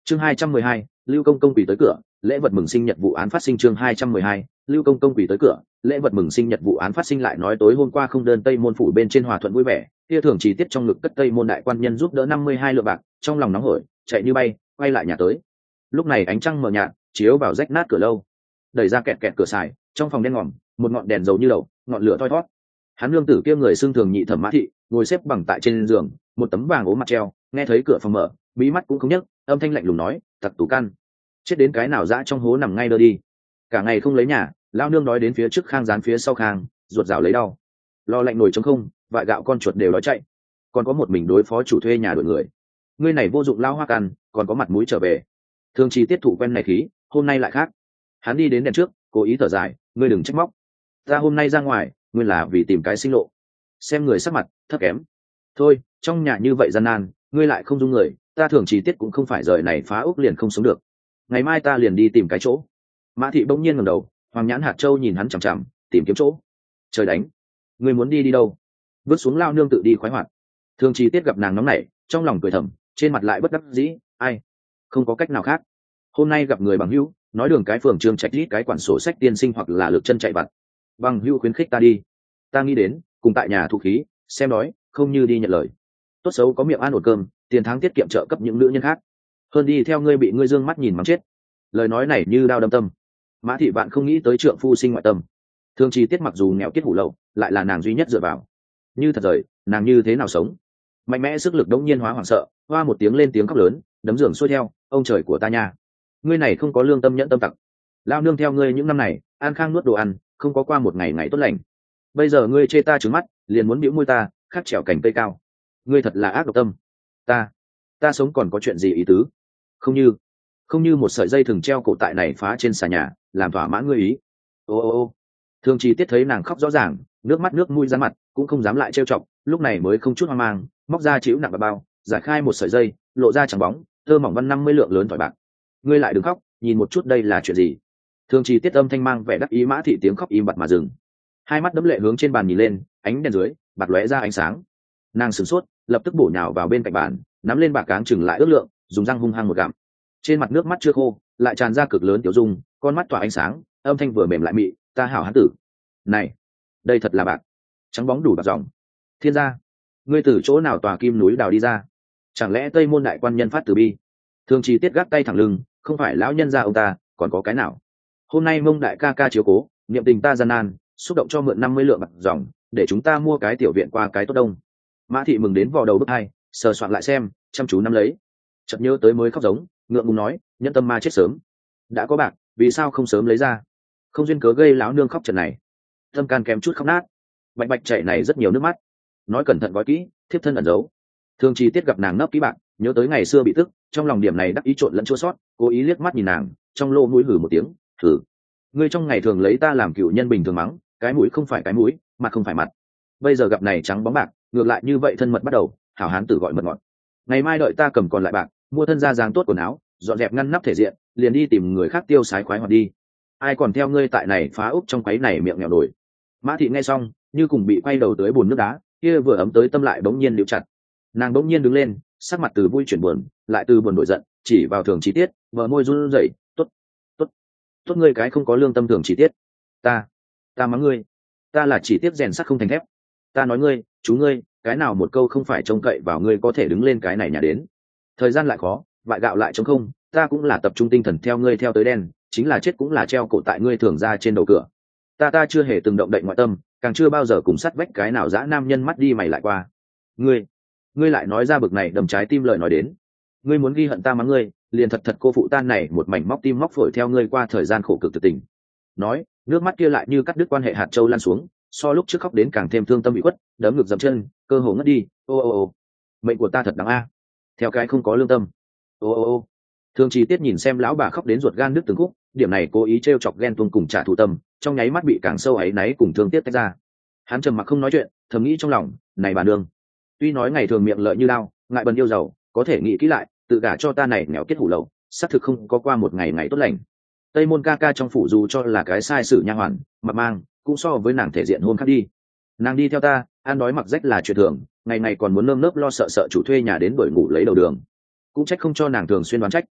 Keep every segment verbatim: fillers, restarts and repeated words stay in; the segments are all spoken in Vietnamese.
chương hai trăm mười hai, lưu công công quỳ tới cửa, lễ vật mừng sinh nhật vụ án phát sinh. chương hai trăm mười hai, lưu công công quỳ tới cửa, lễ vật mừng sinh nhật vụ án phát sinh. Lại nói tối hôm qua không đơn tây môn phủ bên trên hòa thuận vui vẻ, kia thường chỉ tiết trong ngực cất tây môn đại quan nhân giúp đỡ năm mươi hai lượng bạc, trong lòng nóng hổi chạy như bay quay lại nhà tới. Lúc này ánh trăng mờ nhạt chiếu vào rách nát cửa lâu, đẩy ra kẹt kẹt cửa xài, trong phòng đen ngòm, một ngọn đèn dầu như đầu, ngọn lửa thoi thót. Hắn nương tử kia người xưng thường nhị thẩm Mã Thị ngồi xếp bằng tại trên giường, một tấm vàng ốm mặt treo, nghe thấy cửa phòng mở, bí mắt cũng không nhấc, âm thanh lạnh lùng nói: "Tặc tủ căn, chết đến cái nào dã trong hố nằm ngay đơ đi." Cả ngày không lấy nhà, lao nương nói đến phía trước khang dán phía sau khang, ruột rào lấy đau, lo lạnh nổi trống không, vại gạo con chuột đều đói chạy, còn có một mình đối phó chủ thuê nhà đổi người. Ngươi này vô dụng lao hoa căn, còn có mặt mũi trở về. Thường Chi tiết thủ quen này khí, hôm nay lại khác. Hắn đi đến đèn trước, cố ý thở dài: "Ngươi đừng trách móc, ta hôm nay ra ngoài nguyên là vì tìm cái sinh lộ." Xem người sắc mặt thấp kém, thôi trong nhà như vậy gian nan, ngươi lại không dung người, ta Thường Chi tiết cũng không phải rời này phá ốc liền không sống được. Ngày mai ta liền đi tìm cái chỗ. Mã Thị bỗng nhiên ngẩng đầu, Hoàng Nhãn hạt châu nhìn hắn chằm chằm, tìm kiếm chỗ. Trời đánh, ngươi muốn đi đi đâu? Vứt xuống lao nương tự đi khoái hoạt. Thường Chi tiết gặp nàng nóng nảy, trong lòng cười thầm, trên mặt lại bất đắc dĩ, ai, không có cách nào khác. Hôm nay gặp người bằng hữu, nói đường cái phường Trương Trạch rít cái quản sổ sách tiên sinh hoặc là lực chân chạy vặt. Bằng hữu khuyến khích ta đi, ta nghĩ đến cùng tại nhà thu khí, xem đói, không như đi nhận lời. Tốt xấu có miệng ăn ổn cơm, tiền tháng tiết kiệm trợ cấp những nữ nhân khác, hơn đi theo ngươi bị ngươi dương mắt nhìn mắng chết. Lời nói này như đao đâm tâm. Mã Thị bạn không nghĩ tới trượng phu sinh ngoại tâm. Thường Chi tiết mặc dù nghèo kiết hủ lậu, lại là nàng duy nhất dựa vào. Như thật rời, nàng như thế nào sống? Mạnh mẽ sức lực đống nhiên hóa hoảng sợ, hoa một tiếng lên tiếng khóc lớn, đấm giường xuôi theo: "Ông trời của ta nha, ngươi này không có lương tâm nhẫn tâm tặc. Lao nương theo ngươi những năm này, an khang nuốt đồ ăn, không có qua một ngày ngày tốt lành. Bây giờ ngươi chê ta trứng mắt, liền muốn bĩu môi ta, khắc trèo cành cây cao. Ngươi thật là ác độc tâm. Ta, ta sống còn có chuyện gì ý tứ? Không như, không như một sợi dây thừng treo cổ tại này phá trên xà nhà, làm thỏa mãn ngươi ý." Ô ô ô. Thường Chi tiết thấy nàng khóc rõ ràng, nước mắt nước mũi ra mặt, cũng không dám lại trêu chọc, lúc này mới không chút hoang mang, móc ra chịu nặng vào bao, giải khai một sợi dây, lộ ra trắng bóng, thơ mỏng văn năm mươi lượng lớn thỏi bạc. "Ngươi lại đừng khóc, nhìn một chút đây là chuyện gì?" Thường Chi tiết âm thanh mang vẻ đắc ý. Mã Thị tiếng khóc im bặt mà dừng, hai mắt đẫm lệ hướng trên bàn nhìn lên, ánh đèn dưới bạc lóe ra ánh sáng. Nàng sửng sốt, lập tức bổ nhào vào bên cạnh bàn, nắm lên bạc cáng chừng lại ước lượng, dùng răng hung hăng một gặm. Trên mặt nước mắt chưa khô, lại tràn ra cực lớn tiểu dung, con mắt tỏa ánh sáng, âm thanh vừa mềm lại mị: "Ta hảo hán tử, này, đây thật là bạc, trắng bóng đủ bạc dòng. Thiên gia, ngươi từ chỗ nào tòa kim núi đào đi ra? Chẳng lẽ Tây môn đại quan nhân phát từ bi?" Thường Chi tiết gác tay thẳng lưng, không phải lão nhân gia ông ta, còn có cái nào? Hôm nay Mông đại ca ca chiếu cố, niệm tình ta gian nan, xúc động cho mượn năm mươi lượng bạc dòng, để chúng ta mua cái tiểu viện qua cái tốt đông. Mã Thị mừng đến vò đầu bức hai, sờ soạn lại xem, chăm chú nắm lấy. Chợt nhớ tới mới khóc giống, ngượng ngùng nói: "Nhân tâm ma chết sớm, đã có bạc, vì sao không sớm lấy ra? Không duyên cớ gây lão nương khóc trận này." Tâm can kém chút khóc nát, bạch bạch chảy này rất nhiều nước mắt. Nói cẩn thận gói kỹ, thiếp thân ẩn giấu. Thường Chi tiết gặp nàng nấp kỹ bạc, nhớ tới ngày xưa bị tức, trong lòng điểm này đắc ý trộn lẫn chua sót, cố ý liếc mắt nhìn nàng, trong lỗ mũi hừ một tiếng: "Hừ, ngươi trong ngày thường lấy ta làm cựu nhân bình thường mắng, cái mũi không phải cái mũi, mặt không phải mặt. Bây giờ gặp này trắng bóng bạc, ngược lại như vậy thân mật bắt đầu, hảo hán tử gọi mật ngọt. Ngày mai đợi ta cầm còn lại bạc, mua thân gia dáng tốt quần áo, dọn dẹp ngăn nắp thể diện, liền đi tìm người khác tiêu sái khoái hoạt đi. Ai còn theo ngươi tại này phá úc trong quấy này miệng nghèo nổi." Mã Thị nghe xong, như cùng bị quay đầu tới bùn nước đá, kia vừa ấm tới tâm lại bỗng nhiên níu chặt. Nàng bỗng nhiên đứng lên, sắc mặt từ vui chuyển buồn, lại từ buồn nổi giận, chỉ vào Thường Chi tiết, bờ môi run rẩy: "Tốt, tốt, tốt, ngươi cái không có lương tâm Thường Chi tiết, ta, ta mắng ngươi, ta là chỉ tiết rèn sắt không thành thép. Ta nói ngươi, chú ngươi, cái nào một câu không phải trông cậy vào ngươi có thể đứng lên cái này nhà đến. Thời gian lại khó, vại gạo lại trống không, ta cũng là tập trung tinh thần theo ngươi theo tới đen, chính là chết cũng là treo cổ tại ngươi Thường ra trên đầu cửa. Ta ta chưa hề từng động đậy ngoại tâm, càng chưa bao giờ cùng sắt vách cái nào dã nam nhân mắt đi mày lại qua. Ngươi, ngươi lại nói ra bực này đầm trái tim lời nói đến. Ngươi muốn ghi hận ta mắng ngươi, liền thật thật cô phụ tan này một mảnh móc tim móc phổi theo ngươi qua thời gian khổ cực thực tình." Nói, nước mắt kia lại như cắt đứt quan hệ hạt châu lan xuống, so lúc trước khóc đến càng thêm thương tâm bị khuất, đấm ngực dậm chân, cơ hồ ngất đi. Ô ô ô, mệnh của ta thật đáng a, theo cái không có lương tâm. Ô ô ô. Thường Chi tiết nhìn xem lão bà khóc đến ruột gan đứt từng khúc, điểm này cố ý trêu chọc ghen tuông cùng trả thù tâm, trong nháy mắt bị càng sâu áy náy cùng thương tiếc tách ra. Hắn trầm mặc không nói chuyện, thầm nghĩ trong lòng: "Này bà nương, tuy nói ngày thường miệng lợi như lao, ngại bần yêu giàu, có thể nghĩ kỹ lại, tự gả cho ta này nghèo kết hủ lậu, xác thực không có qua một ngày ngày tốt lành. Tây môn ca ca trong phủ dù cho là cái sai sử nha hoàn, mặt mang cũng so với nàng thể diện hôn khác đi. Nàng đi theo ta, ăn đói mặc rách là chuyện thường, ngày ngày còn muốn nơm nớp lo sợ sợ chủ thuê nhà đến đổi ngủ lấy đầu đường. Cũng trách không cho nàng thường xuyên đoán trách.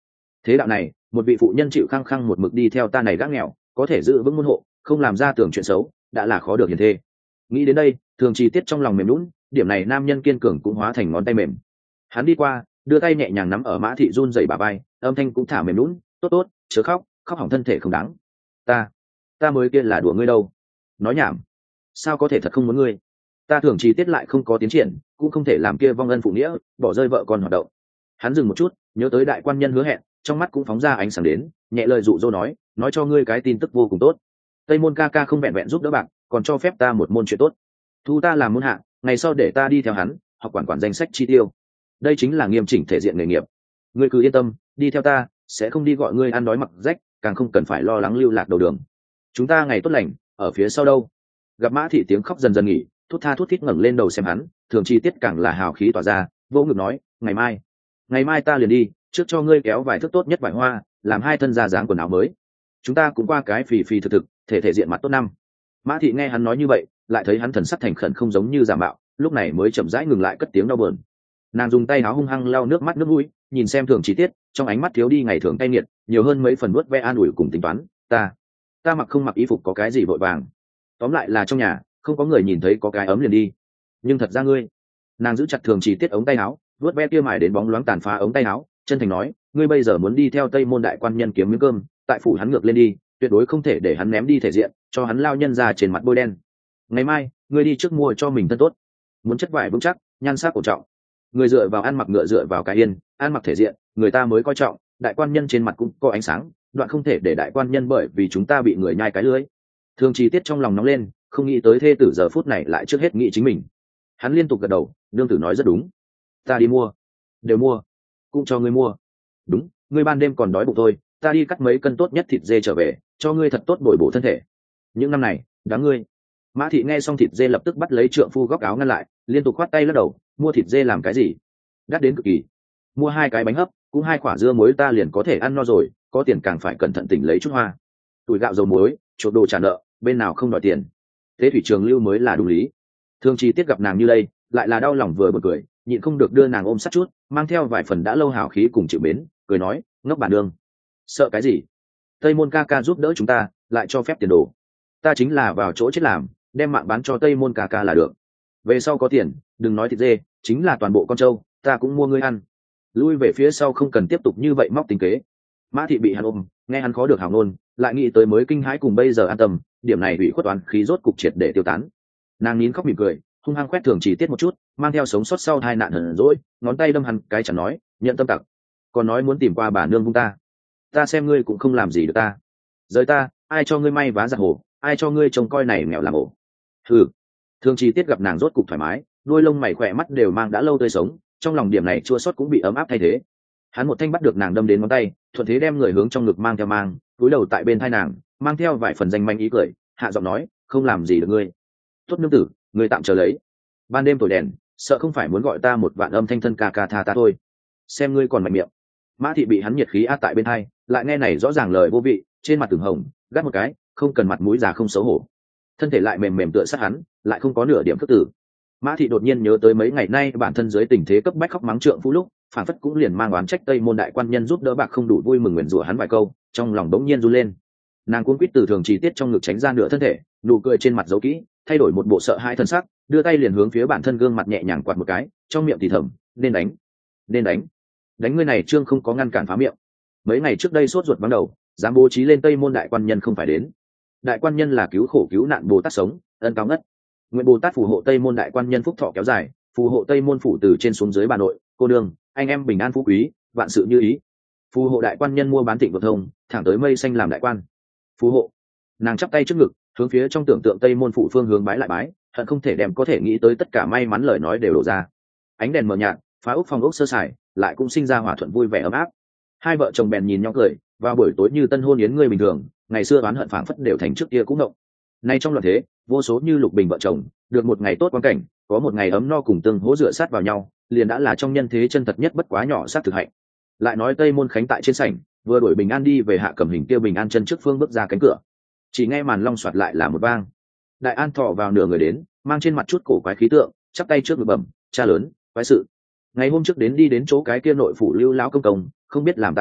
thế đạo này một vị phụ nhân chịu khăng khăng một mực đi theo ta này gác nghèo, có thể giữ vững môn hộ, không làm ra tưởng chuyện xấu, đã là khó được hiền thê. Nghĩ đến đây, thường chi tiết trong lòng mềm lún, điểm này nam nhân kiên cường cũng hóa thành ngón tay mềm. Hắn đi qua, đưa tay nhẹ nhàng nắm ở Mã Thị run rẩy bả vai, âm thanh cũng thả mềm lún, tốt tốt, chớ khóc, khóc hỏng thân thể không đáng. Ta, ta mới kia là đùa ngươi đâu. Nói nhảm, sao có thể thật không muốn ngươi? Ta thường chi tiết lại không có tiến triển, cũng không thể làm kia vong ân phụ nghĩa, bỏ rơi vợ con hoạt động. Hắn dừng một chút, nhớ tới đại quan nhân hứa hẹn, trong mắt cũng phóng ra ánh sáng đến, nhẹ lời dụ dỗ nói, nói cho ngươi cái tin tức vô cùng tốt. Tây môn ca ca không vẹn vẹn giúp đỡ bạn, còn cho phép ta một môn chuyện tốt. Thu ta làm môn hạ, ngày sau để ta đi theo hắn, học quản quản danh sách chi tiêu. Đây chính là nghiêm chỉnh thể diện nghề nghiệp. Ngươi cứ yên tâm, đi theo ta, sẽ không đi gọi ngươi ăn đói mặc rách, càng không cần phải lo lắng lưu lạc đầu đường. Chúng ta ngày tốt lành, ở phía sau đâu. Gặp Mã Thị tiếng khóc dần dần nghỉ, thút tha thút thít ngẩng lên đầu xem hắn, thường chi tiết càng là hào khí tỏa ra, vô ngực nói, ngày mai, ngày mai ta liền đi, trước cho ngươi kéo vài thước tốt nhất vải hoa, làm hai thân ra dáng quần áo mới. Chúng ta cũng qua cái phì phì thực thực, thể thể diện mặt tốt năm. Mã Thị nghe hắn nói như vậy, lại thấy hắn thần sắc thành khẩn không giống như giả mạo, lúc này mới chậm rãi ngừng lại cất tiếng đau buồn. Nàng dùng tay áo hung hăng lau nước mắt nước mũi, nhìn xem thường chi tiết, trong ánh mắt thiếu đi ngày thường cay nghiệt, nhiều hơn mấy phần vuốt ve an ủi cùng tính toán. Ta, ta mặc không mặc y phục có cái gì vội vàng. Tóm lại là trong nhà, không có người nhìn thấy có cái ấm liền đi. Nhưng thật ra ngươi, nàng giữ chặt thường chi tiết ống tay áo, vuốt ve kia mài đến bóng loáng tàn phá ống tay áo, chân thành nói, ngươi bây giờ muốn đi theo Tây môn đại quan nhân kiếm miếng cơm, tại phủ hắn ngược lên đi, tuyệt đối không thể để hắn ném đi thể diện, cho hắn lao nhân ra trên mặt bôi đen. Ngày mai, ngươi đi trước mua cho mình thân tốt, muốn chất vải vững chắc, nhan sắc cổ trọng. Người dựa vào ăn mặc ngựa dựa vào cái yên, ăn mặc thể diện, người ta mới coi trọng. Đại quan nhân trên mặt cũng có ánh sáng, đoạn không thể để đại quan nhân bởi vì chúng ta bị người nhai cái lưới. Thường chi tiết trong lòng nóng lên, không nghĩ tới thê tử giờ phút này lại trước hết nghĩ chính mình. Hắn liên tục gật đầu, nương tử nói rất đúng, ta đi mua, đều mua, cũng cho ngươi mua. Đúng, ngươi ban đêm còn đói bụng thôi, ta đi cắt mấy cân tốt nhất thịt dê trở về, cho ngươi thật tốt bồi bổ thân thể. Những năm này, đáng ngươi. Mã Thị nghe xong thịt dê lập tức bắt lấy trượng phu góc áo ngăn lại, liên tục khoát tay lắc đầu, mua thịt dê làm cái gì? Đắt đến cực kỳ. Mua hai cái bánh hấp, cũng hai quả dưa muối ta liền có thể ăn no rồi, có tiền càng phải cẩn thận tỉnh lấy chút hoa. Tuổi gạo dầu muối, chột đồ trả nợ, bên nào không đòi tiền. Thế thủy trường lưu mới là đúng lý. Thương Chi tiết gặp nàng như đây, lại là đau lòng vừa bật cười, nhịn không được đưa nàng ôm sát chút, mang theo vài phần đã lâu hào khí cùng chịu mến, cười nói, ngốc bản đương, sợ cái gì? Tây môn ca ca giúp đỡ chúng ta, lại cho phép tiền đồ, ta chính là vào chỗ chết làm, đem mạng bán cho Tây môn ca ca là được. Về sau có tiền, đừng nói thịt dê, chính là toàn bộ con trâu, ta cũng mua ngươi ăn. Lui về phía sau không cần tiếp tục như vậy móc tính kế. Mã Thị bị hắn ôm, nghe hắn khó được hào ngôn, lại nghĩ tới mới kinh hãi cùng bây giờ an tâm, điểm này bị khuất toán khí rốt cục triệt để tiêu tán. Nàng nín khóc mỉm cười, hung hăng quét thường chỉ tiết một chút, mang theo sống sót sau hai nạn hờn dỗi, ngón tay đâm hắn cái chẳng nói, nhận tâm tặc, còn nói muốn tìm qua bà nương vung ta, ta xem ngươi cũng không làm gì được ta, rời ta, ai cho ngươi may vá giặt hồ, ai cho ngươi trông coi này nghèo làm ổ. Hừ. Thường chi tiết gặp nàng rốt cục thoải mái, đôi lông mày khỏe mắt đều mang đã lâu tươi sống, trong lòng điểm này chua xót cũng bị ấm áp thay thế. Hắn một thanh bắt được nàng đâm đến ngón tay, thuận thế đem người hướng trong ngực mang theo mang, cúi đầu tại bên thai nàng, mang theo vài phần danh manh ý cười, hạ giọng nói, không làm gì được ngươi. Tốt nương tử, ngươi tạm chờ lấy. Ban đêm tối đèn, sợ không phải muốn gọi ta một vạn âm thanh thân ca ca tha ta thôi. Xem ngươi còn mạnh miệng. Mã Thị bị hắn nhiệt khí áp tại bên thai, lại nghe này rõ ràng lời vô vị, trên mặt từng hồng, gắt một cái, không cần mặt mũi già không xấu hổ. Thân thể lại mềm mềm tựa sát hắn, lại không có nửa điểm khước tử. Mã Thị đột nhiên nhớ tới mấy ngày nay bản thân dưới tình thế cấp bách khóc mắng trượng phu lúc, phản phất cũng liền mang oán trách Tây môn đại quan nhân giúp đỡ bạc không đủ vui mừng nguyền rủa hắn vài câu, trong lòng đống nhiên run lên. Nàng cuống quýt từ thường chi tiết trong ngực tránh ra nửa thân thể, nụ cười trên mặt giấu kỹ, thay đổi một bộ sợ hãi thân sắc, đưa tay liền hướng phía bản thân gương mặt nhẹ nhàng quạt một cái, trong miệng thì thầm, nên đánh, nên đánh, đánh ngươi này trương không có ngăn cản phá miệng. Mấy ngày trước đây sốt ruột vắng đầu, dám bố trí lên Tây môn đại quan nhân không phải đến. Đại quan nhân là cứu khổ cứu nạn Bồ Tát sống, ân cao ngất. Nguyện Bồ Tát phù hộ Tây môn đại quan nhân phúc thọ kéo dài, phù hộ Tây môn phủ từ trên xuống dưới bà nội, cô đương, anh em bình an phú quý, vạn sự như ý. Phù hộ đại quan nhân mua bán thịnh vượng thông, thẳng tới mây xanh làm đại quan. Phù hộ. Nàng chắp tay trước ngực, hướng phía trong tưởng tượng Tây môn phủ phương hướng bái lại bái, hận không thể đem có thể nghĩ tới tất cả may mắn lời nói đều đổ ra. Ánh đèn mờ nhạt, phá ốc phòng ốc sơ sài, lại cũng sinh ra hòa thuận vui vẻ ấm áp. Hai vợ chồng bèn nhìn nhau cười, vào buổi tối như tân hôn yến người bình thường, ngày xưa oán hận phảng phất đều thành trước kia cũng động. Nay trong loạn thế, vô số như Lục Bình vợ chồng, được một ngày tốt quan cảnh, có một ngày ấm no cùng tương hỗ dựa sát vào nhau, liền đã là trong nhân thế chân thật nhất bất quá nhỏ sát thực hạnh. Lại nói Tây môn khánh tại trên sảnh, vừa đuổi Bình An đi về hạ cầm hình kia Bình An chân trước phương bước ra cánh cửa, chỉ nghe màn long xoạt lại là một vang. Đại An thọ vào nửa người đến, mang trên mặt chút cổ quái khí tượng, chắp tay trước ngực bẩm, cha lớn, quái sự. Ngày hôm trước đến đi đến chỗ cái kia nội phủ Lưu lão công công, không biết làm tại sao,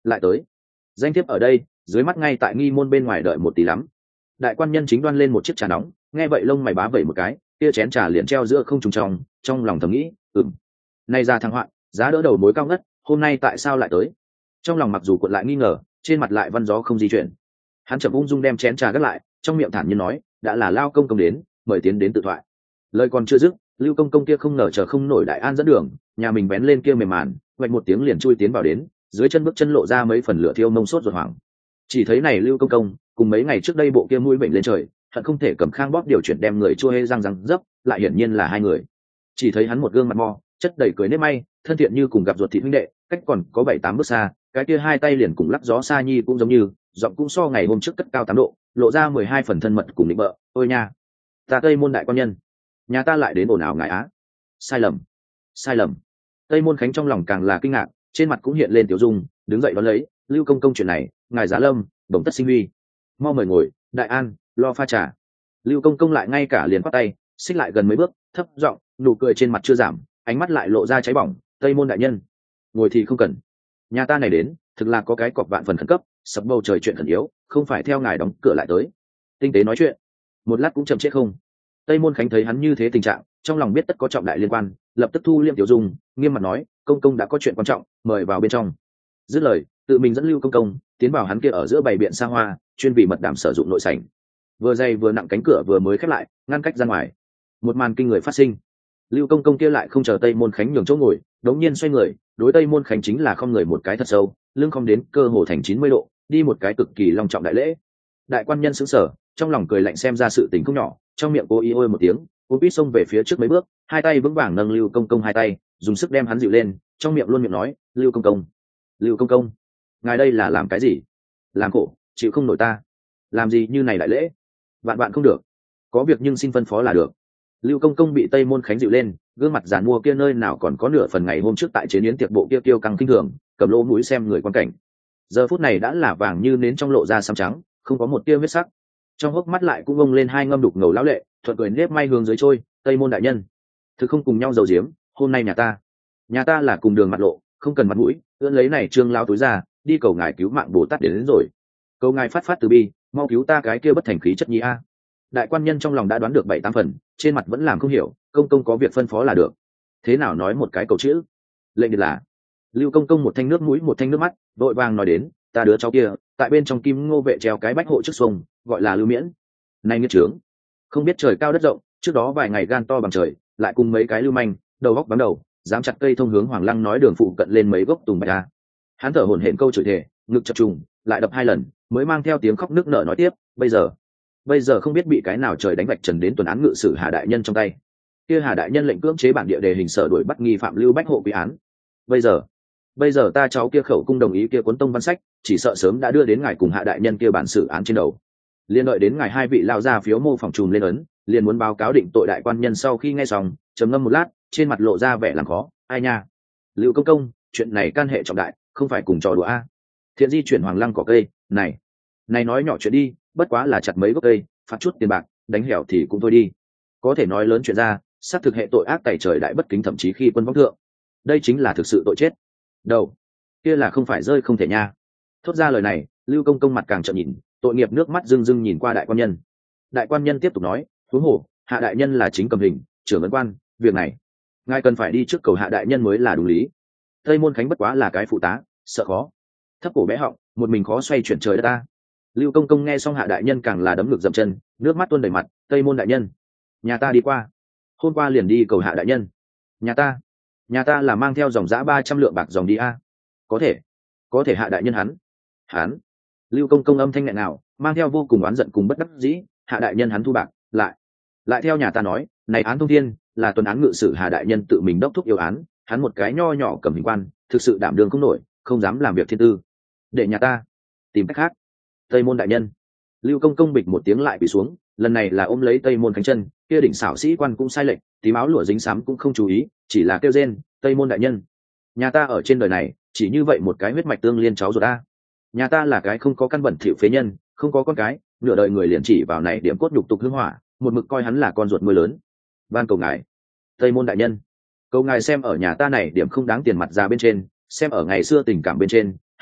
lại tới. Danh thiếp ở đây, dưới mắt ngay tại nghi môn bên ngoài đợi một tí lắm. Đại quan nhân chính đoan lên một chiếc trà nóng, nghe vậy lông mày bá vẩy một cái, kia chén trà liền treo giữa không trung trong, trong lòng thầm nghĩ, ừm, nay ra thằng hoạn, giá đỡ đầu mối cao ngất, hôm nay tại sao lại tới? Trong lòng mặc dù cuộn lại nghi ngờ, trên mặt lại văn gió không di chuyển. Hắn chậm ung dung đem chén trà gác lại, trong miệng thản nhiên nói, đã là Lao công công đến, mời tiến đến tự thoại. Lời còn chưa dứt, Lưu công công kia không ngờ chờ không nổi Đại An dẫn đường, nhà mình bén lên kia mềm màn, vạch một tiếng liền chui tiến vào đến, dưới chân bước chân lộ ra mấy phần lửa thiêu mông sốt ruột hoảng. Chỉ thấy này Lưu công công, cùng mấy ngày trước đây bộ kia mũi bệnh lên trời, hận không thể cầm khang bóp điều chuyển đem người chua hê răng răng dấp, lại hiển nhiên là hai người. Chỉ thấy hắn một gương mặt mo, chất đầy cười nếp may, thân thiện như cùng gặp ruột thịt huynh đệ, cách còn có bảy tám bước xa, cái kia hai tay liền cùng lắc gió xa nhi cũng giống như, giọng cũng so ngày hôm trước cất cao tám độ, lộ ra mười hai phần thân mật cùng định bợ. Ôi nha, ta Tây môn đại quan nhân, nhà ta lại đến ồn ào ngại á. Sai lầm, sai lầm. Tây môn khánh trong lòng càng là kinh ngạc, trên mặt cũng hiện lên tiểu dung, đứng dậy đón lấy, Lưu công công chuyện này, ngài giá lâm, bổng tất sinh huy, mau mời ngồi. Đại An, lo pha trà. Lưu công công lại ngay cả liền khoát tay, xích lại gần mấy bước, thấp giọng, nụ cười trên mặt chưa giảm, ánh mắt lại lộ ra cháy bỏng. Tây môn đại nhân, ngồi thì không cần, nhà ta này đến thực là có cái cọc vạn phần khẩn cấp, sập bầu trời chuyện khẩn yếu, không phải theo ngài đóng cửa lại tới. Tinh tế nói chuyện, một lát cũng chậm chết không. Tây môn khánh thấy hắn như thế tình trạng, trong lòng biết tất có trọng đại liên quan, lập tức thu liêm tiểu dung, nghiêm mặt nói, công công đã có chuyện quan trọng, mời vào bên trong. Dứt lời, tự mình dẫn Lưu công công tiến vào hắn kia ở giữa bày biện xa hoa, chuyên vì mật đảm sử dụng nội sảnh. Vừa dày vừa nặng cánh cửa vừa mới khép lại, ngăn cách ra ngoài. Một màn kinh người phát sinh. Lưu công công kia lại không chờ Tây môn khánh nhường chỗ ngồi, đống nhiên xoay người, đối Tây môn khánh chính là không người một cái thật sâu, lưng không đến cơ hồ thành chín mươi độ, đi một cái cực kỳ long trọng đại lễ. Đại quan nhân sững sờ, trong lòng cười lạnh xem ra sự tình không nhỏ, trong miệng cô y ôi một tiếng, cô pít xông về phía trước mấy bước, hai tay vững vàng nâng Lưu công công hai tay, dùng sức đem hắn dịu lên, trong miệng luôn miệng nói, Lưu công công, Lưu công công, ngài đây là làm cái gì? Làm khổ, chịu không nổi ta. Làm gì như này đại lễ? Vạn vạn không được, có việc nhưng xin phân phó là được. Lưu công công bị Tây môn khánh dịu lên, gương mặt giàn mua kia nơi nào còn có nửa phần ngày hôm trước tại chế biến tiệc bộ kia tiêu căng kinh thường, cầm lỗ mũi xem người quan cảnh. Giờ phút này đã là vàng như nến trong lộ ra xám trắng, không có một tia huyết sắc. Trong hốc mắt lại cũng bông lên hai ngâm đục ngầu lão lệ, thuận cười nếp may hướng dưới trôi. Tây môn đại nhân, thực không cùng nhau giấu giếm, hôm nay nhà ta, nhà ta là cùng đường mặt lộ, không cần mặt mũi, ưỡn lấy này trương lao túi ra, đi cầu ngài cứu mạng Bồ Tát đến, đến rồi. Cầu ngài phát phát từ bi, mau cứu ta cái kia bất thành khí chất nhi a. Đại quan nhân trong lòng đã đoán được bảy tám phần, trên mặt vẫn làm không hiểu, công công có việc phân phó là được. Thế nào nói một cái cầu chữ? Lệnh điệt là. Lưu công công một thanh nước mũi một thanh nước mắt, vội vàng nói đến, ta đứa cháu kia, tại bên trong kim ngô vệ treo cái bách hộ trước xuồng, gọi là Lưu Miễn. Này nghiệt trướng, không biết trời cao đất rộng, trước đó vài ngày gan to bằng trời, lại cùng mấy cái lưu manh, đầu góc bám đầu, dám chặt cây thông hướng Hoàng Lăng nói đường phụ cận lên mấy gốc tùng bạch a. Hắn thở hổn hển câu chửi thề, ngực chập trùng, lại đập hai lần, mới mang theo tiếng khóc nức nở nói tiếp, bây giờ, bây giờ không biết bị cái nào trời đánh vạch trần đến tuần án ngự sử Hà đại nhân trong tay. Kia Hà đại nhân lệnh cưỡng chế bản địa đề hình sở đuổi bắt nghi phạm Lưu Bách hộ quy án. Bây giờ, bây giờ ta cháu kia khẩu cung đồng ý kia cuốn tông văn sách, chỉ sợ sớm đã đưa đến ngài cùng Hạ đại nhân kia bản xử án trên đầu. Liên đợi đến ngài hai vị lao ra phiếu mô phỏng trùm lên ấn, liền muốn báo cáo định tội đại quan nhân. Sau khi nghe xong, trầm ngâm một lát, trên mặt lộ ra vẻ làm khó. Ai nha, Lưu công công, chuyện này can hệ trọng đại, không phải cùng trò đùa a. Thiện di chuyển Hoàng Lăng cỏ cây, này, này nói nhỏ chuyện đi, bất quá là chặt mấy gốc cây, phạt chút tiền bạc, đánh hẻo thì cũng thôi đi. Có thể nói lớn chuyện ra, xác thực hệ tội ác tày trời đại bất kính, thậm chí khi quân vong thượng, đây chính là thực sự tội chết. Đầu kia là không phải rơi không thể nha. Thốt ra lời này, Lưu công công mặt càng trợn nhìn, tội nghiệp nước mắt rưng rưng nhìn qua đại quan nhân. Đại quan nhân tiếp tục nói, huống hồ Hạ đại nhân là chính cầm hình trưởng ấn quan, việc này ngài cần phải đi trước cầu Hạ đại nhân mới là đúng lý. Tây môn khánh bất quá là cái phụ tá, sợ khó, thấp cổ bé họng, một mình khó xoay chuyển trời đất ta. Lưu công công nghe xong Hạ đại nhân càng là đấm ngực dậm chân, nước mắt tuôn đầy mặt. Tây môn đại nhân, nhà ta đi qua, hôm qua liền đi cầu Hạ đại nhân. Nhà ta, nhà ta là mang theo dòng giã ba trăm lượng bạc dòng đi a. Có thể, có thể Hạ đại nhân hắn, hắn. Lưu công công âm thanh nghẹn nào, mang theo vô cùng oán giận cùng bất đắc dĩ. Hạ đại nhân hắn thu bạc, lại, lại theo nhà ta nói, này án thông thiên là tuần án ngự sử Hà đại nhân tự mình đốc thúc yêu án, hắn một cái nho nhỏ cầm hình quan, thực sự đảm đương không nổi, không dám làm việc thiên tư, để nhà ta tìm cách khác. Tây môn đại nhân, Lưu công công bịch một tiếng lại bị xuống, lần này là ôm lấy Tây môn cánh chân, kia đỉnh xảo sĩ quan cũng sai lệch, tím áo lụa dính sám cũng không chú ý, chỉ là kêu rên, Tây môn đại nhân, nhà ta ở trên đời này chỉ như vậy một cái huyết mạch tương liên cháu ruột ta, nhà ta là cái không có căn bẩn thỉu phế nhân, không có con cái, nửa đời người liền chỉ vào này điểm cốt nhục tục hương hỏa, một mực coi hắn là con ruột nuôi lớn. Van cầu ngài, Tây môn đại nhân, cầu ngài xem ở nhà ta này điểm không đáng tiền mặt ra bên trên, xem ở ngày xưa tình cảm bên trên,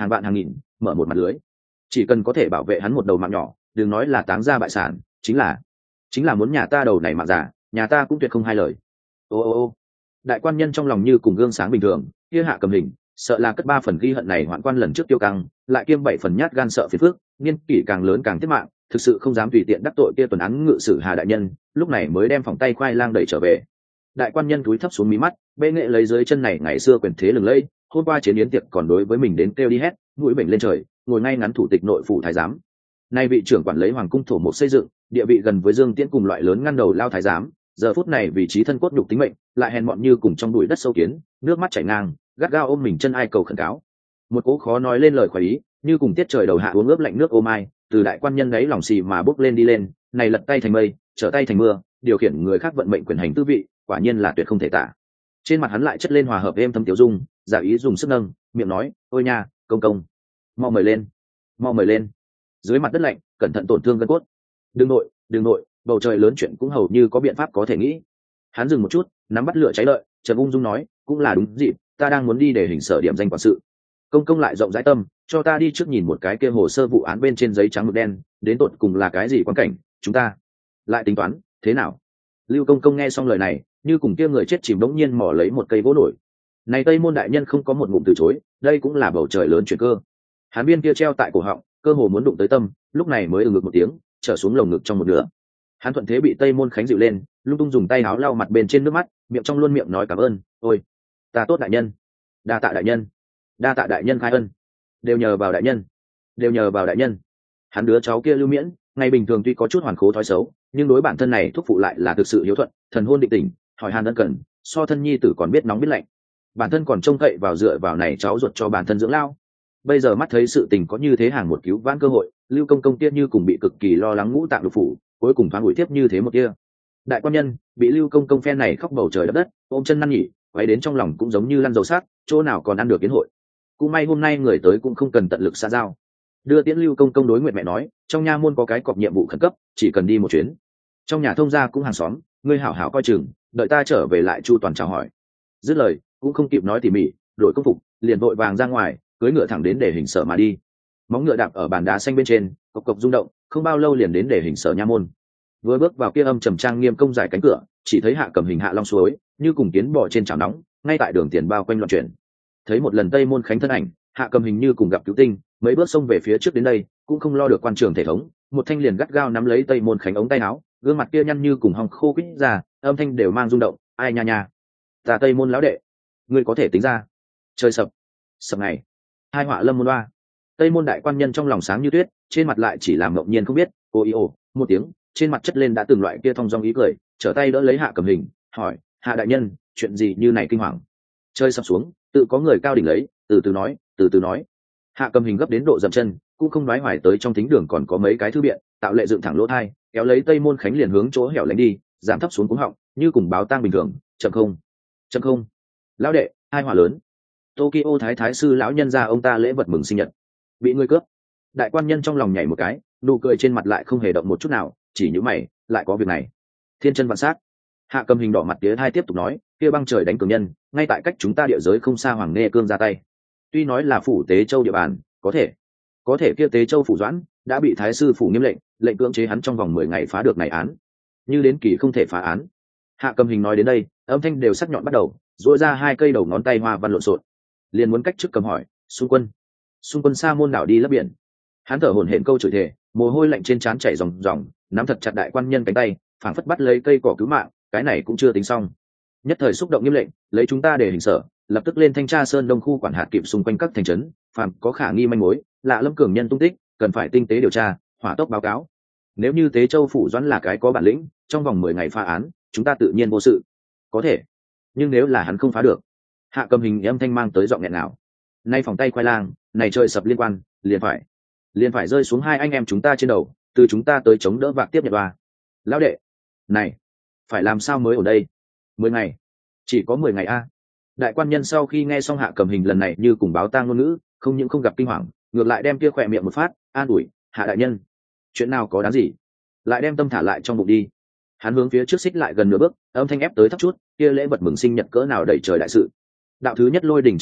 hàng vạn hàng nghìn mở một mặt lưới, chỉ cần có thể bảo vệ hắn một đầu mạng nhỏ, đừng nói là táng ra bại sản, chính là chính là muốn nhà ta đầu này mạng giả, nhà ta cũng tuyệt không hai lời. Ô ô ô đại quan nhân trong lòng như cùng gương sáng bình thường, kia Hạ Cầm Hình sợ là cất ba phần ghi hận này hoạn quan lần trước tiêu căng, lại kiêm bảy phần nhát gan sợ phiền phước, niên kỷ càng lớn càng tiết mạng, thực sự không dám tùy tiện đắc tội kia tuần án ngự sử Hà đại nhân, lúc này mới đem phòng tay khoai lang đẩy trở về. Đại quan nhân cúi thấp xuống mí mắt, bệ nghệ lấy dưới chân này ngày xưa quyền thế lừng lẫy, hôm qua chiến yến tiệc còn đối với mình đến kêu đi hét, mũi bệnh lên trời, ngồi ngay ngắn thủ tịch nội phủ thái giám. Nay vị trưởng quản lấy hoàng cung thổ mục xây dựng, địa vị gần với Dương Tiễn cùng loại lớn ngăn đầu lao thái giám, giờ phút này vị trí thân cốt nhục tính mệnh, lại hèn mọn như cùng trong bụi đất sâu kiến, nước mắt chảy ngang, gắt gao ôm mình chân ai cầu khẩn cáo. Một cố khó nói lên lời khoái ý, như cùng tiết trời đầu hạ uống ướp lạnh nước ô mai, từ đại quan nhân ấy lòng xì mà bốc lên đi lên, này lật tay thành mây, trở tay thành mưa, điều khiển người khác vận mệnh quyền hành tư vị, quả nhiên là tuyệt không thể tả. Trên mặt hắn lại chất lên hòa hợp êm thấm tiểu dung, giả ý dùng sức nâng miệng nói, ôi nha, công công, mau mời lên, mau mời lên. Dưới mặt đất lạnh, cẩn thận tổn thương gân cốt. Đừng nội, đừng nội, bầu trời lớn chuyện cũng hầu như có biện pháp có thể nghĩ. Hắn dừng một chút, nắm bắt lửa cháy lợi, trầm ung dung nói, cũng là đúng dịp, ta đang muốn đi để hình sở điểm danh quản sự. Công công lại rộng rãi tâm, cho ta đi trước nhìn một cái kia hồ sơ vụ án bên trên giấy trắng mực đen, đến tột cùng là cái gì quan cảnh, chúng ta lại tính toán thế nào. Lưu công công nghe xong lời này, như cùng kia người chết chìm đống nhiên mò lấy một cây gỗ nổi. Này Tây môn đại nhân không có một ngụm từ chối, đây cũng là bầu trời lớn chuyển cơ. Hắn biên kia treo tại cổ họng, cơ hồ muốn đụng tới tâm, lúc này mới ừ ngực một tiếng, trở xuống lồng ngực trong một nửa. Hắn thuận thế bị Tây môn khánh dịu lên, lung tung dùng tay áo lau mặt bên trên nước mắt, miệng trong luôn miệng nói cảm ơn, ôi ta tốt đại nhân, đa tạ đại nhân, đa tạ đại nhân khai ân, đều nhờ vào đại nhân, đều nhờ vào đại nhân. Hắn đứa cháu kia Lưu Miễn, ngày bình thường tuy có chút hoàn khố thói xấu, nhưng đối bản thân này thúc phụ lại là thực sự hiếu thuận, thần hôn định tình, hỏi han ân cần, so thân nhi tử còn biết nóng biết lạnh. Bản thân còn trông cậy vào dựa vào này cháu ruột cho bản thân dưỡng lao. Bây giờ mắt thấy sự tình có như thế hàng một cứu vãn cơ hội, Lưu công công kia như cùng bị cực kỳ lo lắng ngũ tạng lục phủ, cuối cùng thoáng ủi tiếp như thế một kia. Đại quan nhân bị Lưu công công phen này khóc bầu trời đất đất, ôm chân năn nhỉ, quay đến trong lòng cũng giống như lăn dầu sát, chỗ nào còn ăn được kiến hội. Cũng may hôm nay người tới cũng không cần tận lực xa giao. Đưa tiễn Lưu công công đối Nguyệt mẹ nói, trong nha môn có cái cọc nhiệm vụ khẩn cấp, chỉ cần đi một chuyến. Trong nhà thông gia cũng hàng xóm, ngươi hảo hảo coi chừng, đợi ta trở về lại chu toàn chào hỏi. Dứt lời, cũng không kịp nói tỉ mỉ, đổi công phục, liền vội vàng ra ngoài, cưỡi ngựa thẳng đến để hình sở mà đi. Móng ngựa đạp ở bàn đá xanh bên trên, cộc cộc rung động, không bao lâu liền đến để hình sở nha môn. Vừa bước vào kia âm trầm trang nghiêm công giải cánh cửa, chỉ thấy Hạ Cầm Hình hạ long suối, như cùng kiến bò trên chảo nóng, ngay tại đường tiền bao quanh loạn chuyển. Thấy một lần Tây môn khánh thân ảnh, Hạ Cầm Hình như cùng gặp cứu tinh, mấy bước xông về phía trước đến đây, cũng không lo được quan trường thể thống, một thanh liền gắt gao nắm lấy Tây môn khánh ống tay áo, gương mặt kia nhăn như cùng hong khô quýt ra, âm thanh đều mang rung động, ai nha nha, ta Tây môn lão đệ, ngươi có thể tính ra. Trời sập, sập ngày, hai họa lâm môn oa. Tây môn đại quan nhân trong lòng sáng như tuyết, trên mặt lại chỉ làm ngẫu nhiên không biết, cô ý ồ một tiếng, trên mặt chất lên đã từng loại kia thong dong ý cười, trở tay đỡ lấy Hạ Cầm Hình, hỏi, Hạ đại nhân, chuyện gì như này kinh hoàng. Chơi sập xuống, tự có người cao đỉnh lấy, từ từ nói, từ từ nói. Hạ Cầm Hình gấp đến độ dậm chân, cũng không nói hoài tới trong thính đường còn có mấy cái thư biện, tạo lệ dựng thẳng lỗ thai, kéo lấy Tây môn khánh liền hướng chỗ hẻo lánh đi, giảm thấp xuống cuống họng, như cùng báo tang bình thường, chậm không, chậm không. Lão đệ, hai hỏa lớn. Tokyo thái thái sư lão nhân ra ông ta lễ vật mừng sinh nhật, bị ngươi cướp. Đại quan nhân trong lòng nhảy một cái, nụ cười trên mặt lại không hề động một chút nào, chỉ nhíu mày, lại có việc này. Thiên chân vạn sát. Hạ Cầm Hình đỏ mặt tía hai tiếp tục nói, kia băng trời đánh cường nhân, ngay tại cách chúng ta địa giới không xa Hoàng Nghe Cương ra tay. Tuy nói là phủ Tế Châu địa bàn, có thể, có thể kia Tế Châu phủ Doãn đã bị thái sư phủ nghiêm lệnh, lệnh cưỡng chế hắn trong vòng mười ngày phá được này án. Như đến kỳ không thể phá án. Hạ Cầm Hình nói đến đây, âm thanh đều sắc nhọn bắt đầu, duỗi ra hai cây đầu ngón tay hoa văn lộn xộn, liền muốn cách trước cầm hỏi, xung quân, xung quân xa môn đảo đi lấp biển. Hắn thở hổn hển câu chửi thề, mồ hôi lạnh trên trán chảy ròng ròng, nắm thật chặt đại quan nhân cánh tay, phảng phất bắt lấy cây cỏ cứu mạng, cái này cũng chưa tính xong. Nhất thời xúc động nghiêm lệnh, lấy chúng ta để hình sở, lập tức lên thanh tra sơn đông khu quản hạt kịp xung quanh các thành trấn, phàm có khả nghi manh mối, lạ lâm cường nhân tung tích, cần phải tinh tế điều tra, hỏa tốc báo cáo. Nếu như Tế Châu phủ Doãn là cái có bản lĩnh, trong vòng mười ngày phá án, chúng ta tự nhiên vô sự. Có thể, nhưng nếu là hắn không phá được. Hạ Cầm Hình âm thanh mang tới giọng nghẹn nào. Nay phòng tay khoai lang, này trời sập liên quan, liền phải, liền phải rơi xuống hai anh em chúng ta trên đầu, từ chúng ta tới chống đỡ vạc tiếp nhật ba. Lão đệ, này, phải làm sao mới ở đây? Mười ngày, chỉ có mười ngày a. Đại quan nhân sau khi nghe xong Hạ Cầm Hình lần này như cùng báo tang ngôn ngữ, không những không gặp kinh hoàng, ngược lại đem kia khỏe miệng một phát, an ủi, Hạ đại nhân, chuyện nào có đáng gì, lại đem tâm thả lại trong bụng đi. Hắn hướng phía trước xích lại gần nửa bước, âm thanh ép tới thấp chút, kia lễ vật mừng sinh nhật cỡ nào đầy trời đại sự. Đạo thứ nhất lôi đỉnh chi nộ,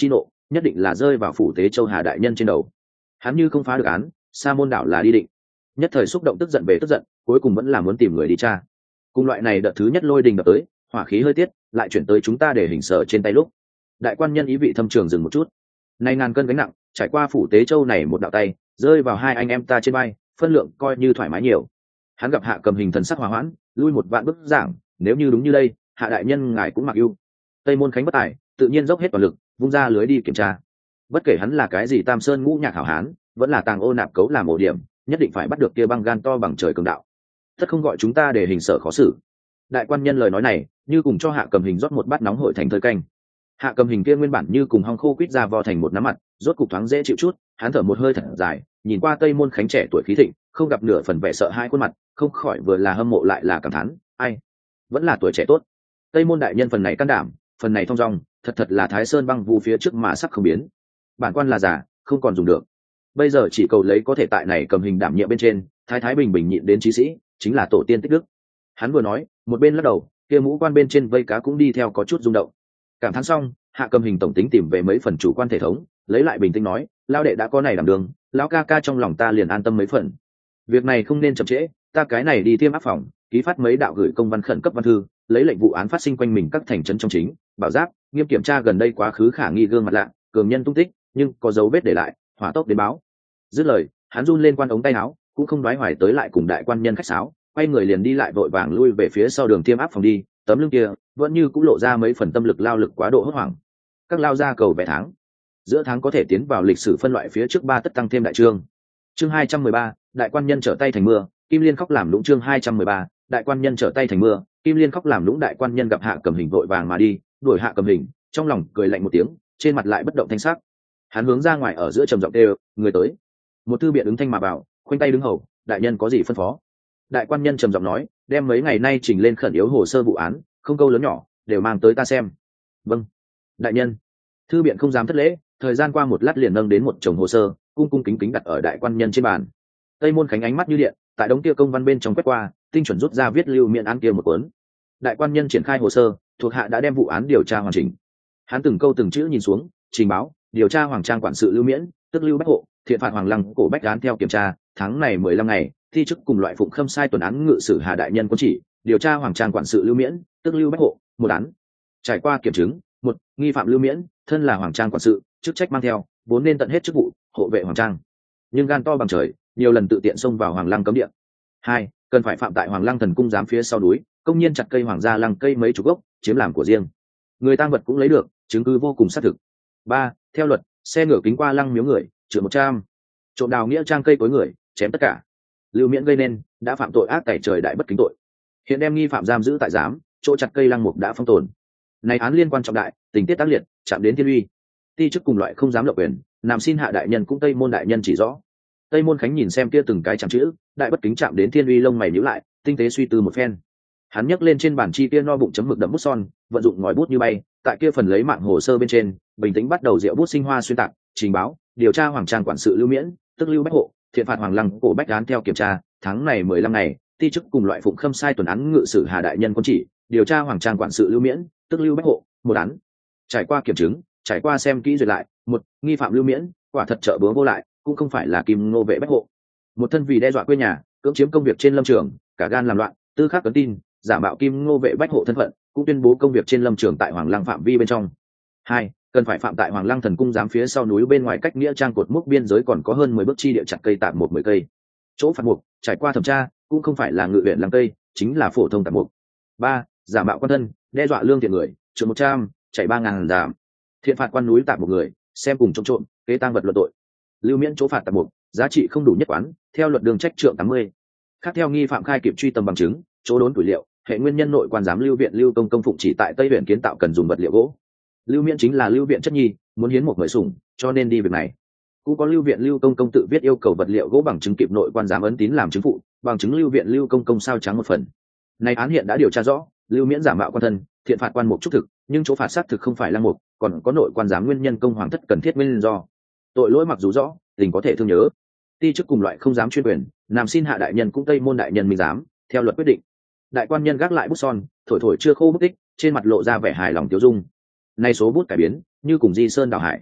nhất định là rơi vào phủ tế châu Hà đại nhân trên đầu. Hắn như không phá được án, sa môn đảo là đi định. Nhất thời xúc động tức giận về tức giận, cuối cùng vẫn là muốn tìm người đi tra. Cùng loại này đợt thứ nhất lôi đình đập tới, hỏa khí hơi tiết, lại chuyển tới chúng ta để hình sở trên tay lúc. Đại quan nhân ý vị thâm trường dừng một chút. Này ngàn cân gánh nặng, trải qua phủ tế châu này một đạo tay, rơi vào hai anh em ta trên vai, phân lượng coi như thoải mái nhiều. Hắn gặp Hạ Cầm Hình thần sắc hòa hoãn, lui một vạn bước giảng, nếu như đúng như đây, Hạ đại nhân ngài cũng mặc ưu. Tây môn khánh bất tài, tự nhiên dốc hết toàn lực, vung ra lưới đi kiểm tra. Bất kể hắn là cái gì Tam Sơn ngũ nhạc hảo hán, vẫn là tàng ô nạp cấu làm ổ điểm, nhất định phải bắt được kia băng gan to bằng trời cường đạo. Tất không gọi chúng ta để hình sở khó xử. Đại quan nhân lời nói này, như cùng cho Hạ Cầm Hình rót một bát nóng hổi thành thơi canh. Hạ Cầm Hình kia nguyên bản như cùng hong khô quýt ra vo thành một nắm mặt, rốt cục thoáng dễ chịu chút, hắn thở một hơi thật dài, nhìn qua Tây môn khánh trẻ tuổi khí thịnh, không gặp nửa phần vẻ sợ hãi khuôn mặt, không khỏi vừa là hâm mộ lại là cảm thán, ai, vẫn là tuổi trẻ tốt. Tây môn đại nhân phần này can đảm, phần này thong dong, thật thật là Thái Sơn băng vu phía trước mà sắc không biến. Bản quan là giả, không còn dùng được. Bây giờ chỉ cầu lấy có thể tại này Cầm Hình đảm nhiệm bên trên, thái thái bình bình nhịn đến chí sĩ, chính là tổ tiên tích đức. Hắn vừa nói, một bên lắc đầu, kia mũ quan bên trên vây cá cũng đi theo có chút rung động. Cảm thán xong, Hạ Cầm Hình tổng tính tìm về mấy phần chủ quan thể thống, lấy lại bình tĩnh nói, lao đệ đã có này đảm đường, lão ca ca trong lòng ta liền an tâm mấy phần. Việc này không nên chậm trễ, ta cái này đi tiêm áp phòng, ký phát mấy đạo gửi công văn khẩn cấp văn thư, lấy lệnh vụ án phát sinh quanh mình các thành trấn trong chính, bảo giáp, nghiêm kiểm tra gần đây quá khứ khả nghi gương mặt lạ, cường nhân tung tích, nhưng có dấu vết để lại, hỏa tốc đến báo. Dứt lời, hắn run lên quan ống tay áo, cũng không đoái hoài tới lại cùng đại quan nhân khách sáo, quay người liền đi lại vội vàng lui về phía sau đường tiêm áp phòng đi, tấm lưng kia vẫn như cũng lộ ra mấy phần tâm lực lao lực quá độ hốt hoảng. Các lao ra cầu vẽ tháng, giữa tháng có thể tiến vào lịch sử phân loại phía trước ba tất tăng thêm đại chương. Chương hai trăm mười ba, đại quan nhân trở tay thành mưa, Kim Liên khóc làm lũng. Chương hai trăm mười ba, đại quan nhân trở tay thành mưa, Kim Liên khóc làm lũng. Đại quan nhân gặp Hạ Cầm Hình vội vàng mà đi, đuổi Hạ Cầm Hình, trong lòng cười lạnh một tiếng, trên mặt lại bất động thanh sắc. Hắn hướng ra ngoài ở giữa trầm giọng kêu, người tới. Một thư biện ứng thanh mà bảo, khoanh tay đứng hầu, đại nhân có gì phân phó? Đại quan nhân trầm giọng nói, đem mấy ngày nay trình lên khẩn yếu hồ sơ vụ án, không câu lớn nhỏ, đều mang tới ta xem. Vâng, đại nhân. Thư biện không dám thất lễ, thời gian qua một lát liền nâng đến một chồng hồ sơ, cung cung kính kính đặt ở đại quan nhân trên bàn. Tây môn khánh ánh mắt như điện, tại đống kia công văn bên trong quét qua, tinh chuẩn rút ra viết lưu miệng án kia một cuốn. Đại quan nhân triển khai hồ sơ, thuộc hạ đã đem vụ án điều tra hoàn chỉnh. Hắn từng câu từng chữ nhìn xuống, trình báo, điều tra Hoàng Trang quản sự Lưu Miễn, tức Lưu Bách Hộ, thiện phạt Hoàng Lăng, cổ Bách án theo kiểm tra, tháng này mười lăm ngày, thi chức cùng loại phụng khâm sai tuần án ngự sử Hà đại nhân quân chỉ, điều tra Hoàng Trang quản sự Lưu Miễn, tức Lưu Bách Hộ, một án. Trải qua kiểm chứng, một, nghi phạm Lưu Miễn, thân là Hoàng Trang quản sự, chức trách mang theo, vốn nên tận hết chức vụ, hộ vệ Hoàng Trang. Nhưng gan to bằng trời, nhiều lần tự tiện xông vào Hoàng Lăng cấm địa. Hai, cần phải phạm tại Hoàng Lăng thần cung giám phía sau núi, công nhiên chặt cây hoàng gia lăng cây mấy chục gốc, chiếm làm của riêng. Người tang vật cũng lấy được, chứng cứ vô cùng xác thực. Ba, theo luật, xe ngựa kính qua lăng miếu người, trừ một trăm. Trộm đào nghĩa trang cây cối người, chém tất cả. Lưu Miễn gây nên, đã phạm tội ác tẩy trời đại bất kính tội. Hiện đem nghi phạm giam giữ tại giám, chỗ chặt cây lăng mục đã phong tồn. Này án liên quan trọng đại, tình tiết tác liệt, chạm đến thiên uy. Ti chức cùng loại không dám lộng quyền, làm xin Hạ đại nhân cũng Tây môn đại nhân chỉ rõ. Tây môn khánh nhìn xem kia từng cái chạm chữ, đại bất kính chạm đến thiên uy, lông mày nhíu lại, tinh tế suy tư một phen. Hắn nhấc lên trên bàn chi kia no bụng chấm mực đậm bút son, vận dụng ngòi bút như bay, tại kia phần lấy mạng hồ sơ bên trên, bình tĩnh bắt đầu diệu bút sinh hoa xuyên tạc, trình báo, điều tra Hoàng Trang quản sự Lưu Miễn, tức Lưu Bách Hộ, thiện phạt Hoàng Lăng, cổ Bách án theo kiểm tra, tháng này mười lăm ngày, ti chức cùng loại phụng khâm sai tuần án ngự sử Hà đại nhân quân chỉ, điều tra Hoàng Trang quản sự Lưu Miễn, tức Lưu Bách Hộ, một án. Trải qua kiểm chứng, trải qua xem kỹ duyệt lại, một, nghi phạm Lưu Miễn, quả thật trợ búa vô lại, cũng không phải là Kim Ngô vệ Bách Hộ. Một thân vì đe dọa quê nhà, cưỡng chiếm công việc trên lâm trường, cả gan làm loạn, tư khắc cấn tin, giả mạo Kim Ngô vệ Bách Hộ thân phận, cũng tuyên bố công việc trên lâm trường tại Hoàng Lăng phạm vi bên trong. Hai, cần phải phạm tại Hoàng Lăng thần cung giám phía sau núi bên ngoài cách nghĩa trang cột mốc biên giới còn có hơn mười bước chi địa chặt cây tạm một mười cây. Chỗ phạt mục, trải qua thẩm tra, cũng không phải là ngự huyện làng cây, chính là phổ thông tạm mục. Ba, giả mạo quan thân, đe dọa lương thiện người, trừ một trăm, chảy ba ngàn giảm. Thiện phạt quan núi tạm một người, xem cùng trông trộm, kế tang vật luận tội. Lưu Miễn chỗ phạt tạm mục, giá trị không đủ nhất quán, theo luật đường trách trượng tám mươi. Khác theo nghi phạm khai kịp truy tầm bằng chứng, chỗ đốn tuổi liệu, hệ nguyên nhân nội quan giám Lưu viện Lưu công công phụng chỉ tại Tây huyện kiến tạo cần dùng vật liệu gỗ. Lưu Miễn chính là Lưu viện chất nhi, muốn hiến một người sủng, cho nên đi việc này. Cũng có Lưu viện Lưu công công tự viết yêu cầu vật liệu gỗ bằng chứng kịp nội quan giám ấn tín làm chứng phụ, bằng chứng Lưu viện Lưu công công sao trắng một phần. Này án hiện đã điều tra rõ, Lưu Miễn giả mạo quan thân, thiện phạt quan mục trúc thực, nhưng chỗ phạt xác thực không phải lăng mục, còn có nội quan giám nguyên nhân công hoàng thất cần thiết nguyên do. Tội lỗi mặc dù rõ, tình có thể thương nhớ. Ti chức cùng loại không dám chuyên quyền, làm xin Hạ đại nhân cũng Tây môn đại nhân minh giám, theo luật quyết định. Đại quan nhân gác lại bút son, thổi thổi chưa khô bút tích, trên mặt lộ ra vẻ hài lòng tiêu dung. Nay số bút cải biến, như cùng di sơn đào hải.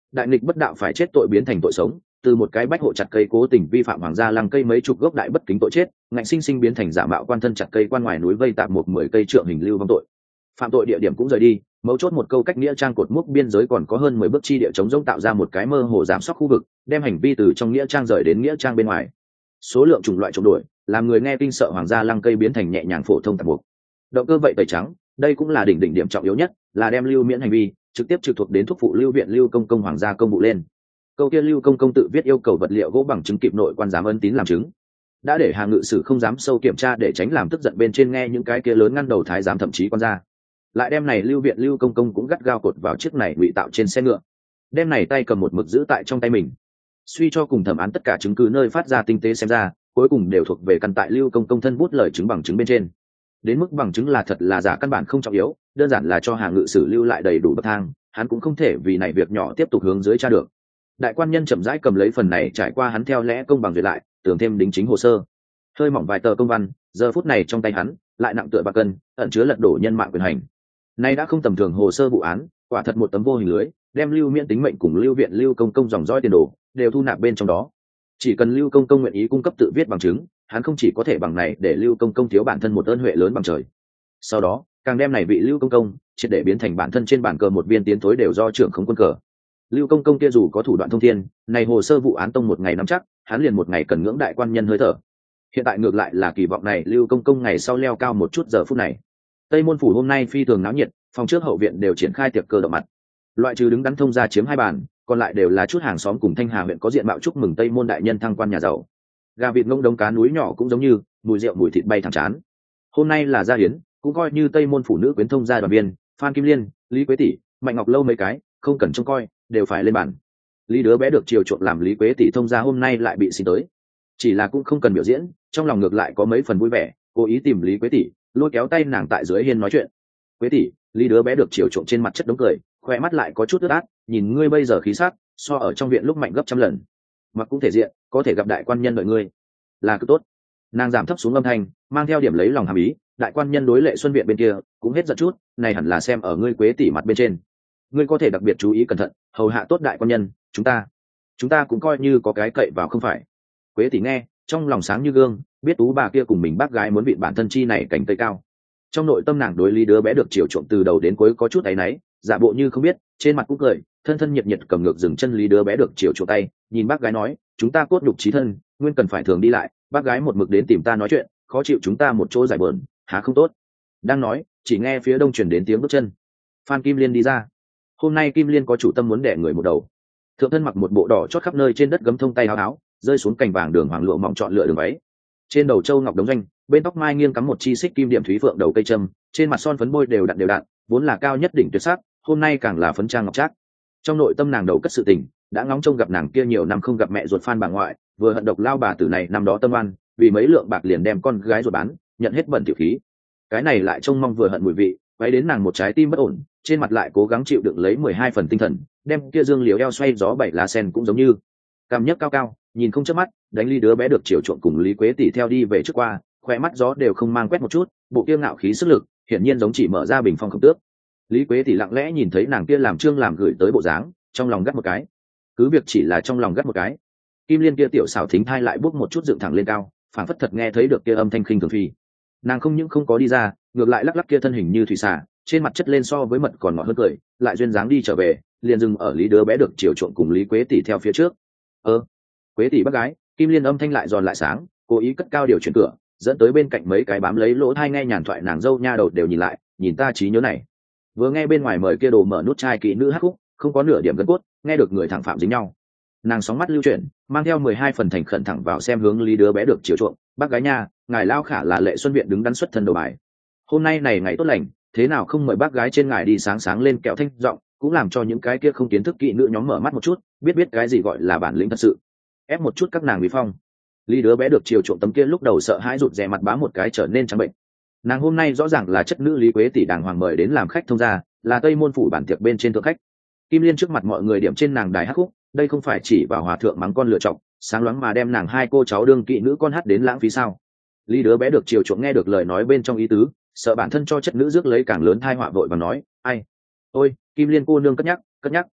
đại nghịch bất đạo phải chết tội biến thành tội sống, từ một cái bách hộ chặt cây cố tình vi phạm hoàng gia lăng cây mấy chục gốc đại bất kính tội chết, ngạnh sinh sinh biến thành giả mạo quan thân chặt cây quan ngoài núi vây tạp một mười cây trượng hình lưu vong tội. Phạm tội địa điểm cũng rời đi, mấu chốt một câu cách nghĩa trang cột mốc biên giới còn có hơn mười bước chi địa chống rỗng tạo ra một cái mơ hồ giảm sóc khu vực, đem hành vi từ trong nghĩa trang rời đến nghĩa trang bên ngoài. Số lượng chủng loại trộm đổi, làm người nghe kinh sợ hoàng gia lăng cây biến thành nhẹ nhàng phổ thông tạp mục. Động cơ vậy tẩy trắng, đây cũng là đỉnh đỉnh điểm trọng yếu nhất, là đem lưu miễn hành vi trực tiếp trực thuộc đến thuốc phụ lưu viện lưu công công hoàng gia công vụ lên. Câu kia lưu công công tự viết yêu cầu vật liệu gỗ bằng chứng kịp nội quan giám ân tín làm chứng, đã để Hà Ngự Sử không dám sâu kiểm tra để tránh làm tức giận bên trên nghe những cái kia lớn ngăn đầu thái giám thậm chí quan gia. Lại đem này lưu viện lưu công công cũng gắt gao cột vào chiếc này ngụy tạo trên xe ngựa, đem này tay cầm một mực giữ tại trong tay mình. Suy cho cùng thẩm án tất cả chứng cứ nơi phát ra tinh tế xem ra, cuối cùng đều thuộc về căn tại lưu công công thân bút lời chứng bằng chứng bên trên. Đến mức bằng chứng là thật là giả căn bản không trọng yếu, đơn giản là cho Hà Ngự Sử lưu lại đầy đủ bậc thang, hắn cũng không thể vì này việc nhỏ tiếp tục hướng dưới tra được. Đại quan nhân chậm rãi cầm lấy phần này trải qua hắn theo lẽ công bằng duyệt lại, tưởng thêm đính chính hồ sơ. Hơi mỏng vài tờ công văn, giờ phút này trong tay hắn lại nặng tựa bạc cân, ẩn chứa lật đổ nhân mạng quyền hành. Nay đã không tầm thường hồ sơ vụ án, quả thật một tấm vô hình lưới, đem lưu miễn tính mệnh cùng lưu viện lưu công công dòng dõi tiền đồ đều thu nạp bên trong đó. Chỉ cần lưu công công nguyện ý cung cấp tự viết bằng chứng, hắn không chỉ có thể bằng này để lưu công công thiếu bản thân một ơn huệ lớn bằng trời. Sau đó càng đem này vị lưu công công triệt để biến thành bản thân trên bàn cờ một viên tiến thối đều do trưởng khống quân cờ. Lưu công công kia dù có thủ đoạn thông thiên, này hồ sơ vụ án tông một ngày nắm chắc, hắn liền một ngày cần ngưỡng đại quan nhân hơi thở. Hiện tại ngược lại là kỳ vọng này lưu công công ngày sau leo cao một chút giờ phút này. Tây môn phủ hôm nay phi thường náo nhiệt, phòng trước hậu viện đều triển khai tiệc cơ động mặt. Loại trừ đứng đắn thông gia chiếm hai bàn, còn lại đều là chút hàng xóm cùng Thanh Hà huyện có diện mạo chúc mừng Tây môn đại nhân thăng quan nhà giàu. Gà vịt ngông đống cá núi nhỏ cũng giống như mùi rượu mùi thịt bay thẳng chán. Hôm nay là gia hiến, cũng coi như Tây môn phủ nữ quyến thông gia đoàn viên, Phan Kim Liên, Lý Quế tỷ, Mạnh Ngọc Lâu mấy cái, không cần trông coi, đều phải lên bàn. Lý đứa bé được chiều chuộng làm Lý Quế tỷ thông gia hôm nay lại bị xin tới, chỉ là cũng không cần biểu diễn, trong lòng ngược lại có mấy phần vui vẻ, cố ý tìm Lý Quế tỷ, lôi kéo tay nàng tại dưới hiên nói chuyện. Quế tỷ, Lý đứa bé được chiều chuộng trên mặt chất đống cười, khoe mắt lại có chút ướt át, nhìn ngươi bây giờ khí sắc, so ở trong viện lúc mạnh gấp trăm lần, mặc cũng thể diện, có thể gặp đại quan nhân đợi ngươi, là cứ tốt. Nàng giảm thấp xuống âm thanh, mang theo điểm lấy lòng hàm ý, đại quan nhân đối lệ xuân viện bên kia cũng hết giận chút, này hẳn là xem ở ngươi Quế tỷ mặt bên trên, ngươi có thể đặc biệt chú ý cẩn thận, hầu hạ tốt đại quan nhân, chúng ta chúng ta cũng coi như có cái cậy vào không phải. Quế tỷ nghe, trong lòng sáng như gương, biết tú bà kia cùng mình bác gái muốn vịn bản thân chi này cảnh tây cao. Trong nội tâm nàng đối Lý đứa bé được chiều chuộng từ đầu đến cuối có chút áy náy, giả bộ như không biết, trên mặt cũng cười, thân thân nhiệt nhiệt cầm ngược dừng chân Lý đứa bé được chiều chuộng tay, nhìn bác gái nói, chúng ta cốt nhục chí thân, nguyên cần phải thường đi lại, bác gái một mực đến tìm ta nói chuyện, khó chịu chúng ta một chỗ giải bờn, há không tốt. Đang nói, chỉ nghe phía đông truyền đến tiếng bước chân. Phan Kim Liên đi ra. Hôm nay Kim Liên có chủ tâm muốn đẻ người một đầu. Thượng thân mặc một bộ đỏ chót khắp nơi trên đất gấm thông tay áo áo, rơi xuống cành vàng đường hoàng lụa mỏng chọn lựa đường váy. Trên đầu châu ngọc đống doanh, bên tóc mai nghiêng cắm một chi xích kim điểm thúy phượng đầu cây châm, trên mặt son phấn bôi đều đặn đều đặn, vốn là cao nhất đỉnh tuyệt sắc, hôm nay càng là phấn trang ngọc trác. Trong nội tâm nàng đầu cất sự tình, đã ngóng trông gặp nàng kia nhiều năm không gặp mẹ ruột Phan bà ngoại, vừa hận độc lao bà tử này năm đó tâm oan, vì mấy lượng bạc liền đem con gái ruột bán, nhận hết bẩn tiểu khí. Cái này lại trông mong vừa hận mùi vị, váy đến nàng một trái tim bất ổn, trên mặt lại cố gắng chịu đựng lấy mười hai phần tinh thần, đem kia dương liễu eo xoay gió bảy lá sen cũng giống như cằm nhấc cao cao, nhìn không chớp mắt, đánh Lý đứa bé được chiều chuộng cùng Lý Quế tỷ theo đi về trước qua, khỏe mắt gió đều không mang quét một chút, bộ kia ngạo khí sức lực, hiển nhiên giống chỉ mở ra bình phong không tước. Lý Quế tỷ lặng lẽ nhìn thấy nàng kia làm trương làm gửi tới bộ dáng, trong lòng gắt một cái. Cứ việc chỉ là trong lòng gắt một cái, Kim Liên kia tiểu xảo thính thai lại bốc một chút dựng thẳng lên cao, phảng phất thật nghe thấy được kia âm thanh khinh thường phi. Nàng không những không có đi ra, ngược lại lắc lắc kia thân hình như thủy xà, trên mặt chất lên so với mật còn ngọt hơn cười, lại duyên dáng đi trở về, liền dừng ở Lý đứa bé được chiều chuộng cùng Lý Quế tỷ theo phía trước. Ơ, Quế tỷ bác gái, Kim Liên âm thanh lại giòn lại sáng, cố ý cất cao điều chuyển cửa, dẫn tới bên cạnh mấy cái bám lấy lỗ thai nghe nhàn thoại nàng dâu nha đầu đều nhìn lại, nhìn ta trí nhớ này. Vừa nghe bên ngoài mời kia đồ mở nút chai kỹ nữ hát khúc, không có nửa điểm gân cốt, nghe được người thẳng phạm dính nhau. Nàng sóng mắt lưu chuyển, mang theo mười hai phần thành khẩn thẳng vào xem hướng Lý đứa bé được chiều chuộng, bác gái nha, ngài lao khả là lệ xuân viện đứng đắn xuất thân đầu bài. Hôm nay này ngày tốt lành, thế nào không mời bác gái trên ngài đi sáng sáng lên kẹo thanh giọng, cũng làm cho những cái kia không kiến thức kỹ nữ nhóm mở mắt một chút, biết biết cái gì gọi là bản lĩnh thật sự, ép một chút các nàng vì phong. Lý đứa bé được chiều chuộng tấm kia lúc đầu sợ hãi rụt rè mặt bá một cái trở nên trắng bệnh. Nàng hôm nay rõ ràng là chất nữ Lý Quế tỷ đàng hoàng mời đến làm khách thông gia, là Tây môn phủ bản tiệc bên trên thượng khách. Kim Liên trước mặt mọi người điểm trên nàng đài hát khúc, đây không phải chỉ vào hòa thượng mắng con lựa chọc, sáng loáng mà đem nàng hai cô cháu đương kỵ nữ con hát đến lãng phí sao? Lý đứa bé được chiều chuộng nghe được lời nói bên trong ý tứ, sợ bản thân cho chất nữ rước lấy càng lớn thai họa vội và nói, ai, ôi, Kim Liên cô nương cất nhắc, cất nhắc.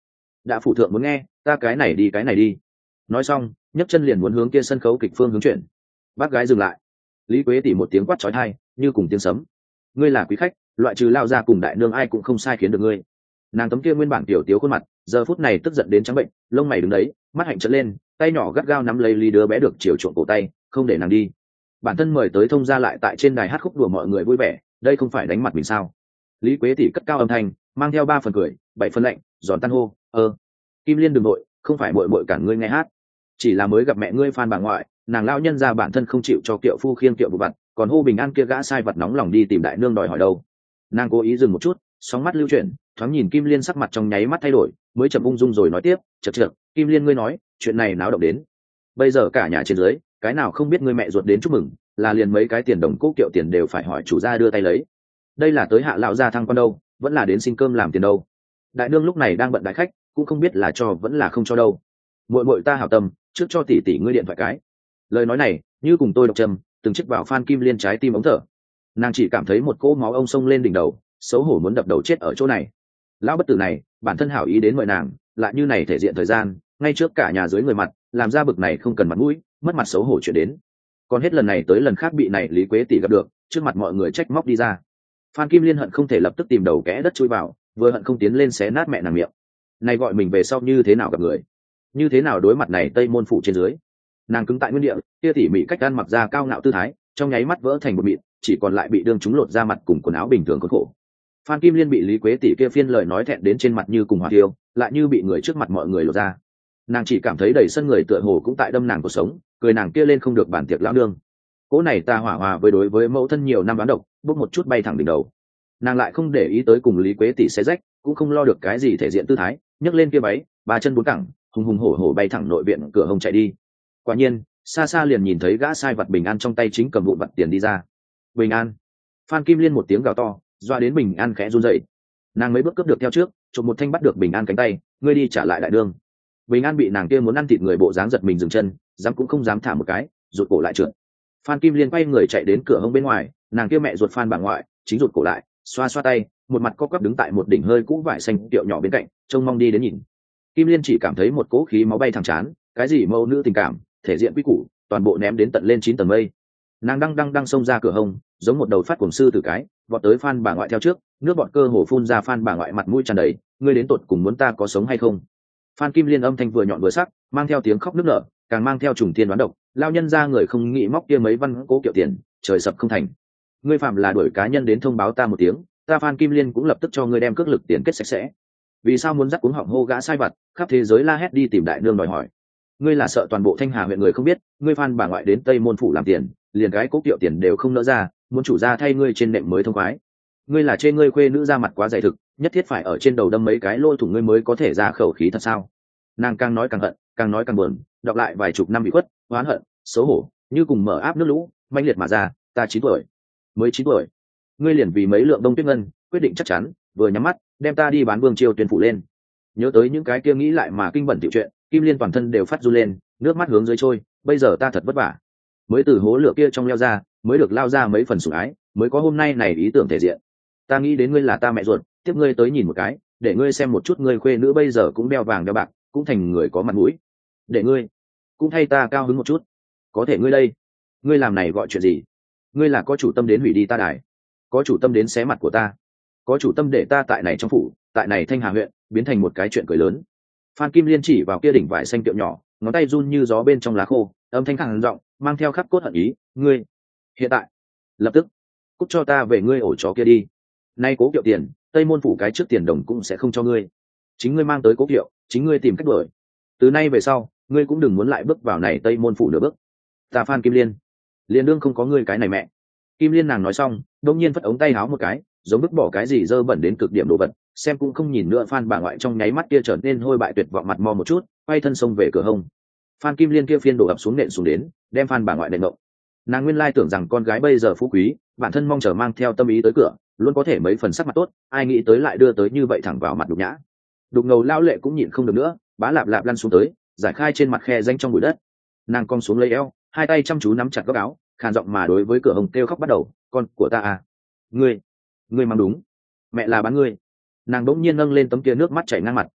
đã phủ thượng muốn nghe, ta cái này đi cái này đi. Nói xong nhấc chân liền muốn hướng kia sân khấu kịch phương hướng chuyển. Bác gái dừng lại. Lý Quế tỷ một tiếng quát chói tai như cùng tiếng sấm. Ngươi là quý khách, loại trừ lao ra cùng đại nương ai cũng không sai khiến được ngươi. Nàng tấm kia nguyên bản tiểu tiếu khuôn mặt giờ phút này tức giận đến trắng bệnh, lông mày đứng đấy, mắt hạnh trợn lên, tay nhỏ gắt gao nắm lấy Lý đứa bé được chiều chuộng cổ tay, không để nàng đi. Bản thân mời tới thông gia lại tại trên đài hát khúc đùa mọi người vui vẻ, đây không phải đánh mặt mình sao? Lý Quế tỷ cất cao âm thanh, mang theo ba phần cười, bảy phần lạnh, giòn tan hô, ơ, Kim Liên đừng nội, không phải muội muội cản ngươi nghe hát, chỉ là mới gặp mẹ ngươi Phan bà ngoại, nàng lão nhân ra bản thân không chịu cho kiệu phu khiêng kiệu vụ vặt, còn hô bình an kia gã sai vật nóng lòng đi tìm đại nương đòi hỏi đâu. Nàng cố ý dừng một chút, sóng mắt lưu chuyển, thoáng nhìn Kim Liên sắc mặt trong nháy mắt thay đổi, mới chậm ung dung rồi nói tiếp, chậc chậc, Kim Liên ngươi nói, chuyện này náo động đến, bây giờ cả nhà trên dưới, cái nào không biết ngươi mẹ ruột đến chúc mừng, là liền mấy cái tiền đồng cố kiệu tiền đều phải hỏi chủ gia đưa tay lấy. Đây là tới hạ lão gia thăng quan đâu, vẫn là đến xin cơm làm tiền đâu. Đại nương lúc này đang bận đại khách, cũng không biết là cho vẫn là không cho đâu. Muội muội ta hảo tâm, trước cho tỷ tỷ ngươi điện thoại cái. Lời nói này như cùng tôi độc trầm, từng chiếc vào Phan Kim Liên trái tim ống thở. Nàng chỉ cảm thấy một cỗ máu ông sông lên đỉnh đầu, xấu hổ muốn đập đầu chết ở chỗ này. Lão bất tử này bản thân hảo ý đến mời nàng, lại như này thể diện thời gian ngay trước cả nhà dưới người mặt, làm ra bực này không cần mặt mũi mất mặt xấu hổ chuyện đến. Còn hết lần này tới lần khác bị này Lý Quế tỷ gặp được, trước mặt mọi người trách móc đi ra. Phan Kim Liên hận không thể lập tức tìm đầu kẽ đất chui vào, vừa hận không tiến lên xé nát mẹ nàng miệng. Này gọi mình về sau như thế nào gặp người, như thế nào đối mặt này Tây môn phủ trên dưới. Nàng cứng tại nguyên địa, kia tỉ mỉ cách ăn mặc ra cao ngạo tư thái, trong nháy mắt vỡ thành một mịn, chỉ còn lại bị đương chúng lột ra mặt cùng quần áo bình thường khốn khổ. Phan Kim Liên bị Lý Quế tỷ kia phiên lời nói thẹn đến trên mặt như cùng hỏa thiêu, lại như bị người trước mặt mọi người lột ra. Nàng chỉ cảm thấy đầy sân người tựa hồ cũng tại đâm nàng cuộc sống, cười nàng kia lên không được bản tiệc lão nương. Cỗ này ta hỏa hòa với đối với mẫu thân nhiều năm bán độc, bốc một chút bay thẳng đỉnh đầu. Nàng lại không để ý tới cùng Lý Quế tỷ xé rách, cũng không lo được cái gì thể diện tư thái, nhấc lên kia váy, ba chân bốn cẳng, hùng hùng hổ hổ bay thẳng nội viện cửa hông chạy đi. Quả nhiên xa xa liền nhìn thấy gã sai vật Bình An trong tay chính cầm vụn vặt tiền đi ra. Bình An. Phan Kim Liên một tiếng gào to, doa đến Bình An khẽ run rẩy. Nàng mấy bước cướp được theo trước, chụp một thanh bắt được Bình An cánh tay, ngươi đi trả lại đại đương. Bình An bị nàng kia muốn ăn thịt người bộ dáng giật mình dừng chân, dám cũng không dám thả một cái, rụt cổ lại trượt. Phan Kim Liên quay người chạy đến cửa hông bên ngoài, nàng kia mẹ ruột Phan bà ngoại chính rụt cổ lại, xoa xoa tay, một mặt co quắp đứng tại một đỉnh hơi cũ vải xanh tiệu nhỏ bên cạnh, trông mong đi đến nhìn. Kim Liên chỉ cảm thấy một cỗ khí máu bay thẳng chán, cái gì mẫu nữ tình cảm, thể diện quý củ, toàn bộ ném đến tận lên chín tầng mây. Nàng đang đang đang xông ra cửa hông, giống một đầu phát cuồng sư tử cái, vọt tới Phan bà ngoại theo trước, nước bọt cơ hồ phun ra. Phan bà ngoại mặt mũi tràn đầy, ngươi đến tột cùng muốn ta có sống hay không? Phan Kim Liên âm thanh vừa nhọn vừa sắc, mang theo tiếng khóc nức nở, càng mang theo trùng tiên đoán độc, lao nhân ra người không nghĩ móc kia mấy văn cố kiệu tiền, trời sập không thành. Ngươi phạm là đuổi cá nhân đến thông báo ta một tiếng, ta Phan Kim Liên cũng lập tức cho ngươi đem cước lực tiền kết sạch sẽ. Vì sao muốn dắt cuống họng hô gã sai vặt, khắp thế giới la hét đi tìm đại nương đòi hỏi? Ngươi là sợ toàn bộ Thanh Hà huyện người không biết, ngươi Phan bà ngoại đến Tây môn phủ làm tiền, liền cái cố kiệu tiền đều không nỡ ra, muốn chủ gia thay ngươi trên nệm mới thông khoái. Ngươi là chê ngươi khuê nữ ra mặt quá dày thực, nhất thiết phải ở trên đầu đâm mấy cái lôi thủng ngươi mới có thể ra khẩu khí thật sao? Nàng càng nói càng hận, càng nói càng buồn, đọc lại vài chục năm bị khuất, oán hận, xấu hổ, như cùng mở áp nước lũ, manh liệt mà ra. Ta chín tuổi, mới chín tuổi, ngươi liền vì mấy lượng đông tuyết ngân, quyết định chắc chắn, vừa nhắm mắt, đem ta đi bán Vương Triều Tuyên phủ lên. Nhớ tới những cái kia nghĩ lại mà kinh bẩn tiểu chuyện, Kim Liên toàn thân đều phát run lên, nước mắt hướng dưới trôi. Bây giờ ta thật vất vả, mới từ hố lửa kia trong leo ra, mới được lao ra mấy phần sủng ái, mới có hôm nay này ý tưởng thể diện. Ta nghĩ đến ngươi là ta mẹ ruột, tiếp ngươi tới nhìn một cái, để ngươi xem một chút ngươi khuê nữ bây giờ cũng đeo vàng đeo bạc, cũng thành người có mặt mũi, để ngươi cũng thay ta cao hứng một chút. Có thể ngươi đây, ngươi làm này gọi chuyện gì? Ngươi là có chủ tâm đến hủy đi ta đài, có chủ tâm đến xé mặt của ta, có chủ tâm để ta tại này trong phủ, tại này Thanh Hà huyện biến thành một cái chuyện cười lớn. Phan Kim Liên chỉ vào kia đỉnh vải xanh tiệu nhỏ, ngón tay run như gió bên trong lá khô, âm thanh khàn giọng, mang theo khắc cốt hận ý, ngươi hiện tại lập tức cút cho ta về ngươi ổ chó kia đi. Nay cố kiệu tiền, Tây môn phủ cái trước tiền đồng cũng sẽ không cho ngươi, chính ngươi mang tới cố kiệu, chính ngươi tìm cách đuổi. Từ nay về sau, ngươi cũng đừng muốn lại bước vào này Tây môn phủ nửa bước. Ta Phan Kim Liên liền đương không có ngươi cái này mẹ. Kim Liên nàng nói xong, đột nhiên phất ống tay áo một cái, giống vứt bỏ cái gì dơ bẩn đến cực điểm đồ vật, xem cũng không nhìn nữa. Phan bà ngoại trong nháy mắt kia trở nên hôi bại tuyệt vọng, mặt mò một chút, quay thân xông về cửa hông. Phan Kim Liên kia phiên đổ ập xuống nện xuống đến, đem Phan bà ngoại nện ngộng. Nàng nguyên lai tưởng rằng con gái bây giờ phú quý, bản thân mong chờ mang theo tâm ý tới cửa, luôn có thể mấy phần sắc mặt tốt, ai nghĩ tới lại đưa tới như vậy thẳng vào mặt đục nhã. Đục ngầu lao lệ cũng nhịn không được nữa, bá lạp lạp lăn xuống tới, giải khai trên mặt khe danh trong bụi đất. Nàng cong xuống lấy eo, hai tay chăm chú nắm chặt góc áo, khàn giọng mà đối với cửa hồng kêu khóc bắt đầu, con của ta à, ngươi ngươi mang đúng, mẹ là bán ngươi. Nàng đỗng nhiên nâng lên tấm kia nước mắt chảy ngang mặt,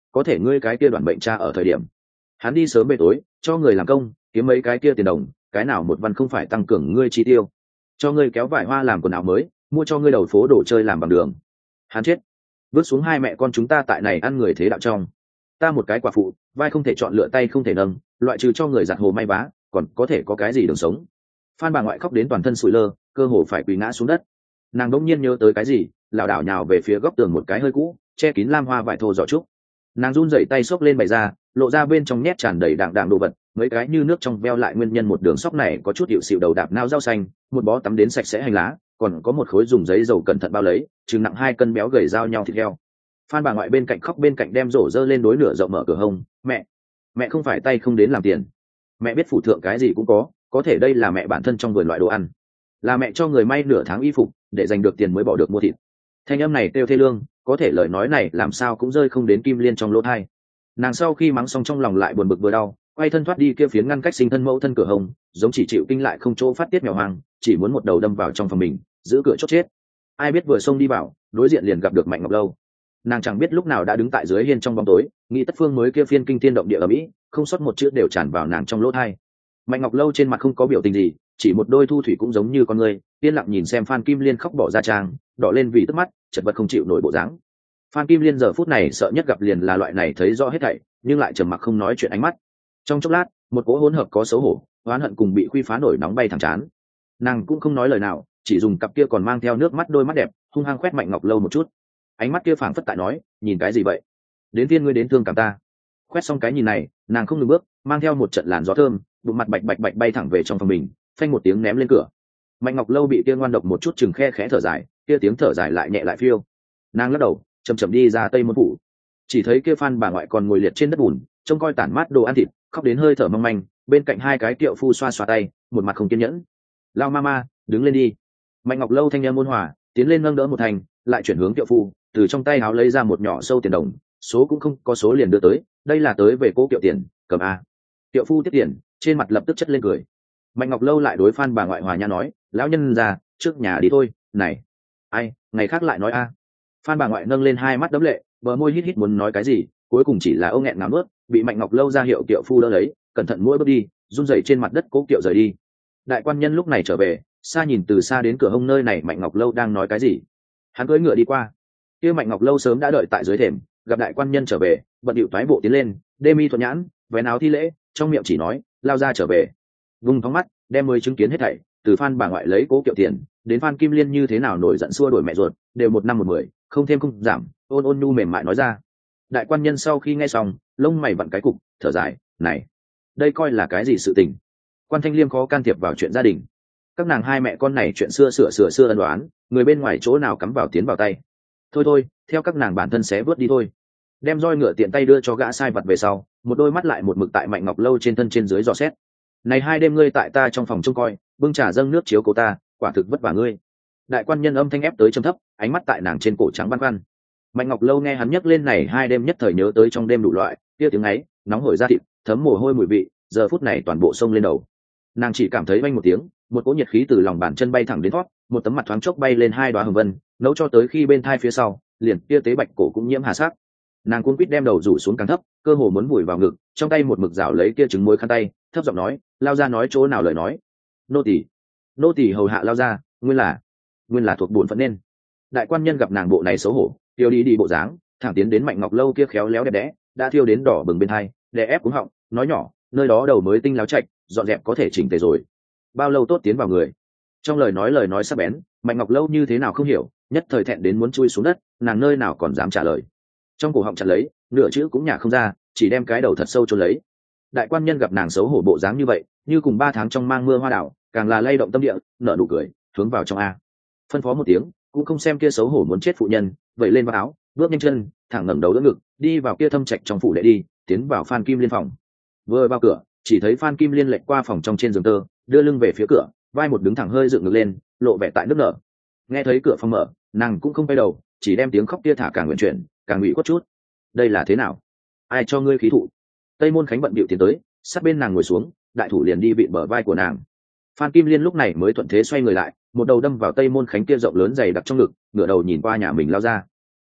có thể ngươi cái kia đoàn bệnh cha ở thời điểm hắn đi sớm về tối cho người làm công kiếm mấy cái kia tiền đồng, cái nào một văn không phải tăng cường ngươi chi tiêu, cho ngươi kéo vải hoa làm quần áo mới, mua cho ngươi đầu phố đồ chơi làm bằng đường. Hắn chết, vứt xuống hai mẹ con chúng ta tại này ăn người thế đạo trong. Ta một cái quả phụ, vai không thể chọn lựa tay không thể nâng, loại trừ cho người giặt hồ may vá, còn có thể có cái gì đường sống. Phan bà ngoại khóc đến toàn thân sụi lơ, cơ hồ phải quỳ ngã xuống đất. Nàng đỗng nhiên nhớ tới cái gì, lảo đảo nhào về phía góc tường một cái hơi cũ, che kín lam hoa vải thô giỏ trúc. Nàng run rẩy tay xốc lên bày ra, lộ ra bên trong nhét tràn đầy đạng đạng đồ vật, mấy cái như nước trong veo lại nguyên nhân một đường sóc này có chút hiệu xịu đầu đạp nao rau xanh, một bó tắm đến sạch sẽ hành lá, còn có một khối dùng giấy dầu cẩn thận bao lấy, chừng nặng hai cân béo gầy giao nhau thịt heo. Phan bà ngoại bên cạnh khóc bên cạnh đem rổ dơ lên đối nửa rộng mở cửa hông. Mẹ, mẹ không phải tay không đến làm tiền, mẹ biết phủ thượng cái gì cũng có, có thể đây là mẹ bản thân trong vườn loại đồ ăn, là mẹ cho người may nửa tháng y phục để giành được tiền mới bỏ được mua thịt. Thanh âm này kêu thê lương, có thể lời nói này làm sao cũng rơi không đến Kim Liên trong lỗ tai. Nàng sau khi mắng xong trong lòng lại buồn bực vừa đau, quay thân thoát đi kia phiến ngăn cách sinh thân mẫu thân cửa hông, giống chỉ chịu kinh lại không chỗ phát tiết mèo hoang, chỉ muốn một đầu đâm vào trong phòng mình, giữ cửa chốt chết. Ai biết vừa xông đi vào, đối diện liền gặp được Mạnh Ngọc Lâu. Nàng chẳng biết lúc nào đã đứng tại dưới hiên trong bóng tối, nghĩ tất phương mới kia phiên kinh thiên động địa ở mỹ, không sót một chữ đều tràn vào nàng trong lỗ tai. Mạnh Ngọc Lâu trên mặt không có biểu tình gì, chỉ một đôi thu thủy cũng giống như con người, yên lặng nhìn xem Phan Kim Liên khóc bỏ ra trang, đỏ lên vì tức mắt, chật vật không chịu nổi bộ dáng. Phan Kim Liên giờ phút này sợ nhất gặp liền là loại này thấy rõ hết thảy, nhưng lại trầm mặc không nói chuyện ánh mắt. Trong chốc lát, một cỗ hỗn hợp có xấu hổ, oán hận cùng bị khuy phá nổi nóng bay thẳng chán. Nàng cũng không nói lời nào, chỉ dùng cặp kia còn mang theo nước mắt đôi mắt đẹp, hung hăng quét Mạnh Ngọc Lâu một chút. Ánh mắt kia phảng phất tại nói, nhìn cái gì vậy? Đến tiên ngươi đến thương cảm ta. Quét xong cái nhìn này, nàng không ngừng bước, mang theo một trận làn gió thơm, bụng mặt bạch bạch bạch bay thẳng về trong phòng mình, phanh một tiếng ném lên cửa. Mạnh Ngọc Lâu bị kia ngoan độc một chút chừng khe khẽ thở dài, kia tiếng thở dài lại nhẹ lại phiêu. Nàng lắc đầu, chậm chậm đi ra tây môn phủ, chỉ thấy kia Phan bà ngoại còn ngồi liệt trên đất bùn, trông coi tản mát đồ ăn thịt, khóc đến hơi thở mong manh, bên cạnh hai cái tiệu phu xoa xoa tay, một mặt không kiên nhẫn. Lao mama, đứng lên đi. Mạnh Ngọc Lâu thanh em ôn hòa, tiến lên nâng đỡ một thành, lại chuyển hướng tiệu phu, từ trong tay áo lấy ra một nhỏ sâu tiền đồng, số cũng không có số liền đưa tới, đây là tới về cố kiệu tiền, cầm a. Tiệu phu tiếp tiền, trên mặt lập tức chất lên cười. Mạnh Ngọc Lâu lại đối Phan bà ngoại hòa nha nói, lão nhân già, trước nhà đi thôi, này. Ai, ngày khác lại nói a. Phan bà ngoại nâng lên hai mắt đấm lệ, bờ môi hít hít muốn nói cái gì, cuối cùng chỉ là âu nghẹn ngáo nuốt, bị Mạnh Ngọc Lâu ra hiệu tiệu phu đỡ lấy, cẩn thận mỗi bước đi, run rẩy trên mặt đất cố kiệu rời đi. Đại quan nhân lúc này trở về, xa nhìn từ xa đến cửa hông nơi này Mạnh Ngọc Lâu đang nói cái gì. Hắn cưỡi ngựa đi qua, kia Mạnh Ngọc Lâu sớm đã đợi tại dưới thềm, gặp đại quan nhân trở về, bận điệu toái bộ tiến lên, đê mi thuận nhãn, vén áo thi lễ, trong miệng chỉ nói, lao ra trở về. Vung thóng mắt, đem mới chứng kiến hết thảy, từ Phan bà ngoại lấy cố kiệu tiền, đến Phan Kim Liên như thế nào nổi giận xua đuổi mẹ ruột, đều một năm một mười, không thêm không giảm, ôn ôn nhu mềm mại nói ra. Đại quan nhân sau khi nghe xong, lông mày vặn cái cục, thở dài, này, đây coi là cái gì sự tình? Quan Thanh Liêm khó can thiệp vào chuyện gia đình, các nàng hai mẹ con này chuyện xưa sửa sửa xưa ân đoán, người bên ngoài chỗ nào cắm vào tiến vào tay. Thôi thôi, theo các nàng bản thân xé vớt đi thôi. Đem roi ngựa tiện tay đưa cho gã sai vật về sau, một đôi mắt lại một mực tại Mạnh Ngọc Lâu trên thân trên dưới dò xét. Này hai đêm ngươi tại ta trong phòng trông coi, bưng trà dâng nước chiếu cố ta, quả thực vất vả ngươi. Đại quan nhân âm thanh ép tới trầm thấp, ánh mắt tại nàng trên cổ trắng băn khoăn. Mạnh Ngọc Lâu nghe hắn nhắc lên này hai đêm nhất thời nhớ tới trong đêm đủ loại, kia tiếng ấy, nóng hổi da thịt, thấm mồ hôi mùi vị, giờ phút này toàn bộ sông lên đầu. Nàng chỉ cảm thấy vang một tiếng, một cỗ nhiệt khí từ lòng bàn chân bay thẳng đến thoát, một tấm mặt thoáng chốc bay lên hai đóa hồng vân, nấu cho tới khi bên thai phía sau, liền kia tế bạch cổ cũng nhiễm hà sắc. Nàng cuống quýt đem đầu rủ xuống càng thấp, cơ hồ muốn vùi vào ngực, trong tay một mực rảo lấy kia trứng muối khăn tay, thấp giọng nói, lao ra nói chỗ nào lời nói. Nô tỳ, nô tỳ hầu hạ lao ra, nguyên là, nguyên là thuộc bổn phận nên. Đại quan nhân gặp nàng bộ này xấu hổ, tiêu đi đi bộ dáng, thẳng tiến đến Mạnh Ngọc Lâu kia khéo léo đẹp đẽ, đã thiêu đến đỏ bừng bên hai, đè ép cuống họng, nói nhỏ, nơi đó đầu mới tinh láo chạch, dọn dẹp có thể chỉnh tề rồi. Bao lâu tốt tiến vào người. Trong lời nói lời nói sắc bén, Mạnh Ngọc Lâu như thế nào không hiểu, nhất thời thẹn đến muốn chui xuống đất, nàng nơi nào còn dám trả lời. Trong cổ họng chặt lấy, nửa chữ cũng nhả không ra, chỉ đem cái đầu thật sâu chôn lấy. Đại quan nhân gặp nàng xấu hổ bộ dáng như vậy, như cùng ba tháng trong mang mưa hoa đảo, càng là lay động tâm địa, nở nụ cười, hướng vào trong a. Phân phó một tiếng, cũng không xem kia xấu hổ muốn chết phụ nhân, vậy lên vào áo, bước nhanh chân, thẳng ngẩng đầu đỡ ngực, đi vào kia thâm trạch trong phủ đệ đi, tiến vào Phan Kim Liên phòng. Vừa vào cửa, chỉ thấy Phan Kim Liên lệch qua phòng trong trên giường tơ, đưa lưng về phía cửa, vai một đứng thẳng hơi dựng ngược lên, lộ vẻ tại nước nở. Nghe thấy cửa phòng mở, nàng cũng không quay đầu, chỉ đem tiếng khóc kia thả càng nguyện chuyển, càng ủy khuất chút. Đây là thế nào? Ai cho ngươi khí thụ? Tây Môn Khánh bận bịu tiến tới, sát bên nàng ngồi xuống, đại thủ liền đi vịn bờ vai của nàng. Phan Kim Liên lúc này mới thuận thế xoay người lại, một đầu đâm vào Tây Môn Khánh kia rộng lớn dày đặc trong ngực, ngửa đầu nhìn qua nhà mình lao ra.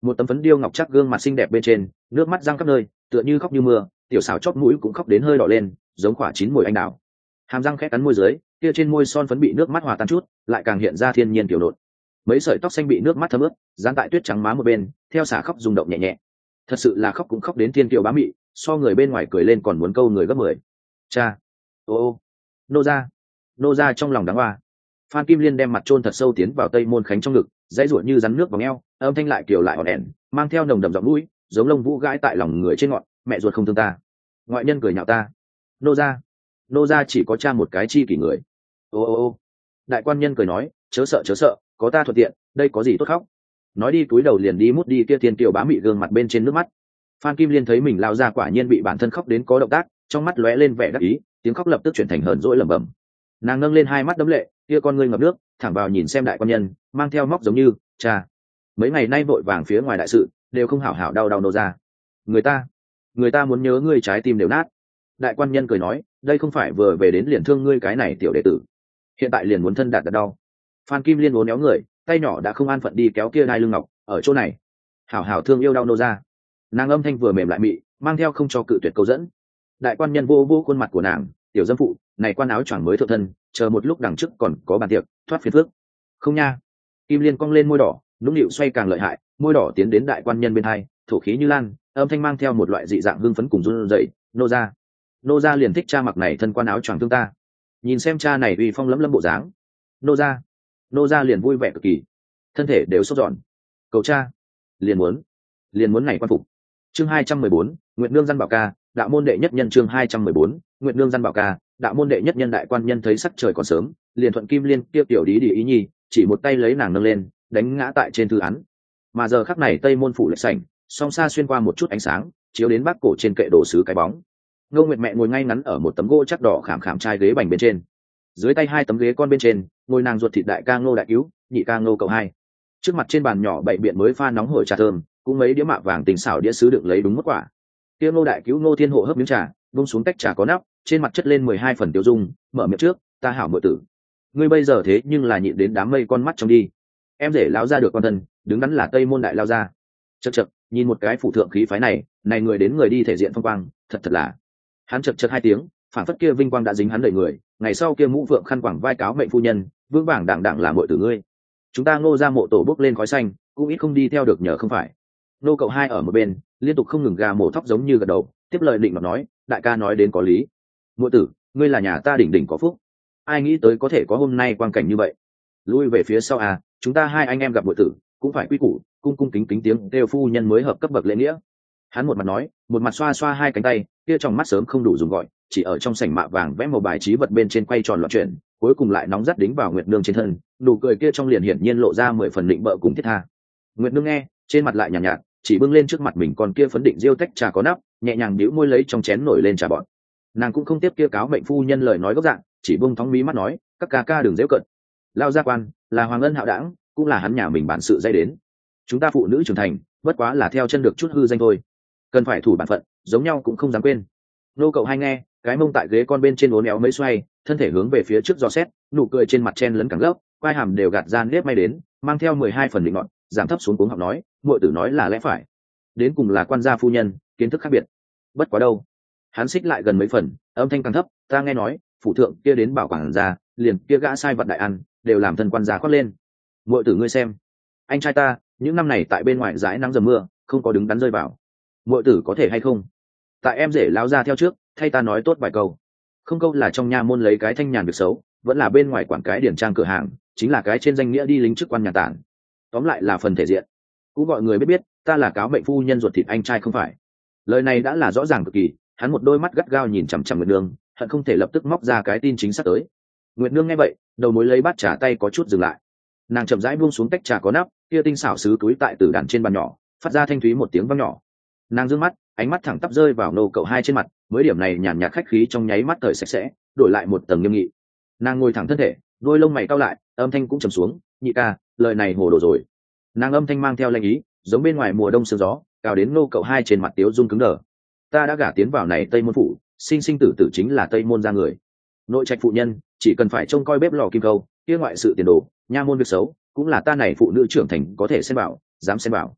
một tấm phấn điêu ngọc chắc gương mặt xinh đẹp bên trên, nước mắt răng khắp nơi, tựa như khóc như mưa, tiểu xảo chóp mũi cũng khóc đến hơi đỏ lên, giống quả chín mùi anh đào. Hàm răng khẽ cắn môi dưới, kia trên môi son phấn bị nước mắt hòa tan chút, lại càng hiện ra thiên nhiên tiểu nộn. Mấy sợi tóc xanh bị nước mắt thấm ướt, dán tại tuyết trắng má một bên, theo xả khóc rung động nhẹ nhẹ. Thật sự là khóc cũng khóc đến thiên kiều bá mị, so người bên ngoài cười lên còn muốn câu người gấp mười. Cha, ô ô, nô gia, nô gia trong lòng đáng hoa. Phan Kim Liên đem mặt chôn thật sâu tiến vào Tây Môn Khánh trong ngực, dãy ruột như rắn nước vào eo, âm thanh lại kiều lại ỏn ẻn, mang theo nồng đậm giọng mũi, giống lông vũ gãi tại lòng người trên ngọn, mẹ ruột không thương ta, ngoại nhân cười nhạo ta. Nô gia, nô gia chỉ có cha một cái chi kỷ người. Ô ô ô. Đại quan nhân cười nói, chớ sợ chớ sợ, có ta thuận tiện, đây có gì tốt khóc. Nói đi cúi đầu liền đi mút đi kia thiên kiều bá mị gương mặt bên trên nước mắt. Phan Kim Liên thấy mình lao ra quả nhiên bị bản thân khóc đến có động tác, trong mắt lóe lên vẻ đắc ý, tiếng khóc lập tức chuyển thành hờn dỗi lẩm bẩm. Nàng nâng lên hai mắt đẫm lệ, kia con ngươi ngập nước, thẳng vào nhìn xem đại quan nhân, mang theo móc giống như, cha, mấy ngày nay vội vàng phía ngoài đại sự, đều không hảo hảo đau đau nô ra. Người ta, người ta muốn nhớ ngươi trái tim đều nát. Đại quan nhân cười nói, đây không phải vừa về đến liền thương ngươi cái này tiểu đệ tử, hiện tại liền muốn thân đạt đặt đau. Phan Kim Liên uốn éo người, tay nhỏ đã không an phận đi kéo kia đai lưng ngọc, ở chỗ này, hảo hảo thương yêu đau nô ra. Nàng âm thanh vừa mềm lại mị, mang theo không cho cự tuyệt câu dẫn. Đại quan nhân vô vô khuôn mặt của nàng, tiểu dâm phụ, này quan áo choàng mới thượng thân, chờ một lúc đằng trước còn có bàn tiệc, thoát phiền phước. Không nha. Kim Liên cong lên môi đỏ, nũng nịu xoay càng lợi hại, môi đỏ tiến đến đại quan nhân bên hai, thổ khí như lan, âm thanh mang theo một loại dị dạng hưng phấn cùng run rẩy. Nô gia, nô gia liền thích cha mặc này thân quan áo choàng thương ta. Nhìn xem cha này uy phong lẫm lẫm bộ dáng, nô gia, nô gia liền vui vẻ cực kỳ, thân thể đều sốt giòn. Cầu cha, liền muốn, liền muốn này quan phục. Chương hai trăm mười bốn, Nguyệt Nương dân bảo ca, đạo môn đệ nhất nhân. Chương hai trăm mười bốn, Nguyệt Nương dân bảo ca, đạo môn đệ nhất nhân. Đại quan nhân thấy sắc trời còn sớm, liền thuận Kim Liên kia tiểu đi đi ý nhi, chỉ một tay lấy nàng nâng lên, đánh ngã tại trên thư án. Mà giờ khắc này Tây Môn phủ lệch sảnh, song xa xuyên qua một chút ánh sáng, chiếu đến bác cổ trên kệ đồ sứ cái bóng. Ngô Nguyệt mẹ ngồi ngay ngắn ở một tấm gỗ chắc đỏ khảm khảm trai ghế bành bên trên, dưới tay hai tấm ghế con bên trên ngồi nàng ruột thịt đại ca Ngô đại cứu, nhị ca Ngô cậu hai. Trước mặt trên bàn nhỏ bảy biện mới pha nóng hổi trà thơm, cũng mấy đĩa mạ vàng tình xảo đĩa sứ đựng lấy đúng mức quả. Kia Ngô đại cứu Ngô Thiên Hộ hấp miếng trà, buông xuống tách trà có nắp, trên mặt chất lên mười hai phần tiêu dung, mở miệng trước, ta hảo muội tử, ngươi bây giờ thế nhưng là nhịn đến đám mây con mắt trong đi. Em rể lão ra được con thân, đứng đắn là Tây Môn đại lao ra. Chậc chậc, nhìn một cái phủ thượng khí phái này, này người đến người đi thể diện phong quang, thật thật là. Hắn chậc chậc hai tiếng, phản phất kia vinh quang đã dính hắn đầy người, ngày sau kia mũ vượng khăn quàng vai cáo mệnh phu nhân, vương bảng đảng đảng là muội tử ngươi. Chúng ta Ngô ra mộ tổ bốc lên khói xanh, cũng ít không đi theo được nhờ không phải. Nô cậu hai ở một bên, liên tục không ngừng gà mổ thóc giống như gật đầu, tiếp lời định mà nói, đại ca nói đến có lý. Muội tử, ngươi là nhà ta đỉnh đỉnh có phúc, ai nghĩ tới có thể có hôm nay quang cảnh như vậy. Lui về phía sau à, chúng ta hai anh em gặp muội tử, cũng phải quy củ, cung cung kính kính tiếng kêu phu nhân mới hợp cấp bậc lễ nghĩa. Hắn một mặt nói, một mặt xoa xoa hai cánh tay, kia trong mắt sớm không đủ dùng gọi, chỉ ở trong sảnh mạ vàng vẽ một bài trí vật bên trên quay tròn loạn chuyển, cuối cùng lại nóng rát đính vào Nguyệt Nương trên thân, nụ cười kia trong liền hiển nhiên lộ ra mười phần định bợ cùng thiết tha. Nguyệt Nương nghe, trên mặt lại nhàn nhạt, nhạt, chỉ bưng lên trước mặt mình còn kia phấn định diêu tách trà có nắp, nhẹ nhàng bĩu môi lấy trong chén nổi lên trà bọt. Nàng cũng không tiếp kia cáo mệnh phu nhân lời nói gốc dạng, chỉ bưng thóng mí mắt nói, các ca ca đừng giễu cận. Lao gia quan là hoàng ân hạo đảng, cũng là hắn nhà mình bản sự dây đến. Chúng ta phụ nữ trưởng thành, bất quá là theo chân được chút hư danh thôi, cần phải thủ bản phận, giống nhau cũng không dám quên. Nô cậu hai nghe, cái mông tại ghế con bên trên uốn éo mấy xoay, thân thể hướng về phía trước dò xét, nụ cười trên mặt chen lấn càng gấp, quai hàm đều gạt ra nếp may đến, mang theo mười hai phần định ngọn, giảm thấp xuống cuống học nói, muội tử nói là lẽ phải, đến cùng là quan gia phu nhân, kiến thức khác biệt. Bất quá đâu, hắn xích lại gần mấy phần, âm thanh càng thấp, ta nghe nói, phụ thượng kia đến bảo quản gia, liền kia gã sai vật đại ăn, đều làm thân quan gia khoác lên. Muội tử ngươi xem, anh trai ta, những năm này tại bên ngoài dãi nắng dầm mưa, không có đứng đắn rơi vào. Muội tử có thể hay không? Tại em rể lão ra theo trước, thay ta nói tốt vài câu. Không câu là trong nha môn lấy cái thanh nhàn việc xấu, vẫn là bên ngoài quản cái điển trang cửa hàng, chính là cái trên danh nghĩa đi lính chức quan nhà tản. Tóm lại là phần thể diện. Cũng gọi người biết biết, ta là cáo mệnh phu nhân ruột thịt anh trai không phải. Lời này đã là rõ ràng cực kỳ, hắn một đôi mắt gắt gao nhìn chằm chằm Nguyệt Nương, hận không thể lập tức móc ra cái tin chính xác tới. Nguyệt Nương nghe vậy, đầu mối lấy bát trà tay có chút dừng lại. Nàng chậm rãi buông xuống tách trà có nắp, kia tinh xảo sứ túi tại tử đàn trên bàn nhỏ, phát ra thanh thúy một tiếng vang nhỏ. Nàng dương mắt, ánh mắt thẳng tắp rơi vào nô cậu hai trên mặt, mới điểm này nhàn nhạt khách khí trong nháy mắt thời sạch sẽ, đổi lại một tầng nghiêm nghị. Nàng ngồi thẳng thân thể, đôi lông mày cau lại, âm thanh cũng trầm xuống, nhị ca, lời này hồ đồ rồi. Nàng âm thanh mang theo lanh ý, giống bên ngoài mùa đông sương gió, cao đến nô cậu hai trên mặt tiếu dung cứng đờ. Ta đã gả tiến vào này Tây Môn phủ, sinh sinh tử tử chính là Tây Môn ra người. Nội trạch phụ nhân, chỉ cần phải trông coi bếp lò kim câu, kia ngoại sự tiền đồ, nha môn việc xấu, cũng là ta này phụ nữ trưởng thành có thể xem bảo, dám xem bảo.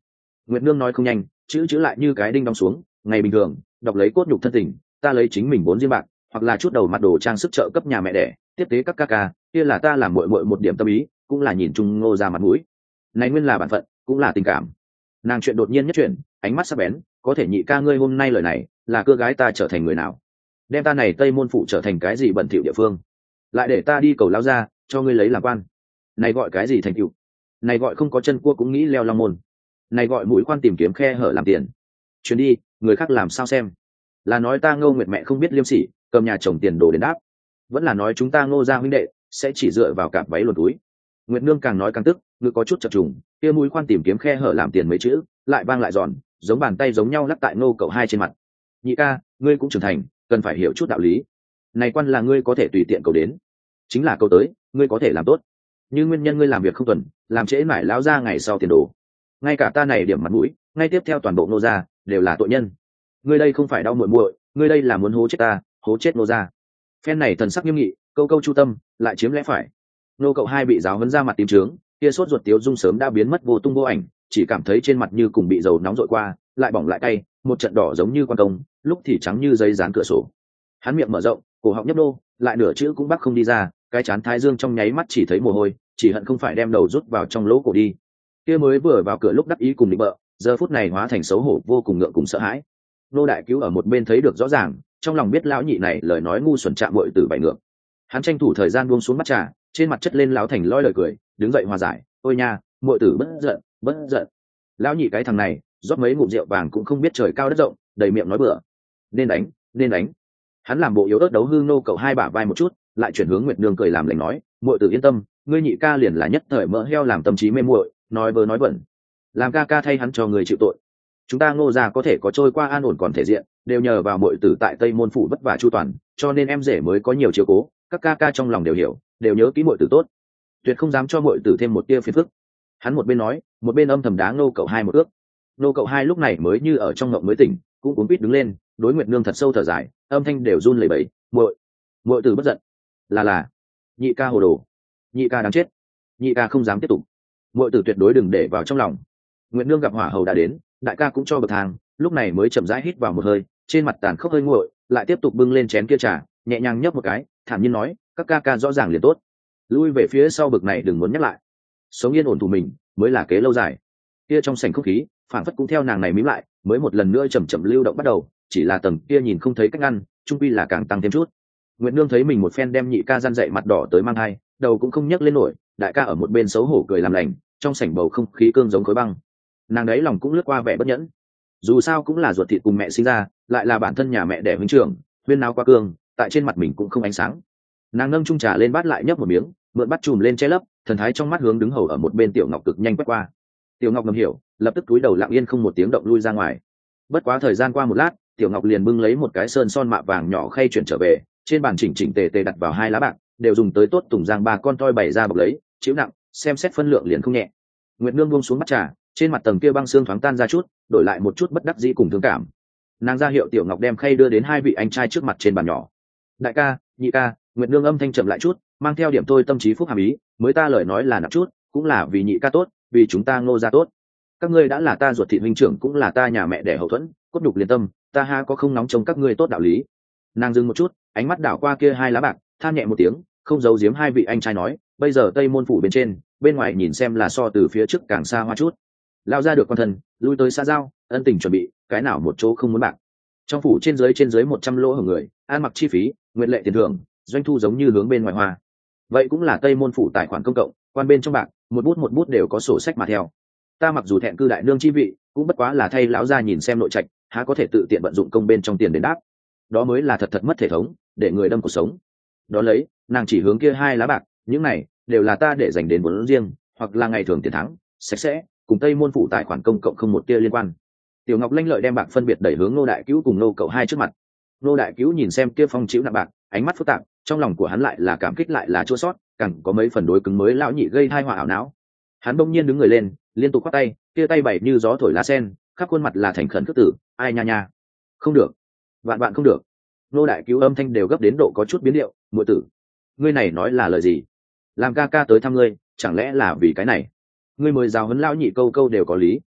Nguyệt Nương nói không nhanh, chữ chữ lại như cái đinh đóng xuống. Ngày bình thường đọc lấy cốt nhục thân tình, ta lấy chính mình bốn riêng bạc hoặc là chút đầu mặt đồ trang sức trợ cấp nhà mẹ đẻ, tiếp tế các ca ca, kia là ta làm muội muội một điểm tâm ý, cũng là nhìn chung Ngô ra mặt mũi. Này nguyên là bản phận, cũng là tình cảm. Nàng chuyện đột nhiên nhất chuyển, ánh mắt sắc bén, có thể nhị ca ngươi hôm nay lời này là cưa gái ta trở thành người nào, đem ta này Tây Môn Phủ trở thành cái gì bẩn thỉu địa phương, lại để ta đi cầu lao ra cho ngươi lấy làm quan, này gọi cái gì thành tựu? Này gọi không có chân cua cũng nghĩ leo long môn, này gọi mũi khoan tìm kiếm khe hở làm tiền. Chuyến đi người khác làm sao xem, là nói ta Ngô Nguyệt mẹ không biết liêm sỉ, cầm nhà chồng tiền đồ đến đáp, vẫn là nói chúng ta Ngô gia huynh đệ sẽ chỉ dựa vào cặp váy luồn túi? Nguyệt Nương càng nói càng tức, ngực có chút chập trùng, kia mũi khoan tìm kiếm khe hở làm tiền mấy chữ lại vang lại giòn, giống bàn tay giống nhau lắc tại Ngô cậu hai trên mặt. Nhị ca, ngươi cũng trưởng thành, cần phải hiểu chút đạo lý. Này quan là ngươi có thể tùy tiện cầu đến, chính là câu tới ngươi có thể làm tốt, như nguyên nhân ngươi làm việc không tuần, làm trễ mãi lão ra ngày sau tiền đồ, ngay cả ta này điểm mặt mũi, ngay tiếp theo toàn bộ Ngô gia đều là tội nhân. Ngươi đây không phải đau muội muội, ngươi đây là muốn hố chết ta, hố chết Ngô gia. Phen này thần sắc nghiêm nghị, câu câu chu tâm, lại chiếm lẽ phải. Ngô cậu hai bị giáo huấn ra mặt tím trướng, kia sốt ruột tiếu dung sớm đã biến mất vô tung vô ảnh, chỉ cảm thấy trên mặt như cùng bị dầu nóng dội qua, lại bỏng lại cay, một trận đỏ giống như quan công, lúc thì trắng như giấy dán cửa sổ. Hắn miệng mở rộng, cổ họng nhấp nô, lại nửa chữ cũng bắc không đi ra, cái chán thái dương trong nháy mắt chỉ thấy mồ hôi, chỉ hận không phải đem đầu rút vào trong lỗ cổ đi. Kia mới vừa vào cửa lúc đắc ý cùng định bợ, giờ phút này hóa thành xấu hổ vô cùng ngượng cùng sợ hãi. Nô đại cứu ở một bên thấy được rõ ràng, trong lòng biết lão nhị này lời nói ngu xuẩn chạm muội tử bại ngược. Hắn tranh thủ thời gian buông xuống bắt trà, trên mặt chất lên lão thành loi lời cười, đứng dậy hòa giải, ôi nha, muội tử bất giận, bất giận. Lão nhị cái thằng này rót mấy ngụm rượu vàng cũng không biết trời cao đất rộng, đầy miệng nói bừa. Nên đánh, nên đánh. Hắn làm bộ yếu ớt đấu hư Nô cậu hai bả vai một chút, lại chuyển hướng Nguyệt Nương cười làm lành nói, muội tử yên tâm, ngươi nhị ca liền là nhất thời mỡ heo làm tâm trí mê muội, nói vớ nói vẩn, làm ca ca thay hắn cho người chịu tội. Chúng ta Ngô gia có thể có trôi qua an ổn còn thể diện, đều nhờ vào muội tử tại Tây Môn Phủ vất vả chu toàn, cho nên em rể mới có nhiều chiếu cố, các ca ca trong lòng đều hiểu, đều nhớ kỹ muội tử tốt, tuyệt không dám cho muội tử thêm một tia phiền phức. Hắn một bên nói, một bên âm thầm đá Nô cậu hai một ước. Nô cậu hai lúc này mới như ở trong ngộng mới tỉnh, cũng cuống quýt đứng lên, đối Nguyệt Nương thật sâu thở dài, âm thanh đều run lẩy bẩy, muội, muội tử bất giận, là là, nhị ca hồ đồ, nhị ca đáng chết, nhị ca không dám tiếp tục, muội tử tuyệt đối đừng để vào trong lòng. Nguyệt Nương gặp hỏa hầu đã đến, đại ca cũng cho bậc thang, lúc này mới chậm rãi hít vào một hơi, trên mặt tàn khốc hơi nguội, lại tiếp tục bưng lên chén kia trà, nhẹ nhàng nhấp một cái, thản nhiên nói, các ca ca rõ ràng liền tốt, lui về phía sau bực này đừng muốn nhắc lại, sống yên ổn thủ mình mới là kế lâu dài. Kia trong sảnh không khí phản phất cũng theo nàng này mím lại, mới một lần nữa chậm chậm lưu động bắt đầu, chỉ là tầng kia nhìn không thấy cách ngăn, trung quy là càng tăng thêm chút. Nguyệt Nương thấy mình một phen đem nhị ca gian dậy mặt đỏ tới mang hai, đầu cũng không nhấc lên nổi, đại ca ở một bên xấu hổ cười làm lành, trong sảnh bầu không khí cương giống khối băng. Nàng đấy lòng cũng lướt qua vẻ bất nhẫn, dù sao cũng là ruột thịt cùng mẹ sinh ra, lại là bản thân nhà mẹ đẻ huynh trưởng, huyên nào qua cương, tại trên mặt mình cũng không ánh sáng. Nàng nâng chung trà lên bát lại nhấp một miếng, mượn bát chùm lên che lấp, thần thái trong mắt hướng đứng hầu ở một bên Tiểu Ngọc cực nhanh quét qua. Tiểu Ngọc ngầm hiểu, lập tức cúi đầu lặng yên không một tiếng động lui ra ngoài. Bất quá thời gian qua một lát, Tiểu Ngọc liền bưng lấy một cái sơn son mạ vàng nhỏ khay chuyển trở về, trên bàn chỉnh chỉnh tề tề đặt vào hai lá bạc, đều dùng tới tốt tùng giang ba con toi bày ra bọc lấy, chịu nặng, xem xét phân lượng liền không nhẹ. Nguyệt Nương buông xuống bát trà, trên mặt tầng kia băng xương thoáng tan ra chút, đổi lại một chút bất đắc dĩ cùng thương cảm. Nàng ra hiệu Tiểu Ngọc đem khay đưa đến hai vị anh trai trước mặt trên bàn nhỏ. Đại ca, nhị ca, Nguyệt Nương âm thanh chậm lại chút, mang theo điểm tôi tâm trí phúc hàm ý, mới ta lời nói là nặng chút, cũng là vì nhị ca tốt, vì chúng ta Ngô gia tốt. Các ngươi đã là ta ruột thịt huynh trưởng, cũng là ta nhà mẹ đẻ hậu thuẫn, cốt nhục liên tâm, ta ha có không nóng trông các ngươi tốt đạo lý. Nàng dừng một chút, ánh mắt đảo qua kia hai lá bạc, than nhẹ một tiếng, không giấu giếm hai vị anh trai nói, bây giờ Tây Môn Phủ bên trên, bên ngoài nhìn xem là so từ phía trước càng xa hoa chút. Lao ra được quan thân, lui tới xa giao, ân tình chuẩn bị, cái nào một chỗ không muốn bạc. Trong phủ trên dưới trên dưới một trăm lỗ hưởng người, an mặc chi phí, nguyện lệ tiền thưởng, doanh thu giống như hướng bên ngoài hoa. Vậy cũng là Tây Môn Phủ tài khoản công cộng, quan bên trong bạc, một bút một bút đều có sổ sách mà theo. Ta mặc dù thẹn cư đại nương chi vị, cũng bất quá là thay lão gia nhìn xem nội trạch, há có thể tự tiện vận dụng công bên trong tiền đến đáp. Đó mới là thật thật mất thể thống, để người đâm cuộc sống. Đó lấy, nàng chỉ hướng kia hai lá bạc, những này đều là ta để dành đến vốn riêng, hoặc là ngày thường tiền thắng, sạch sẽ, cùng Tây Môn Phủ tài khoản công cộng không một tia liên quan. Tiểu Ngọc lanh lợi đem bạc phân biệt đẩy hướng Nô đại cứu cùng Nô cậu hai trước mặt. Nô đại cứu nhìn xem kia phong chịu nặng bạc, ánh mắt phức tạp, trong lòng của hắn lại là cảm kích lại là chua sót, càng có mấy phần đối cứng mới lão nhị gây tai họa ảo não. Hắn bỗng nhiên đứng người lên, liên tục quát tay, kia tay bảy như gió thổi lá sen, khắp khuôn mặt là thành khẩn cước tử, ai nha nha, không được, vạn vạn không được. Nô đại cứu âm thanh đều gấp đến độ có chút biến điệu, muội tử, ngươi này nói là lời gì? Làm ca ca tới thăm ngươi, chẳng lẽ là vì cái này? Ngươi mới giáo huấn lão nhị câu câu đều có lý.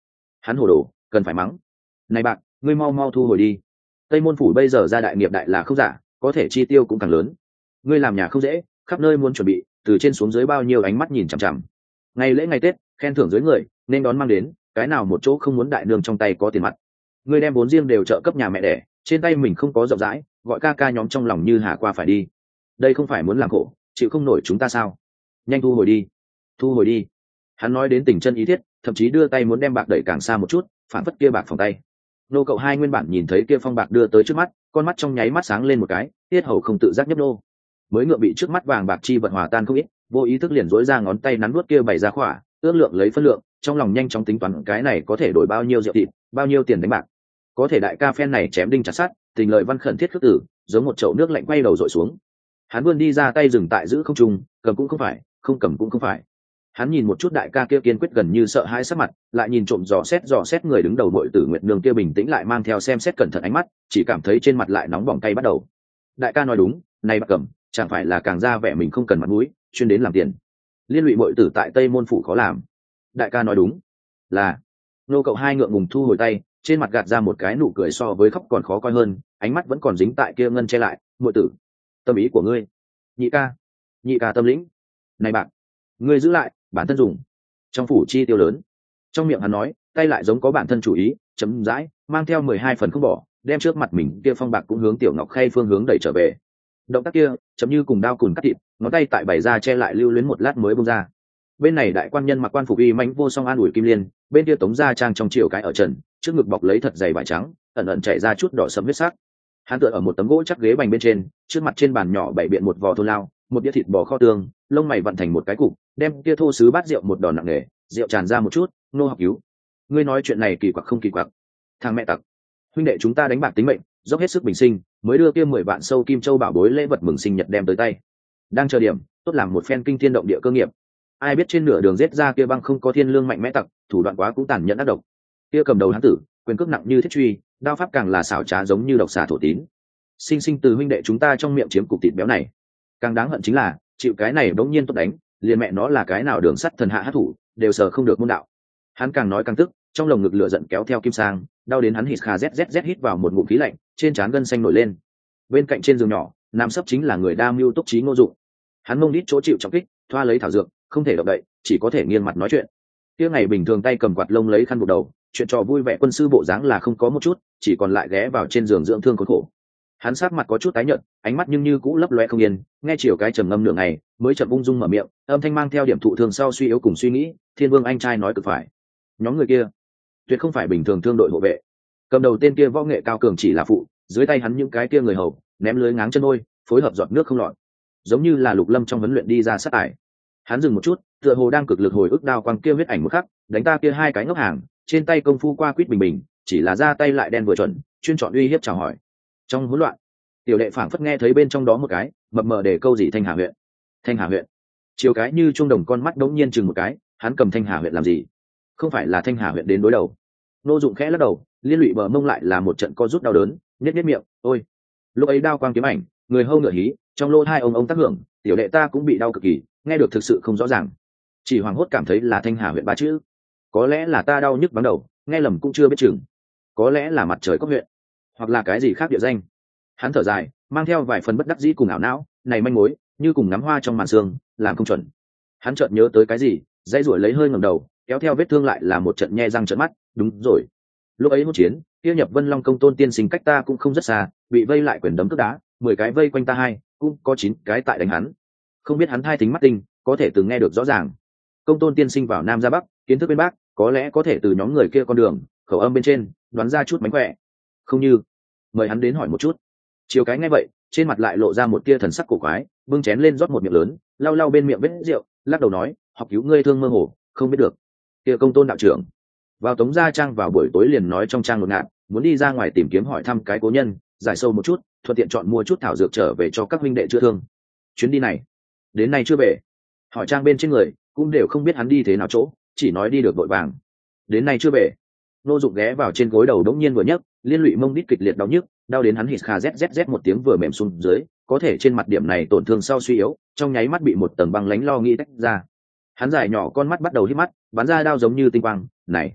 hắn hồ đồ cần phải mắng. Này bạc ngươi mau mau thu hồi đi, tây môn phủ bây giờ ra đại nghiệp đại là không giả, có thể chi tiêu cũng càng lớn. Ngươi làm nhà không dễ, khắp nơi muốn chuẩn bị, từ trên xuống dưới bao nhiêu ánh mắt nhìn chằm chằm. Ngày lễ ngày tết khen thưởng dưới người nên đón mang đến, cái nào một chỗ không muốn đại nương trong tay có tiền mặt. Ngươi đem vốn riêng đều trợ cấp nhà mẹ đẻ, trên tay mình không có rộng rãi, gọi ca ca nhóm trong lòng như hà qua phải đi. Đây không phải muốn làm khổ chịu không nổi chúng ta sao? Nhanh thu hồi đi, thu hồi đi. Hắn nói đến tình chân ý thiết, thậm chí đưa tay muốn đem bạc đẩy càng xa một chút, phản phất kia bạc phòng tay. Nô cậu hai nguyên bản nhìn thấy kia phong bạc đưa tới trước mắt, con mắt trong nháy mắt sáng lên một cái, tiết hầu không tự giác nhấp nô. Mới ngựa bị trước mắt vàng bạc chi vật hòa tan không ít, vô ý thức liền dối ra ngón tay nắn nuốt kia bày ra khỏa, ước lượng lấy phân lượng, trong lòng nhanh chóng tính toán cái này có thể đổi bao nhiêu rượu thịt, bao nhiêu tiền đánh bạc. Có thể đại ca phen này chém đinh chặt sắt, tình lời văn khẩn thiết khước tử, giống một chậu nước lạnh quay đầu dội xuống. Hắn vươn đi ra tay dừng tại giữ không trung, cầm cũng không phải, không cầm cũng không phải. Hắn nhìn một chút đại ca kia kiên quyết gần như sợ hãi sắc mặt, lại nhìn trộm dò xét dò xét người đứng đầu nội tử Nguyệt Nương kia bình tĩnh lại mang theo xem xét cẩn thận ánh mắt, chỉ cảm thấy trên mặt lại nóng bỏng cay bắt đầu. Đại ca nói đúng, này bạc cầm, chẳng phải là càng ra vẻ mình không cần mặt mũi, chuyên đến làm tiền. Liên lụy nội tử tại Tây môn phủ khó làm. Đại ca nói đúng, là. Nô cậu hai ngượng ngùng thu hồi tay, trên mặt gạt ra một cái nụ cười so với khóc còn khó coi hơn, ánh mắt vẫn còn dính tại kia ngân che lại, nội tử, tâm ý của ngươi. Nhị ca, nhị ca tâm lĩnh. Này bạc, ngươi giữ lại, bản thân dùng. Trong phủ chi tiêu lớn. Trong miệng hắn nói, tay lại giống có bản thân chủ ý, chấm dãi, mang theo mười hai phần không bỏ, đem trước mặt mình kia phong bạc cũng hướng tiểu ngọc khay phương hướng đẩy trở về. Động tác kia chấm như cùng đao cùn cắt thịt, ngón tay tại bày ra che lại lưu luyến một lát mới bung ra. Bên này đại quan nhân mặc quan phục y mãnh vô song an ủi kim liên, bên kia tống gia trang trong chiều cái ở trần, trước ngực bọc lấy thật dày vải trắng, ẩn ẩn chảy ra chút đỏ sẫm huyết sắc. Hắn tựa ở một tấm gỗ chắc ghế bành bên trên, trước mặt trên bàn nhỏ bày biện một vò thô lao, một đĩa thịt bò kho tương, lông mày vặn thành một cái cục, đem kia thô sứ bát rượu một đòn nặng nề, rượu tràn ra một chút. Nô học cứu, ngươi nói chuyện này kỳ quặc không kỳ quặc? Thằng mẹ tặc, huynh đệ chúng ta đánh bạc tính mệnh, dốc hết sức bình sinh, mới đưa kia mười vạn sâu kim châu bảo bối lễ vật mừng sinh nhật đem tới tay. Đang chờ điểm, tốt làm một phen kinh thiên động địa cơ nghiệp. Ai biết trên nửa đường giết ra kia băng không có thiên lương mạnh mẽ tặc, thủ đoạn quá cũng tàn nhẫn ác độc. Kia cầm đầu hắn tử, quyền cước nặng như thiết truy, đao pháp càng là xảo trá giống như độc xà thổ tín. Sinh sinh từ huynh đệ chúng ta trong miệng chiếm cục thịt béo này. Càng đáng hận chính là, chịu cái này đống nhiên tốt đánh, liền mẹ nó là cái nào đường sắt thần hạ hát thủ, đều sờ không được môn đạo. Hắn càng nói càng tức, trong lồng ngực lửa giận kéo theo kim sang, đau đến hắn hít kha zzz hít vào một ngụm khí lạnh, trên trán gân xanh nổi lên. Bên cạnh trên giường nhỏ, nằm sấp chính là người đa mưu túc trí Ngô Dụng. Hắn mông đít chỗ chịu trọng kích, thoa lấy thảo dược, không thể động đậy, chỉ có thể nghiêng mặt nói chuyện. Kia ngày bình thường tay cầm quạt lông lấy khăn buộc đầu, chuyện trò vui vẻ quân sư bộ dáng là không có một chút, chỉ còn lại ghé vào trên giường dưỡng thương khốn khổ. Hắn sát mặt có chút tái nhợt, ánh mắt nhưng như cũ lấp loe không yên, nghe chiều cái trầm ngâm nửa ngày, mới chậm ung dung mở miệng, âm thanh mang theo điểm thụ thường sau suy yếu cùng suy nghĩ, Thiên Vương anh trai nói cực phải. Nhóm người kia, tuyệt không phải bình thường thương đội hộ vệ. Cầm đầu tên kia võ nghệ cao cường chỉ là phụ, dưới tay hắn những cái kia người hầu, ném lưới ngáng chân ôi, phối hợp giọt nước không lọt, giống như là Lục Lâm trong huấn luyện đi ra sát tài. Hắn dừng một chút, tựa hồ đang cực lực hồi ức đao quang kia huyết ảnh một khắc, đánh ta kia hai cái ngốc hàng, trên tay công phu qua quýt bình bình, chỉ là ra tay lại đen vừa chuẩn, chuyên chọn uy hiếp chào hỏi. Trong hỗn loạn, tiểu đệ phảng phất nghe thấy bên trong đó một cái mập mờ để câu gì Thanh Hà huyện. Thanh Hà huyện, chiều cái như chuông đồng con mắt đống nhiên chừng một cái, hắn cầm Thanh Hà huyện làm gì? Không phải là Thanh Hà huyện đến đối đầu? Nô Dụng khẽ lắc đầu, liên lụy bờ mông lại là một trận co rút đau đớn, nhếch nhếch miệng, ôi. Lúc ấy đao quang kiếm ảnh, người hâu ngựa hí, trong lô hai ông ông tác hưởng, tiểu đệ ta cũng bị đau cực kỳ, nghe được thực sự không rõ ràng, chỉ hoảng hốt cảm thấy là Thanh Hà huyện ba chữ. Có lẽ là ta đau nhức vắng đầu, nghe lầm cũng chưa biết chừng. Có lẽ là mặt trời cốc huyện, hoặc là cái gì khác địa danh. Hắn thở dài, mang theo vài phần bất đắc dĩ cùng ảo não, này manh mối như cùng ngắm hoa trong màn sương, làm không chuẩn. Hắn chợt nhớ tới cái gì, dãy ruổi lấy hơi ngẩng đầu, kéo theo vết thương lại là một trận nhe răng trợn mắt. Đúng rồi, lúc ấy hỗn chiến, kia nhập Vân Long công tôn tiên sinh cách ta cũng không rất xa, bị vây lại quyền đấm cước đá, mười cái vây quanh ta hai, cũng có chín cái tại đánh hắn. Không biết hắn hai tính mắt tinh, có thể từng nghe được rõ ràng. Công tôn tiên sinh vào Nam ra Bắc, kiến thức bên Bắc, có lẽ có thể từ nhóm người kia con đường, khẩu âm bên trên, đoán ra chút mánh khỏe. Không như, mời hắn đến hỏi một chút. Chiều cái nghe vậy, trên mặt lại lộ ra một tia thần sắc cổ quái, bưng chén lên rót một miệng lớn, lau lau bên miệng vết rượu, lắc đầu nói, học cứu ngươi thương mơ hồ, không biết được. Kia công tôn đạo trưởng, vào Tống gia trang vào buổi tối liền nói trong trang ngột ngạt, muốn đi ra ngoài tìm kiếm hỏi thăm cái cố nhân, giải sâu một chút, thuận tiện chọn mua chút thảo dược trở về cho các huynh đệ chữa thương. Chuyến đi này, đến nay chưa về. Hỏi trang bên trên người, cũng đều không biết hắn đi thế nào chỗ, chỉ nói đi được vội vàng. Đến nay chưa về. Nô Dụng ghé vào trên gối đầu đống nhiên vừa nhấc, liên lụy mông đít kịch liệt đau nhức, đau đến hắn hít kha zzz một tiếng vừa mềm xuống dưới, có thể trên mặt điểm này tổn thương sau suy yếu, trong nháy mắt bị một tầng băng lánh lo nghĩ tách ra. Hắn dài nhỏ con mắt bắt đầu hít mắt, bắn ra đao giống như tinh quang, này,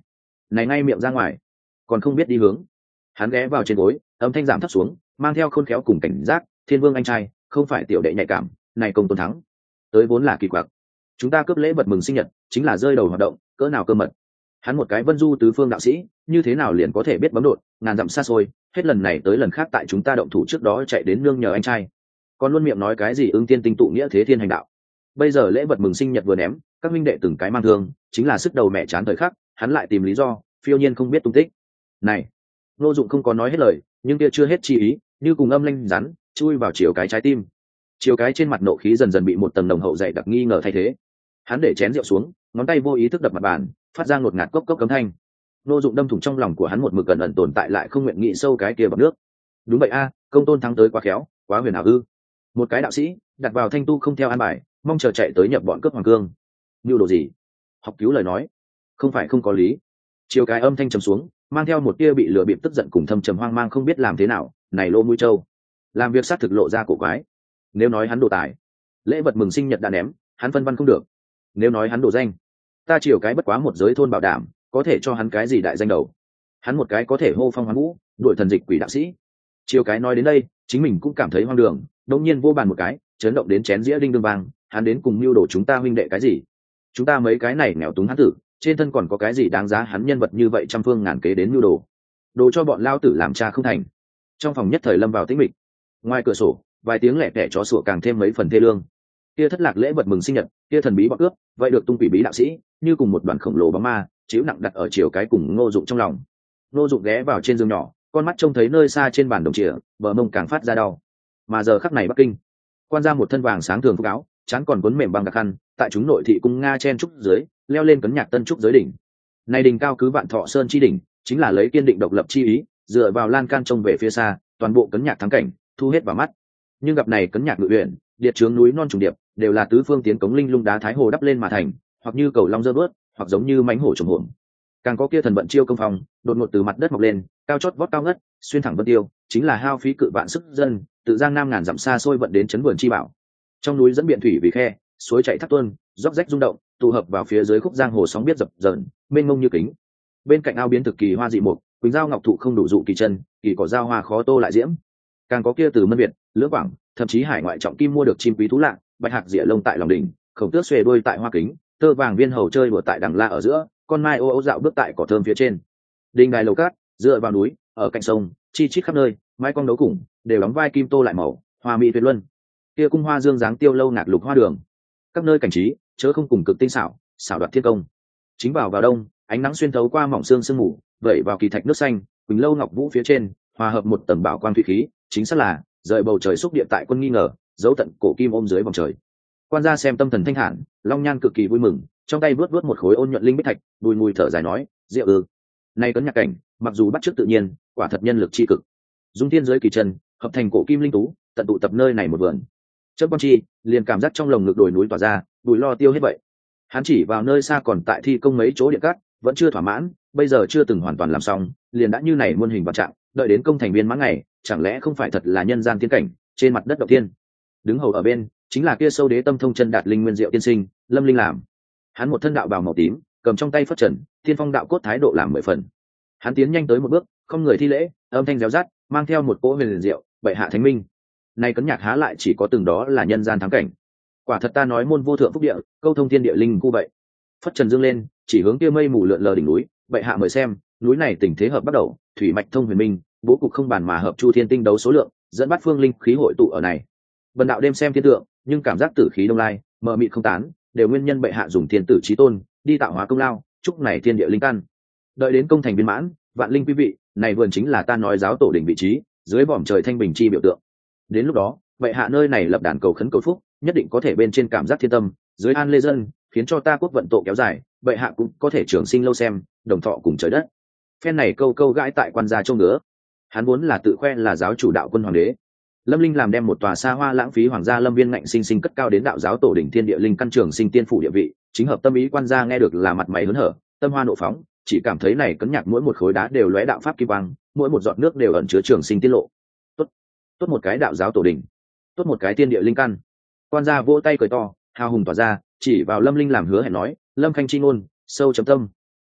này ngay miệng ra ngoài, còn không biết đi hướng. Hắn ghé vào trên gối, âm thanh giảm thấp xuống, mang theo khôn khéo cùng cảnh giác. Thiên vương anh trai, không phải tiểu đệ nhạy cảm, này công tôn thắng tới vốn là kỳ quặc. Chúng ta cướp lễ vật mừng sinh nhật chính là rơi đầu hoạt động, cỡ nào cơ mật. Hắn một cái vân du tứ phương đạo sĩ, như thế nào liền có thể biết bấm đột, ngàn dặm xa xôi, hết lần này tới lần khác tại chúng ta động thủ trước đó chạy đến nương nhờ anh trai, còn luôn miệng nói cái gì ưng tiên tinh tụ nghĩa thế thiên hành đạo. Bây giờ lễ vật mừng sinh nhật vừa ném, các minh đệ từng cái mang thương, chính là sức đầu mẹ chán thời khắc, hắn lại tìm lý do phiêu nhiên không biết tung tích. Này, Ngô Dụng không có nói hết lời, nhưng kia chưa hết chi ý, như cùng âm lanh rắn chui vào chiều cái trái tim. Chiều cái trên mặt nộ khí dần dần bị một tầng nồng hậu dày đặc nghi ngờ thay thế. Hắn để chén rượu xuống, ngón tay vô ý thức đập mặt bàn, phát ra ngột ngạt cốc cốc cấm thanh. Ngô Dụng đâm thủng trong lòng của hắn một mực gần ẩn tồn tại lại không nguyện nghĩ sâu cái kia bọt nước. Đúng vậy a, công tôn thắng tới quá khéo, quá huyền ảo ư? Một cái đạo sĩ đặt vào thanh tu không theo an bài, mong chờ chạy tới nhập bọn cướp hoàng cương. Nưu đồ gì? Học cứu lời nói, không phải không có lý. Chiều cái âm thanh trầm xuống, mang theo một tia bị lừa bịp tức giận cùng thâm trầm hoang mang không biết làm thế nào. Này lô mũi trâu, làm việc sát thực lộ ra cổ quái. Nếu nói hắn đồ tài, lễ vật mừng sinh nhật đã ném, hắn phân văn không được. Nếu nói hắn đồ danh, ta chiều cái bất quá một giới thôn bảo đảm, có thể cho hắn cái gì đại danh đầu. Hắn một cái có thể hô phong hoán vũ, đội thần dịch quỷ đạo sĩ. Chiều cái nói đến đây, chính mình cũng cảm thấy hoang đường, đột nhiên vô bàn một cái, chấn động đến chén dĩa đinh đương vang. Hắn đến cùng mưu đồ chúng ta huynh đệ cái gì? Chúng ta mấy cái này nghèo túng hắn tử, trên thân còn có cái gì đáng giá hắn nhân vật như vậy trăm phương ngàn kế đến mưu đồ? Đồ cho bọn lao tử làm cha không thành. Trong phòng nhất thời lâm vào tĩnh mịch. Ngoài cửa sổ, vài tiếng lẻ tẻ chó sủa càng thêm mấy phần thê lương. Kia thất lạc lễ vật mừng sinh nhật, kia thần bí bọn cướp, vậy được tung quỷ bí đạo sĩ, như cùng một đoàn khổng lồ bóng ma, chịu nặng đặt ở chiều cái cùng Ngô Dụng trong lòng. Ngô Dụng ghé vào trên giường nhỏ, con mắt trông thấy nơi xa trên bàn đồng chìa, bờ mông càng phát ra đau. Mà giờ khắc này Bắc Kinh, quan gia một thân vàng sáng thường phục áo, trán còn cuốn mềm băng đặc khăn, tại chúng nội thị cung nga chen trúc dưới, leo lên cấn nhạc tân trúc giới đỉnh. Này đỉnh cao cứ vạn thọ sơn chi đỉnh, chính là lấy kiên định độc lập chi ý, dựa vào lan can trông về phía xa, toàn bộ cấn nhạc thắng cảnh, thu hết vào mắt. Nhưng gặp này cấn nhạc ngự uyển, điệt trướng núi non trùng điệp, đều là tứ phương tiến cống linh lung đá thái hồ đắp lên mà thành, hoặc như cầu long dơ bớt, hoặc giống như mãnh hổ trùng hồn. Càng có kia thần vận chiêu công phòng, đột ngột từ mặt đất mọc lên, cao chót vót cao ngất, xuyên thẳng vân tiêu, chính là hao phí cự vạn sức dân, tự giang nam ngàn dặm xa xôi vận đến chấn vườn chi bảo. Trong núi dẫn biện thủy vì khe, suối chảy thác tuôn, róc rách rung động, tụ hợp vào phía dưới khúc giang hồ sóng biết dập dờn, mênh mông như kính. Bên cạnh ao biến thực kỳ hoa dị mục, quỳnh giao ngọc thụ không đủ dụ kỳ chân, kỳ cỏ giao hoa khó tô lại diễm. Càng có kia từ Mân Việt, Lưỡng Quảng, thậm chí hải ngoại trọng kim mua được chim quý thú lạ, bạch hạc rỉa lông tại lòng đỉnh, khổng tước xuề đuôi tại hoa kính, tơ vàng viên hầu chơi đùa tại đằng la ở giữa, con mai ô ô dạo bước tại cỏ thơm phía trên. Đình đài lầu cát, dựa vào núi, ở cạnh sông, chi chít khắp nơi, mái cong đấu củng, đều đóng vai kim tô lại màu, hoa mỹ tuyệt luân. Kia cung hoa dương dáng tiêu lâu ngạt lục hoa đường, các nơi cảnh trí, chớ không cùng cực tinh xảo, xảo đoạt thiên công. Chính vào vào đông, ánh nắng xuyên thấu qua mỏng xương sương mù, vẩy vào kỳ thạch nước xanh, quỳnh lâu ngọc vũ phía trên, hòa hợp một tầng bảo quang thủy khí, chính xác là rời bầu trời xúc địa tại quân nghi ngờ, dấu tận cổ kim ôm dưới vòng trời. Quan gia xem tâm thần thanh hẳn, long nhan cực kỳ vui mừng, trong tay vớt vớt một khối ôn nhuận linh bích thạch, bùi mùi thở dài nói, diệu ư, nay cấn nhạc cảnh, mặc dù bắt chước tự nhiên, quả thật nhân lực chi cực. Dung thiên giới kỳ chân, hợp thành cổ kim linh tú, tận tụ tập nơi này một vườn. Chớp quan chi, liền cảm giác trong lồng ngực đồi núi tỏa ra, bùi lo tiêu hết vậy. Hắn chỉ vào nơi xa còn tại thi công mấy chỗ điện cát, vẫn chưa thỏa mãn, bây giờ chưa từng hoàn toàn làm xong, liền đã như này muôn hình vạn trạng, đợi đến công thành viên mãn ngày, chẳng lẽ không phải thật là nhân gian thiên cảnh, trên mặt đất động thiên. Đứng hầu ở bên, chính là kia sâu đế tâm thông chân đạt linh nguyên diệu tiên sinh, Lâm Linh làm. Hắn một thân đạo bào màu tím, cầm trong tay phất trần, thiên phong đạo cốt thái độ làm mười phần. Hắn tiến nhanh tới một bước, không người thi lễ, âm thanh réo rát, mang theo một cỗ huyền liền diệu, bệ hạ thánh minh. Nay cấn nhạc há lại chỉ có từng đó là nhân gian thắng cảnh. Quả thật ta nói môn vô thượng phúc địa, câu thông thiên địa linh khu vậy. Phất trần dương lên, chỉ hướng kia mây mù lượn lờ đỉnh núi, bệ hạ mời xem, núi này tình thế hợp bắt đầu, thủy mạch thông huyền minh, bố cục không bàn mà hợp chu thiên tinh đấu số lượng, dẫn bắt phương linh khí hội tụ ở này. Bần đạo đêm xem thiên tượng, nhưng cảm giác tử khí đông lai, mờ mịt không tán, đều nguyên nhân bệ hạ dùng thiên tử chí tôn đi tạo hóa công lao, chúc này thiên địa linh căn. Đợi đến công thành viên mãn, vạn linh quý vị, này vườn chính là ta nói giáo tổ đỉnh vị trí, dưới vòm trời thanh bình chi biểu tượng. Đến lúc đó, bệ hạ nơi này lập đàn cầu khấn cầu phúc, nhất định có thể bên trên cảm giác thiên tâm, dưới an lê dân, khiến cho ta quốc vận tộ kéo dài, bệ hạ cũng có thể trường sinh lâu xem, đồng thọ cùng trời đất. Phen này câu câu gãi tại quan gia châu nữa, hắn vốn là tự khoe là giáo chủ đạo quân hoàng đế. Lâm Linh làm đem một tòa xa hoa lãng phí hoàng gia lâm viên ngạnh sinh sinh cất cao đến đạo giáo tổ đỉnh thiên địa linh căn trường sinh tiên phủ địa vị, chính hợp tâm ý quan gia nghe được là mặt mày hớn hở, tâm hoa nộ phóng, chỉ cảm thấy này cấn nhạc mỗi một khối đá đều lóe đạo pháp kim quang, mỗi một giọt nước đều ẩn chứa trường sinh tiết lộ. Tốt, tốt một cái đạo giáo tổ đỉnh, tốt một cái thiên địa linh căn. Quan gia vỗ tay cười to, hào hùng tỏa ra, chỉ vào Lâm Linh làm hứa hẹn nói, Lâm Khanh chi ngôn, sâu chấm tâm.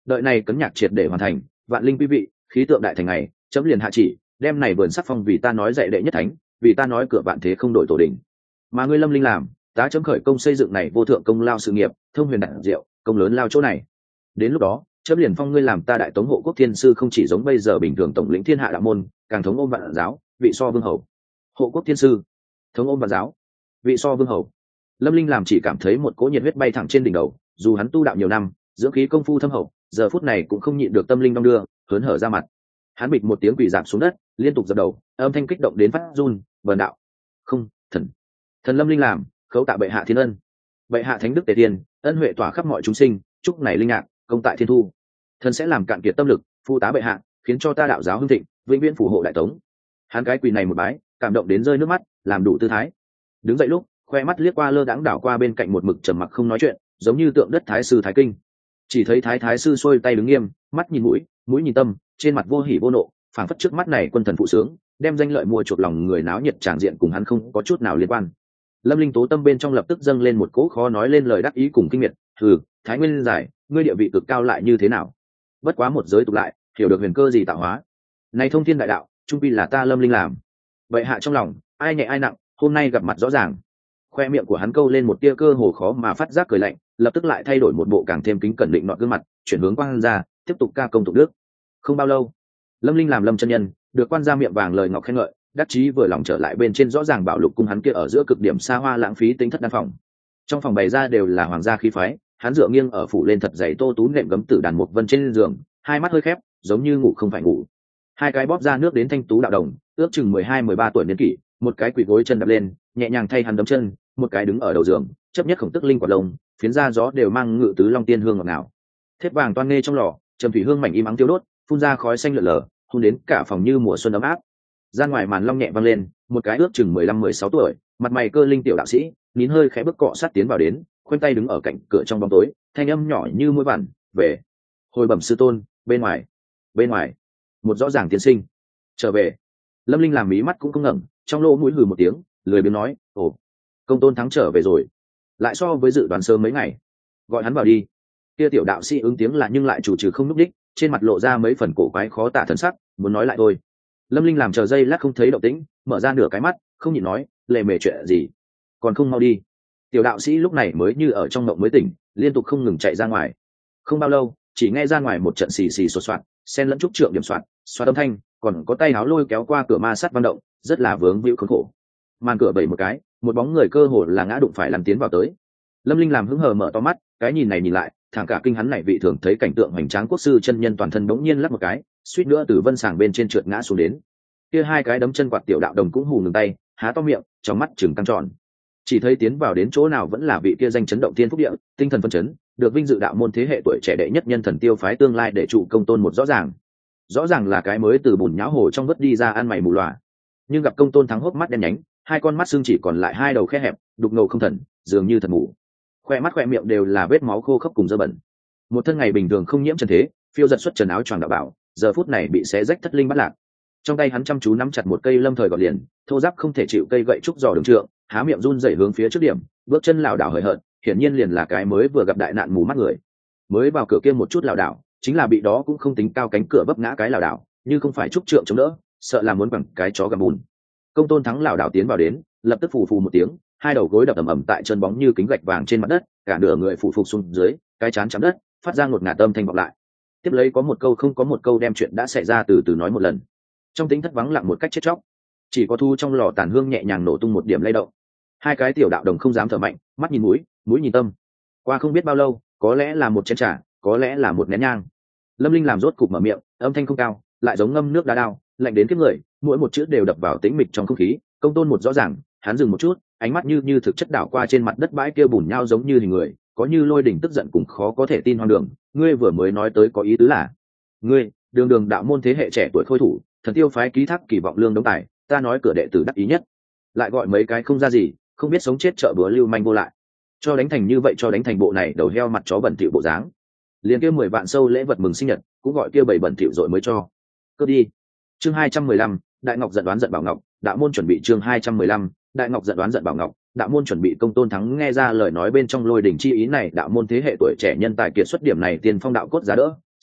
đợi này cấn nhạc triệt để hoàn thành, vạn linh quý vị, khí tượng đại thành này, chấm liền hạ chỉ, đem này vườn sắc phong vì ta nói dạy đệ nhất thánh, vì ta nói cửa vạn thế không đổi tổ đỉnh. Mà ngươi Lâm Linh làm, tá chấm khởi công xây dựng này vô thượng công lao sự nghiệp, thông huyền đại diệu, công lớn lao chỗ này. Đến lúc đó, chấm liền phong ngươi làm ta đại tống hộ quốc thiên sư, không chỉ giống bây giờ bình thường tổng lĩnh thiên hạ đạo môn, càng thống ôm vạn giáo, vị so vương hầu. Hộ quốc thiên sư, thống ôm vạn giáo, vị so vương hầu. Lâm Linh làm chỉ cảm thấy một cỗ nhiệt huyết bay thẳng trên đỉnh đầu, dù hắn tu đạo nhiều năm, dưỡng khí công phu thâm hậu, giờ phút này cũng không nhịn được tâm linh đong đưa, hớn hở ra mặt. Hắn bịch một tiếng quỳ rạp xuống đất, liên tục dập đầu, âm thanh kích động đến phát run, bần đạo. Không, thần. Thần Lâm Linh làm, khấu tạ bệ hạ thiên ân. Bệ hạ thánh đức tề tiên, ân huệ tỏa khắp mọi chúng sinh, chúc này linh nhạc, công tại thiên thu. Thần sẽ làm cạn kiệt tâm lực, phụ tá bệ hạ, khiến cho ta đạo giáo hưng thịnh, vĩnh viễn phù hộ đại tống. Hắn cái quỳ này một bái, cảm động đến rơi nước mắt, làm đủ tư thái. Đứng dậy lúc, khoe mắt liếc qua lơ đãng đảo qua bên cạnh một mực trầm mặc không nói chuyện, giống như tượng đất thái sư thái kinh. Chỉ thấy thái thái sư xuôi tay đứng nghiêm, mắt nhìn mũi, mũi nhìn tâm, trên mặt vô hỉ vô nộ, phảng phất trước mắt này quân thần phụ sướng, đem danh lợi mua chuộc lòng người náo nhiệt tràng diện cùng hắn không có chút nào liên quan. Lâm Linh tố tâm bên trong lập tức dâng lên một cỗ khó nói lên lời đắc ý cùng kinh miệt. Thử, thái nguyên giải, ngươi địa vị cực cao lại như thế nào? Bất quá một giới tục lại, hiểu được huyền cơ gì tạo hóa? Này thông thiên đại đạo, trung quy là ta Lâm Linh làm. Vậy hạ trong lòng, ai nhẹ ai nặng, hôm nay gặp mặt rõ ràng. Khoe miệng của hắn câu lên một tia cơ hồ khó mà phát giác cười lạnh, lập tức lại thay đổi một bộ càng thêm kính cẩn định nọ gương mặt, chuyển hướng quan ra, tiếp tục ca công tụng đức. Không bao lâu, Lâm Linh làm Lâm chân nhân, được quan gia miệng vàng lời ngọc khen ngợi, đắc chí vừa lòng trở lại bên trên rõ ràng bảo lục cung hắn kia ở giữa cực điểm xa hoa lãng phí tính thất đan phòng. Trong phòng bày ra đều là hoàng gia khí phái, hắn dựa nghiêng ở phủ lên thật dày tô tú nệm gấm tử đàn một vân trên giường, hai mắt hơi khép, giống như ngủ không phải ngủ. Hai cái bóp ra nước đến thanh tú đạo đồng, ước chừng mười hai mười ba tuổi niên kỷ, một cái quỳ gối chân đập lên, nhẹ nhàng thay hắn đấm chân, một cái đứng ở đầu giường, chấp nhất khổng tức linh quả lông, phiến ra gió đều mang ngự tứ long tiên hương ngọt ngào. Thép vàng toan nghe trong lò, trầm thủy hương mảnh im ắng tiêu đốt, phun ra khói xanh lượn lờ, hôn đến cả phòng như mùa xuân ấm áp. Ra ngoài màn long nhẹ vang lên, một cái ước chừng mười lăm mười sáu tuổi, mặt mày cơ linh tiểu đạo sĩ, nín hơi khẽ bước cọ sát tiến vào đến, khoanh tay đứng ở cạnh cửa trong bóng tối, thanh âm nhỏ như mũi vằn, "Về." Hồi bẩm sư tôn, bên ngoài. Bên ngoài, một rõ ràng tiến sinh. Trở về. Lâm Linh làm mí mắt cũng không ngẩng, trong lỗ mũi hừ một tiếng, lười biếng nói, "Ồ, công tôn thắng trở về rồi." Lại so với dự đoán sớm mấy ngày. Gọi hắn vào đi. Kia tiểu đạo sĩ ứng tiếng là nhưng lại chủ trừ không núp đích, trên mặt lộ ra mấy phần cổ quái khó tả thần sắc, muốn nói lại thôi. Lâm Linh làm chờ giây lát không thấy động tĩnh, mở ra nửa cái mắt, không nhịn nói, "Lệ mề chuyện gì? Còn không mau đi." Tiểu đạo sĩ lúc này mới như ở trong mộng mới tỉnh, liên tục không ngừng chạy ra ngoài. Không bao lâu, chỉ nghe ra ngoài một trận xì xì xoạt xoạt, xen lẫn trúc trượng điểm xoạt, xoạt âm thanh, còn có tay áo lôi kéo qua cửa ma sát vang động, rất là vướng víu khốn khổ. Màn cửa bẩy một cái, một bóng người cơ hồ là ngã đụng phải lăn tiến vào tới. Lâm Linh làm hứng hờ mở to mắt, cái nhìn này nhìn lại, thẳng cả kinh hắn này vị thường thấy cảnh tượng hoành tráng quốc sư chân nhân toàn thân bỗng nhiên lắc một cái, suýt nữa từ vân sàng bên trên trượt ngã xuống đến. Kia hai cái đấm chân quạt tiểu đạo đồng cũng hù ngừng tay, há to miệng, trong mắt trừng căng tròn. Chỉ thấy tiến vào đến chỗ nào vẫn là vị kia danh chấn động thiên phúc địa, tinh thần phân chấn, được vinh dự đạo môn thế hệ tuổi trẻ đệ nhất nhân thần tiêu phái tương lai để trụ công tôn một rõ ràng. Rõ ràng là cái mới từ bùn nhão hồ trong vớt đi ra ăn mày mù lòa. Nhưng gặp công tôn thắng hốc mắt đen nhánh, hai con mắt xương chỉ còn lại hai đầu khe hẹp, đục ngầu không thần, dường như thật ngủ. Khoe mắt khoe miệng đều là vết máu khô khốc cùng dơ bẩn. Một thân ngày bình thường không nhiễm trần thế, phiêu giật xuất trần áo choàng đạo bảo, giờ phút này bị xé rách thất linh bắt lạc. Trong tay hắn chăm chú nắm chặt một cây lâm thời gọt liền, thô giáp không thể chịu cây gậy trúc giò đường trượng, há miệng run rẩy hướng phía trước điểm, bước chân lảo đảo hời hợt, hiển nhiên liền là cái mới vừa gặp đại nạn mù mắt người. Mới vào cửa kia một chút lảo đảo, chính là bị đó cũng không tính cao cánh cửa vấp ngã cái lảo đảo, như không phải trúc trượng chống đỡ, sợ là muốn bằng cái chó gầm bùn. Công tôn thắng lảo đảo tiến vào đến, lập tức phù phù một tiếng, hai đầu gối đập ầm ầm tại chân bóng như kính gạch vàng trên mặt đất, cả nửa người phủ phục xuống dưới, cái chán chạm đất, phát ra ngột ngạt âm thanh vọng lại. Tiếp lấy có một câu không có một câu đem chuyện đã xảy ra từ từ nói một lần. Trong tính thất vắng lặng một cách chết chóc, chỉ có thu trong lò tàn hương nhẹ nhàng nổ tung một điểm lay động. Hai cái tiểu đạo đồng không dám thở mạnh, mắt nhìn mũi, mũi nhìn tâm. Qua không biết bao lâu, có lẽ là một chén trà, có lẽ là một nén nhang. Lâm Linh làm rốt cục mở miệng, âm thanh không cao, lại giống ngâm nước đá đao, lạnh đến kiếp người, mỗi một chữ đều đập vào tĩnh mịch trong không khí. Công tôn một rõ ràng, hắn dừng một chút, ánh mắt như như thực chất đảo qua trên mặt đất bãi kia bùn nhau giống như hình người, có như lôi đỉnh tức giận cùng khó có thể tin hoang đường. Ngươi vừa mới nói tới có ý tứ là, ngươi, đường đường đạo môn thế hệ trẻ tuổi khôi thủ, thần tiêu phái ký thác kỳ vọng lương đống tài, ta nói cửa đệ tử đắc ý nhất, lại gọi mấy cái không ra gì, không biết sống chết chợ bữa lưu manh vô lại, cho đánh thành như vậy, cho đánh thành bộ này đầu heo mặt chó bẩn thỉu bộ dáng. Liền kia mười vạn sâu lễ vật mừng sinh nhật cũng gọi kia bảy bẩn thỉu rồi mới cho. Cướp đi. Chương hai trăm mười lăm, Đại Ngọc giận đoán giận Bảo Ngọc, đạo môn chuẩn bị. Chương hai trăm mười lăm, Đại Ngọc giận đoán giận Bảo Ngọc, đạo môn chuẩn bị. Công tôn thắng nghe ra lời nói bên trong lôi đỉnh chi ý này, đạo môn thế hệ tuổi trẻ nhân tài kiệt xuất điểm này tiên phong đạo cốt giá đỡ,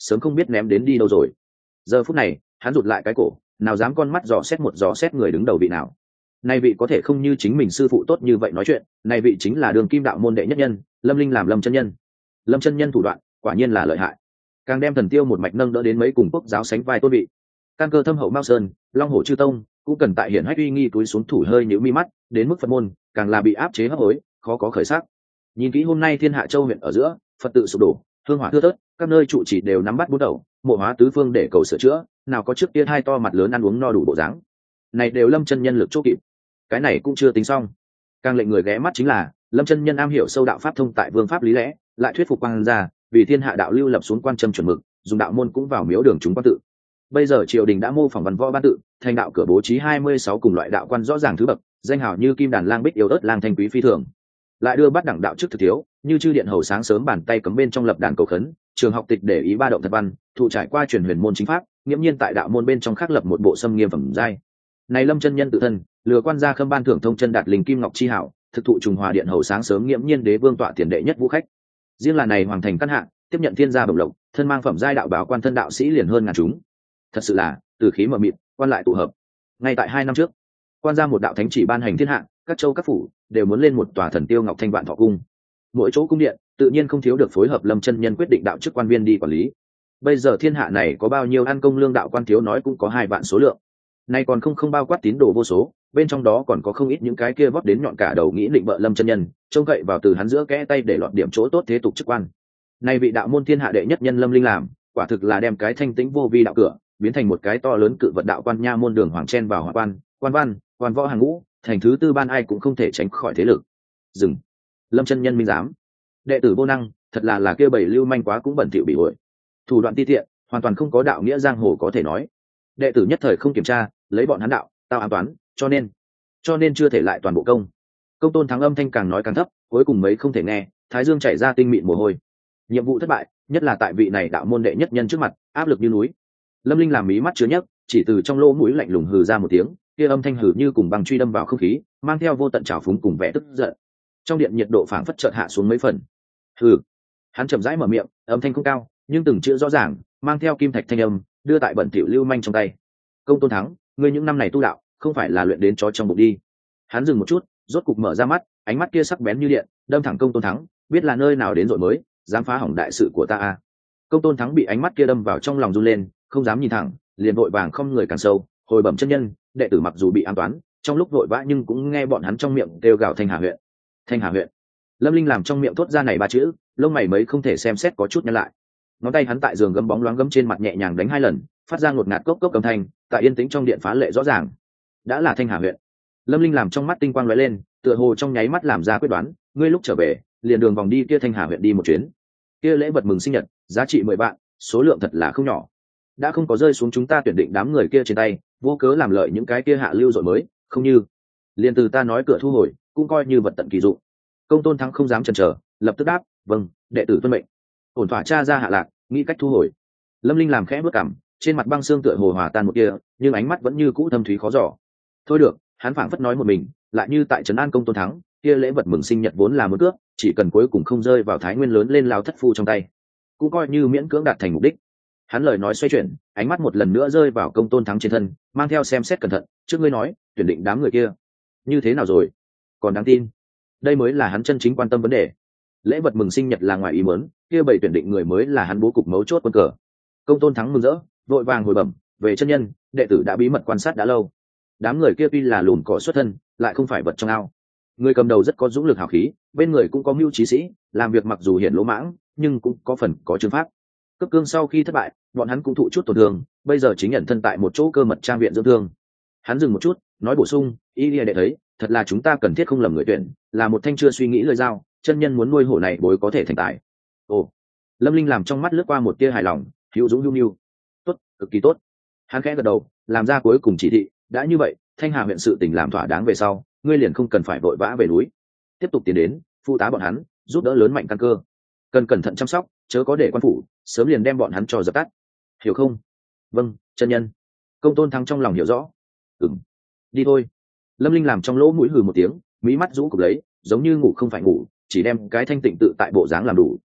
sớm không biết ném đến đi đâu rồi. Giờ phút này hắn rụt lại cái cổ, nào dám con mắt dò xét một dò xét người đứng đầu vị nào. Này vị có thể không như chính mình sư phụ tốt như vậy nói chuyện, này vị chính là đường kim đạo môn đệ nhất nhân, Lâm Linh làm Lâm chân nhân. Lâm chân nhân thủ đoạn quả nhiên là lợi hại, càng đem Thần Tiêu một mạch nâng đỡ đến mấy cùng quốc giáo sánh vai tôn vị. Căn cơ thâm hậu Mao Sơn, Long Hổ chư tông cũng cần tại hiển hách uy nghi túi xuống thủ hơi nhíu mi mắt, đến mức Phật môn càng là bị áp chế hấp hối, khó có khởi sắc. Nhìn kỹ hôm nay Thiên Hạ Châu huyện ở giữa, Phật tự sụp đổ, hương hỏa thưa thớt, các nơi trụ trì đều nắm bắt bút đầu, mộ hóa tứ phương để cầu sửa chữa, nào có trước kia hai to mặt lớn ăn uống no đủ bộ dáng. Này đều Lâm chân nhân lực chỗ kịp. Cái này cũng chưa tính xong, càng lệnh người ghé mắt chính là Lâm chân nhân am hiểu sâu đạo pháp thông tại vương pháp lý lẽ, lại thuyết phục quan gia vì thiên hạ đạo lưu lập xuống quan trâm chuẩn mực, dùng đạo môn cũng vào miếu đường chúng quan tự. Bây giờ triều đình đã mô phỏng văn võ ban tự, thành đạo cửa bố trí hai mươi sáu cùng loại đạo quan rõ ràng thứ bậc, danh hào như kim đàn lang bích yếu ớt lang thanh quý phi thường. Lại đưa bắt đẳng đạo chức thực thiếu, như chư điện hầu sáng sớm bàn tay cấm bên trong lập đàn cầu khấn, trường học tịch để ý ba động thật văn, thụ trải qua truyền huyền môn chính pháp, nghiễm nhiên tại đạo môn bên trong khắc lập một bộ xâm nghiêm phẩm giai. Này Lâm chân nhân tự thân, lừa quan gia khâm ban thưởng thông chân đạt linh kim ngọc chi hảo, thực thụ trùng hòa điện hầu sáng sớm nghiễm nhiên đế vương tọa tiền đệ nhất vũ khách. Riêng là này hoàng thành căn hạ, tiếp nhận thiên gia bổng lộc, thân mang phẩm giai đạo báo quan thân đạo sĩ liền hơn ngàn chúng. Thật sự là từ khí mở mịt, quan lại tụ hợp. Ngay tại hai năm trước, quan gia một đạo thánh chỉ ban hành thiên hạ, các châu các phủ đều muốn lên một tòa Thần Tiêu ngọc thanh vạn thọ cung. Mỗi chỗ cung điện tự nhiên không thiếu được phối hợp Lâm chân nhân quyết định đạo chức quan viên đi quản lý. Bây giờ thiên hạ này có bao nhiêu ăn công lương đạo quan thiếu nói cũng có hai vạn số lượng. Nay còn không không bao quát tín đồ vô số, bên trong đó còn có không ít những cái kia vót đến nhọn cả đầu nghĩ định bợ Lâm chân nhân, trông cậy vào từ hắn giữa kẽ tay để lọt điểm chỗ tốt thế tục chức quan. Nay vị đạo môn thiên hạ đệ nhất nhân Lâm Linh làm, quả thực là đem cái thanh tĩnh vô vi đạo cửa biến thành một cái to lớn cự vật đạo quan nha môn đường hoàng chen vào hỏa quan, quan văn, quan võ hàng ngũ, thành thứ tư ban ai cũng không thể tránh khỏi thế lực. Dừng. Lâm chân nhân minh giám, đệ tử vô năng, thật là là kia bầy lưu manh quá cũng bẩn thỉu bị uội, thủ đoạn ti tiện, hoàn toàn không có đạo nghĩa giang hồ có thể nói. Đệ tử nhất thời không kiểm tra, lấy bọn hắn đạo, tao ám toán, cho nên, cho nên chưa thể lại toàn bộ công. Công tôn thắng âm thanh càng nói càng thấp, cuối cùng mấy không thể nghe, thái dương chảy ra tinh mịn mồ hôi. Nhiệm vụ thất bại, nhất là tại vị này đạo môn đệ nhất nhân trước mặt, áp lực như núi. Lâm Linh làm mí mắt chứa nhấc, chỉ từ trong lỗ mũi lạnh lùng hừ ra một tiếng, kia âm thanh hừ như cùng băng truy đâm vào không khí, mang theo vô tận trào phúng cùng vẻ tức giận. Trong điện nhiệt độ phảng phất chợt hạ xuống mấy phần. Hừ. Hắn chậm rãi mở miệng, âm thanh không cao, nhưng từng chữ rõ ràng, mang theo kim thạch thanh âm, đưa tại bẩn tiểu lưu manh trong tay. Công tôn thắng, ngươi những năm này tu đạo, không phải là luyện đến chó trong bụng đi. Hắn dừng một chút, rốt cục mở ra mắt, ánh mắt kia sắc bén như điện, đâm thẳng công tôn thắng, biết là nơi nào đến rồi mới dám phá hỏng đại sự của ta à. Công tôn thắng bị ánh mắt kia đâm vào trong lòng run lên, không dám nhìn thẳng, liền vội vàng không người càng sâu, hồi bẩm chân nhân, đệ tử mặc dù bị an toán, trong lúc vội vã nhưng cũng nghe bọn hắn trong miệng kêu gào Thanh Hà huyện. Thanh Hà huyện. Lâm Linh làm trong miệng thốt ra này ba chữ, lông mày mấy không thể xem xét có chút nhăn lại. Ngón tay hắn tại giường gấm bóng loáng gấm trên mặt nhẹ nhàng đánh hai lần, phát ra ngột ngạt cốc cốc âm thanh, tại yên tĩnh trong điện phá lệ rõ ràng. Đã là Thanh Hà huyện. Lâm Linh làm trong mắt tinh quang lóe lên, tựa hồ trong nháy mắt làm ra quyết đoán, ngươi lúc trở về, liền đường vòng đi kia Thanh Hà huyện đi một chuyến. Kia lễ vật mừng sinh nhật, giá trị mười vạn, số lượng thật là không nhỏ. Đã không có rơi xuống chúng ta tuyển định đám người kia trên tay, vô cớ làm lợi những cái kia hạ lưu rồi mới, không như liền từ ta nói cửa thu hồi, cũng coi như vật tận kỳ dụng. Công tôn thắng không dám chần chờ, lập tức đáp, vâng, đệ tử tuân mệnh. Ổn thỏa tra ra hạ lạc, nghĩ cách thu hồi. Lâm Linh làm khẽ bước cằm, trên mặt băng xương tựa hồ hòa tan một kia, nhưng ánh mắt vẫn như cũ thâm thúy khó dò. Thôi được, hắn phảng phất nói một mình, lại như tại trấn an công tôn thắng, kia lễ vật mừng sinh nhật vốn là một cướp, chỉ cần cuối cùng không rơi vào thái nguyên lớn lên lao thất phu trong tay, cũng coi như miễn cưỡng đạt thành mục đích. Hắn lời nói xoay chuyển, ánh mắt một lần nữa rơi vào công tôn thắng trên thân, mang theo xem xét cẩn thận, trước ngươi nói tuyển định đám người kia như thế nào rồi, còn đáng tin? Đây mới là hắn chân chính quan tâm vấn đề. Lễ vật mừng sinh nhật là ngoài ý muốn, kia bảy tuyển định người mới là hắn bố cục mấu chốt quân cờ. Công tôn thắng mừng rỡ, vội vàng hồi bẩm, về chân nhân, đệ tử đã bí mật quan sát đã lâu. Đám người kia tuy là lùn cỏ xuất thân, lại không phải vật trong ao. Người cầm đầu rất có dũng lực hào khí, bên người cũng có mưu trí sĩ, làm việc mặc dù hiển lỗ mãng, nhưng cũng có phần có chương pháp. Cấp cương sau khi thất bại, bọn hắn cũng thụ chút tổn thương, bây giờ chính nhận thân tại một chỗ cơ mật trang viện dưỡng thương. Hắn dừng một chút, nói bổ sung, ý lìa đệ thấy, thật là chúng ta cần thiết không lầm người tuyển, là một thanh chưa suy nghĩ lời giao, chân nhân muốn nuôi hổ này bối có thể thành tài. Ồ. Lâm Linh làm trong mắt lướt qua một tia hài lòng, hữu dũng hữu nhu. Tốt, cực kỳ tốt. Hắn khẽ gật đầu, làm ra cuối cùng chỉ thị, đã như vậy, Thanh Hà huyện sự tình làm thỏa đáng về sau, ngươi liền không cần phải vội vã về núi, tiếp tục tiến đến, phụ tá bọn hắn, giúp đỡ lớn mạnh căn cơ, cần cẩn thận chăm sóc, chớ có để quan phủ sớm liền đem bọn hắn cho dập tắt, hiểu không? Vâng, chân nhân. Công tôn thắng trong lòng hiểu rõ. Ừm, đi thôi. Lâm Linh làm trong lỗ mũi hừ một tiếng, mí mắt rũ cục lấy, giống như ngủ không phải ngủ, chỉ đem cái thanh tịnh tự tại bộ dáng làm đủ.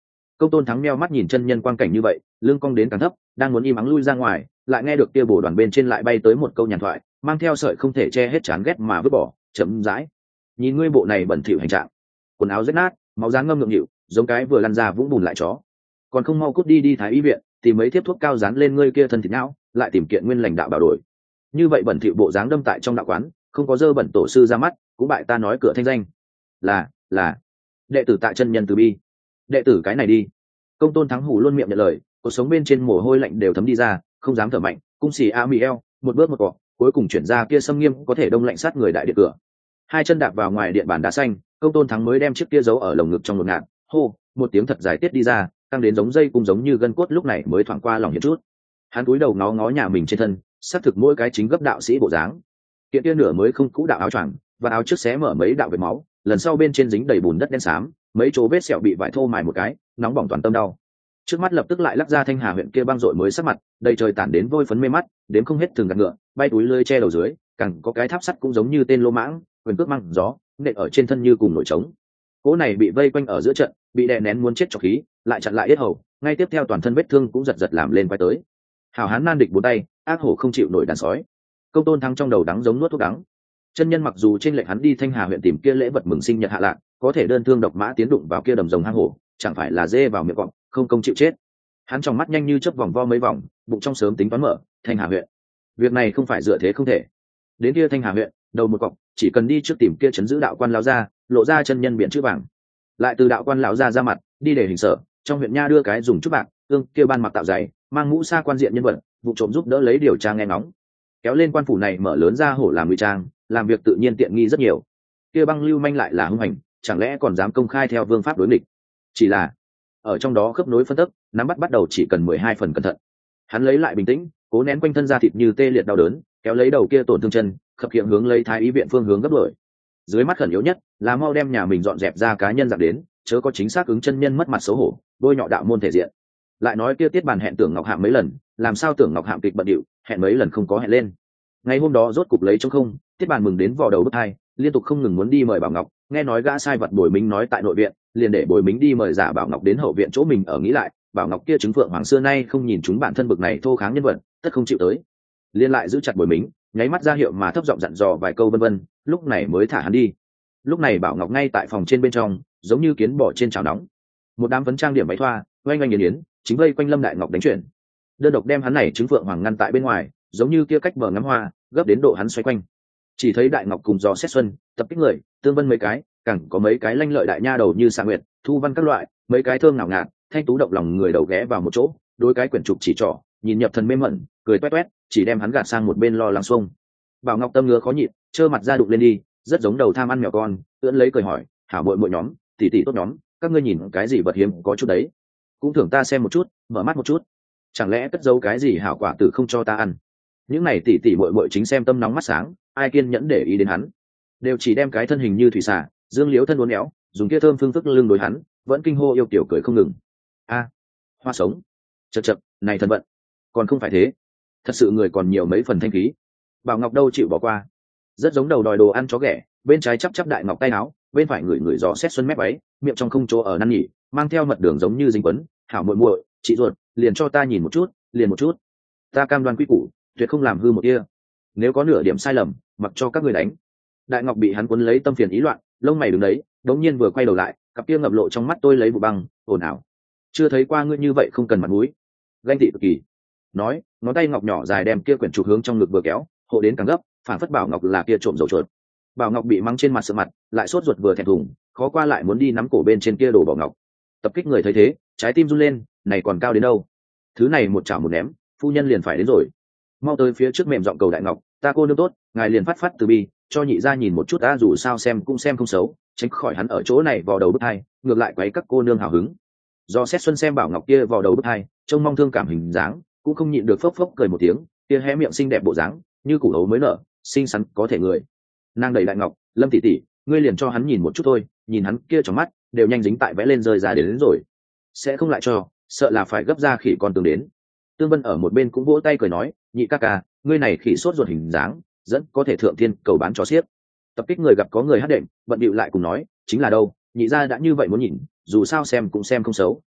Công Tôn Thắng meo mắt nhìn chân nhân quang cảnh như vậy, lưng cong đến càng thấp, đang muốn im ắng lui ra ngoài, lại nghe được kia bổ đoàn bên trên lại bay tới một câu nhàn thoại, mang theo sợi không thể che hết chán ghét mà vứt bỏ, chậm rãi. Nhìn ngươi bộ này bẩn thỉu hành trạng, quần áo rách nát, máu dán ngâm ngượng nghịu, giống cái vừa lăn ra vũng bùn lại chó. Còn không mau cút đi đi thái y viện, tìm mấy thiếp thuốc cao dán lên ngươi kia thân thịt não, lại tìm kiện nguyên lành đạo bảo đổi. Như vậy bẩn thỉu bộ dáng đâm tại trong đạo quán, không có dơ bẩn tổ sư ra mắt, cũng bại ta nói cửa thanh danh. Là, là đệ tử tại chân nhân từ bi. Đệ tử cái này đi. Công Tôn Thắng hù luôn miệng nhận lời, cuộc sống bên trên mồ hôi lạnh đều thấm đi ra, không dám thở mạnh, cung xì a mi eo, một bước một cọ, cuối cùng chuyển ra kia xâm nghiêm có thể đông lạnh sát người đại điện cửa. Hai chân đạp vào ngoài điện bàn đá xanh, Công Tôn Thắng mới đem chiếc kia giấu ở lồng ngực trong một ngạn, hô, một tiếng thật dài tiết đi ra, tăng đến giống dây cung giống như gân cốt lúc này mới thoảng qua lòng hiện chút. Hắn cúi đầu ngó ngó nhà mình trên thân, xác thực mỗi cái chính gấp đạo sĩ bộ dáng. Kiện kia nửa mới không cũ đạo áo choàng, và áo trước xé mở mấy đạo vết máu, lần sau bên trên dính đầy bùn đất đen xám, mấy chỗ vết sẹo bị vải thô mài một cái, nóng bỏng toàn tâm đau. Trước mắt lập tức lại lắc ra Thanh Hà huyện kia băng rội mới sắc mặt, đầy trời tản đến vôi phấn mê mắt, đến không hết thường gạt ngựa, bay túi lơi che đầu dưới, càng có cái tháp sắt cũng giống như tên lô mãng, quyền cước măng gió, nện ở trên thân như cùng nổi trống. Cỗ này bị vây quanh ở giữa trận, bị đè nén muốn chết trọc khí, lại chặn lại yết hầu, ngay tiếp theo toàn thân vết thương cũng giật giật làm lên quay tới. Hào hán nan địch bốn tay, ác hổ không chịu nổi đàn sói. Công Tôn Thắng trong đầu đắng giống nuốt thuốc đắng. Chân nhân mặc dù trên lệnh hắn đi Thanh Hà huyện tìm kia lễ vật mừng sinh nhật hạ lạc, có thể đơn thương độc mã tiến đụng vào kia đầm rồng hang hổ, chẳng phải là dê vào miệng cọp, không công chịu chết. Hắn trong mắt nhanh như chớp vòng vo mấy vòng, bụng trong sớm tính toán mở, Thanh Hà huyện. Việc này không phải dựa thế không thể. Đến kia Thanh Hà huyện, đầu một cọp, chỉ cần đi trước tìm kia trấn giữ đạo quan lão gia, lộ ra chân nhân biển chữ vàng. Lại từ đạo quan lão gia ra mặt, đi để hình sở, trong huyện nha đưa cái dùng chút bạc, tương kia ban mặc tạo dày, mang mũ xa quan diện nhân vật, vụ trộm giúp đỡ lấy điều tra nghe ngóng. Kéo lên quan phủ này mở lớn ra hổ làm ngụy trang, làm việc tự nhiên tiện nghi rất nhiều. Kia băng lưu manh lại là hung hành, chẳng lẽ còn dám công khai theo vương pháp đối nghịch? Chỉ là ở trong đó khớp nối phân tức, nắm bắt bắt đầu chỉ cần mười hai phần cẩn thận. Hắn lấy lại bình tĩnh, cố nén quanh thân da thịt như tê liệt đau đớn, kéo lấy đầu kia tổn thương chân, khập khiễng hướng lấy thái y viện phương hướng gấp đuổi. Dưới mắt khẩn yếu nhất là mau đem nhà mình dọn dẹp ra cá nhân giặc đến, chớ có chính xác ứng chân nhân mất mặt xấu hổ, bôi nhọ đạo môn thể diện. Lại nói kia tiết bàn hẹn Tưởng Ngọc Hạm mấy lần, làm sao Tưởng Ngọc Hạm kịch bận điệu, hẹn mấy lần không có hẹn lên. Ngày hôm đó rốt cục lấy trống không, tiết bàn mừng đến vò đầu bứt hai, liên tục không ngừng muốn đi mời Bảo Ngọc, nghe nói gã sai vật Bồi Minh nói tại nội viện, liền để Bồi Minh đi mời giả Bảo Ngọc đến hậu viện chỗ mình ở nghĩ lại, Bảo Ngọc kia chứng phượng hoàng xưa nay không nhìn chúng bản thân bực này thô kháng nhân vật, tất không chịu tới. Liên lại giữ chặt Bồi Minh, nháy mắt ra hiệu mà thấp giọng dặn dò vài câu vân vân, lúc này mới thả hắn đi. Lúc này Bảo Ngọc ngay tại phòng trên bên trong, giống như kiến bò trên chảo nóng. Một đám vấn trang điểm váy thoa, oanh oanh yến yến, chính vây quanh Lâm Đại Ngọc đánh chuyện. Đơn độc đem hắn này chứng phượng hoàng ngăn tại bên ngoài, giống như kia cách bờ ngắm hoa, gấp đến độ hắn xoay quanh. Chỉ thấy Đại Ngọc cùng dò xét xuân, tập kích người, tương vân mấy cái, càng có mấy cái lanh lợi đại nha đầu như Sa Nguyệt, Thu Văn các loại, mấy cái thơm ngào ngạt, thanh tú động lòng người đầu ghé vào một chỗ, đôi cái quyển trục chỉ trỏ, nhìn nhập thần mê mẩn, cười toét toét, chỉ đem hắn gạt sang một bên lo lắng xuông. Bảo Ngọc tâm ngứa khó nhịn, trơ mặt ra đụng lên đi, rất giống đầu tham ăn mèo con, ưỡn lấy cười hỏi, hảo muội muội nhóm, tỷ tỷ tốt nhóm, các ngươi nhìn cái gì vật hiếm có chút đấy, cũng thưởng ta xem một chút, mở mắt một chút, chẳng lẽ cất giấu cái gì hảo quả tử không cho ta ăn? Những này tỷ tỷ muội muội chính xem tâm nóng mắt sáng, ai kiên nhẫn để ý đến hắn, đều chỉ đem cái thân hình như thủy xà, dương liếu thân uốn éo, dùng kia thơm phương phức lưng đối hắn, vẫn kinh hô yêu tiểu cười không ngừng. A, hoa sống, chật chật, này thần vận, còn không phải thế, thật sự người còn nhiều mấy phần thanh khí. Bảo Ngọc đâu chịu bỏ qua, rất giống đầu đòi đồ ăn chó ghẻ, bên trái chắp chắp Đại Ngọc tay áo, bên phải ngửi ngửi gió xét xuân mép váy, miệng trong không chỗ ở năn nhỉ, mang theo mật đường giống như dính quấn, hảo muội muội, chị ruột, liền cho ta nhìn một chút, liền một chút, ta cam đoan quy củ, tuyệt không làm hư một tia, nếu có nửa điểm sai lầm, mặc cho các người đánh. Đại Ngọc bị hắn cuốn lấy tâm phiền ý loạn, lông mày đứng đấy, đống nhiên vừa quay đầu lại, cặp kia ngập lộ trong mắt tôi lấy vụ băng, ồn ào, chưa thấy qua ngươi như vậy không cần mặt mũi, ganh tị cực kỳ. Nói, ngón tay ngọc nhỏ dài đem kia quyển trục hướng trong ngực vừa kéo, hộ đến càng gấp, phản phất Bảo Ngọc là kia trộm dầu chuột. Bảo Ngọc bị mắng trên mặt sợ mặt, lại sốt ruột vừa thẹn thùng, khó qua lại muốn đi nắm cổ bên trên kia đồ Bảo Ngọc. Tập kích người thấy thế, trái tim run lên, này còn cao đến đâu? Thứ này một chảo một ném, phu nhân liền phải đến rồi. Mau tới phía trước mềm giọng cầu Đại Ngọc, ta cô nương tốt, ngài liền phát phát từ bi, cho nhị gia nhìn một chút ta dù sao xem cũng xem không xấu, tránh khỏi hắn ở chỗ này vò đầu bứt hai, ngược lại quấy các cô nương hào hứng. Do xét xuân xem Bảo Ngọc kia vò đầu bứt hai, trông mong thương cảm hình dáng, cũng không nhịn được phốc phốc cười một tiếng, kia hé miệng xinh đẹp bộ dáng, như củ hấu mới nở, xinh xắn có thể người. Nàng đẩy Đại Ngọc, Lâm tỷ tỷ, ngươi liền cho hắn nhìn một chút thôi, nhìn hắn kia trong mắt đều nhanh dính tại vẽ lên rơi ra đến, đến rồi, sẽ không lại cho, sợ là phải gấp ra khỉ con tương đến. Tương Vân ở một bên cũng vỗ tay cười nói, nhị ca ca, ngươi này khỉ sốt ruột hình dáng, dẫn có thể thượng thiên cầu bán cho xiếc. Tập kích người gặp có người hát đệm, bận bịu lại cùng nói, chính là đâu, nhị gia đã như vậy muốn nhìn, dù sao xem cũng xem không xấu.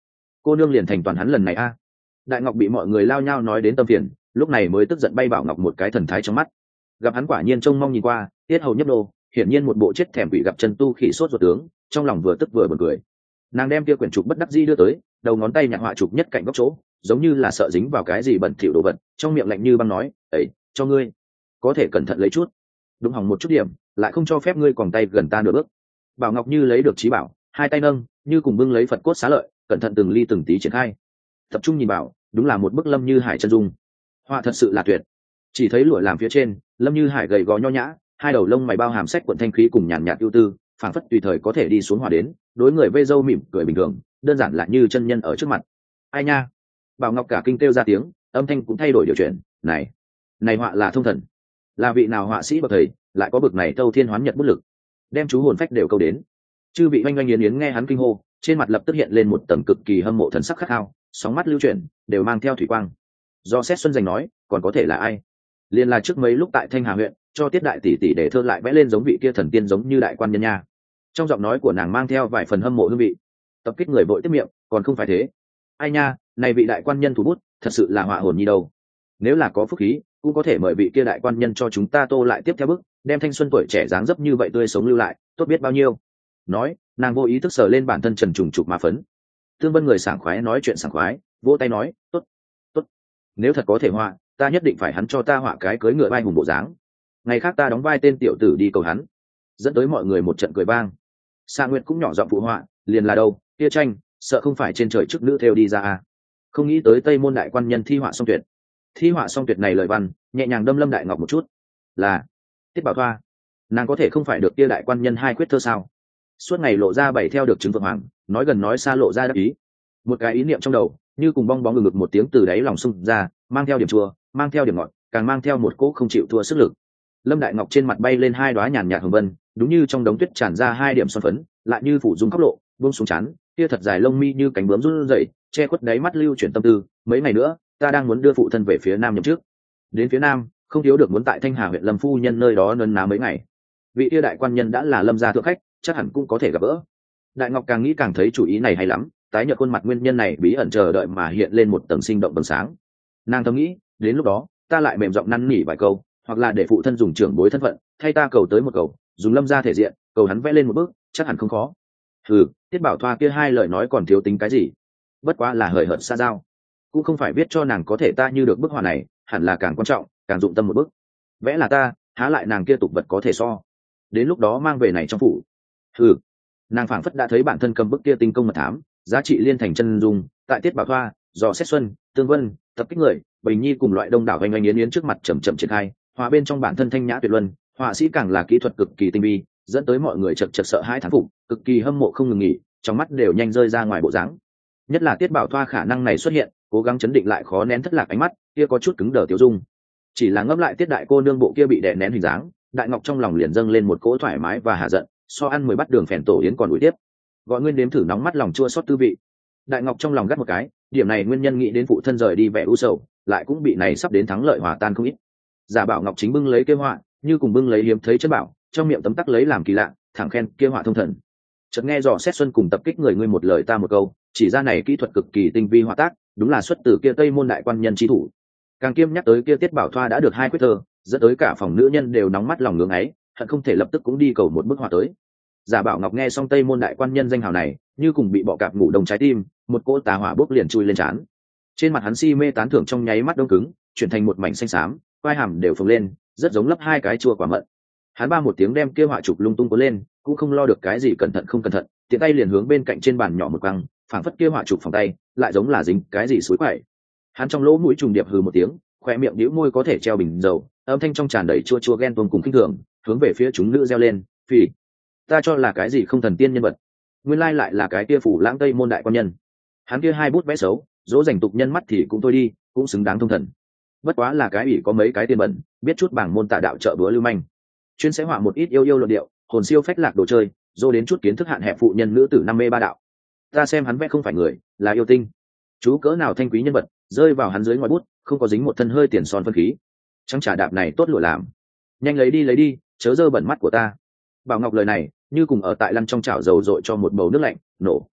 cô nương liền thành toàn hắn lần này a. Đại Ngọc bị mọi người lao nhao nói đến tâm phiền, lúc này mới tức giận bay Bảo Ngọc một cái thần thái trong mắt. Gặp hắn quả nhiên trông mong nhìn qua, tiết hầu nhấp nô, hiển nhiên một bộ chết thèm bị gặp chân tu khỉ sốt ruột tướng, trong lòng vừa tức vừa bật cười. Nàng đem kia quyển trục bất đắc dĩ đưa tới, đầu ngón tay nhặt họa trục nhất cạnh góc chỗ, giống như là sợ dính vào cái gì bẩn thỉu đồ vật, trong miệng lạnh như băng nói, "Ấy, cho ngươi, có thể cẩn thận lấy chút, đúng hỏng một chút điểm, lại không cho phép ngươi quòng tay gần ta nửa bước." Bảo Ngọc như lấy được trí bảo, hai tay nâng, như cùng bưng lấy Phật cốt xá lợi, cẩn thận từng ly từng tí triển khai. Tập trung nhìn bảo, đúng là một bức Lâm Như Hải chân dung. Họa thật sự là tuyệt. Chỉ thấy lụa làm phía trên, Lâm Như Hải gầy gò nho nhã, hai đầu lông mày bao hàm sách cuộn thanh khí cùng nhàn nhạt ưu tư, phảng phất tùy thời có thể đi xuống hòa đến, đối người vây dâu mỉm cười bình thường, đơn giản là như chân nhân ở trước mặt. Ai nha. Bảo Ngọc cả kinh kêu ra tiếng, âm thanh cũng thay đổi điều chuyển, này, này họa là thông thần, là vị nào họa sĩ bậc thầy, lại có bậc này thâu thiên hoán nhật bút lực, đem chú hồn phách đều câu đến. Chư vị oanh oanh yến yến nghe hắn kinh hô, trên mặt lập tức hiện lên một tầng cực kỳ hâm mộ thần sắc khát khao, sóng mắt lưu chuyển, đều mang theo thủy quang. Do xét Xuân Dành nói, còn có thể là ai? Liên là trước mấy lúc tại Thanh Hà huyện, cho Tiết đại tỷ tỷ để thơ lại vẽ lên giống vị kia thần tiên giống như đại quan nhân nha. Trong giọng nói của nàng mang theo vài phần hâm mộ hương vị. Tập kích người vội tiếp miệng, còn không phải thế. Ai nha, này vị đại quan nhân thủ bút, thật sự là họa hồn nhi đâu. Nếu là có phúc khí, cũng có thể mời vị kia đại quan nhân cho chúng ta tô lại tiếp theo bức, đem thanh xuân tuổi trẻ dáng dấp như vậy tươi sống lưu lại, tốt biết bao nhiêu. Nói, nàng vô ý thức sờ lên bản thân trần trùng trục mà phấn. Tương Vân người sảng khoái nói chuyện sảng khoái, vỗ tay nói, tốt, tốt. Nếu thật có thể họa, ta nhất định phải hắn cho ta họa cái cưới ngựa vai hùng bộ dáng. Ngày khác ta đóng vai tên tiểu tử đi cầu hắn, dẫn tới mọi người một trận cười vang. Sa Nguyệt cũng nhỏ giọng phụ họa, liền là đâu, kia tranh, sợ không phải trên trời chức nữ theo đi ra à. Không nghĩ tới Tây Môn đại quan nhân thi họa song tuyệt. Thi họa song tuyệt này lời văn, nhẹ nhàng đâm Lâm Đại Ngọc một chút. Là Tiết Bảo Thoa, nàng có thể không phải được kia đại quan nhân hai quyết thơ sao? Suốt ngày lộ ra bảy theo được chứng vượng hoàng, nói gần nói xa lộ ra đắc ý. Một cái ý niệm trong đầu, như cùng bong bóng ngực ngực một tiếng từ đáy lòng xung ra, mang theo điểm chua, mang theo điểm ngọt, càng mang theo một cỗ không chịu thua sức lực. Lâm Đại Ngọc trên mặt bay lên hai đóa nhàn nhạt hồng vân, đúng như trong đống tuyết tràn ra hai điểm son phấn, lại như phủ dung khóc lộ, buông xuống chán, kia thật dài lông mi như cánh bướm run rẩy, che khuất đáy mắt lưu chuyển tâm tư. Mấy ngày nữa, ta đang muốn đưa phụ thân về phía nam nhậm trước. Đến phía nam, không thiếu được muốn tại Thanh Hà huyện Lâm phu nhân nơi đó nấn ná mấy ngày. Vị yêu đại quan nhân đã là Lâm gia thượng khách, chắc hẳn cũng có thể gặp gỡ. Đại Ngọc càng nghĩ càng thấy chủ ý này hay lắm, tái nhợt khuôn mặt nguyên nhân này bí ẩn chờ đợi mà hiện lên một tầng sinh động bừng sáng. Nàng thầm nghĩ, đến lúc đó, ta lại mềm giọng năn nỉ vài câu, hoặc là để phụ thân dùng trưởng bối thân phận, thay ta cầu tới một cầu, dùng Lâm gia thể diện, cầu hắn vẽ lên một bước, chắc hẳn không khó. Ừ, Tiết Bảo Thoa kia hai lời nói còn thiếu tính cái gì? Bất quá là hời hợt xa giao, cũng không phải viết cho nàng có thể ta như được bức họa này, hẳn là càng quan trọng, càng dụng tâm một bức. Vẽ là ta, há lại nàng kia tục vật có thể so. Đến lúc đó mang về này trong phủ. Ừ, nàng phảng phất đã thấy bản thân cầm bức kia tinh công mật thám, giá trị liên thành chân dung, tại Tiết Bảo Thoa, dò xét Xuân, Tương Vân, tập kích người, Bình Nhi cùng loại đông đảo hoành hoành yến yến trước mặt chậm chậm triển khai, hòa bên trong bản thân thanh nhã tuyệt luân, họa sĩ càng là kỹ thuật cực kỳ tinh vi, dẫn tới mọi người chật chật sợ hãi thán phục, cực kỳ hâm mộ không ngừng nghỉ, trong mắt đều nhanh rơi ra ngoài bộ dáng. Nhất là Tiết Bảo Thoa khả năng này xuất hiện, cố gắng chấn định lại khó nén thất lạc ánh mắt, kia có chút cứng đờ tiêu dung. Chỉ là ngấp lại Tiết đại cô nương bộ kia bị đè nén hình dáng, Đại Ngọc trong lòng liền dâng lên một cỗ thoải mái và hạ giận, so ăn mười bát đường phèn tổ yến còn ủi tiếp. Gọi nguyên đếm thử nóng mắt lòng chua xót tư vị. Đại Ngọc trong lòng gắt một cái, điểm này nguyên nhân nghĩ đến phụ thân rời đi vẻ u sầu, lại cũng bị này sắp đến thắng lợi hòa tan không ít. Giả Bảo Ngọc chính bưng lấy kia họa, như cùng bưng lấy hiếm thấy chân bảo, trong miệng tấm tắc lấy làm kỳ lạ, thẳng khen kia họa thông thần. Chợt nghe dò xét Xuân cùng tập kích người ngươi một lời ta một câu, chỉ ra này kỹ thuật cực kỳ tinh vi họa tác, đúng là xuất từ kia Tây Môn đại quan nhân chí thủ. Càng kiêm nhắc tới kia Tiết Bảo Thoa đã được hai quyết thơ, dẫn tới cả phòng nữ nhân đều nóng mắt lòng ngưỡng ấy, hận không thể lập tức cũng đi cầu một bức họa tới. Giả Bảo Ngọc nghe xong Tây Môn đại quan nhân danh hào này, như cùng bị bọ cạp ngủ đông trái tim, một cỗ tà hỏa bốc liền chui lên trán. Trên mặt hắn si mê tán thưởng trong nháy mắt đông cứng, chuyển thành một mảnh xanh xám, quai hàm đều phồng lên, rất giống lấp hai cái chua quả mận. Hắn ba một tiếng đem kia họa chụp lung tung cuốn lên, cũng không lo được cái gì cẩn thận không cẩn thận, tiện tay liền hướng bên cạnh trên bàn nhỏ một quăng, phảng phất kia họa chụp phòng tay, lại giống là dính cái gì suối quậy. Hắn trong lỗ mũi trùng điệp hừ một tiếng, khóe miệng nhíu môi có thể treo bình dầu, âm thanh trong tràn đầy chua chua ghen tuông cùng khinh thường, hướng về phía chúng nữ reo lên, "Phỉ, ta cho là cái gì không thần tiên nhân vật, nguyên lai lại là cái kia phủ lãng Tây Môn đại quan nhân. Hắn kia hai bút vẽ xấu, dỗ dành tục nhân mắt thì cũng thôi đi, cũng xứng đáng thông thần. Bất quá là cái ủy có mấy cái tiền bẩn, biết chút bảng môn tà đạo trợ búa lưu manh. Chuyên sẽ họa một ít yêu yêu luận điệu, hồn siêu phách lạc đồ chơi, dô đến chút kiến thức hạn hẹp phụ nhân nữ tử năm mê ba đạo. Ta xem hắn vẽ không phải người, là yêu tinh. Chú cỡ nào thanh quý nhân vật, rơi vào hắn dưới ngoài bút, không có dính một thân hơi tiền son phân khí. Trăng trà đạp này tốt lụa làm. Nhanh lấy đi lấy đi, chớ dơ bẩn mắt của ta." Bảo Ngọc lời này, như cùng ở tại lăn trong chảo dầu dội cho một bầu nước lạnh, nổ.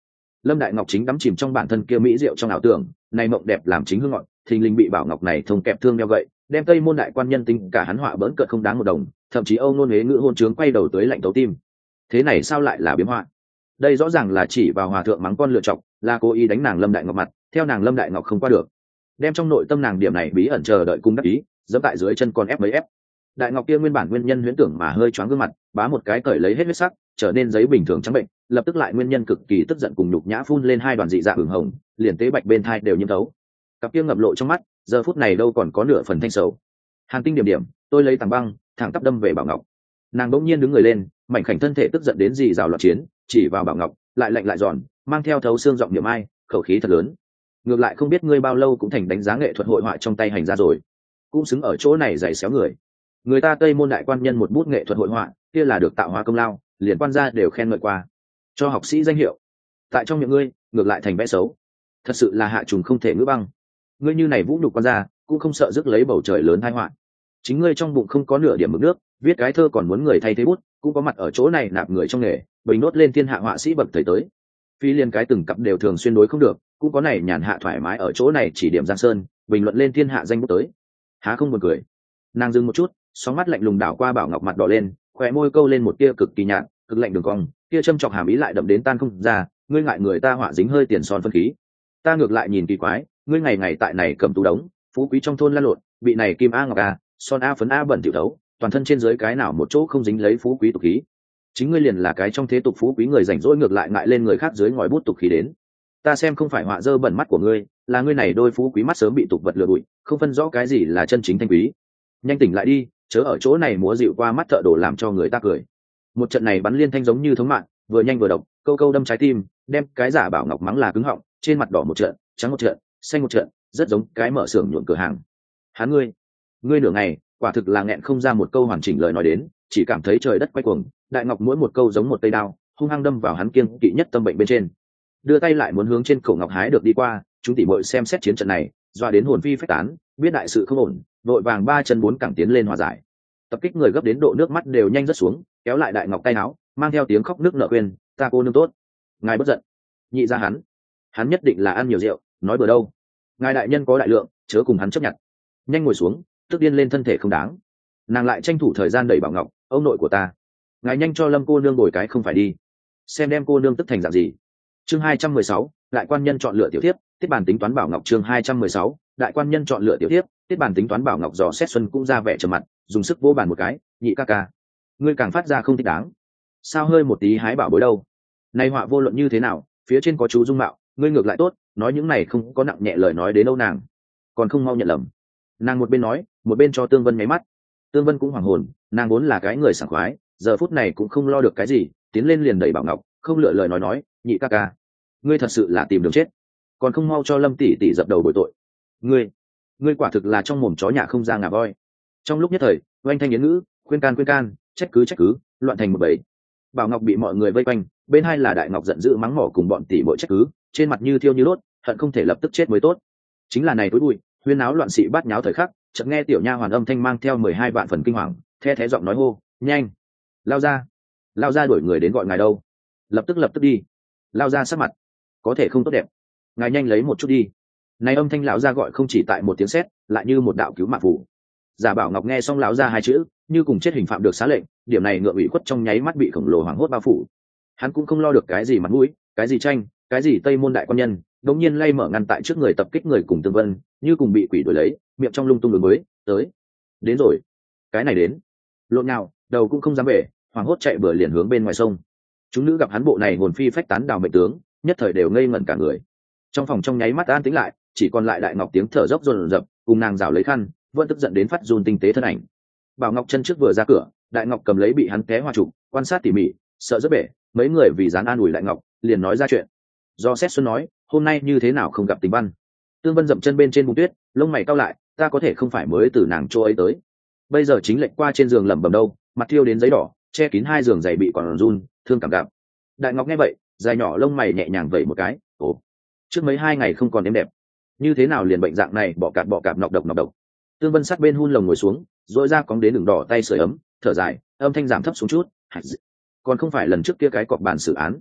Lâm Đại Ngọc chính đắm chìm trong bản thân kia mỹ diệu trong ảo tưởng, này mộng đẹp làm chính hương ngọn, thình lình bị Bảo Ngọc này thông kẹp thương đeo gậy, đem Tây Môn đại quan nhân tính cả hắn họa bỡn cợt không đáng một đồng, thậm chí Âu Nôn Huế ngữ hôn trướng quay đầu tới lạnh tấu tim. Thế này sao lại là biếm họa? Đây rõ ràng là chỉ vào hòa thượng mắng con lựa chọc, là cố ý đánh nàng Lâm Đại Ngọc mặt, theo nàng Lâm Đại Ngọc không qua được, đem trong nội tâm nàng điểm này bí ẩn chờ đợi cung đắc ý, giẫm tại dưới chân con ép mấy ép. Đại Ngọc kia nguyên bản nguyên nhân huyễn tưởng mà hơi choáng gương mặt, bá một cái cởi lấy hết huyết sắc, trở nên giấy bình thường trắng bệnh, lập tức lại nguyên nhân cực kỳ tức giận cùng nhục nhã phun lên hai đoàn dị dạng hửng hồng, liền tế bạch bên thai đều nhiễm thấu. Cặp kia ngập lộ trong mắt, giờ phút này đâu còn có nửa phần thanh sầu. Hàn Tinh điểm điểm, tôi lấy tảng băng, thẳng tắp đâm về Bảo Ngọc. Nàng bỗng nhiên đứng người lên, mảnh khảnh thân thể tức giận đến dị rào loạn chiến, chỉ vào Bảo Ngọc, lại lạnh lại giòn, mang theo thấu xương giọng niệm ai, khẩu khí thật lớn. Ngược lại không biết ngươi bao lâu cũng thành đánh giá nghệ thuật hội họa trong tay hành ra rồi, cũng xứng ở chỗ này giày xéo người. Người ta Tây Môn đại quan nhân một bút nghệ thuật hội họa, kia là được tạo hóa công lao, liền quan gia đều khen ngợi qua, cho học sĩ danh hiệu. Tại trong miệng ngươi, ngược lại thành vẽ xấu, thật sự là hạ trùng không thể ngữ băng. Ngươi như này vũ nhục quan gia, cũng không sợ rước lấy bầu trời lớn tai họa. Chính ngươi trong bụng không có nửa điểm mực nước, viết cái thơ còn muốn người thay thế bút, cũng có mặt ở chỗ này nạp người trong nghề, bình nốt lên thiên hạ họa sĩ bậc thầy tới. Phi liên cái từng cặp đều thường xuyên đối không được, cũng có này nhàn hạ thoải mái ở chỗ này chỉ điểm Giang Sơn, bình luận lên thiên hạ danh bút tới. Há không buồn cười. Nàng dừng một chút, sóng mắt lạnh lùng đảo qua Bảo Ngọc mặt đỏ lên, khóe môi câu lên một tia cực kỳ nhạt, cực lạnh đường cong, tia châm chọc hàm ý lại đậm đến tan không ra. Ngươi ngại người ta họa dính hơi tiền son phân khí, ta ngược lại nhìn kỳ quái, ngươi ngày ngày tại này cầm tú đống, phú quý trong thôn lăn lộn, bị này kim a ngọc a, son a phấn a bẩn tiểu thấu, toàn thân trên dưới cái nào một chỗ không dính lấy phú quý tục khí. Chính ngươi liền là cái trong thế tục phú quý người rảnh rỗi ngược lại ngại lên người khác dưới ngòi bút tục khí đến. Ta xem không phải họa dơ bẩn mắt của ngươi, là ngươi này đôi phú quý mắt sớm bị tục vật lừa bụi, không phân rõ cái gì là chân chính thanh quý. Nhanh tỉnh lại đi, chớ ở chỗ này múa dịu qua mắt thợ đổ làm cho người ta cười. Một trận này bắn liên thanh giống như thống mạng, vừa nhanh vừa độc, câu câu đâm trái tim, đem cái giả Bảo Ngọc mắng là cứng họng, trên mặt đỏ một trận, trắng một trận, xanh một trận, rất giống cái mở xưởng nhuộm cửa hàng. Hắn ngươi, ngươi nửa ngày, quả thực là nghẹn không ra một câu hoàn chỉnh lời nói đến, chỉ cảm thấy trời đất quay cuồng. Đại Ngọc mỗi một câu giống một cây đao, hung hăng đâm vào hắn kiêng kỵ nhất tâm bệnh bên trên. Đưa tay lại muốn hướng trên cổ Ngọc hái được đi qua, chúng tỉ muội xem xét chiến trận này, doa đến hồn phi phách tán, biết đại sự không ổn, vội vàng ba chân bốn cẳng tiến lên hòa giải. Tập kích người gấp đến độ nước mắt đều nhanh rớt xuống, kéo lại Đại Ngọc tay áo, mang theo tiếng khóc nước nở khuyên, ta cô nương tốt, ngài bất giận. Nhị ra hắn, hắn nhất định là ăn nhiều rượu, nói bừa đâu. Ngài đại nhân có đại lượng, chớ cùng hắn chấp nhận. Nhanh ngồi xuống, tức điên lên thân thể không đáng. Nàng lại tranh thủ thời gian đẩy Bảo Ngọc, ông nội của ta, ngài nhanh cho Lâm cô nương bồi cái không phải đi, xem đem cô nương tức thành dạng gì. Chương hai trăm mười sáu, đại quan nhân chọn lựa tiểu thiếp, tiết bàn tính toán Bảo Ngọc. Chương hai trăm mười sáu, đại quan nhân chọn lựa tiểu thiếp, tiết bàn tính toán Bảo Ngọc dò xét Xuân cũng ra vẻ trầm mặt, dùng sức vỗ bàn một cái, nhị ca ca, ngươi càng phát ra không thích đáng. Sao hơi một tí hái bảo bối đâu? Nay họa vô luận như thế nào, phía trên có chú dung mạo, ngươi ngược lại tốt, nói những này không có nặng nhẹ lời nói đến đâu nàng, còn không mau nhận lầm. Nàng một bên nói, một bên cho Tương Vân nháy mắt. Tương Vân cũng hoảng hồn, nàng vốn là cái người sảng khoái, giờ phút này cũng không lo được cái gì, tiến lên liền đẩy Bảo Ngọc, không lựa lời nói nói, nhị ca ca, ngươi thật sự là tìm đường chết, còn không mau cho Lâm tỷ tỷ dập đầu bồi tội. Ngươi, ngươi quả thực là trong mồm chó nhà không ra ngà voi. Trong lúc nhất thời, oanh thanh yến ngữ, khuyên can khuyên can, trách cứ trách cứ, loạn thành một bầy. Bảo Ngọc bị mọi người vây quanh, bên hai là Đại Ngọc giận dữ mắng mỏ cùng bọn tỷ muội trách cứ, trên mặt như thiêu như đốt, hận không thể lập tức chết mới tốt. Chính là này tối bụi, huyên náo loạn sĩ bát nháo thời khắc, chợt nghe tiểu nha hoàn âm thanh mang theo mười hai vạn phần kinh hoàng, the thé giọng nói hô, nhanh, lao ra, lao ra đuổi người đến gọi ngài đâu, lập tức lập tức đi. Lao ra sắc mặt có thể không tốt đẹp, ngài nhanh lấy một chút đi. Này âm thanh lão ra gọi không chỉ tại một tiếng sét, lại như một đạo cứu mạng phủ. Giả Bảo Ngọc nghe xong lão ra hai chữ, như cùng chết hình phạm được xá lệnh, điểm này ngượng ủy khuất trong nháy mắt bị khổng lồ hoảng hốt bao phủ. Hắn cũng không lo được cái gì mặt mũi, cái gì tranh, cái gì Tây Môn đại quan nhân, đột nhiên lay mở ngăn tại trước người tập kích người cùng Tương Vân, như cùng bị quỷ đuổi lấy, miệng trong lung tung ứng mới, tới, đến rồi, cái này đến, lộn nào, đầu cũng không dám về, hoảng hốt chạy bừa liền hướng bên ngoài sông. Chúng nữ gặp hắn bộ này hồn phi phách tán đào mệnh tướng, nhất thời đều ngây ngẩn cả người. Trong phòng trong nháy mắt an tĩnh lại, chỉ còn lại Đại Ngọc tiếng thở dốc dồn dập, cùng nàng rảo lấy khăn, vẫn tức giận đến phát run tinh tế thân ảnh. Bảo Ngọc chân trước vừa ra cửa, Đại Ngọc cầm lấy bị hắn té hoa trụ, quan sát tỉ mỉ, sợ rất bể, mấy người vì dán an ủi Đại Ngọc, liền nói ra chuyện. Do xét Xuân nói, hôm nay như thế nào không gặp Tình Văn. Tương Vân dậm chân bên trên bùn tuyết, lông mày cau lại, ta có thể không phải mới từ nàng chỗ ấy tới, bây giờ chính lệnh qua trên giường lẩm bẩm đâu, mặt thiêu đến giấy đỏ, che kín hai giường giày bị còn run, thương cảm gặp. Đại Ngọc nghe vậy, dài nhỏ lông mày nhẹ nhàng vẩy một cái, ồ, trước mấy hai ngày không còn em đẹp, như thế nào liền bệnh dạng này, bỏ cạp bỏ cạp nọc độc nọc độc. Tương Vân sát bên hun lồng ngồi xuống, dội ra cóng đến đường đỏ tay sưởi ấm, thở dài, âm thanh giảm thấp xuống chút, còn không phải lần trước kia cái cọp bàn xử án.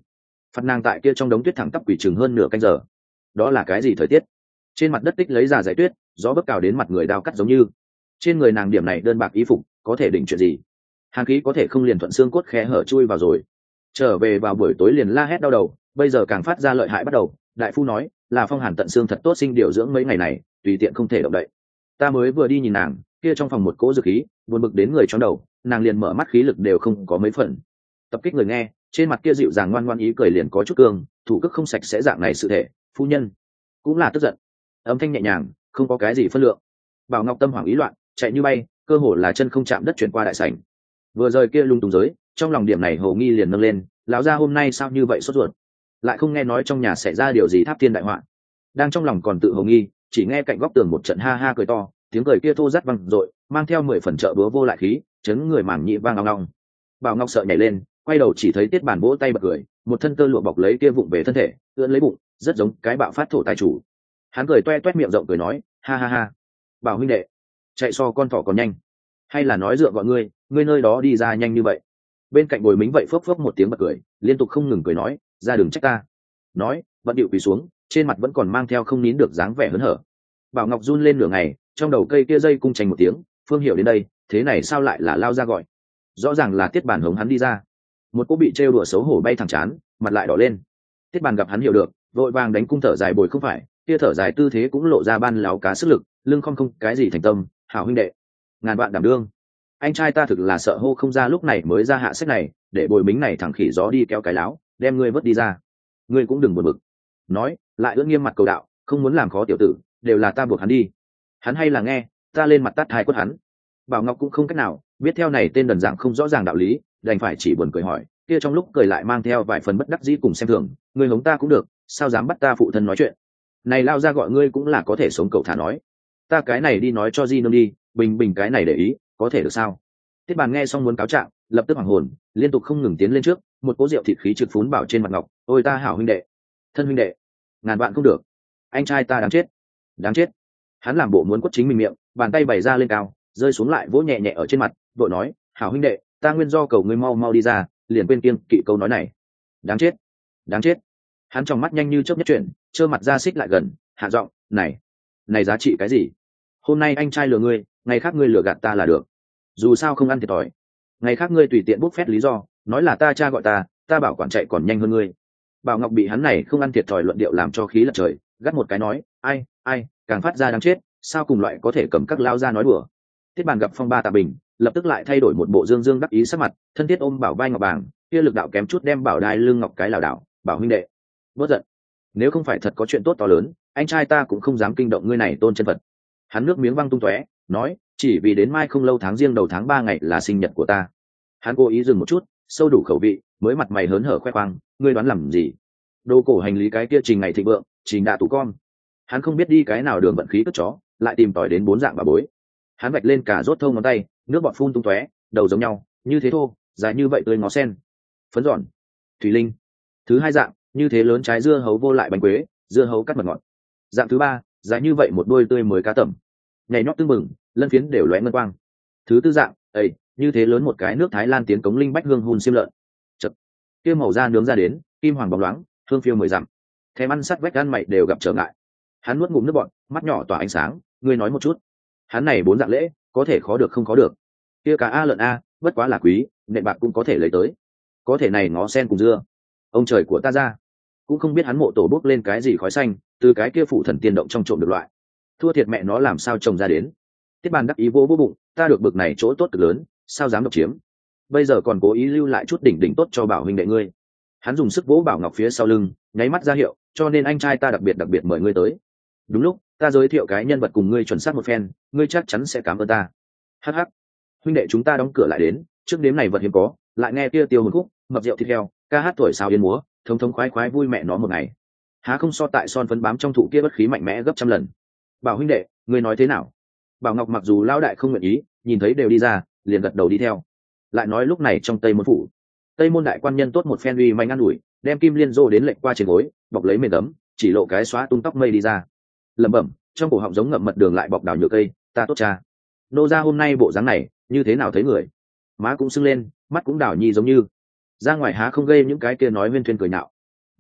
phạt nàng tại kia trong đống tuyết thẳng tắp quỷ chừng hơn nửa canh giờ. Đó là cái gì thời tiết? Trên mặt đất tích lấy ra giải tuyết, gió bấc cào đến mặt người đao cắt giống như. Trên người nàng điểm này đơn bạc y phục có thể định chuyện gì? Hàn khí có thể không liền thuận xương cốt khe hở chui vào rồi. Trở về vào buổi tối liền la hét đau đầu, bây giờ càng phát ra lợi hại bắt đầu. Đại phu nói là phong hàn tận xương thật tốt, sinh điều dưỡng mấy ngày này tùy tiện không thể động đậy. Ta mới vừa đi nhìn nàng, kia trong phòng một cỗ dược khí buồn bực đến người chóng đầu, nàng liền mở mắt khí lực đều không có mấy phần. Tập kích người nghe, trên mặt kia dịu dàng ngoan ngoan ý cười liền có chút cương, thủ cước không sạch sẽ dạng này sự thể, phu nhân cũng là tức giận. Âm thanh nhẹ nhàng, không có cái gì phân lượng. Bảo Ngọc tâm hoảng ý loạn, chạy như bay, cơ hồ là chân không chạm đất chuyển qua đại sảnh. Vừa rời kia lung tung giới, trong lòng điểm này hồ nghi liền nâng lên, lão gia hôm nay sao như vậy sốt ruột, lại không nghe nói trong nhà xảy ra điều gì tháp thiên đại họa. Đang trong lòng còn tự hồ nghi, chỉ nghe cạnh góc tường một trận ha ha cười to, tiếng cười kia thô rắt vang dội, mang theo mười phần trợ búa vô lại khí, chấn người màng nhĩ vang ong ong. Bảo Ngọc sợ nhảy lên, quay đầu chỉ thấy Tiết Bàn vỗ tay bật cười, một thân tơ lụa bọc lấy kia vụng về thân thể, ưỡn lấy bụng, rất giống cái bạo phát thổ tài chủ. Hắn cười toe toét miệng rộng cười nói, ha ha ha, Bảo huynh đệ, chạy so con thỏ còn nhanh, hay là nói dựa gọi ngươi, ngươi nơi đó đi ra nhanh như vậy. Bên cạnh bồi mính vậy phốc phốc một tiếng bật cười, liên tục không ngừng cười nói, ra đừng trách ta. Nói, vẫn điệu quỳ xuống, trên mặt vẫn còn mang theo không nín được dáng vẻ hớn hở. Bảo Ngọc run lên nửa ngày, trong đầu cây kia dây cung chành một tiếng, Phương Hiểu đến đây, thế này sao lại là lao ra gọi? Rõ ràng là Tiết Bàn hống hắn đi ra. Một cô bị trêu đùa xấu hổ bay thẳng chán, mặt lại đỏ lên. Tiết Bàn gặp hắn hiểu được, vội vàng đánh cung thở dài bồi không phải, kia thở dài tư thế cũng lộ ra ban láo cá sức lực, lưng không không cái gì thành tâm, hảo huynh đệ, ngàn vạn đảm đương. Anh trai ta thực là sợ hô không ra lúc này mới ra hạ sách này, để bồi mính này thẳng khỉ gió đi kéo cái láo, đem ngươi vớt đi ra. Ngươi cũng đừng buồn bực. Nói, lại ưỡn nghiêm mặt cầu đạo, không muốn làm khó tiểu tử, đều là ta buộc hắn đi. Hắn hay là nghe, ta lên mặt tát hai quất hắn. Bảo Ngọc cũng không cách nào, biết theo này tên đần dạng không rõ ràng đạo lý, đành phải chỉ buồn cười hỏi, kia trong lúc cười lại mang theo vài phần bất đắc dĩ cùng xem thường, ngươi hống ta cũng được, sao dám bắt ta phụ thân nói chuyện? Này lao ra gọi ngươi cũng là có thể sống cậu thả nói, ta cái này đi nói cho Di nương đi, bình bình cái này để ý, có thể được sao? Tiết Bàn nghe xong muốn cáo trạng, lập tức hoảng hồn, liên tục không ngừng tiến lên trước, một cỗ rượu thịt khí trực phún bảo trên mặt Ngọc, ôi ta hảo huynh đệ, thân huynh đệ, ngàn vạn không được, anh trai ta đáng chết, đáng chết. Hắn làm bộ muốn quất chính mình miệng, bàn tay bày ra lên cao, rơi xuống lại vỗ nhẹ nhẹ ở trên mặt, vội nói, hảo huynh đệ, ta nguyên do cầu ngươi mau mau đi ra, liền quên kiêng kỵ câu nói này, đáng chết, đáng chết. Hắn trong mắt nhanh như chớp nhất chuyển, trơ mặt ra xích lại gần, hạ giọng, này, này giá trị cái gì? Hôm nay anh trai lừa ngươi, ngày khác ngươi lừa gạt ta là được, dù sao không ăn thiệt thòi. Ngày khác ngươi tùy tiện bốc phét lý do, nói là ta cha gọi ta, ta bảo quản chạy còn nhanh hơn ngươi. Bảo Ngọc bị hắn này không ăn thiệt thòi luận điệu làm cho khí lật trời, gắt một cái nói, ai, ai, càng phát ra đáng chết, sao cùng loại có thể cầm các lao ra nói đùa. Tiết Bàn gặp phong ba tạ bình, lập tức lại thay đổi một bộ dương dương đắc ý sắc mặt, thân thiết ôm bảo vai Ngọc Bàng, kia lực đạo kém chút đem bảo đai lưng ngọc cái lảo đảo, bảo huynh đệ, bớt giận, nếu không phải thật có chuyện tốt to lớn, anh trai ta cũng không dám kinh động ngươi này tôn chân vật. Hắn nước miếng văng tung tóe, nói, chỉ vì đến mai không lâu tháng riêng đầu tháng ba ngày là sinh nhật của ta. Hắn cố ý dừng một chút, sâu đủ khẩu vị, mới mặt mày hớn hở khoe khoang, ngươi đoán làm gì? Đồ cổ hành lý cái kia trình ngày thịnh vượng, trình đạ tủ con. Hắn không biết đi cái nào đường vận khí cất chó, lại tìm tỏi đến bốn dạng bà bối. Hắn vạch lên cả rốt thâu ngón tay, nước bọt phun tung tóe, đầu giống nhau, như thế thô, dài như vậy tươi ngó sen, phấn giòn, thủy linh. Thứ hai dạng, như thế lớn trái dưa hấu vô lại bánh quế, dưa hấu cắt mật ngọt. Dạng thứ ba, dài như vậy một đôi tươi mới cá tẩm, nhảy nhót tưng bừng, lân phiến đều lóe ngân quang. Thứ tư dạng, ầy, như thế lớn một cái nước Thái Lan tiến cống linh bách hương hun xiêm lợn. Chật, kia màu da nướng ra đến, kim hoàng bóng loáng, hương phiêu mười dặm. Thèm ăn sắt vách ăn mày đều gặp trở ngại. Hắn nuốt ngụm nước bọt, mắt nhỏ tỏa ánh sáng, ngươi nói một chút, hắn này bốn dạng lễ, có thể khó được không khó được. Kia cá a lợn a, bất quá là quý, nện bạc cũng có thể lấy tới. Có thể này ngó sen cùng dưa, ông trời của ta ra, cũng không biết hắn mộ tổ bốc lên cái gì khói xanh, từ cái kia phụ thần tiên động trong trộm được loại. Thua thiệt mẹ nó làm sao trồng ra đến. Tiết Bàn đắc ý vô vô bụng, ta được bực này chỗ tốt cực lớn, sao dám độc chiếm. Bây giờ còn cố ý lưu lại chút đỉnh đỉnh tốt cho Bảo huynh đệ ngươi. Hắn dùng sức vỗ Bảo Ngọc phía sau lưng, nháy mắt ra hiệu, cho nên anh trai ta đặc biệt đặc biệt mời ngươi tới. Đúng lúc, ta giới thiệu cái nhân vật cùng ngươi chuẩn xác một phen, ngươi chắc chắn sẽ cảm ơn ta. Hắc hắc, huynh đệ chúng ta đóng cửa lại đến, trước đêm này vật hiếm có, lại nghe kia tiêu hồn khúc, mập rượu thịt heo, ca hát tuổi sao yên múa, thống thống khoái khoái vui mẹ nó một ngày. Há không so tại son phấn bám trong thụ kia bất khí mạnh mẽ gấp trăm lần. Bảo huynh đệ, ngươi nói thế nào? Bảo Ngọc mặc dù lao đại không nguyện ý, nhìn thấy đều đi ra, liền gật đầu đi theo. Lại nói lúc này trong Tây Môn phủ, Tây Môn đại quan nhân tốt một phen uy manh ăn ủi, đem kim liên rô đến lệnh qua trên gối, bọc lấy mền tấm, chỉ lộ cái xóa tung tóc mây đi ra. Lẩm bẩm, trong cổ họng giống ngậm mật đường lại bọc đào nhựa cây, ta tốt cha. Nô gia hôm nay bộ dáng này, như thế nào thấy người? Má cũng sưng lên, mắt cũng đảo nhi giống như. Ra ngoài há không gây những cái kia nói nguyên thuyên cười nhạo.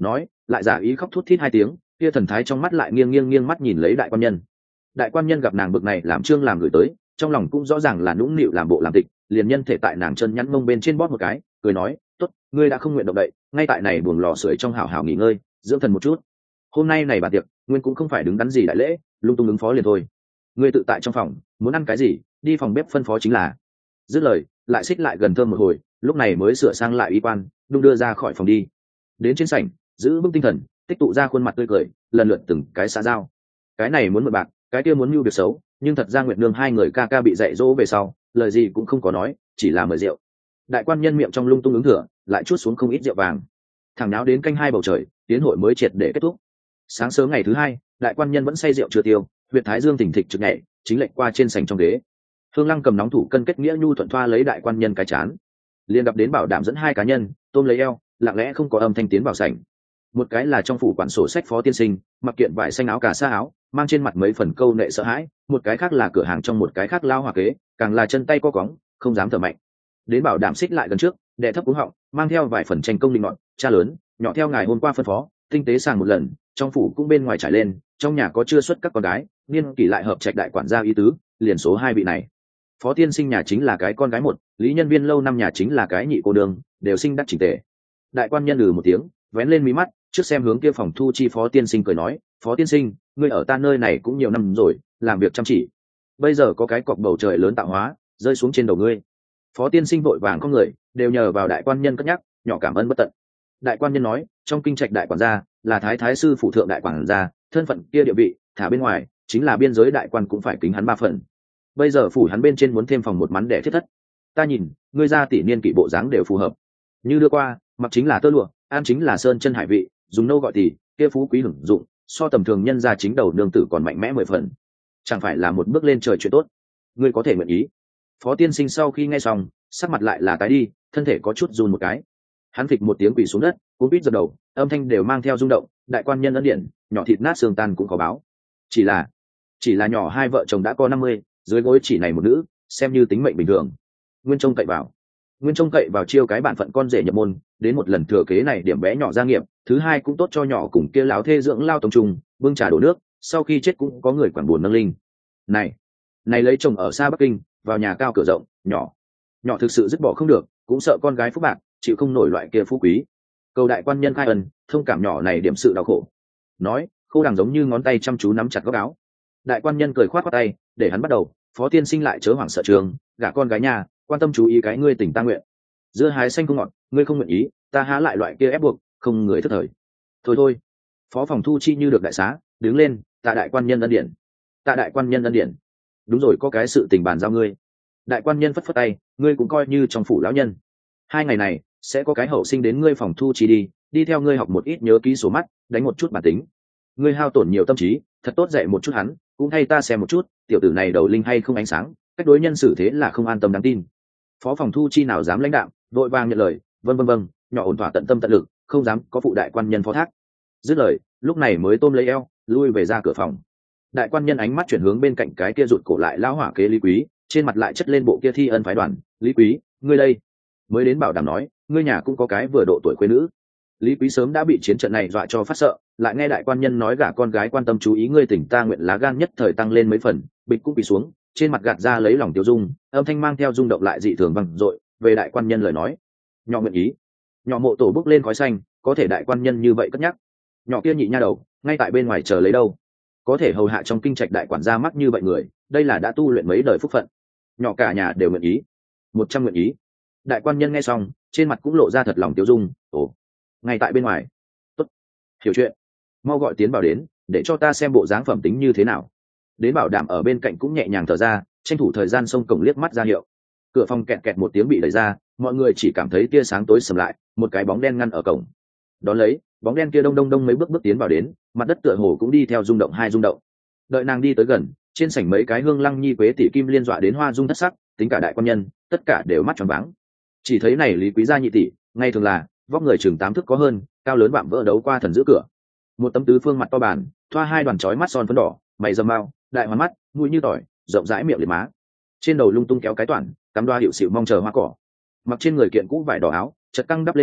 nói lại giả ý khóc thút thít hai tiếng, kia thần thái trong mắt lại nghiêng nghiêng nghiêng mắt nhìn lấy đại quan nhân. Đại quan nhân gặp nàng bực này làm trương làm gửi tới, trong lòng cũng rõ ràng là nũng nịu làm bộ làm tịch, liền nhân thể tại nàng chân nhắn mông bên trên bóp một cái, cười nói tốt, ngươi đã không nguyện động đậy, ngay tại này buồng lò sưởi trong hảo hảo nghỉ ngơi dưỡng thần một chút. Hôm nay này bà tiệc nguyên cũng không phải đứng đắn gì đại lễ, lung tung ứng phó liền thôi. Ngươi tự tại trong phòng, muốn ăn cái gì đi phòng bếp phân phó chính là. Dứt lời lại xích lại gần thơm một hồi, lúc này mới sửa sang lại y quan, đung đưa ra khỏi phòng đi. Đến trên sảnh giữ vững tinh thần, tích tụ ra khuôn mặt tươi cười, lần lượt từng cái xã giao. Cái này muốn mượn bạc, cái kia muốn mưu việc xấu, nhưng thật ra Nguyệt Nương hai người ca ca bị dạy dỗ về sau, lời gì cũng không có nói, chỉ là mời rượu. Đại quan nhân miệng trong lung tung ứng thừa, lại chuốt xuống không ít rượu vàng. Thằng náo đến canh hai bầu trời, tiến hội mới triệt để kết thúc. Sáng sớm ngày thứ hai, đại quan nhân vẫn say rượu chưa tiêu, huyệt thái dương thỉnh thịch trực nhảy, chính lệnh qua trên sảnh trong ghế. Hương Lăng cầm nóng thủ cân kết nghĩa nhu thuận thoa lấy đại quan nhân cái chán, liền gặp đến Bảo Đảm dẫn hai cá nhân tôm lấy eo, lặng lẽ không có âm thanh tiến vào sảnh. Một cái là trong phủ quản sổ sách phó tiên sinh, mặc kiện vải xanh áo cà sa áo, mang trên mặt mấy phần câu nệ sợ hãi. Một cái khác là cửa hàng trong một cái khác lao hòa kế, càng là chân tay co cóng, không dám thở mạnh. Đến Bảo Đảm xích lại gần trước, đệ thấp cúng họng, mang theo vài phần tranh công định ngọn, cha lớn nhỏ theo ngài hôm qua phân phó, tinh tế sàng một lần, trong phủ cũng bên ngoài trải lên, trong nhà có chưa xuất các con gái, niên kỷ lại hợp trạch đại quản gia ý tứ, liền số hai vị này. Phó tiên sinh nhà chính là cái con gái một, lý nhân viên lâu năm nhà chính là cái nhị cô đường, đều sinh đắc chỉnh tề. Đại quan nhân lừ một tiếng, vén lên mí mắt, trước xem hướng kia phòng thu chi phó tiên sinh cười nói, phó tiên sinh, ngươi ở ta nơi này cũng nhiều năm rồi, làm việc chăm chỉ, bây giờ có cái cọc bầu trời lớn tạo hóa rơi xuống trên đầu ngươi. Phó tiên sinh vội vàng có người đều nhờ vào đại quan nhân cất nhắc, nhỏ cảm ơn bất tận. Đại quan nhân nói, trong kinh trạch đại quản gia là thái thái sư phụ thượng đại quản gia, thân phận kia địa vị thả bên ngoài chính là biên giới đại quan cũng phải kính hắn ba phần. Bây giờ phủ hắn bên trên muốn thêm phòng một mắn để thiết thất, ta nhìn ngươi ra tỷ niên kỷ bộ dáng đều phù hợp, như đưa qua mặc chính là tơ lụa, ăn chính là sơn chân hải vị, dùng nâu gọi tỷ, kia phú quý hưởng dụng so tầm thường nhân gia chính đầu nương tử còn mạnh mẽ mười phần, chẳng phải là một bước lên trời chuyện tốt. Ngươi có thể nguyện ý. Phó tiên sinh sau khi nghe xong, sắc mặt lại là tái đi, thân thể có chút run một cái. Hắn phịch một tiếng quỳ xuống đất, cuốn quýt giật đầu, âm thanh đều mang theo rung động. Đại quan nhân ân điện, nhỏ thịt nát xương tan cũng có báo. Chỉ là, chỉ là nhỏ hai vợ chồng đã có năm mươi, dưới gối chỉ này một nữ, xem như tính mệnh bình thường. Nguyên trông cậy vào, nguyên trông cậy vào chiêu cái bản phận con rể nhập môn, đến một lần thừa kế này điểm bé nhỏ gia nghiệp. Thứ hai cũng tốt cho nhỏ cùng kia láo thê dưỡng lao tông trùng, bưng trà đổ nước, sau khi chết cũng có người quản buồn nâng linh. Này, này lấy chồng ở xa Bắc Kinh, vào nhà cao cửa rộng, nhỏ, nhỏ thực sự dứt bỏ không được, cũng sợ con gái phúc bạc chịu không nổi loại kia phú quý. Cầu đại quan nhân khai ân, thông cảm nhỏ này điểm sự đau khổ. Nói, khô đằng giống như ngón tay chăm chú nắm chặt góc áo. Đại quan nhân cười khoát khoát tay, để hắn bắt đầu. Phó tiên sinh lại chớ hoảng sợ trường, gả con gái nhà, quan tâm chú ý cái ngươi tình ta nguyện. Dưa hái xanh không ngọt, ngươi không nguyện ý, ta há lại loại kia ép buộc, không người thất thời. Thôi thôi. Phó phòng thu chi như được đại xá, đứng lên, tạ đại quan nhân ân điển. Tạ đại quan nhân ân điển. Đúng rồi, có cái sự tình bàn giao ngươi. Đại quan nhân phất phất tay, ngươi cũng coi như trong phủ lão nhân. Hai ngày này sẽ có cái hậu sinh đến ngươi phòng thu chi đi, đi theo ngươi học một ít nhớ ký số mắt, đánh một chút bản tính. Ngươi hao tổn nhiều tâm trí, thật tốt dạy một chút hắn, cũng thay ta xem một chút, tiểu tử này đầu linh hay không ánh sáng, cách đối nhân xử thế là không an tâm đáng tin. Phó phòng thu chi nào dám lãnh đạo, vội vàng nhận lời, vân vân vân, nhỏ ổn thỏa tận tâm tận lực, không dám có phụ đại quan nhân phó thác. Dứt lời, lúc này mới tôm lấy eo, lui về ra cửa phòng. Đại quan nhân ánh mắt chuyển hướng bên cạnh cái kia rụt cổ lại lão hỏa kế Lý Quý, trên mặt lại chất lên bộ kia thi ân phái đoàn. Lý Quý, ngươi đây? Mới đến Bảo Đảm nói, ngươi nhà cũng có cái vừa độ tuổi khuê nữ. Lý Quý sớm đã bị chiến trận này dọa cho phát sợ, lại nghe đại quan nhân nói gả con gái quan tâm chú ý ngươi tỉnh ta nguyện, lá gan nhất thời tăng lên mấy phần, bịch cũng bị xuống, trên mặt gạt ra lấy lòng tiêu dung, âm thanh mang theo rung động lại dị thường vang dội. Về đại quan nhân lời nói, nhỏ nguyện ý. Nhỏ mộ tổ bước lên khói xanh, có thể đại quan nhân như vậy cất nhắc. Nhỏ kia nhị nha đầu, ngay tại bên ngoài chờ lấy đâu. Có thể hầu hạ trong kinh trạch đại quản gia mắc như vậy người, đây là đã tu luyện mấy đời phúc phận. Nhỏ cả nhà đều nguyện ý, một trăm nguyện ý. Đại quan nhân nghe xong, trên mặt cũng lộ ra thật lòng tiêu dung. Ồ, ngay tại bên ngoài. Tốt, hiểu chuyện. Mau gọi tiến vào đến, để cho ta xem bộ dáng phẩm tính như thế nào. Đến Bảo Đảm ở bên cạnh cũng nhẹ nhàng thở ra, tranh thủ thời gian xông cổng liếc mắt ra hiệu. Cửa phòng kẹt kẹt một tiếng bị đẩy ra, mọi người chỉ cảm thấy tia sáng tối sầm lại, một cái bóng đen ngăn ở cổng. Đón lấy, bóng đen kia đông đông đông mấy bước bước tiến vào đến, mặt đất tựa hồ cũng đi theo rung động hai rung động. Đợi nàng đi tới gần, trên sảnh mấy cái hương lăng nhi quế tỷ kim liên dọa đến hoa rung thất sắc, tính cả đại quan nhân, tất cả đều mắt tròn váng. Chỉ thấy này Lý Quý gia nhị tỷ, ngay thường là vóc người chừng tám thước có hơn, cao lớn vạm vỡ đấu qua thần giữ cửa. Một tấm tứ phương mặt to bàn, thoa hai đoàn chói mắt son phấn đỏ, mày rậm mao, đại hoàn mắt, mũi như tỏi, rộng rãi miệng liệt má. Trên đầu lung tung kéo cái toản, cắm đoa hiệu xịu mong chờ hoa cỏ. Mặc trên người kiện cũ vải đỏ áo, chật căng đắp lên người,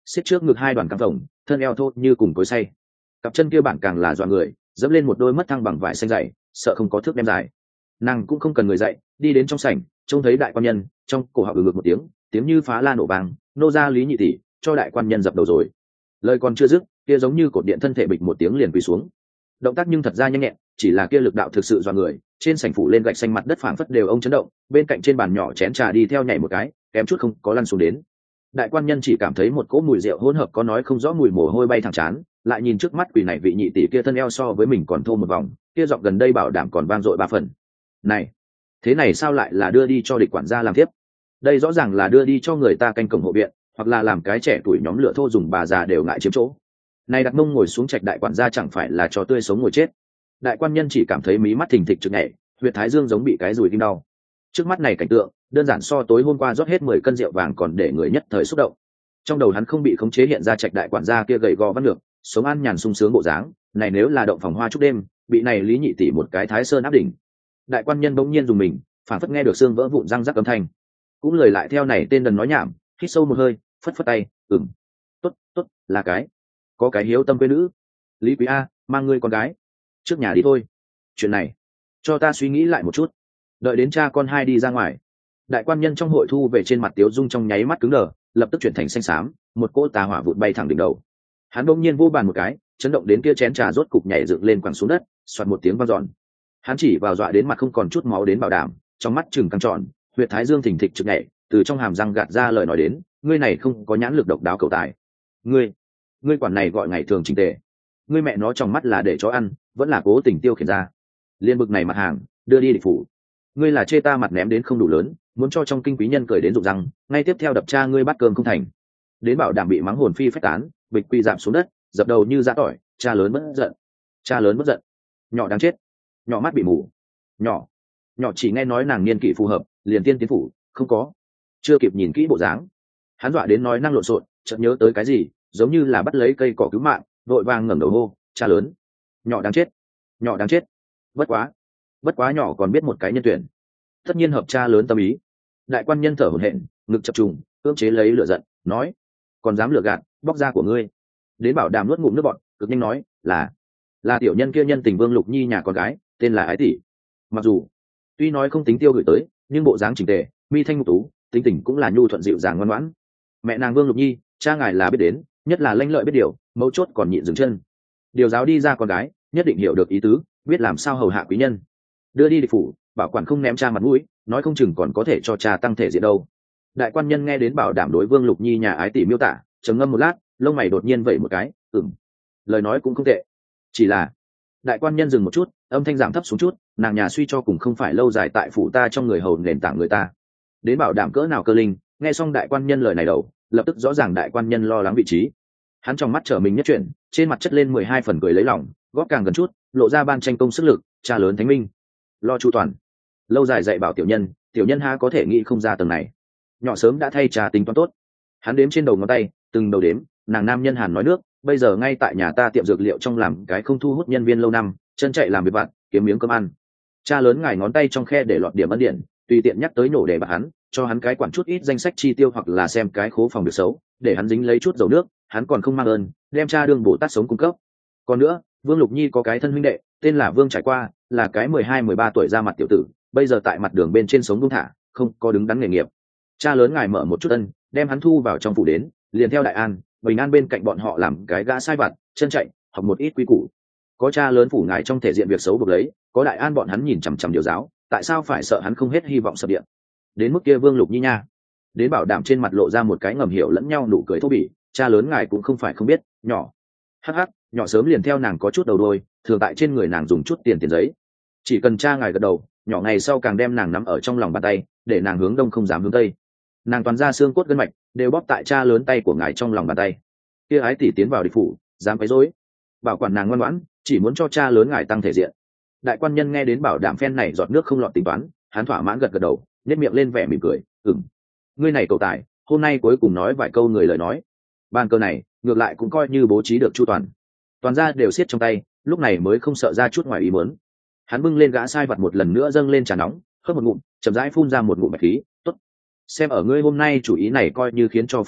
xiết trước ngực hai đoàn căng phồng, thân eo thô như cùng cối xay. Cặp chân kia bản càng là dọa người, dẫm lên một đôi mất thăng bằng vải xanh dày, sợ không có thước đem dài. Nàng cũng không cần người dạy, đi đến trong sảnh, trông thấy đại quan nhân, trong cổ họng ừ ngực một tiếng, tiếng như phá la nổ vang, nô ra Lý Nhị tỷ, cho đại quan nhân dập đầu rồi. Lời còn chưa dứt, kia giống như cột điện thân thể bịch một tiếng liền quỳ xuống. Động tác nhưng thật ra nhanh nhẹn, chỉ là kia lực đạo thực sự dọa người, trên sảnh phủ lên gạch xanh mặt đất phảng phất đều ông chấn động, bên cạnh trên bàn nhỏ chén trà đi theo nhảy một cái, kém chút không có lăn xuống đến. Đại quan nhân chỉ cảm thấy một cỗ mùi rượu hỗn hợp có nói không rõ mùi mồ hôi bay thẳng chán, lại nhìn trước mắt quỷ này vị nhị tỷ kia thân eo so với mình còn thô một vòng, kia giọng gần đây bảo đảm còn vang dội ba phần. Này, thế này sao lại là đưa đi cho địch quản gia làm tiếp? Đây rõ ràng là đưa đi cho người ta canh cổng hộ viện, hoặc là làm cái trẻ tuổi nhóm lửa thô dùng bà già đều ngại chiếm chỗ. Này đặt mông ngồi xuống trạch đại quản gia chẳng phải là cho tươi sống ngồi chết. Đại quan nhân chỉ cảm thấy mí mắt thình thịch trực nhảy, huyệt thái dương giống bị cái dùi kim đau. Trước mắt này cảnh tượng đơn giản so tối hôm qua rót hết mười cân rượu vàng còn để người nhất thời xúc động. Trong đầu hắn không bị khống chế hiện ra trạch đại quản gia kia gầy gò văn lược, sống an nhàn sung sướng bộ dáng, này nếu là động phòng hoa chúc đêm, bị này Lý Nhị tỷ một cái thái sơn áp đỉnh. Đại quan nhân bỗng nhiên dùng mình, phản phất nghe được xương vỡ vụn răng rắc âm thanh, cũng lời lại theo này tên đần nói nhảm, hít sâu một hơi, phất phất tay, ừm, tốt, tốt, là cái, có cái hiếu tâm quê nữ, Lý Quý A, mang ngươi con gái, trước nhà đi thôi. Chuyện này, cho ta suy nghĩ lại một chút, đợi đến cha con hai đi ra ngoài. Đại quan nhân trong hội thu về trên mặt tiếu dung trong nháy mắt cứng đờ, lập tức chuyển thành xanh xám, một cỗ tà hỏa vụt bay thẳng đỉnh đầu. Hắn bỗng nhiên vô bàn một cái, chấn động đến kia chén trà rốt cục nhảy dựng lên quẳng xuống đất, xoạt một tiếng vang dọn. Hắn chỉ vào dọa đến mặt không còn chút máu đến bảo đảm, trong mắt trừng căng tròn, huyệt thái dương thình thịch trực nhảy, từ trong hàm răng gạt ra lời nói đến, ngươi này không có nhãn lực độc đáo cầu tài. Ngươi, ngươi quản này gọi ngày thường trình tề. Ngươi mẹ nó trong mắt là để chó ăn, vẫn là cố tình tiêu khiển ra. Liên bực này mặt hàng, đưa đi địch phủ. Ngươi là chê ta mặt ném đến không đủ lớn, muốn cho trong kinh quý nhân cười đến rụng răng, ngay tiếp theo đập cha ngươi bắt cơm không thành. Đến bảo đảm bị mắng hồn phi phách tán, bịch quy giảm xuống đất, dập đầu như giã tỏi, cha lớn bất giận, cha lớn bất giận, nhỏ đáng chết, nhỏ mắt bị mù, nhỏ, nhỏ chỉ nghe nói nàng niên kỷ phù hợp, liền tiên tiến phủ, không có, chưa kịp nhìn kỹ bộ dáng, hắn dọa đến nói năng lộn xộn, chợt nhớ tới cái gì, giống như là bắt lấy cây cỏ cứu mạng, vội vàng ngẩng đầu hô, cha lớn, nhỏ đáng chết, nhỏ đáng chết, bất quá, bất quá nhỏ còn biết một cái nhân tuyển, tất nhiên hợp cha lớn tâm ý. Đại quan nhân thở hổn hển, ngực chập trùng, cưỡng chế lấy lửa giận, nói, còn dám lừa gạt, bóc da của ngươi. Đến bảo đảm nuốt ngụm nước bọt, cực nhanh nói, là là tiểu nhân kia nhân tình Vương Lục Nhi nhà con gái, tên là Ái tỷ. Mặc dù tuy nói không tính tiêu gửi tới, nhưng bộ dáng chỉnh tề, mi thanh mục tú, tính tình cũng là nhu thuận dịu dàng ngoan ngoãn. Mẹ nàng Vương Lục Nhi, cha ngài là biết đến, nhất là lanh lợi biết điều, mấu chốt còn nhịn dừng chân. Điều giáo đi ra con gái, nhất định hiểu được ý tứ, biết làm sao hầu hạ quý nhân. Đưa đi địch phủ, bảo quản không ném cha mặt mũi, nói không chừng còn có thể cho cha tăng thể diện đâu. Đại quan nhân nghe đến bảo đảm đối Vương Lục Nhi nhà Ái tỷ miêu tả, trầm ngâm một lát, lông mày đột nhiên vẩy một cái, ừm, lời nói cũng không tệ, chỉ là đại quan nhân dừng một chút, âm thanh giảm thấp xuống chút, nàng nhà suy cho cùng không phải lâu dài tại phủ ta trong người hầu nền tảng người ta. Đến bảo đảm cỡ nào cơ linh, nghe xong đại quan nhân lời này đầu, lập tức rõ ràng đại quan nhân lo lắng vị trí. Hắn trong mắt trở mình nhất chuyển, trên mặt chất lên mười hai phần cười lấy lòng, góp càng gần chút, lộ ra ban tranh công sức lực, cha lớn thánh minh, lo chu toàn. Lâu dài dạy bảo tiểu nhân, tiểu nhân ha có thể nghĩ không ra tầng này. Nhỏ sớm đã thay trà tính toán tốt. Hắn đếm trên đầu ngón tay, từng đầu đếm, nàng nam nhân Hàn nói nước, bây giờ ngay tại nhà ta tiệm dược liệu trong làm cái không thu hút nhân viên lâu năm, chân chạy làm việc vặt, kiếm miếng cơm ăn. Cha lớn ngài ngón tay trong khe để lọt điểm ân điện, tùy tiện nhắc tới nổ để bạc hắn, cho hắn cái quản chút ít danh sách chi tiêu hoặc là xem cái khố phòng được xấu, để hắn dính lấy chút dầu nước, hắn còn không mang ơn, đem cha đương bổ tát sống cung cấp. Còn nữa, Vương Lục Nhi có cái thân huynh đệ, tên là Vương Trải Qua, là cái mười hai mười ba tuổi ra mặt tiểu tử, bây giờ tại mặt đường bên trên sống buông thả, không có đứng đắn nghề nghiệp. Cha lớn ngài mở một chút ân, đem hắn thu vào trong phủ đến, liền theo Đại An, Bình An bên cạnh bọn họ làm cái gã sai vặt, chân chạy, học một ít quy củ. Có cha lớn phủ ngài trong thể diện việc xấu buộc lấy, có Đại An bọn hắn nhìn chằm chằm điều giáo, tại sao phải sợ hắn không hết hy vọng sập điện. Đến mức kia Vương Lục Nhi nha, đến bảo đảm trên mặt lộ ra một cái ngầm hiểu lẫn nhau nụ cười thô bỉ, cha lớn ngài cũng không phải không biết, nhỏ, hắc hắc, nhỏ sớm liền theo nàng có chút đầu đôi, thường tại trên người nàng dùng chút tiền tiền giấy, chỉ cần cha ngài gật đầu, nhỏ ngày sau càng đem nàng nắm ở trong lòng bàn tay, để nàng hướng đông không dám hướng tây. Nàng toàn ra xương cốt gân mạch đều bóp tại cha lớn tay của ngài trong lòng bàn tay. Kia Ái tỷ tiến vào địch phủ, dám quấy rối, bảo quản nàng ngoan ngoãn, chỉ muốn cho cha lớn ngài tăng thể diện. Đại quan nhân nghe đến bảo đảm phen này giọt nước không lọt tính toán, hắn thỏa mãn gật gật đầu, nhếch miệng lên vẻ mỉm cười, ừm, ngươi này cầu tài, hôm nay cuối cùng nói vài câu người lời nói. Bàn cờ này ngược lại cũng coi như bố trí được chu toàn, toàn ra đều siết trong tay, lúc này mới không sợ ra chút ngoài ý muốn. Hắn bưng lên gã sai vặt một lần nữa dâng lên trà nóng, hớp một ngụm, chậm rãi phun ra một ngụm bạch khí, tốt, xem ở ngươi hôm nay chủ ý này coi như khiến cho phân thượng,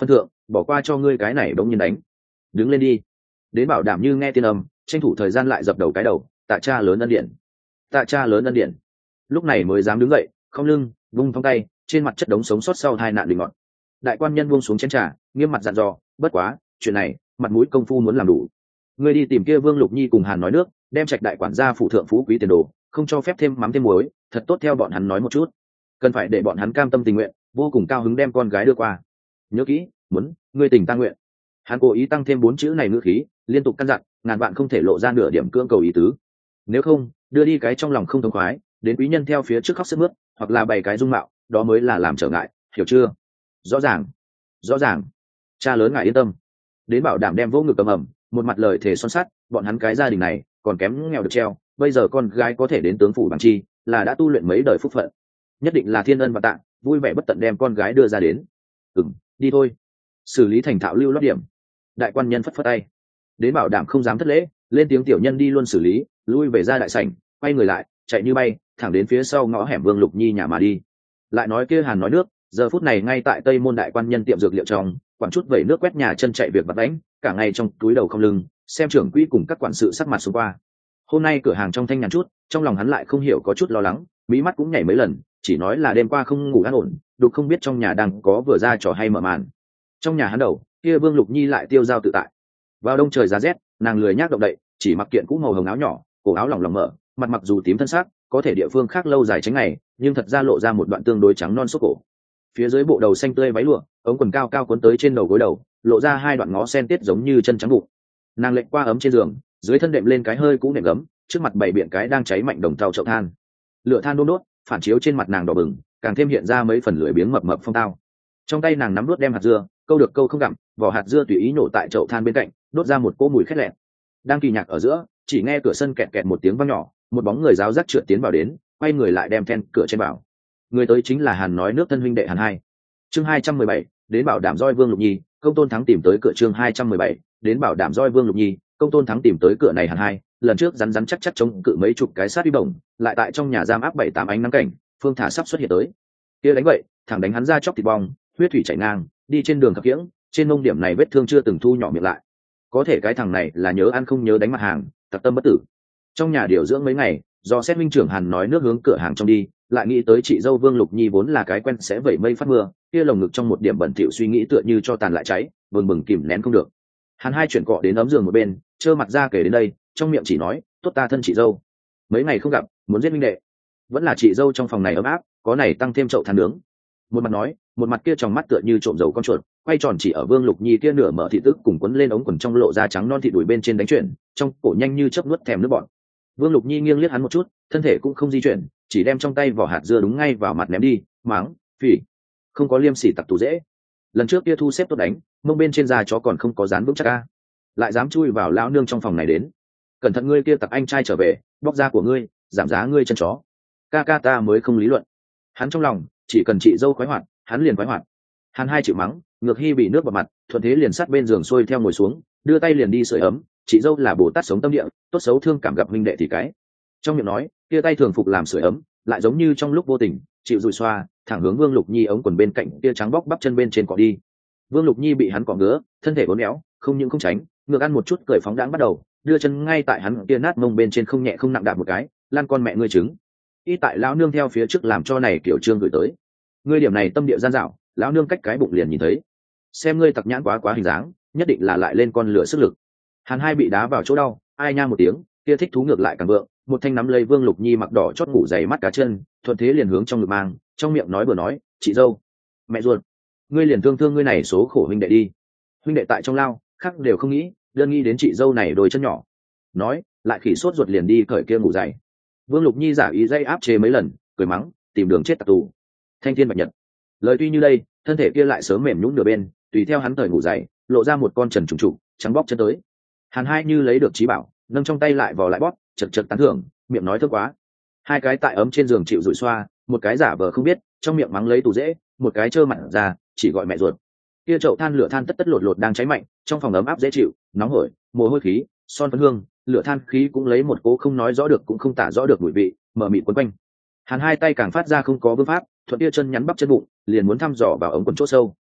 bỏ qua cho ngươi cái này bỗng nhiên đánh. Đứng lên đi. Đến bảo đảm như nghe tiên âm, tranh thủ thời gian lại dập đầu cái đầu, tạ cha lớn ân điện, tạ cha lớn ân điện. Lúc này mới dám đứng dậy, không lưng vung thong tay, trên mặt chất đống sống sót sau hai nạn đình ngọn. Đại quan nhân buông xuống chén trà, nghiêm mặt dặn dò, bất quá chuyện này mặt mũi công phu muốn làm đủ. Ngươi đi tìm kia Vương Lục Nhi cùng Hàn nói nước, đem Trạch đại quản gia phụ thượng phú quý tiền đồ, không cho phép thêm mắm thêm muối, thật tốt theo bọn hắn nói một chút, cần phải để bọn hắn cam tâm tình nguyện, vô cùng cao hứng đem con gái đưa qua. Nhớ kỹ, muốn ngươi tình ta nguyện. Hắn cố ý tăng thêm bốn chữ này ngữ khí, liên tục căn dặn, ngàn vạn không thể lộ ra nửa điểm cưỡng cầu ý tứ. Nếu không, đưa đi cái trong lòng không thông khoái, đến quý nhân theo phía trước khóc sướt mướt, hoặc là bày cái dung mạo, đó mới là làm trở ngại, hiểu chưa? Rõ ràng, rõ ràng. Cha lớn ngài yên tâm. Đến bảo đảm đem vô ngực cầm ẩm, một mặt lời thề son sắt, bọn hắn cái gia đình này còn kém nghèo được treo, bây giờ con gái có thể đến tướng phủ bằng chi, là đã tu luyện mấy đời phúc phận, nhất định là thiên ân và tạng, vui vẻ bất tận đem con gái đưa ra đến. Ừm, đi thôi. Xử lý thành thạo lưu lót điểm. Đại quan nhân phất phất tay. Đến bảo đảm không dám thất lễ, lên tiếng tiểu nhân đi luôn xử lý, lui về ra đại sảnh, quay người lại, chạy như bay, thẳng đến phía sau ngõ hẻm Vương Lục Nhi nhà mà đi. Lại nói kia Hàn nói nước, giờ phút này ngay tại Tây môn đại quan nhân tiệm dược liệu trong, quản chút vẩy nước quét nhà chân chạy việc bắt đánh, cả ngày trong túi đầu không lưng, xem trưởng quỹ cùng các quản sự sắc mặt xuống qua. Hôm nay cửa hàng trong thanh nhàn chút, trong lòng hắn lại không hiểu có chút lo lắng, mí mắt cũng nhảy mấy lần, chỉ nói là đêm qua không ngủ an ổn, đục không biết trong nhà đang có vừa ra trò hay mở màn. Trong nhà hắn đầu, kia Vương Lục Nhi lại tiêu dao tự tại. Vào đông trời giá rét, nàng lười nhác động đậy, chỉ mặc kiện cũ màu hồng áo nhỏ, cổ áo lỏng lỏng mở, mặt mặc dù tím thân xác, có thể địa phương khác lâu dài tránh ngày, nhưng thật ra lộ ra một đoạn tương đối trắng non xốp cổ. Phía dưới bộ đầu xanh tươi váy lụa, ống quần cao cao cuốn tới trên đầu gối đầu, lộ ra hai đoạn ngó sen tiết giống như chân trắng bụng. Nàng lệch qua ấm trên giường, dưới thân đệm lên cái hơi cũ nệm gấm, trước mặt bảy biện cái đang cháy mạnh đồng tàu chậu than. Lửa than đốt đốt, phản chiếu trên mặt nàng đỏ bừng, càng thêm hiện ra mấy phần lưỡi biếng mập mập phong tao. Trong tay nàng nắm đuốt đem hạt dưa, câu được câu không gặm, vỏ hạt dưa tùy ý nổ tại chậu than bên cạnh, đốt ra một cỗ mùi khét lẹt. Đang kỳ nhạc ở giữa, chỉ nghe cửa sân kẹt kẹt một tiếng vang nhỏ, một bóng người ráo rác trượt tiến vào đến, quay người lại đem then cửa trên bảo. Người tới chính là Hàn nói nước thân huynh đệ Hàn hai. Chương hai trăm mười bảy, đến bảo đảm roi Vương Lục Nhi, công tôn thắng tìm tới cửa. Chương hai trăm mười bảy, đến bảo đảm roi Vương Lục Nhi, công tôn thắng tìm tới cửa này Hàn hai, lần trước rắn rắn chắc chắc chống cự mấy chục cái sát đi bổng, lại tại trong nhà giam áp bảy tám ánh nắng cảnh, phương thả sắp xuất hiện tới. Kia đánh vậy, thẳng đánh hắn ra chóc thịt bong, huyết thủy chảy ngang, đi trên đường khập khiễng, trên mông điểm này vết thương chưa từng thu nhỏ miệng lại. Có thể cái thằng này là nhớ ăn không nhớ đánh mặt hàng, tặc tâm bất tử. Trong nhà điều dưỡng mấy ngày, do xét minh trưởng Hàn nói nước hướng cửa hàng trong đi, lại nghĩ tới chị dâu Vương Lục Nhi vốn là cái quen sẽ vẩy mây phát mưa, kia lồng ngực trong một điểm bẩn thỉu suy nghĩ tựa như cho tàn lại cháy, bừng bừng kìm nén không được. Hàn hai chuyển cọ đến ấm giường một bên, trơ mặt ra kể đến đây, trong miệng chỉ nói, tốt ta thân chị dâu, mấy ngày không gặp, muốn giết minh đệ. Vẫn là chị dâu trong phòng này ấm áp, có này tăng thêm chậu than nướng. Một mặt nói, một mặt kia trong mắt tựa như trộm dầu con chuột, quay tròn chỉ ở Vương Lục Nhi kia nửa mở thị tức cùng quấn lên ống quần trong lộ ra trắng non thịt đùi bên trên đánh chuyển, trong cổ nhanh như chớp nuốt thèm nước bọt. Vương Lục Nhi nghiêng liếc hắn một chút, thân thể cũng không di chuyển, chỉ đem trong tay vỏ hạt dưa đúng ngay vào mặt ném đi, mắng, phỉ, không có liêm sỉ tặc tù dễ. Lần trước kia thu xếp tốt đánh, mông bên trên da chó còn không có dán vững chắc a, lại dám chui vào lão nương trong phòng này đến. Cẩn thận ngươi kia tặc anh trai trở về, bóc da của ngươi, giảm giá ngươi chân chó. Ca ca ta mới không lý luận. Hắn trong lòng, chỉ cần chị dâu khoái hoạt, hắn liền khoái hoạt. Hắn hai chịu mắng, ngược hy bị nước vào mặt, thuận thế liền sát bên giường xuôi theo ngồi xuống, đưa tay liền đi sưởi ấm. Chị dâu là bồ tát sống tâm địa, tốt xấu thương cảm gặp huynh đệ thì cái. Trong miệng nói, kia tay thường phục làm sưởi ấm, lại giống như trong lúc vô tình, chịu rủi xoa, thẳng hướng Vương Lục Nhi ống quần bên cạnh kia trắng bóc bắp chân bên trên cọ đi. Vương Lục Nhi bị hắn cọ ngứa, thân thể uốn éo, không những không tránh, ngược ăn một chút cười phóng đãng bắt đầu, đưa chân ngay tại hắn kia nát mông bên trên không nhẹ không nặng đạp một cái, lan con mẹ ngươi trứng. Y tại lão nương theo phía trước làm cho này kiểu trương gửi tới. Ngươi điểm này tâm địa gian dảo, lão nương cách cái bụng liền nhìn thấy. Xem ngươi tặc nhãn quá quá hình dáng, nhất định là lại lên con lửa sức lực. Hàn hai bị đá vào chỗ đau, ai nha một tiếng, kia thích thú ngược lại càng vượng, một thanh nắm lấy Vương Lục Nhi mặc đỏ chót ngủ dày mắt cá chân, thuận thế liền hướng trong ngực mang, trong miệng nói bừa nói, chị dâu, mẹ ruột, ngươi liền thương thương ngươi này số khổ huynh đệ đi. Huynh đệ tại trong lao, khác đều không nghĩ, đơn nghĩ đến chị dâu này đôi chân nhỏ. Nói, lại khỉ sốt ruột liền đi cởi kia ngủ dày. Vương Lục Nhi giả ý dây áp chế mấy lần, cười mắng, tìm đường chết tặc tù. Thanh thiên bạch nhật. Lời tuy như đây, thân thể kia lại sớm mềm nhũn nửa bên, tùy theo hắn cởi ngủ dày, lộ ra một con trần trùng trụ, trắng bóc chân tới. Hàn hai như lấy được trí bảo, nâng trong tay lại vò lại bóp, chật chật tán thưởng, miệng nói thơm quá. Hai cái tại ấm trên giường chịu rủi xoa, một cái giả vờ không biết, trong miệng mắng lấy tù dễ, một cái trơ mặt ra, chỉ gọi mẹ ruột. Kia chậu than lửa than tất tất lột lột đang cháy mạnh, trong phòng ấm áp dễ chịu, nóng hổi, mồ hôi khí, son phấn hương, lửa than khí cũng lấy một cố không nói rõ được cũng không tả rõ được mùi vị, mở mịt quấn quanh. Hàn hai tay càng phát ra không có vương pháp, thuận tia chân nhắn bắp chân bụng, liền muốn thăm dò vào ống quần chỗ sâu.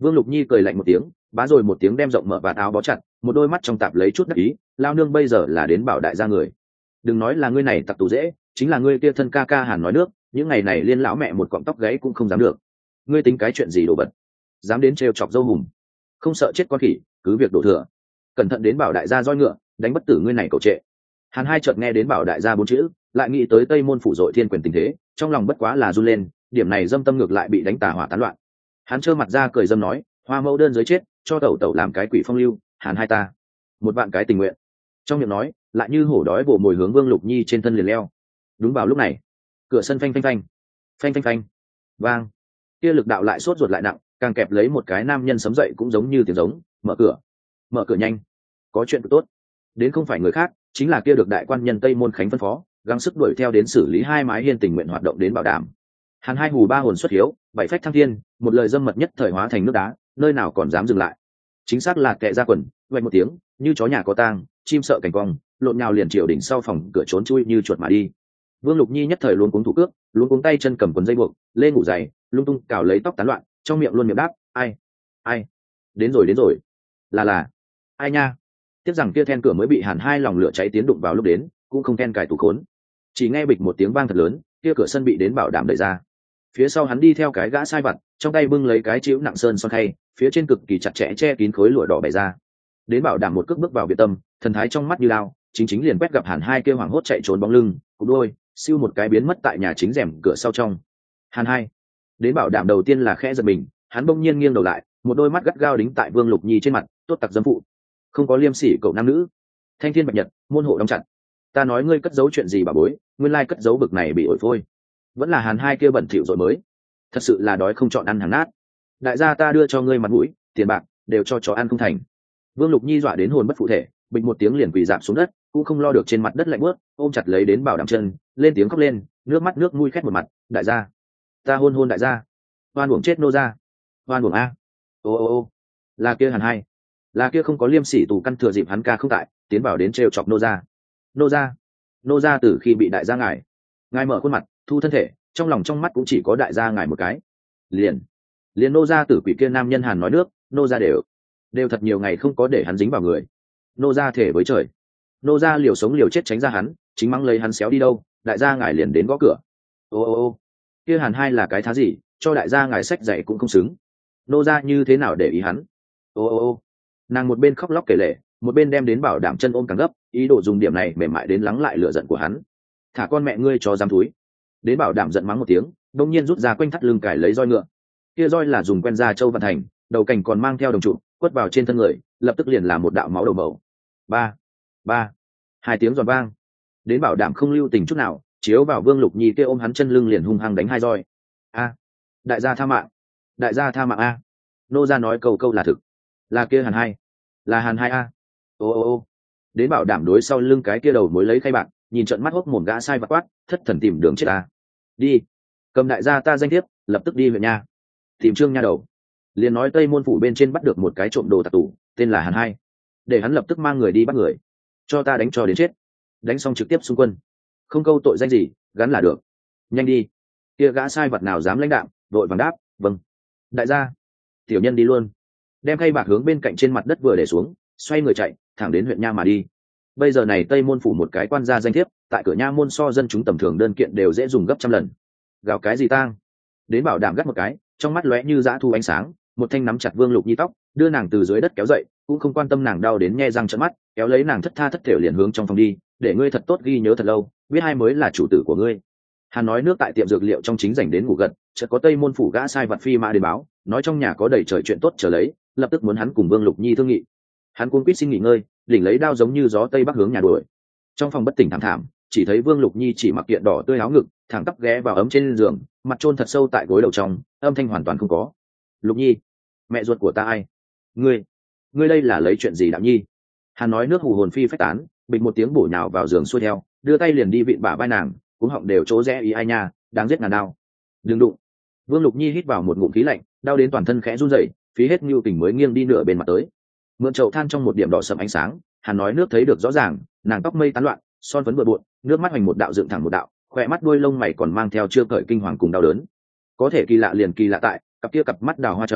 Vương Lục Nhi cười lạnh một tiếng, bá rồi một tiếng đem rộng mở vạt áo bó chặt, một đôi mắt trong tạp lấy chút đắc ý, lao nương bây giờ là đến bảo đại gia người. Đừng nói là ngươi này tặc tù dễ, chính là ngươi kia thân ca ca Hàn nói nước, những ngày này liên lão mẹ một cọng tóc gáy cũng không dám được. Ngươi tính cái chuyện gì đồ vật, dám đến trêu chọc dâu hùng, không sợ chết con khỉ, cứ việc đổ thừa. Cẩn thận đến bảo đại gia roi ngựa, đánh bất tử ngươi này cầu trệ. Hàn hai chợt nghe đến bảo đại gia bốn chữ, lại nghĩ tới Tây môn phủ dội thiên quyền tình thế, trong lòng bất quá là run lên, điểm này dâm tâm ngược lại bị đánh tà hỏa tán loạn. Hắn trơ mặt ra cười dâm nói, hoa mẫu đơn giới chết, cho tẩu tẩu làm cái quỷ phong lưu, Hàn hai ta một vạn cái tình nguyện. Trong miệng nói lại như hổ đói vồ mồi hướng Vương Lục Nhi trên thân liền leo. Đúng vào lúc này, cửa sân phanh phanh phanh phanh phanh phanh vang, kia lực đạo lại sốt ruột lại nặng, càng kẹp lấy một cái nam nhân sấm dậy cũng giống như tiếng giống. Mở cửa, mở cửa nhanh, có chuyện tốt. Đến không phải người khác, chính là kia được đại quan nhân Tây môn Khánh phân phó, gắng sức đuổi theo đến xử lý hai mái hiên tình nguyện hoạt động đến bảo đảm. Hàn hai hù ba hồn xuất hiếu, bảy phách thăng thiên, một lời dâm mật nhất thời hóa thành nước đá, nơi nào còn dám dừng lại. Chính xác là kệ ra quần, vang một tiếng, như chó nhà có tang, chim sợ cảnh cong, lộn nhào liền triều đỉnh sau phòng cửa trốn chui như chuột mà đi. Vương Lục Nhi nhất thời luống cuống thủ cước, luống cuống tay chân cầm quần dây buộc, lê ngủ dày, lung tung cào lấy tóc tán loạn, trong miệng luôn miệng đáp, ai, ai, đến rồi đến rồi, là là, ai nha. Tiếc rằng kia then cửa mới bị Hàn hai lòng lửa cháy tiến đụng vào lúc đến, cũng không then cài tủ khốn. Chỉ nghe bịch một tiếng vang thật lớn, kia cửa sân bị đến bảo đảm đẩy ra. Phía sau hắn đi theo cái gã sai vặt, trong tay bưng lấy cái chĩu nặng sơn son khay, phía trên cực kỳ chặt chẽ che kín khối lụa đỏ bày ra. Đến bảo đảm một cước bước vào việt tâm, thần thái trong mắt như lao, chính chính liền quét gặp Hàn hai kia hoảng hốt chạy trốn bóng lưng, cụp đôi, siêu một cái biến mất tại nhà chính rèm cửa sau trong. Hàn hai, đến bảo đảm đầu tiên là khẽ giật mình, hắn bỗng nhiên nghiêng đầu lại, một đôi mắt gắt gao đính tại Vương Lục Nhi trên mặt, tốt tặc dâm phụ, không có liêm sỉ cậu nam nữ. Thanh thiên bạch nhật, môn hộ đóng chặt. Ta nói ngươi cất giấu chuyện gì bà bối, nguyên lai cất giấu bực này bị ổi phôi. Vẫn là Hàn hai kia bẩn thỉu rồi mới, thật sự là đói không chọn ăn hàng nát. Đại gia ta đưa cho ngươi mặt mũi, tiền bạc đều cho chó ăn không thành. Vương Lục Nhi dọa đến hồn bất phụ thể, bịch một tiếng liền quỳ dạp xuống đất, cũng không lo được trên mặt đất lạnh bớt, ôm chặt lấy đến bảo đảm chân, lên tiếng khóc lên, nước mắt nước mũi khét một mặt. Đại gia, ta hôn hôn đại gia, oan uổng chết nô gia, oan uổng a. Ô ô ô, là kia Hàn hai, là kia không có liêm sỉ tù căn thừa dịp hắn ca không tại, tiến vào đến trêu chọc nô gia. Nô gia, nô gia từ khi bị đại gia ngài, ngài mở khuôn mặt, thu thân thể, trong lòng trong mắt cũng chỉ có đại gia ngài một cái. Liền, liền nô gia tử quỷ kia nam nhân Hàn nói nước, nô gia đều đều thật nhiều ngày không có để hắn dính vào người. Nô gia thể với trời, nô gia liều sống liều chết tránh ra hắn, chính mắng lấy hắn xéo đi đâu, đại gia ngài liền đến gõ cửa. Ô ô ô, kia Hàn hai là cái thá gì, cho đại gia ngài sách dạy cũng không xứng. Nô gia như thế nào để ý hắn. Ô ô ô, nàng một bên khóc lóc kể lể, một bên đem đến bảo đảm chân ôm càng gấp, ý đồ dùng điểm này mềm mại đến lắng lại lửa giận của hắn. Thả con mẹ ngươi cho dám thúi. Đến bảo đảm giận mắng một tiếng, đông nhiên rút ra quanh thắt lưng cải lấy roi ngựa. Kia roi là dùng quen ra châu Văn Thành, đầu cành còn mang theo đồng trụ, quất vào trên thân người, lập tức liền là một đạo máu đầu mẩu. Ba, ba, hai tiếng giòn vang. Đến bảo đảm không lưu tình chút nào, chiếu vào Vương Lục Nhi kia ôm hắn chân lưng liền hung hăng đánh hai roi. A, đại gia tha mạng, đại gia tha mạng a. Nô gia nói câu câu là thực, là kia Hàn hai, là Hàn hai a. Ô ô ô, đến bảo đảm đối sau lưng cái kia đầu mối lấy khay bạc, nhìn trận mắt hốc mồm gã sai vặt quát, thất thần tìm đường chết ta. Đi, cầm đại gia ta danh thiếp, lập tức đi huyện nha, tìm Trương nha đầu. Liền nói Tây môn phủ bên trên bắt được một cái trộm đồ tặc tủ, tên là Hàn hai, để hắn lập tức mang người đi bắt người, cho ta đánh cho đến chết, đánh xong trực tiếp xung quân, không câu tội danh gì, gắn là được. Nhanh đi. Kia gã sai vật nào dám lãnh đạm, đội vàng đáp, vâng. Đại gia, tiểu nhân đi luôn. Đem khay bạc hướng bên cạnh trên mặt đất vừa để xuống, xoay người chạy thẳng đến huyện nha mà đi. Bây giờ này Tây môn phủ một cái quan gia danh thiếp, tại cửa nha môn so dân chúng tầm thường đơn kiện đều dễ dùng gấp trăm lần. Gào cái gì tang? Đến bảo đảm gắt một cái, trong mắt lóe như dã thu ánh sáng, một thanh nắm chặt Vương Lục Nhi tóc, đưa nàng từ dưới đất kéo dậy, cũng không quan tâm nàng đau đến nhe răng trợn mắt, kéo lấy nàng thất tha thất thểu liền hướng trong phòng đi, để ngươi thật tốt ghi nhớ thật lâu, biết hai mới là chủ tử của ngươi. Hắn nói nước tại tiệm dược liệu trong chính rảnh đến ngủ gật, chợt có Tây môn phủ gã sai vặt phi mã đến báo, nói trong nhà có đầy trời chuyện tốt chờ lấy, lập tức muốn hắn cùng Vương Lục Nhi thương nghị. Hắn cuống quýt xin nghỉ ngơi, đỉnh lấy đao giống như gió tây bắc hướng nhà đuổi. Trong phòng bất tỉnh thảm thảm, chỉ thấy Vương Lục Nhi chỉ mặc kiện đỏ tươi áo ngực, thẳng tắp ghé vào ấm trên giường, mặt chôn thật sâu tại gối đầu trong, âm thanh hoàn toàn không có. Lục Nhi, mẹ ruột của ta ai? Ngươi, ngươi đây là lấy chuyện gì đạo nhi? Hắn nói nước hù hồn phi phách tán, bịch một tiếng bổ nhào vào giường xuôi theo, đưa tay liền đi vịn bả vai nàng, cuống họng đều chỗ rẽ ý ai nha, đáng giết ngàn đao. Đừng đụng. Vương Lục Nhi hít vào một ngụm khí lạnh, đau đến toàn thân khẽ run rẩy, phí hết nhu tình mới nghiêng đi nửa bên mặt tới. Mượn chậu than trong một điểm đỏ sẫm ánh sáng, hắn nói nước thấy được rõ ràng, nàng tóc mây tán loạn, son phấn bừa bộn, nước mắt hoành một đạo dựng thẳng một đạo, khỏe mắt đuôi lông mày còn mang theo chưa cởi kinh hoàng cùng đau đớn. Có thể kỳ lạ liền kỳ lạ tại, cặp kia cặp mắt đào hoa trong,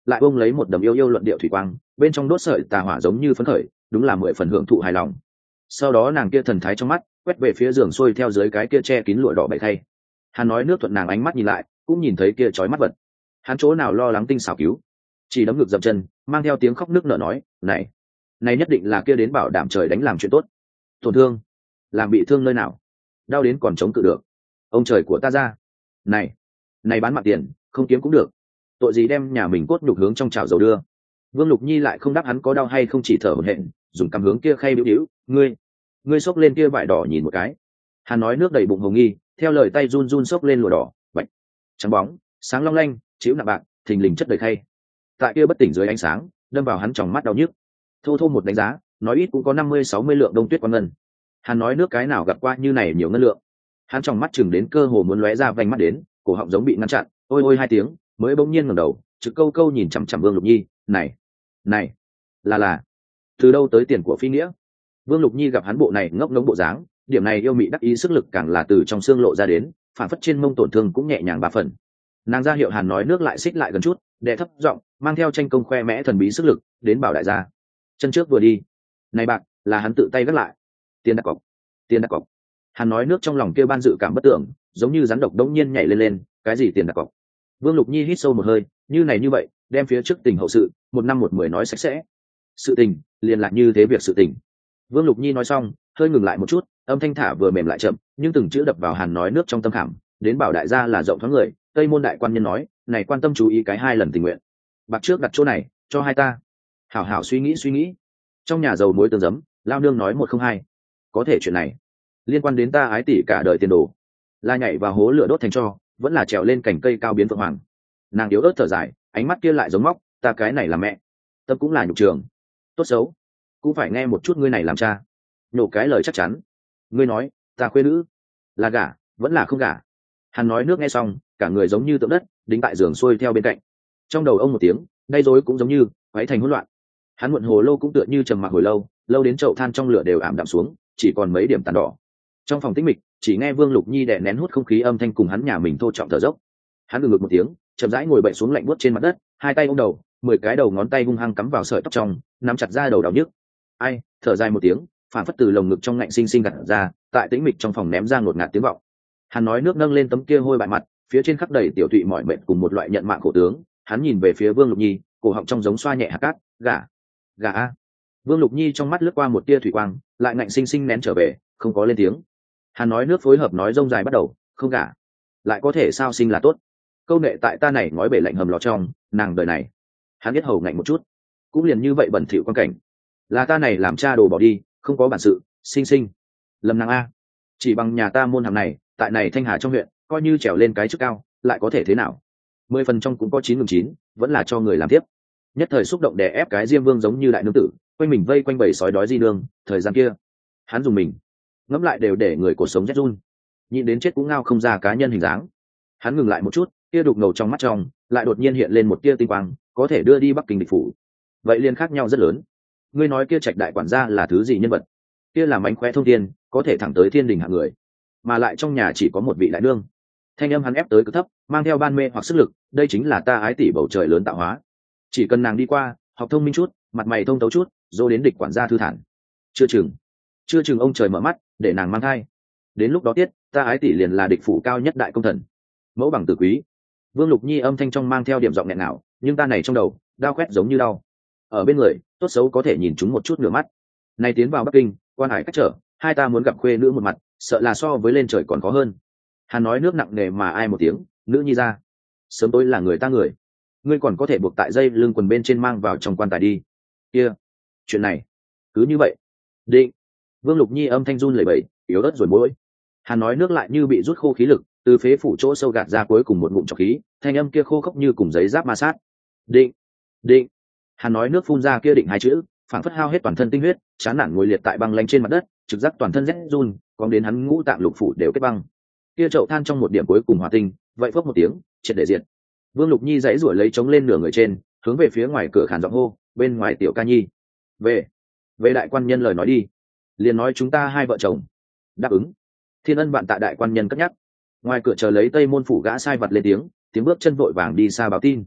lại bông lấy một đầm yêu yêu luận điệu thủy quang, bên trong đốt sợi tà hỏa giống như phấn khởi, đúng là mười phần hưởng thụ hài lòng. Sau đó nàng kia thần thái trong mắt quét về phía giường xuôi theo dưới cái kia che kín lụa đỏ bậy thay. Hắn nói nước thuận nàng ánh mắt nhìn lại, cũng nhìn thấy kia chói mắt vật. Hắn chỗ nào lo lắng tinh xảo cứu, chỉ đấm ngực dậm chân, mang theo tiếng khóc nước nở nói, này này nhất định là kia đến bảo đảm trời đánh làm chuyện tốt. Tổn thương, làm bị thương nơi nào, đau đến còn chống cự được, ông trời của ta ra, này này bán mặt tiền không kiếm cũng được, tội gì đem nhà mình cốt nhục hướng trong chảo dầu đưa. Vương Lục Nhi lại không đáp hắn có đau hay không, chỉ thở hổn hển, dùng cằm hướng kia khay bĩu bĩu, ngươi ngươi xốc lên kia vải đỏ nhìn một cái. Hắn nói nước đầy bụng hồng nghi, theo lời tay run run xốc lên lụa đỏ, bạch trắng bóng sáng long lanh, chiếu nặng bạc thình lình chất đầy khay, tại kia bất tỉnh dưới ánh sáng đâm vào hắn tròng mắt đau nhức. Thô thô một đánh giá, nói ít cũng có năm mươi sáu mươi lượng đông tuyết quan ngân. Hắn nói nước cái nào gặp qua như này nhiều ngân lượng. Hắn tròng mắt chừng đến cơ hồ muốn lóe ra vành mắt đến, cổ họng giống bị ngăn chặn, ôi ôi hai tiếng mới bỗng nhiên ngẩng đầu, trực câu câu nhìn chằm chằm Vương Lục Nhi, này này là là từ đâu tới tiền của phi nghĩa. Vương Lục Nhi gặp hắn bộ này ngốc ngống bộ dáng, điểm này yêu mị đắc ý sức lực càng là từ trong xương lộ ra đến, phản phất trên mông tổn thương cũng nhẹ nhàng ba phần. Nàng ra hiệu Hàn nói nước lại xích lại gần chút, đệ thấp giọng mang theo tranh công khoe mẽ thần bí sức lực đến bảo đại gia. Chân trước vừa đi, này bạc là hắn tự tay gác lại, tiền đặt cọc, tiền đặt cọc. Hàn nói nước trong lòng kêu ban dự cảm bất tưởng, giống như rắn độc đống nhiên nhảy lên lên, cái gì tiền đặt cọc. Vương Lục Nhi hít sâu một hơi, như này như vậy đem phía trước tình hậu sự một năm một mười nói sạch sẽ. Sự tình liền lại như thế việc sự tình. Vương Lục Nhi nói xong hơi ngừng lại một chút, âm thanh thả vừa mềm lại chậm, nhưng từng chữ đập vào Hàn nói nước trong tâm khảm, đến bảo đại gia là rộng thoáng người. Tây môn đại quan nhân nói, này quan tâm chú ý cái hai lần tình nguyện, bạc trước đặt chỗ này cho hai ta, hảo hảo suy nghĩ suy nghĩ. Trong nhà giàu muối tương giấm, lao nương nói một không hai, có thể chuyện này liên quan đến ta ái tỷ cả đời tiền đồ, là nhảy vào hố lửa đốt thành cho, vẫn là trèo lên cành cây cao biến phượng hoàng. Nàng yếu ớt thở dài, ánh mắt kia lại giống móc, ta cái này là mẹ, tâm cũng là nhục trường, tốt xấu cũng phải nghe một chút ngươi này làm cha, nhổ cái lời chắc chắn. Ngươi nói ta khuê nữ là gả vẫn là không gả. Hắn nói nước nghe xong cả người giống như tượng đất đính tại giường xuôi theo bên cạnh, trong đầu ông một tiếng đay rối cũng giống như quấy thành hỗn loạn. Hắn muộn hồ lâu cũng tựa như trầm mặc hồi lâu, lâu đến chậu than trong lửa đều ảm đạm xuống, chỉ còn mấy điểm tàn đỏ. Trong phòng tĩnh mịch chỉ nghe Vương Lục Nhi đè nén hút không khí âm thanh cùng hắn nhà mình thô trọng thở dốc. Hắn ngừng ngực một tiếng, chậm rãi ngồi bậy xuống lạnh buốt trên mặt đất, hai tay ôm đầu, mười cái đầu ngón tay hung hăng cắm vào sợi tóc trong, nắm chặt ra đầu đau nhức. Ai, thở dài một tiếng, phản phất từ lồng ngực trong ngạnh sinh sinh gạt ra, tại tĩnh mịch trong phòng ném ra ngột ngạt tiếng vọng. Hắn nói nước nâng lên tấm kia hôi bại mặt, phía trên khắc đầy tiểu thụy mỏi mệt cùng một loại nhận mạng khổ tướng. Hắn nhìn về phía Vương Lục Nhi, cổ họng trong giống xoa nhẹ hạt cát, gả, gả a. Vương Lục Nhi trong mắt lướt qua một tia thủy quang, lại ngạnh sinh sinh nén trở về, không có lên tiếng. Hắn nói nước phối hợp nói rông dài bắt đầu, không gả lại có thể sao sinh là tốt. Câu nệ tại ta này nói bể lạnh hầm lò trong, nàng đời này. Hắn biết hầu ngạnh một chút, cũng liền như vậy bẩn thỉu quan cảnh, là ta này làm cha đồ bỏ đi, không có bản sự, sinh sinh lầm nàng a. Chỉ bằng nhà ta môn hàng này, tại này Thanh Hà trong huyện, coi như trèo lên cái chức cao, lại có thể thế nào? Mười phần trong cũng có chín ngừng chín, vẫn là cho người làm tiếp. Nhất thời xúc động đè ép cái Diêm Vương giống như đại nương tử, quanh mình vây quanh bầy sói đói di nương. Thời gian kia, hắn dùng mình ngẫm lại đều để người cuộc sống rét run, nhịn đến chết cũng ngao không ra cá nhân hình dáng. Hắn ngừng lại một chút, tia đục ngầu trong mắt trong lại đột nhiên hiện lên một tia tinh quang, có thể đưa đi Bắc Kinh địch phủ. Vậy liền khác nhau rất lớn. Ngươi nói kia Trạch đại quản gia là thứ gì nhân vật? Kia là mánh khóe thông thiên, có thể thẳng tới thiên đình hạng người, mà lại trong nhà chỉ có một vị đại nương. Thanh âm hắn ép tới cực thấp, mang theo ban mê hoặc sức lực. Đây chính là ta ái tỷ bầu trời lớn tạo hóa. Chỉ cần nàng đi qua, học thông minh chút, mặt mày thông tấu chút, dô đến địch quản gia thư thản. Chưa chừng, chưa chừng ông trời mở mắt, để nàng mang thai. Đến lúc đó tiết, ta ái tỷ liền là địch phủ cao nhất đại công thần, mẫu bằng tử quý. Vương Lục Nhi âm thanh trong mang theo điểm giọng nghẹn ngào, nhưng ta này trong đầu đau quét giống như đau. Ở bên người, tốt xấu có thể nhìn chúng một chút nửa mắt. Này tiến vào Bắc Kinh, quan hải cách trở, hai ta muốn gặp khuê nữ một mặt, sợ là so với lên trời còn khó hơn. Hắn nói nước nặng nề mà ai một tiếng, nữ nhi ra, sớm tối là người ta người, ngươi còn có thể buộc tại dây lưng quần bên trên mang vào trong quan tài đi. Kia, chuyện này cứ như vậy định. Vương Lục Nhi âm thanh run lẩy bẩy, yếu ớt rồi môi. Hắn nói nước lại như bị rút khô khí lực, từ phế phủ chỗ sâu gạt ra cuối cùng một ngụm trọc khí, thanh âm kia khô khốc như cùng giấy giáp ma sát. Định, định. Hắn nói nước phun ra kia định hai chữ, phảng phất hao hết toàn thân tinh huyết, chán nản ngồi liệt tại băng lạnh trên mặt đất, trực giác toàn thân rét run, còn đến hắn ngũ tạng lục phủ đều kết băng. Kia chậu than trong một điểm cuối cùng hòa tinh, vậy phốc một tiếng, triệt để diệt. Vương Lục Nhi giãy giụa lấy chống lên nửa người trên, hướng về phía ngoài cửa khàn giọng hô, bên ngoài tiểu ca nhi, về, về đại quan nhân lời nói đi, liền nói chúng ta hai vợ chồng. Đáp ứng. Thiên ân bạn tạ đại quan nhân cất nhắc. Ngoài cửa chờ lấy Tây môn phủ gã sai vật lên tiếng, tiếng bước chân vội vàng đi xa báo tin.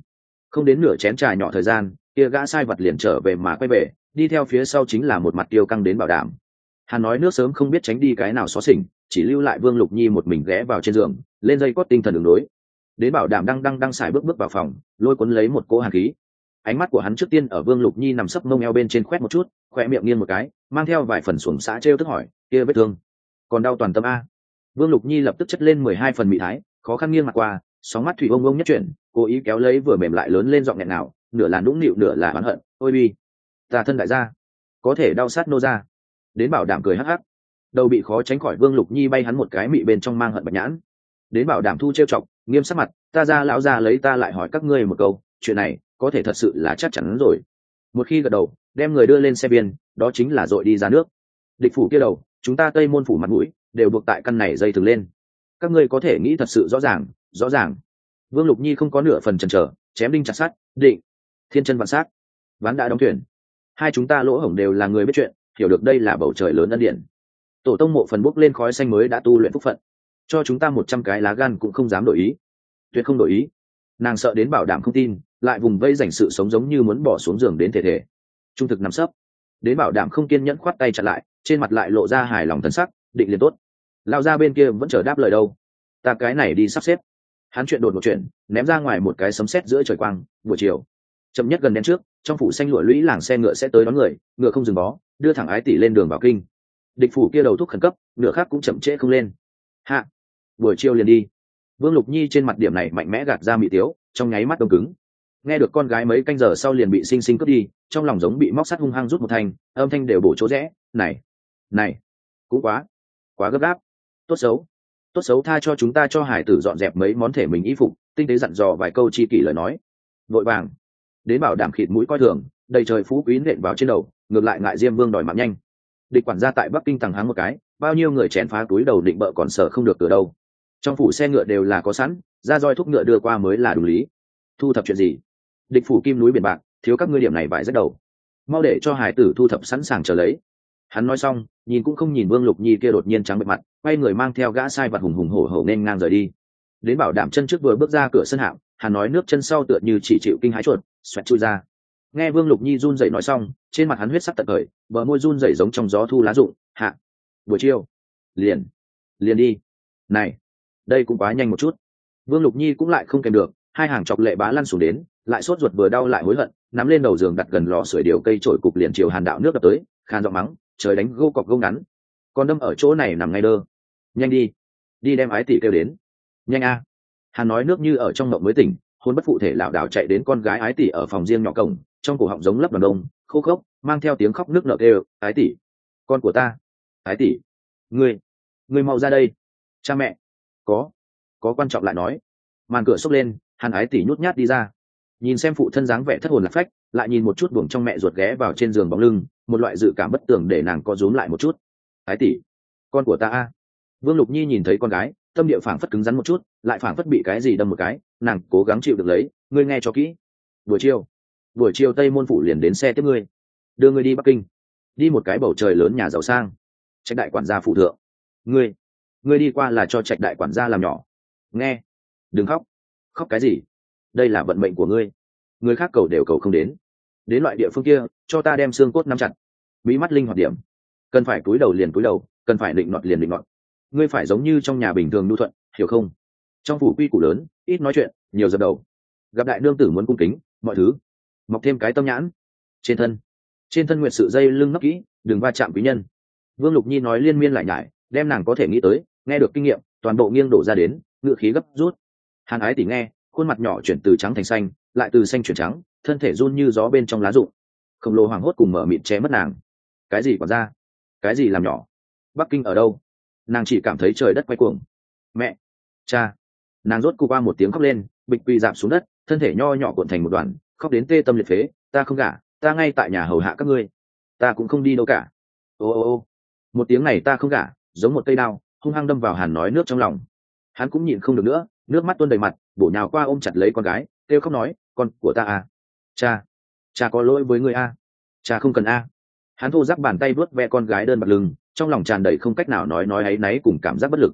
Không đến nửa chén trà nhỏ thời gian, kia gã sai vật liền trở về mà quay về, đi theo phía sau chính là một mặt tiêu căng đến Bảo Đảm. Hắn nói nước sớm không biết tránh đi cái nào xó xỉnh, chỉ lưu lại Vương Lục Nhi một mình ghé vào trên giường, lên dây cót tinh thần ứng đối. Đến Bảo Đảm đang đang đang xài bước bước vào phòng, lôi cuốn lấy một cỗ hàn khí. Ánh mắt của hắn trước tiên ở Vương Lục Nhi nằm sấp mông eo bên trên khoét một chút, khỏe miệng nghiêng một cái, mang theo vài phần xuồng xã trêu tức hỏi, kia vết thương còn đau toàn tâm a? Vương Lục Nhi lập tức chất lên mười hai phần mị thái, khó khăn nghiêng mặt qua, sóng mắt thủy ông ông nhất chuyển, cố ý kéo lấy vừa mềm lại lớn lên giọng nghẹn nào, nửa là nũng nịu nửa là oán hận, ôi bi, ta thân đại gia, có thể đau sát nô ra. Đến Bảo Đảm cười hắc hắc, đầu bị khó tránh khỏi Vương Lục Nhi bay hắn một cái mị bên trong mang hận bạch nhãn. Đến Bảo Đảm thu trêu chọc, nghiêm sắc mặt, ta ra lão ra lấy ta lại hỏi các ngươi một câu, chuyện này có thể thật sự là chắc chắn rồi. Một khi gật đầu, đem người đưa lên xe biên, đó chính là dội đi ra nước. Địch phủ kia đầu, chúng ta Tây Môn phủ mặt mũi đều buộc tại căn này dây thừng lên. Các ngươi có thể nghĩ thật sự rõ ràng, rõ ràng. Vương Lục Nhi không có nửa phần chần chờ, chém đinh chặt sắt, định, thiên chân vạn sát, ván đã đóng thuyền. Hai chúng ta lỗ hổng đều là người biết chuyện, hiểu được đây là bầu trời lớn ân điển. Tổ tông mộ phần bốc lên khói xanh mới đã tu luyện phúc phận, cho chúng ta một trăm cái lá gan cũng không dám đổi ý, tuyệt không đổi ý. Nàng sợ Đến Bảo Đảm không tin, lại vùng vây dành sự sống giống như muốn bỏ xuống giường đến thể thể. Trung thực nằm sấp. Đến Bảo Đảm không kiên nhẫn khoát tay chặn lại, trên mặt lại lộ ra hài lòng thần sắc, định liền tốt. Lao ra bên kia vẫn chờ đáp lời đâu, ta cái này đi sắp xếp. Hắn chuyện đột một chuyện, ném ra ngoài một cái sấm sét giữa trời quang. Buổi chiều chậm nhất gần đen trước, trong phủ xanh lụa lũy làng xe ngựa sẽ tới đón người, ngựa không dừng bó, đưa thẳng Ái Tỷ lên đường vào kinh. Địch phủ kia đầu thúc khẩn cấp, ngựa khác cũng chậm trễ không lên. Hạ, buổi chiều liền đi. Vương Lục Nhi trên mặt điểm này mạnh mẽ gạt ra mị tiếu, trong nháy mắt đông cứng. Nghe được con gái mấy canh giờ sau liền bị sinh sinh cướp đi, trong lòng giống bị móc sắt hung hăng rút một thanh, âm thanh đều bổ chỗ rẽ. Này, này, cũng quá, quá gấp gáp. Tốt xấu, tốt xấu tha cho chúng ta cho hải tử dọn dẹp mấy món thể mình y phục, tinh tế dặn dò vài câu chi kỷ lời nói. Vội vàng, Đến Bảo Đảm khịt mũi coi thường, đầy trời phú quý nện vào trên đầu, ngược lại ngại Diêm Vương đòi mạng nhanh. Địch quản gia tại Bắc Kinh thằng háng một cái, bao nhiêu người chèn phá túi đầu định bợ còn sợ không được cửa đâu. Trong phủ xe ngựa đều là có sẵn, ra roi thúc ngựa đưa qua mới là đúng lý. Thu thập chuyện gì? Địch phủ kim núi biển bạc, thiếu các ngươi điểm này vải rất đầu. Mau để cho hải tử thu thập sẵn sàng chờ lấy. Hắn nói xong, nhìn cũng không nhìn Vương Lục Nhi kia đột nhiên trắng bệch mặt, quay người mang theo gã sai vặt hùng hùng hổ hổ nên ngang rời đi. Đến Bảo Đảm chân trước vừa bước ra cửa sân hạm, hắn nói nước chân sau tựa như chỉ chịu kinh hãi chuột, xoẹt chui ra. Nghe Vương Lục Nhi run rẩy nói xong, trên mặt hắn huyết sắc tận khởi, bờ môi run rẩy giống trong gió thu lá rụng. Hạ, buổi chiều, liền, liền đi. Này, đây cũng quá nhanh một chút. Vương Lục Nhi cũng lại không kèm được, hai hàng chọc lệ bá lăn xuống đến, lại sốt ruột vừa đau lại hối hận, nắm lên đầu giường đặt gần lò sưởi điều cây trổi cục liền chiều Hàn Đạo nước đập tới, khan giọng mắng, trời đánh gô cọc gô ngắn, con đâm ở chỗ này nằm ngay đơ. Nhanh đi, đi đem Ái Tỷ kêu đến. Nhanh a. Hàn nói nước như ở trong mộng mới tỉnh, hôn bất phụ thể lảo đảo chạy đến con gái Ái Tỷ ở phòng riêng nhỏ cổng, trong cổ họng giống lấp đoàn đông, khô khốc, mang theo tiếng khóc nước nở kêu, Ái Tỷ, con của ta, Ái Tỷ, ngươi, ngươi mau ra đây. Cha mẹ, có, có quan trọng lại nói. Màn cửa xốc lên, Hàn Ái Tỷ nhút nhát đi ra, nhìn xem phụ thân dáng vẻ thất hồn lạc phách, lại nhìn một chút buồng trong mẹ ruột ghé vào trên giường bóng lưng, một loại dự cảm bất tường để nàng co rúm lại một chút. Ái Tỷ, con của ta a. Vương Lục Nhi nhìn thấy con gái, tâm địa phảng phất cứng rắn một chút, lại phảng phất bị cái gì đâm một cái, nàng cố gắng chịu được lấy, ngươi nghe cho kỹ. Buổi chiều, buổi chiều Tây Môn phủ liền đến xe tiếp ngươi, đưa ngươi đi Bắc Kinh, đi một cái bầu trời lớn nhà giàu sang, Trạch đại quản gia phụ thượng. Ngươi, ngươi đi qua là cho Trạch đại quản gia làm nhỏ. Nghe, đừng khóc. Khóc cái gì? Đây là vận mệnh của ngươi, người khác cầu đều cầu không đến. Đến loại địa phương kia, cho ta đem xương cốt nắm chặt, bí mắt linh hoạt điểm, cần phải cúi đầu liền cúi đầu, cần phải định nọt liền định nọt. Ngươi phải giống như trong nhà bình thường nhu thuận, hiểu không? Trong phủ quy củ lớn, ít nói chuyện, nhiều dập đầu. Gặp đại nương tử muốn cung kính, mọi thứ mọc thêm cái tâm nhãn. Trên thân, trên thân nguyệt sự dây lưng nấp kỹ, đừng va chạm quý nhân. Vương Lục Nhi nói liên miên lại nhải, đem nàng có thể nghĩ tới, nghe được kinh nghiệm, toàn bộ nghiêng đổ ra đến, ngựa khí gấp rút. Hàn Ái Tỷ nghe, khuôn mặt nhỏ chuyển từ trắng thành xanh, lại từ xanh chuyển trắng, thân thể run như gió bên trong lá rụng. Khổng lồ hoảng hốt cùng mở mịt che mất nàng. Cái gì còn ra? Cái gì làm nhỏ? Bắc Kinh ở đâu? Nàng chỉ cảm thấy trời đất quay cuồng. Mẹ, cha. Nàng rốt cục qua một tiếng khóc lên, bịch quỳ dạp xuống đất, thân thể nho nhỏ cuộn thành một đoàn, khóc đến tê tâm liệt phế. Ta không gả, ta ngay tại nhà hầu hạ các ngươi, ta cũng không đi đâu cả. Ô ô ô. Một tiếng này ta không gả, giống một cây đao, hung hăng đâm vào Hàn nói nước trong lòng. Hắn cũng nhịn không được nữa, nước mắt tuôn đầy mặt, bổ nhào qua ôm chặt lấy con gái, kêu khóc nói, con của ta à, cha, cha có lỗi với ngươi a, cha không cần a. Hắn thô ráp bàn tay vuốt ve con gái đơn bạc lưng, trong lòng tràn đầy không cách nào nói nói áy náy cùng cảm giác bất lực.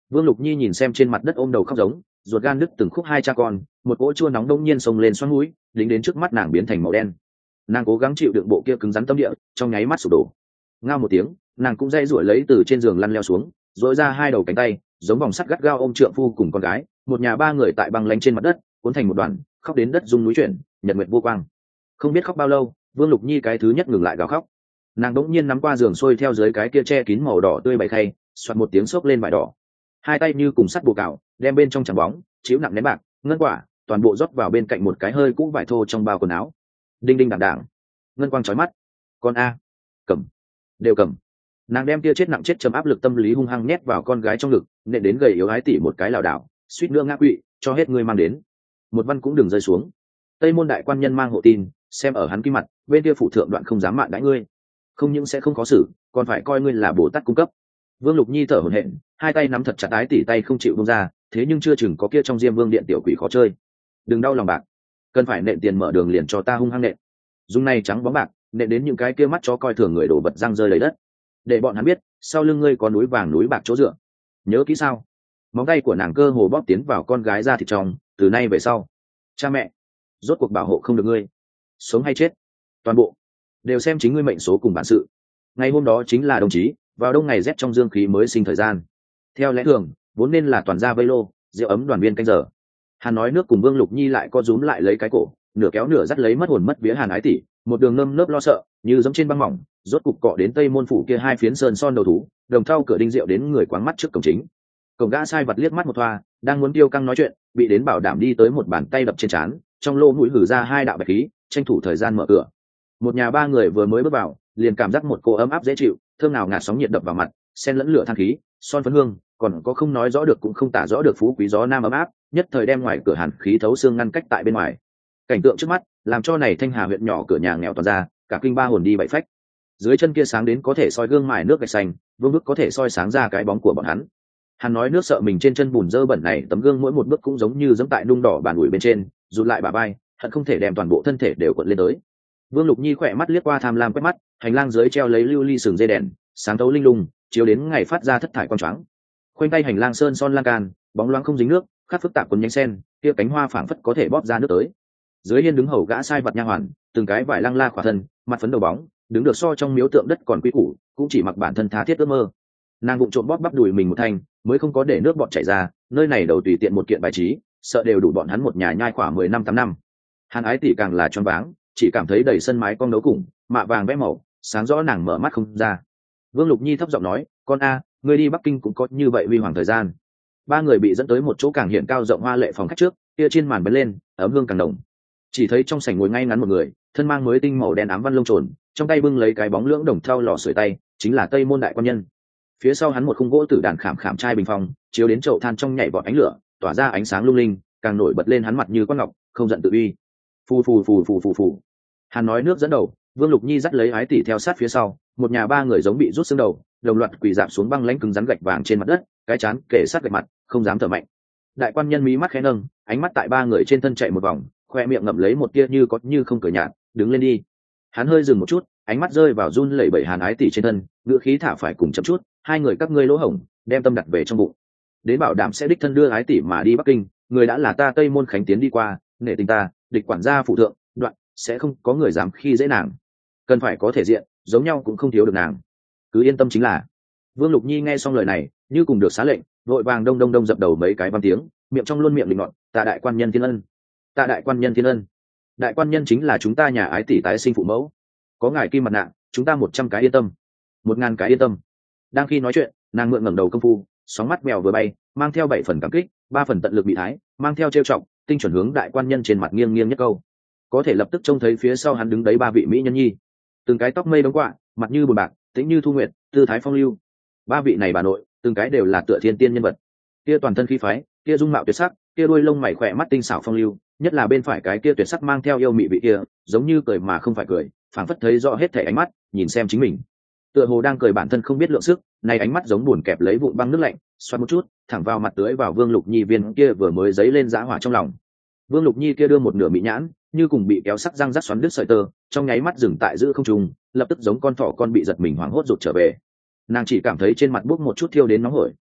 Vương Lục Nhi nhìn xem trên mặt đất ôm đầu khóc giống, ruột gan đứt từng khúc hai cha con, một cỗ chua nóng đông nhiên xông lên xoắn mũi, lính đến trước mắt nàng biến thành màu đen. Nàng cố gắng chịu đựng bộ kia cứng rắn tâm địa, trong nháy mắt sụp đổ. Ngao một tiếng, nàng cũng dây rủi lấy từ trên giường lăn leo xuống, dội ra hai đầu cánh tay, giống vòng sắt gắt gao ôm trượng phu cùng con gái, một nhà ba người tại băng lanh trên mặt đất, cuốn thành một đoàn, khóc đến đất rung núi chuyển, nhật nguyệt vô quang. Không biết khóc bao lâu, Vương Lục Nhi cái thứ nhất ngừng lại gào khóc. Nàng đống nhiên nắm qua giường xuôi theo dưới cái kia che kín màu đỏ tươi bày khay, xoạt một tiếng xốc lên vải đỏ, hai tay như cùng sắt bùa cào, đem bên trong trắng bóng chiếu nặng nén bạc ngân quả toàn bộ rót vào bên cạnh một cái hơi cũ vải thô trong bao quần áo. Đinh đinh đảng đảng, ngân quang chói mắt. Con a, cầm, đều cầm. Nàng đem kia chết nặng chết chấm áp lực tâm lý hung hăng nhét vào con gái trong ngực, nện đến gầy yếu ái tỉ một cái lảo đảo, suýt nữa ngã quỵ, cho hết ngươi mang đến. Một văn cũng đừng rơi xuống. Tây môn đại quan nhân mang hộ tin, xem ở hắn kim mặt, bên kia phụ thượng đoạn không dám mạn đãi ngươi, không những sẽ không khó xử, còn phải coi ngươi là bồ tát cung cấp. Vương Lục Nhi thở hổn hển, hai tay nắm thật chặt ái tỉ tay không chịu buông ra, thế nhưng chưa chừng có kia trong diêm vương điện tiểu quỷ khó chơi. Đừng đau lòng bạc, cần phải nện tiền mở đường liền cho ta hung hăng nện. Dùng này trắng bóng bạc, nện đến những cái kia mắt chó coi thường người đổ bật răng rơi lấy đất, để bọn hắn biết sau lưng ngươi có núi vàng núi bạc chỗ dựa. Nhớ kỹ sao? Móng tay của nàng cơ hồ bóp tiến vào con gái ra thịt trong, từ nay về sau, cha mẹ rốt cuộc bảo hộ không được ngươi, sống hay chết, toàn bộ đều xem chính ngươi mệnh số cùng bản sự. Ngày hôm đó chính là đồng chí vào đông ngày rét trong dương khí mới sinh thời gian, theo lẽ thường vốn nên là toàn gia vây lô rượu ấm đoàn viên canh giờ. Hàn nói nước cùng Vương Lục Nhi lại co rúm lại lấy cái cổ, nửa kéo nửa dắt lấy mất hồn mất vía Hàn ái tỷ, một đường nơm nớp lo sợ như giống trên băng mỏng, rốt cục cọ đến tây môn phủ kia hai phiến sơn son đầu thú, đồng thau cửa đinh rượu đến người quáng mắt trước cổng chính. Cổng gã sai vật liếc mắt một thoa, đang muốn tiêu căng nói chuyện, bị đến bảo đảm đi tới một bàn tay đập trên trán, trong lô mũi hử ra hai đạo bạch khí, tranh thủ thời gian mở cửa. Một nhà ba người vừa mới bước vào, liền cảm giác một cô ấm áp dễ chịu, thơm nào ngạt sóng nhiệt đập vào mặt, xen lẫn lửa than khí, son phấn hương, còn có không nói rõ được cũng không tả rõ được phú quý gió nam ấm áp, nhất thời đem ngoài cửa hàn khí thấu xương ngăn cách tại bên ngoài. Cảnh tượng trước mắt làm cho này Thanh Hà huyện nhỏ cửa nhà nghèo toàn ra, cả kinh ba hồn đi bảy phách. Dưới chân kia sáng đến có thể soi gương mài nước gạch xanh, vương bước có thể soi sáng ra cái bóng của bọn hắn. Hắn nói nước sợ mình trên chân bùn dơ bẩn này, tấm gương mỗi một bước cũng giống như giẫm tại nung đỏ bàn ủi bên trên, rụt lại bả vai, hận không thể đem toàn bộ thân thể đều cuộn lên tới. Vương Lục Nhi khỏe mắt liếc qua tham lam quét mắt, hành lang dưới treo lấy lưu ly sừng dây đèn, sáng tấu linh lung, chiếu đến ngày phát ra thất thải quang choáng. Khoanh tay hành lang sơn son lan can, bóng loáng không dính nước, khắc phức tạp quấn nhánh sen, kia cánh hoa phảng phất có thể bóp ra nước tới. Dưới hiên đứng hầu gã sai vật nha hoàn, từng cái vải lăng la khỏa thân, mặt phấn đầu bóng, đứng được so trong miếu tượng đất còn quý củ, cũng chỉ mặc bản thân tha thiết ước mơ. Nàng vụng trộm bóp bắp đùi mình một thanh, mới không có để nước bọt chảy ra, nơi này đầu tùy tiện một kiện bài trí, sợ đều đủ bọn hắn một nhà nhai khoảng mười năm tám năm. Hàn ái tỷ càng là choáng váng, chỉ cảm thấy đầy sân mái cong nấu cùng, mạ vàng vẽ màu, sáng rõ nàng mở mắt không ra. Vương Lục Nhi thấp giọng nói, con a, ngươi đi Bắc Kinh cũng có như vậy huy hoàng thời gian. Ba người bị dẫn tới một chỗ càng hiện cao rộng hoa lệ phòng khách trước, kia trên màn bấn lên, ấm hương càng đồng. Chỉ thấy trong sảnh ngồi ngay ngắn một người, thân mang mới tinh màu đen ám văn lông trồn, trong tay bưng lấy cái bóng lưỡng đồng thau lò sưởi tay, chính là Tây môn đại quan nhân. Phía sau hắn một khung gỗ tử đàn khảm khảm chai bình phong, chiếu đến chậu than trong nhảy vọt ánh lửa, tỏa ra ánh sáng lung linh, càng nổi bật lên hắn mặt như quan ngọc, không giận tự uy. Phù phù phù phù phù phù. Hắn nói nước dẫn đầu, Vương Lục Nhi dắt lấy ái tỷ theo sát phía sau, một nhà ba người giống bị rút xương đầu, đồng loạt quỳ rạp xuống băng lãnh cứng rắn gạch vàng trên mặt đất, cái chán kề sát gạch mặt, không dám thở mạnh. Đại quan nhân mí mắt khẽ nâng, ánh mắt tại ba người trên thân chạy một vòng, khoe miệng ngậm lấy một tia như có như không cười nhạt, đứng lên đi. Hắn hơi dừng một chút, ánh mắt rơi vào run lẩy bẩy Hàn ái tỷ trên thân, ngữ khí thả phải cùng chậm chút, hai người các ngươi lỗ hổng, đem tâm đặt về trong bụng. Đến bảo đảm sẽ đích thân đưa ái tỷ mà đi Bắc Kinh, người đã là ta Tây môn khánh tiến đi qua, nể tình ta, địch quản gia phụ thượng, đoạn sẽ không có người dám khi dễ nàng. Cần phải có thể diện, giống nhau cũng không thiếu được nàng. Cứ yên tâm chính là. Vương Lục Nhi nghe xong lời này, như cùng được xá lệnh, vội vàng đông đông đông dập đầu mấy cái văn tiếng, miệng trong luôn miệng định ngọn, tạ đại quan nhân thiên ân, tạ đại quan nhân thiên ân. Đại quan nhân chính là chúng ta nhà ái tỷ tái sinh phụ mẫu, có ngài kim mặt nạ, chúng ta một trăm cái yên tâm, một ngàn cái yên tâm. Đang khi nói chuyện, nàng mượn ngẩng đầu công phu, sóng mắt mèo vừa bay, mang theo bảy phần cảm kích, ba phần tận lực bị thái, mang theo trêu trọng, tinh chuẩn hướng đại quan nhân trên mặt nghiêng nghiêng nhất câu. Có thể lập tức trông thấy phía sau hắn đứng đấy ba vị mỹ nhân nhi, từng cái tóc mây đóng quạ, mặt như bùn bạc, tĩnh như thu nguyệt, tư thái phong lưu. Ba vị này bà nội, từng cái đều là tựa thiên tiên nhân vật. Kia toàn thân khí phái, kia dung mạo tuyệt sắc, kia đuôi lông mày khỏe mắt tinh xảo phong lưu, nhất là bên phải cái kia tuyệt sắc mang theo yêu mị vị kia, giống như cười mà không phải cười, phảng phất thấy rõ hết thảy ánh mắt, nhìn xem chính mình. Tựa hồ đang cười bản thân không biết lượng sức, này ánh mắt giống buồn kẹp lấy vụn băng nước lạnh, xoắn một chút, thẳng vào mặt tưới vào Vương Lục Nhi viên kia vừa mới dấy lên dã hỏa trong lòng. Vương Lục Nhi kia đưa một nửa mỹ nhãn, như cùng bị kéo sắc răng rắc xoắn đứt sợi tơ, trong nháy mắt dừng tại giữa không trung, lập tức giống con thỏ con bị giật mình hoảng hốt rụt trở về. Nàng chỉ cảm thấy trên mặt bốc một chút thiêu đến nóng hổi,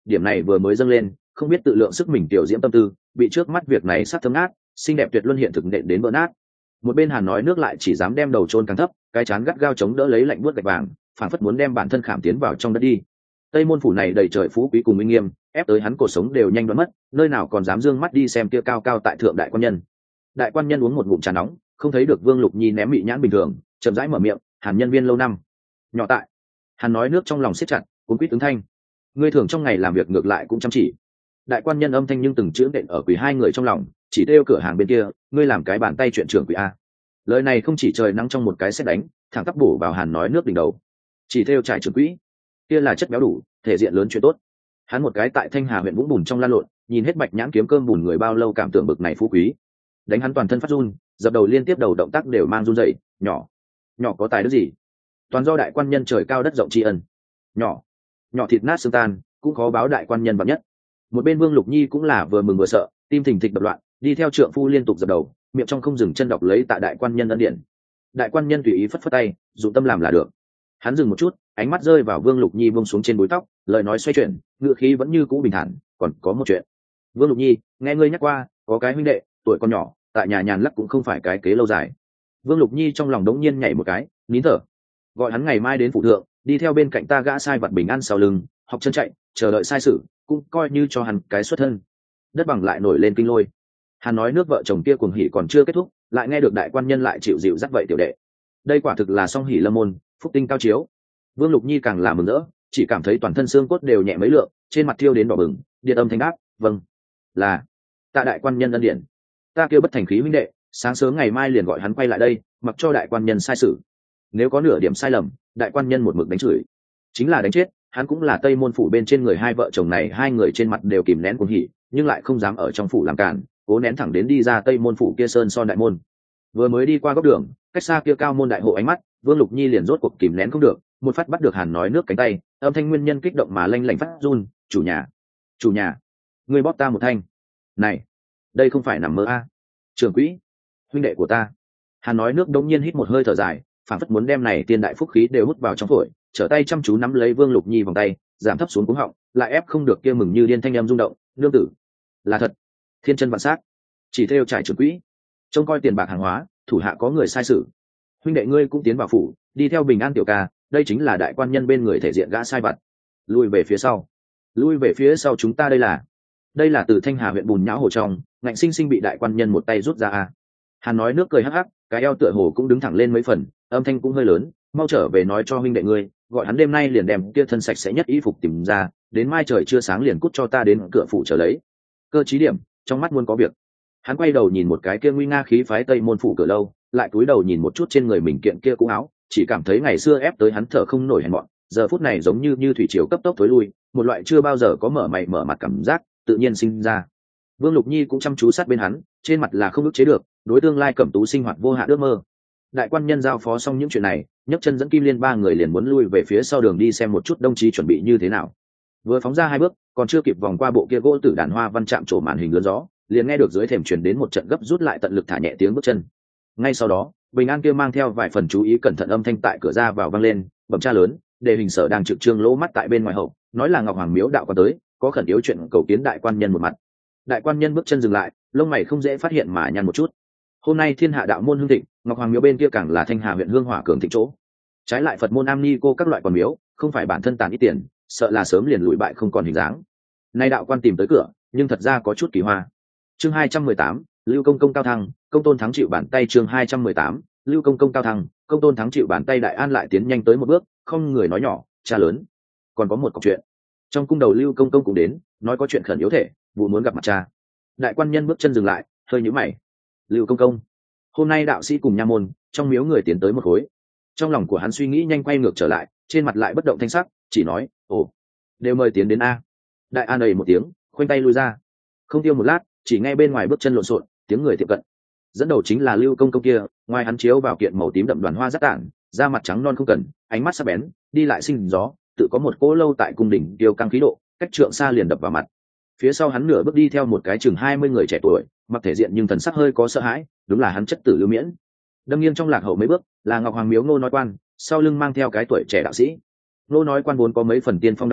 điểm này vừa mới dâng lên, không biết tự lượng sức mình tiểu diễm tâm tư, bị trước mắt việc này sát thấm nát, xinh đẹp tuyệt luân hiện thực nện đến vỡ nát. Một bên Hàn nói nước lại chỉ dám đem đầu chôn càng thấp, cái chán gắt gao chống đỡ lấy lạnh buốt gạch vàng, phản phất muốn đem bản thân khảm tiến vào trong đất đi. Tây môn phủ này đầy trời phú quý cùng uy nghiêm, ép tới hắn cuộc sống đều nhanh đoán mất, nơi nào còn dám dương mắt đi xem kia cao cao tại thượng đại quan nhân. Đại quan nhân uống một ngụm trà nóng, không thấy được Vương Lục Nhi ném mị nhãn bình thường, chậm rãi mở miệng, "Hàn nhân viên lâu năm." Nhỏ tại. Hàn nói nước trong lòng siết chặt, cuống quýt ứng thanh. Ngươi thường trong ngày làm việc ngược lại cũng chăm chỉ. Đại quan nhân âm thanh nhưng từng chữ đệm ở quỷ hai người trong lòng, chỉ đeo cửa hàng bên kia, ngươi làm cái bàn tay chuyện trưởng quỷ a. Lời này không chỉ trời nắng trong một cái sét đánh, thẳng tắp bổ vào Hàn nói nước đỉnh đầu. Chỉ theo trải trưởng quỹ, kia là chất béo đủ, thể diện lớn chuyện tốt. Hắn một cái tại Thanh Hà huyện Vũng Bùn trong lan lộn, nhìn hết bạch nhãn kiếm cơm bùn người bao lâu cảm tưởng bực này phú quý. Đánh hắn toàn thân phát run, dập đầu liên tiếp đầu động tác đều mang run rẩy, nhỏ, nhỏ có tài đức gì? Toàn do đại quan nhân trời cao đất rộng tri ân. Nhỏ, nhỏ thịt nát xương tan, cũng khó báo đại quan nhân bậc nhất. Một bên Vương Lục Nhi cũng là vừa mừng vừa sợ, tim thình thịch đập loạn, đi theo trượng phu liên tục dập đầu, miệng trong không dừng chân đọc lấy tại đại quan nhân ân điển. Đại quan nhân tùy ý phất phất tay, dụng tâm làm là được. Hắn dừng một chút, ánh mắt rơi vào Vương Lục Nhi buông xuống trên búi tóc, lời nói xoay chuyển, ngựa khí vẫn như cũ bình thản, còn có một chuyện. Vương Lục Nhi, nghe ngươi nhắc qua, có cái huynh đệ, tuổi còn nhỏ, tại nhà nhàn lắc cũng không phải cái kế lâu dài. Vương Lục Nhi trong lòng đống nhiên nhảy một cái, nín thở. Gọi hắn ngày mai đến phủ thượng, đi theo bên cạnh ta gã sai vật bình an sau lưng, học chân chạy, chờ đợi sai sự, cũng coi như cho hắn cái xuất thân. Đất bằng lại nổi lên kinh lôi. Hắn nói nước vợ chồng kia cuồng hỉ còn chưa kết thúc, lại nghe được đại quan nhân lại chịu dịu dắt vậy tiểu đệ. Đây quả thực là song hỉ lâm môn, phúc tinh cao chiếu. Vương Lục Nhi càng là mừng rỡ, chỉ cảm thấy toàn thân xương cốt đều nhẹ mấy lượng, trên mặt thiêu đến đỏ bừng, điện âm thanh đáp, "Vâng, là tạ đại quan nhân ân điển." Ta kêu bất thành khí huynh đệ, sáng sớm ngày mai liền gọi hắn quay lại đây, mặc cho đại quan nhân sai sự. Nếu có nửa điểm sai lầm, đại quan nhân một mực đánh chửi, chính là đánh chết. Hắn cũng là Tây môn phủ bên trên người hai vợ chồng này, hai người trên mặt đều kìm nén cuồng hỉ, nhưng lại không dám ở trong phủ làm cản, cố nén thẳng đến đi ra Tây môn phủ kia sơn son đại môn. Vừa mới đi qua góc đường, cách xa kia cao môn đại hộ ánh mắt, Vương Lục Nhi liền rốt cuộc kìm nén không được, một phát bắt được Hàn nói nước cánh tay, âm thanh nguyên nhân kích động mà lanh lảnh phát run, "Chủ nhà, chủ nhà, ngươi bóp ta một thanh." "Này, đây không phải nằm mơ a." "Trưởng quỹ, huynh đệ của ta." Hàn nói nước đống nhiên hít một hơi thở dài, phản phất muốn đem này tiên đại phúc khí đều hút vào trong phổi, trở tay chăm chú nắm lấy Vương Lục Nhi vòng tay, giảm thấp xuống cuống họng, lại ép không được kia mừng như điên thanh em rung động, "Nương tử, là thật, thiên chân vạn sát, chỉ theo trải trưởng quỹ, trông coi tiền bạc hàng hóa, thủ hạ có người sai sự. Huynh đệ ngươi cũng tiến vào phủ, đi theo bình an tiểu ca, đây chính là đại quan nhân bên người thể diện gã sai vặt. Lui về phía sau, lui về phía sau chúng ta đây là." Đây là từ Thanh Hà huyện bùn nhão hồ trong, ngạnh sinh sinh bị đại quan nhân một tay rút ra a. Hàn nói nước cười hắc hắc, cái eo tựa hồ cũng đứng thẳng lên mấy phần, âm thanh cũng hơi lớn, "Mau trở về nói cho huynh đệ ngươi, gọi hắn đêm nay liền đem kia thân sạch sẽ nhất y phục tìm ra, đến mai trời chưa sáng liền cút cho ta đến cửa phủ chờ lấy." Cơ chí điểm, trong mắt muốn có việc. Hắn quay đầu nhìn một cái kia nguy nga khí phái Tây môn phủ cửa lâu, lại cúi đầu nhìn một chút trên người mình kiện kia cũ áo, chỉ cảm thấy ngày xưa ép tới hắn thở không nổi hèn mọn, giờ phút này giống như như thủy triều cấp tốc tối lui, một loại chưa bao giờ có mở mày mở mặt cảm giác tự nhiên sinh ra. Vương Lục Nhi cũng chăm chú sát bên hắn, trên mặt là không ức chế được, đối tương lai cẩm tú sinh hoạt vô hạn ước mơ. Đại quan nhân giao phó xong những chuyện này, nhấc chân dẫn Kim Liên ba người liền muốn lui về phía sau đường đi xem một chút đồng chí chuẩn bị như thế nào. Vừa phóng ra hai bước, còn chưa kịp vòng qua bộ kia gỗ tử đàn hoa văn chạm trổ màn hình lớn gió, liền nghe được dưới thềm truyền đến một trận gấp rút lại tận lực thả nhẹ tiếng bước chân. Ngay sau đó, Bình An kia mang theo vài phần chú ý cẩn thận âm thanh tại cửa ra vào vang lên, bẩm cha lớn, đề hình sở đang trực trương lỗ mắt tại bên ngoài hậu, nói là Ngọc Hoàng miếu đạo quan tới, có khẩn yếu chuyện cầu kiến đại quan nhân một mặt. Đại quan nhân bước chân dừng lại, lông mày không dễ phát hiện mà nhăn một chút. Hôm nay thiên hạ đạo môn hưng thịnh, Ngọc Hoàng miếu bên kia càng là Thanh Hà huyện hương hỏa cường thịnh chỗ. Trái lại Phật môn am ni cô các loại quan miếu, không phải bản thân tàn ít tiền, sợ là sớm liền lụi bại không còn hình dáng. Nay đạo quan tìm tới cửa, nhưng thật ra có chút kỳ hoa. Chương hai trăm mười tám, Lưu công công cao thăng, công tôn thắng chịu bản tay. Chương hai trăm mười tám, Lưu công công cao thăng, công tôn thắng chịu bản tay. Đại An lại tiến nhanh tới một bước, không người nói nhỏ, cha lớn, còn có một cọc chuyện. Trong cung đầu Lưu công công cũng đến, nói có chuyện khẩn yếu thể, vụ muốn gặp mặt cha. Đại quan nhân bước chân dừng lại, hơi nhíu mày. Lưu công công, hôm nay đạo sĩ cùng nha môn, trong miếu người tiến tới một khối. Trong lòng của hắn suy nghĩ nhanh quay ngược trở lại, trên mặt lại bất động thanh sắc, chỉ nói, ồ, đều mời tiến đến a. Đại An đầy một tiếng, khoanh tay lui ra. Không tiêu một lát, chỉ nghe bên ngoài bước chân lộn xộn, tiếng người tiếp cận. Dẫn đầu chính là Lưu công công kia, ngoài hắn chiếu vào kiện màu tím đậm đoàn hoa rất tản, da mặt trắng non không cần, ánh mắt sắc bén, đi lại sinh gió, tự có một cỗ lâu tại cung đỉnh tiêu căng khí độ, cách trượng xa liền đập vào mặt. Phía sau hắn nửa bước đi theo một cái chừng hai mươi người trẻ tuổi, mặc thể diện nhưng thần sắc hơi có sợ hãi, đúng là hắn chất tử Lưu Miễn. Đâm nghiêng trong lạc hậu mấy bước, là Ngọc Hoàng miếu Ngô nói quan, sau lưng mang theo cái tuổi trẻ đạo sĩ. Ngô nói quan vốn có mấy phần tiên phong đạo cốt,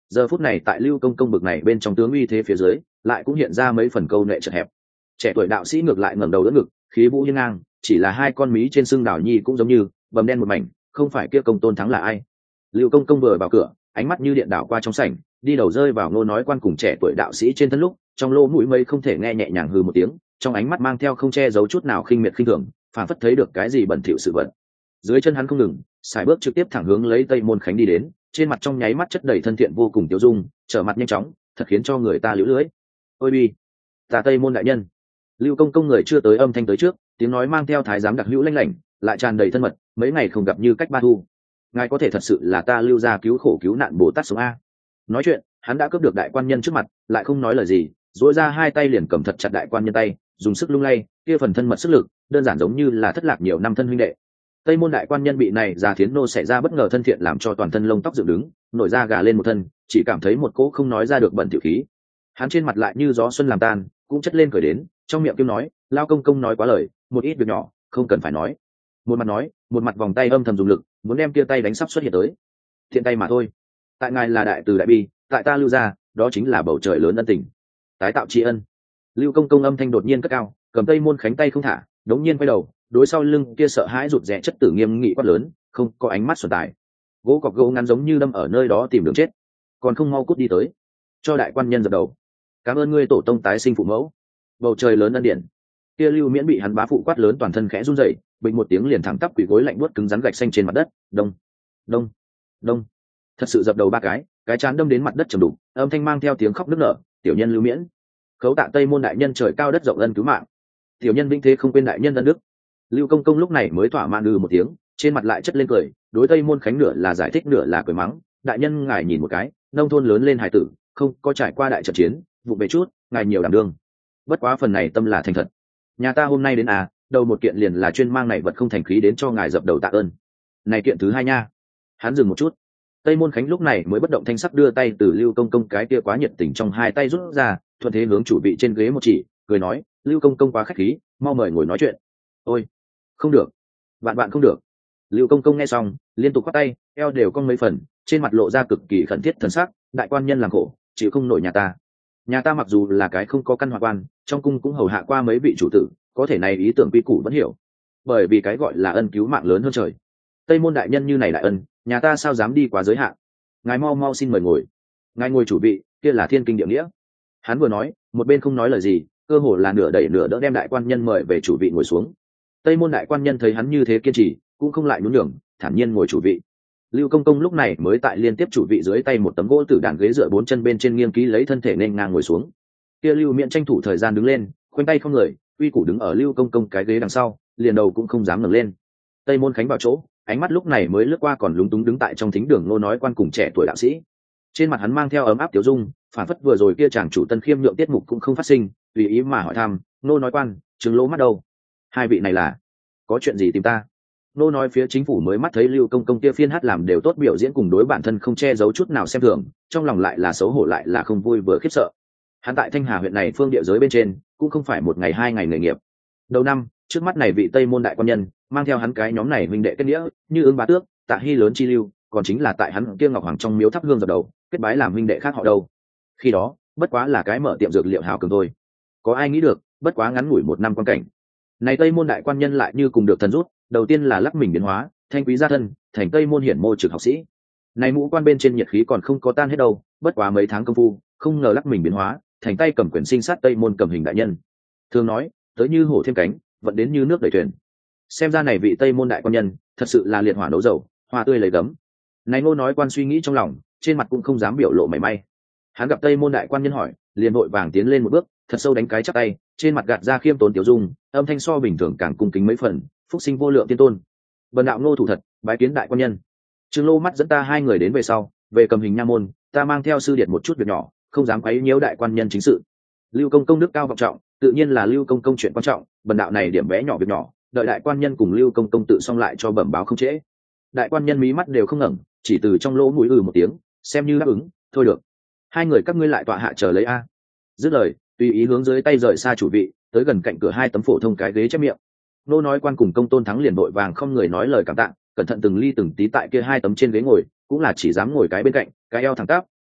giờ phút này tại lưu công công bực này bên trong tướng uy thế phía dưới lại cũng hiện ra mấy phần câu nệ chật hẹp. Trẻ tuổi đạo sĩ ngược lại ngẩng đầu đỡ ngực, khí vũ hiên ngang, chỉ là hai con mí trên xương đảo nhi cũng giống như bầm đen một mảnh, không phải kia công tôn thắng là ai. Lưu công công vừa vào cửa, ánh mắt như điện đảo qua trong sảnh, đi đầu rơi vào Ngô nói quan cùng trẻ tuổi đạo sĩ trên thân lúc, trong lỗ mũi mây không thể nghe nhẹ nhàng hừ một tiếng, trong ánh mắt mang theo không che giấu chút nào khinh miệt khinh thường, phản phất thấy được cái gì bẩn thỉu sự vật. Dưới chân hắn không ngừng, sải bước trực tiếp thẳng hướng lấy Tây Môn Khánh đi đến, trên mặt trong nháy mắt chất đầy thân thiện vô cùng tiêu dung, trở mặt nhanh chóng, thật khiến cho người ta liễu lưỡi. Ôi bi, ta Tây Môn đại nhân. Lưu công công người chưa tới âm thanh tới trước, tiếng nói mang theo thái giám đặc hữu lanh lảnh, lại tràn đầy thân mật, mấy ngày không gặp như cách ba thu. Ngài có thể thật sự là ta Lưu gia cứu khổ cứu nạn Bồ Tát sống a. Nói chuyện, hắn đã cướp được đại quan nhân trước mặt, lại không nói lời gì, duỗi ra hai tay liền cầm thật chặt đại quan nhân tay, dùng sức lung lay, kia phần thân mật sức lực, đơn giản giống như là thất lạc nhiều năm thân huynh đệ. Tây Môn đại quan nhân bị này già thiến nô xảy ra bất ngờ thân thiện làm cho toàn thân lông tóc dựng đứng, nổi da gà lên một thân, chỉ cảm thấy một cỗ không nói ra được bẩn thỉu khí. Hắn trên mặt lại như gió xuân làm tan, cũng chất lên cười đến, trong miệng kiêm nói, lao công công nói quá lời, một ít việc nhỏ, không cần phải nói. Một mặt nói, một mặt vòng tay âm thầm dùng lực, muốn đem kia tay đánh sắp xuất hiện tới. Thiện tay mà thôi. Tại ngài là đại từ đại bi, tại ta Lưu gia, đó chính là bầu trời lớn ân tình. Tái tạo tri ân. Lưu công công âm thanh đột nhiên cất cao, cầm Tây Môn Khánh tay không thả, đống nhiên quay đầu, đối sau lưng kia sợ hãi rụt rè chất tử nghiêm nghị quát lớn, không có ánh mắt xuẩn tài. Gỗ cọc gỗ ngắn giống như đâm ở nơi đó tìm đường chết, còn không mau cút đi tới. Cho đại quan nhân dập đầu. Cảm ơn ngươi tổ tông tái sinh phụ mẫu. Bầu trời lớn ân điển. Kia Lưu Miễn bị hắn bá phụ quát lớn toàn thân khẽ run rẩy, bình một tiếng liền thẳng tắp quỳ gối lạnh buốt cứng rắn gạch xanh trên mặt đất, đông, đông, đông. Thật sự dập đầu ba cái, cái chán đâm đến mặt đất trầm đục, âm thanh mang theo tiếng khóc nức nở, tiểu nhân Lưu Miễn. Khấu tạ Tây Môn đại nhân trời cao đất rộng ân cứu mạng. Tiểu nhân vĩnh thế không quên đại nhân ân đức. Lưu công công lúc này mới thỏa mãn ư một tiếng, trên mặt lại chất lên cười, đối Tây Môn Khánh nửa là giải thích nửa là cười mắng, đại nhân ngài nhìn một cái, nông thôn lớn lên hải tử, không có trải qua đại trận chiến, vụ về chút, ngài nhiều đảm đương. Bất quá phần này tâm là thành thật. Nhà ta hôm nay đến à, đầu một kiện liền là chuyên mang này vật không thành khí đến cho ngài dập đầu tạ ơn. Này kiện thứ hai nha. Hắn dừng một chút. Tây Môn Khánh lúc này mới bất động thanh sắc đưa tay từ Lưu công công cái kia quá nhiệt tình trong hai tay rút ra, thuận thế hướng chủ vị trên ghế một chỉ, cười nói, Lưu công công quá khách khí, mau mời ngồi nói chuyện. Ôi, không được, bạn bạn không được. Lưu công công nghe xong, liên tục quát tay, eo đều cong mấy phần, trên mặt lộ ra cực kỳ khẩn thiết thần sắc, đại quan nhân làm khổ, chịu không nổi nhà ta. Nhà ta mặc dù là cái không có căn hòa quan, trong cung cũng hầu hạ qua mấy vị chủ tử, có thể này ý tưởng quy củ vẫn hiểu, bởi vì cái gọi là ân cứu mạng lớn hơn trời. Tây Môn đại nhân như này đại ân, nhà ta sao dám đi quá giới hạn. Ngài mau mau xin mời ngồi. Ngài ngồi chủ vị, kia là thiên kinh địa nghĩa. Hắn vừa nói, một bên không nói lời gì, cơ hồ là nửa đẩy nửa đỡ đem đại quan nhân mời về chủ vị ngồi xuống. Tây Môn đại quan nhân thấy hắn như thế kiên trì, cũng không lại nhún nhường, thản nhiên ngồi chủ vị. Lưu công công lúc này mới tại liên tiếp chủ vị dưới tay một tấm gỗ tử đàn ghế dựa bốn chân bên trên nghiêng ký lấy thân thể nên ngang ngồi xuống. Kia Lưu Miễn tranh thủ thời gian đứng lên, khoanh tay không người, uy củ đứng ở Lưu công công cái ghế đằng sau, liền đầu cũng không dám ngẩng lên. Tây Môn Khánh vào chỗ, ánh mắt lúc này mới lướt qua còn lúng túng đứng tại trong thính đường Ngô nói quan cùng trẻ tuổi đạo sĩ. Trên mặt hắn mang theo ấm áp tiểu dung, phản phất vừa rồi kia chàng chủ Tân Khiêm nhượng tiết mục cũng không phát sinh, tùy ý mà hỏi thăm, Ngô nói quan, trừng lỗ mắt đâu? Hai vị này là có chuyện gì tìm ta? Nô nói phía chính phủ mới mắt thấy Lưu công công kia phiên hát làm đều tốt biểu diễn cùng đối bản thân không che giấu chút nào xem thường, trong lòng lại là xấu hổ lại là không vui vừa khiếp sợ. Hắn tại Thanh Hà huyện này phương địa giới bên trên, cũng không phải một ngày hai ngày nghề nghiệp. Đầu năm, trước mắt này vị Tây Môn đại quan nhân, mang theo hắn cái nhóm này huynh đệ kết nghĩa, như ứng bá tước, Tạ Hy lớn chi lưu, còn chính là tại hắn kia Ngọc Hoàng trong miếu thắp hương dập đầu, kết bái làm huynh đệ khác họ đâu. Khi đó, bất quá là cái mở tiệm dược liệu hào cường thôi. Có ai nghĩ được, bất quá ngắn ngủi một năm quan cảnh. Này Tây Môn đại quan nhân lại như cùng được thần rút, đầu tiên là lắc mình biến hóa, thanh quý gia thân, thành Tây Môn hiển mô trực học sĩ. Này mũ quan bên trên nhiệt khí còn không có tan hết đâu, bất quá mấy tháng công phu, không ngờ lắc mình biến hóa, thành tay cầm quyển sinh sát Tây Môn cầm hình đại nhân. Thường nói, tới như hổ thêm cánh, vận đến như nước đẩy thuyền. Xem ra này vị Tây Môn đại quan nhân, thật sự là liệt hỏa nấu dầu, hoa tươi lấy gấm. Này Ngô nói quan suy nghĩ trong lòng, trên mặt cũng không dám biểu lộ mảy may. Hắn gặp Tây Môn đại quan nhân hỏi, liền vội vàng tiến lên một bước, thật sâu đánh cái chắp tay, trên mặt gạt ra khiêm tốn tiểu dung, âm thanh so bình thường càng cung kính mấy phần, phúc sinh vô lượng tiên tôn. Bần đạo Ngô thủ thật, bái kiến đại quan nhân. Trương Lô mắt dẫn ta hai người đến về sau, về cầm hình nha môn, ta mang theo sư điệt một chút việc nhỏ, không dám quấy nhiễu đại quan nhân chính sự. Lưu công công đức cao vọng trọng, tự nhiên là Lưu công công chuyện quan trọng, bần đạo này điểm bé nhỏ việc nhỏ, đợi đại quan nhân cùng Lưu công công tự xong lại cho bẩm báo không trễ. Đại quan nhân mí mắt đều không ngẩng, chỉ từ trong lỗ mũi ừ một tiếng, xem như đáp ứng, thôi được. Hai người các ngươi lại tọa hạ chờ lấy a. Dứt lời, tùy ý hướng dưới tay rời xa chủ vị, tới gần cạnh cửa hai tấm phổ thông cái ghế chép miệng. Nô nói quan cùng công tôn thắng liền vội vàng không người nói lời cảm tạ, cẩn thận từng ly từng tí tại kia hai tấm trên ghế ngồi, cũng là chỉ dám ngồi cái bên cạnh, cái eo thẳng tắp,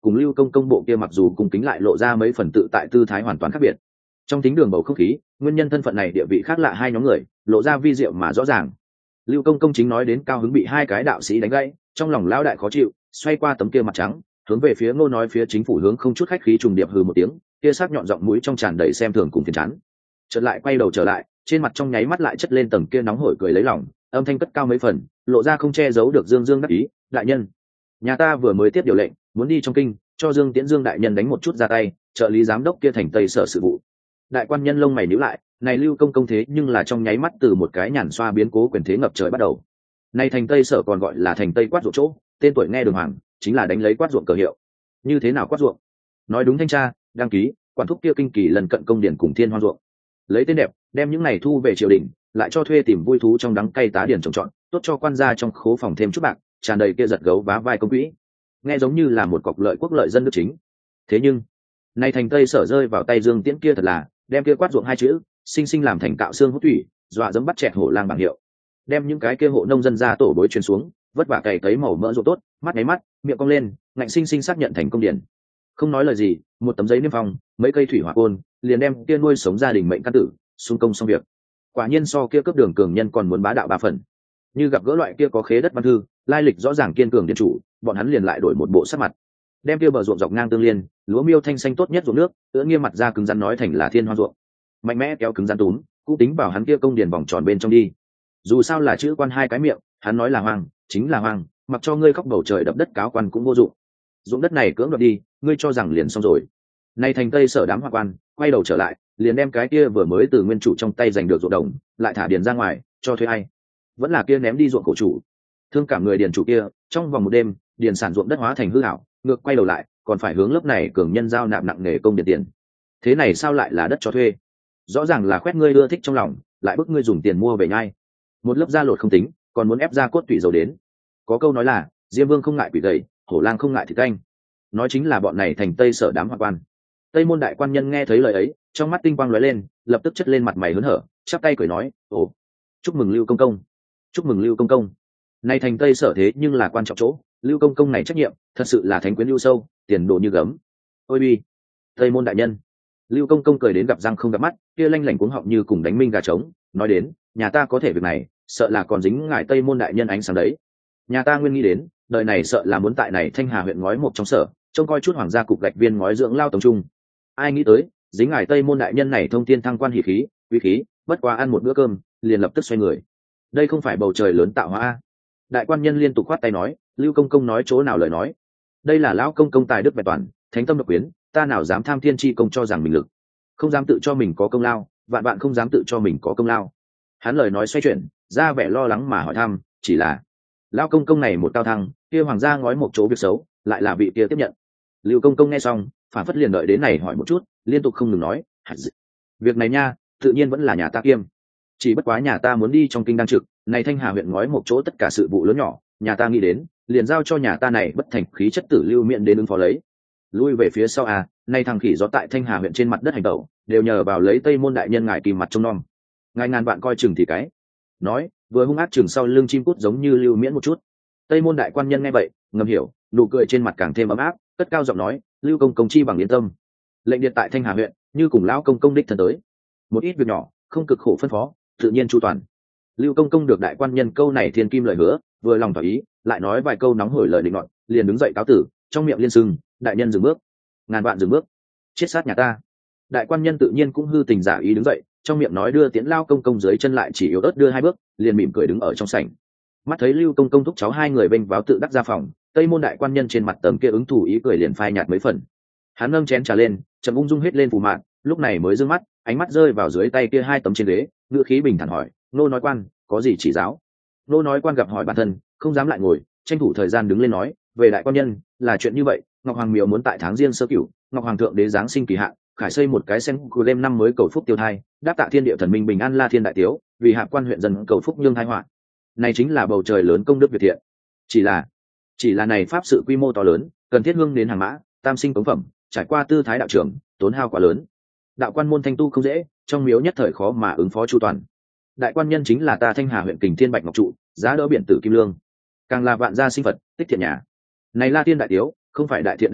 cùng lưu công công bộ kia mặc dù cùng kính lại lộ ra mấy phần tự tại tư thái hoàn toàn khác biệt. Trong tính đường bầu không khí, nguyên nhân thân phận này địa vị khác lạ hai nhóm người lộ ra vi diệu mà rõ ràng. Lưu công công chính nói đến cao hứng bị hai cái đạo sĩ đánh gãy, trong lòng lão đại khó chịu, xoay qua tấm kia mặt trắng, hướng về phía Ngô nói phía chính phủ hướng không chút khách khí trùng điệp hừ một tiếng, kia sắc nhọn giọng mũi trong tràn đầy xem thường cùng phiền chán. Chợt lại quay đầu trở lại, trên mặt trong nháy mắt lại chất lên tầng kia nóng hổi cười lấy lòng, âm thanh cất cao mấy phần, lộ ra không che giấu được dương dương đắc ý. Đại nhân, nhà ta vừa mới tiếp điều lệnh, muốn đi trong kinh, cho Dương Tiễn Dương đại nhân đánh một chút ra tay, trợ lý giám đốc kia thành Tây sở sự vụ. Đại quan nhân lông mày nhíu lại, này Lưu công công thế nhưng là trong nháy mắt từ một cái nhàn xoa biến cố quyền thế ngập trời bắt đầu. Này thành Tây sở còn gọi là thành Tây quát ruộng chỗ, tên tuổi nghe đường hoàng, chính là đánh lấy quát ruộng cờ hiệu. Như thế nào quát ruộng? Nói đúng thanh tra, đăng ký, quản thúc kia kinh kỳ lần cận công điển cùng thiên hoang ruộng. Lấy tên đẹp, đem những này thu về triều đình, lại cho thuê tìm vui thú trong đắng cay tá điển trồng trọt, tốt cho quan gia trong khố phòng thêm chút bạc, tràn đầy kia giật gấu vá vai công quỹ. Nghe giống như là một cọc lợi quốc lợi dân nước chính. Thế nhưng, này thành Tây sở rơi vào tay Dương Tiễn kia thật là, đem kia quát ruộng hai chữ, sinh sinh làm thành cạo xương hút thủy, dọa dẫm bắt chẹt hổ lang bảng hiệu. Đem những cái kia hộ nông dân ra tổ bối truyền xuống, vất vả cày cấy màu mỡ ruộng tốt, mắt nháy mắt, miệng cong lên, ngạnh sinh sinh xác nhận thành công điển. Không nói lời gì, một tấm giấy niêm phong, mấy cây thủy hỏa côn, liền đem kia nuôi sống gia đình mệnh căn tử, xung công xong việc. Quả nhiên so kia cấp đường cường nhân còn muốn bá đạo ba phần. Như gặp gỡ loại kia có khế đất văn thư, lai lịch rõ ràng kiên cường điển chủ, bọn hắn liền lại đổi một bộ sắc mặt. Đem kia bờ ruộng dọc ngang tương liên, lúa miêu thanh xanh tốt nhất ruộng nước, tựa nghiêm mặt ra cứng rắn nói thành là thiên hoang ruộng. Mạnh mẽ kéo cứng rắn túm, cũng tính bảo hắn kia công điền vòng tròn bên trong đi. Dù sao là chữ quan hai cái miệng, hắn nói là hoang, chính là hoang, mặc cho ngươi khóc bầu trời đập đất cáo quan cũng vô dụng. Ruộng đất này cưỡng đoạt đi, ngươi cho rằng liền xong rồi. Nay thành Tây sở đám hoa quan, quay đầu trở lại, liền đem cái kia vừa mới từ nguyên chủ trong tay giành được ruộng đồng, lại thả điền ra ngoài, cho thuê ai? Vẫn là kia ném đi ruộng cổ chủ. Thương cả người điền chủ kia, trong vòng một đêm, điền sản ruộng đất hóa thành hư hảo, ngược quay đầu lại, còn phải hướng lớp này cường nhân giao nạp nặng nghề công điền tiền. Thế này sao lại là đất cho thuê? Rõ ràng là khoét ngươi ưa thích trong lòng, lại bức ngươi dùng tiền mua về nhai. Một lớp da lột không tính, còn muốn ép ra cốt tủy dầu đến. Có câu nói là, Diêm Vương không ngại quỷ gầy, hổ lang không ngại thịt canh. Nói chính là bọn này thành Tây sở đám hoa quan. Tây môn đại quan nhân nghe thấy lời ấy, trong mắt tinh quang lóe lên, lập tức chất lên mặt mày hớn hở, chắp tay cười nói: "Ồ, chúc mừng Lưu công công, chúc mừng Lưu công công." Nay thành Tây sở thế nhưng là quan trọng chỗ, Lưu công công này trách nhiệm, thật sự là thánh quyến lưu sâu, tiền đồ như gấm. Ôi bi, Tây môn đại nhân. Lưu công công cười đến gặp răng không gặp mắt, kia lanh lảnh cuống họng như cùng đánh minh gà trống, nói đến, nhà ta có thể việc này, sợ là còn dính ngài Tây môn đại nhân ánh sáng đấy. Nhà ta nguyên nghĩ đến, đời này sợ là muốn tại này Thanh Hà huyện ngói một trong sở, trông coi chút hoàng gia cục gạch viên ngói dưỡng lao tổng trung. Ai nghĩ tới, dính ngài Tây môn đại nhân này thông thiên thăng quan hỉ khí, uy khí, bất quá ăn một bữa cơm, liền lập tức xoay người. Đây không phải bầu trời lớn tạo hóa a. Đại quan nhân liên tục khoát tay nói, Lưu công công nói chỗ nào lời nói. Đây là lão công công tài đức vẹn toàn, thánh tâm độc quyến, ta nào dám tham thiên chi công cho rằng mình lực, không dám tự cho mình có công lao, vạn bạn không dám tự cho mình có công lao. Hắn lời nói xoay chuyển, ra vẻ lo lắng mà hỏi thăm, chỉ là lão công công này một cao thăng, kia hoàng gia ngói một chỗ việc xấu, lại là vị kia tiếp nhận. Lưu công công nghe xong, phản phất liền đợi đến này hỏi một chút, liên tục không ngừng nói, việc này nha, tự nhiên vẫn là nhà ta kiêm. Chỉ bất quá nhà ta muốn đi trong kinh đang trực, này Thanh Hà huyện ngói một chỗ tất cả sự vụ lớn nhỏ, nhà ta nghĩ đến, liền giao cho nhà ta này bất thành khí chất tử Lưu Miện đến ứng phó lấy. Lui về phía sau à, nay thằng khỉ gió tại Thanh Hà huyện trên mặt đất hành tẩu, đều nhờ vào lấy Tây môn đại nhân ngài kìm mặt trông nom. Ngài ngàn bạn coi chừng thì cái. Nói, vừa hung ác chừng sau lưng chim cút giống như Lưu Miễn một chút. Tây môn đại quan nhân nghe vậy, ngầm hiểu, nụ cười trên mặt càng thêm ấm áp, cất cao giọng nói, Lưu công công chi bằng yên tâm. Lệnh điện tại Thanh Hà huyện, như cùng lão công công đích thân tới. Một ít việc nhỏ, không cực khổ phân phó, tự nhiên chu toàn. Lưu công công được đại quan nhân câu này thiên kim lời hứa, vừa lòng thỏa ý, lại nói vài câu nóng hổi lời định ngọn, liền đứng dậy cáo tử, trong miệng liên sưng, đại nhân dừng bước, ngàn vạn dừng bước, chết sát nhà ta. Đại quan nhân tự nhiên cũng hư tình giả ý đứng dậy, trong miệng nói đưa tiễn lao công công dưới chân lại chỉ yếu ớt đưa hai bước, liền mỉm cười đứng ở trong sảnh. Mắt thấy Lưu công công thúc cháu hai người bênh váo tự đắc ra phòng, Tây môn đại quan nhân trên mặt tấm kia ứng thủ ý cười liền phai nhạt mấy phần. Hắn nâng chén trà lên, chậm ung dung hết lên phù mạn, lúc này mới dương mắt, ánh mắt rơi vào dưới tay kia hai tấm trên ghế, ngữ khí bình thản hỏi, nô nói quan, có gì chỉ giáo? Nô nói quan gặp hỏi bản thân, không dám lại ngồi, tranh thủ thời gian đứng lên nói, về đại quan nhân, là chuyện như vậy, Ngọc Hoàng Miếu muốn tại tháng riêng sơ cửu, Ngọc Hoàng thượng đế giáng sinh kỳ hạn, khải xây một cái sen của đêm năm mới cầu phúc tiêu thai, đáp tạ thiên địa thần minh bình an la thiên đại tiếu, vì hạ quan huyện dân cầu phúc nhương thai họa. Này chính là bầu trời lớn công đức việt thiện. Chỉ là, chỉ là này pháp sự quy mô to lớn, cần thiết hương đến hàng mã, tam sinh cống phẩm, trải qua tư thái đạo trưởng, tốn hao quá lớn. Đạo quan môn thanh tu không dễ, trong miếu nhất thời khó mà ứng phó chu toàn. Đại quan nhân chính là ta Thanh Hà huyện Kình Thiên Bạch Ngọc trụ, giá đỡ biển tử kim lương, càng là vạn gia sinh vật, tích thiện nhà. Này la thiên đại tiếu, không phải đại thiện đại đức,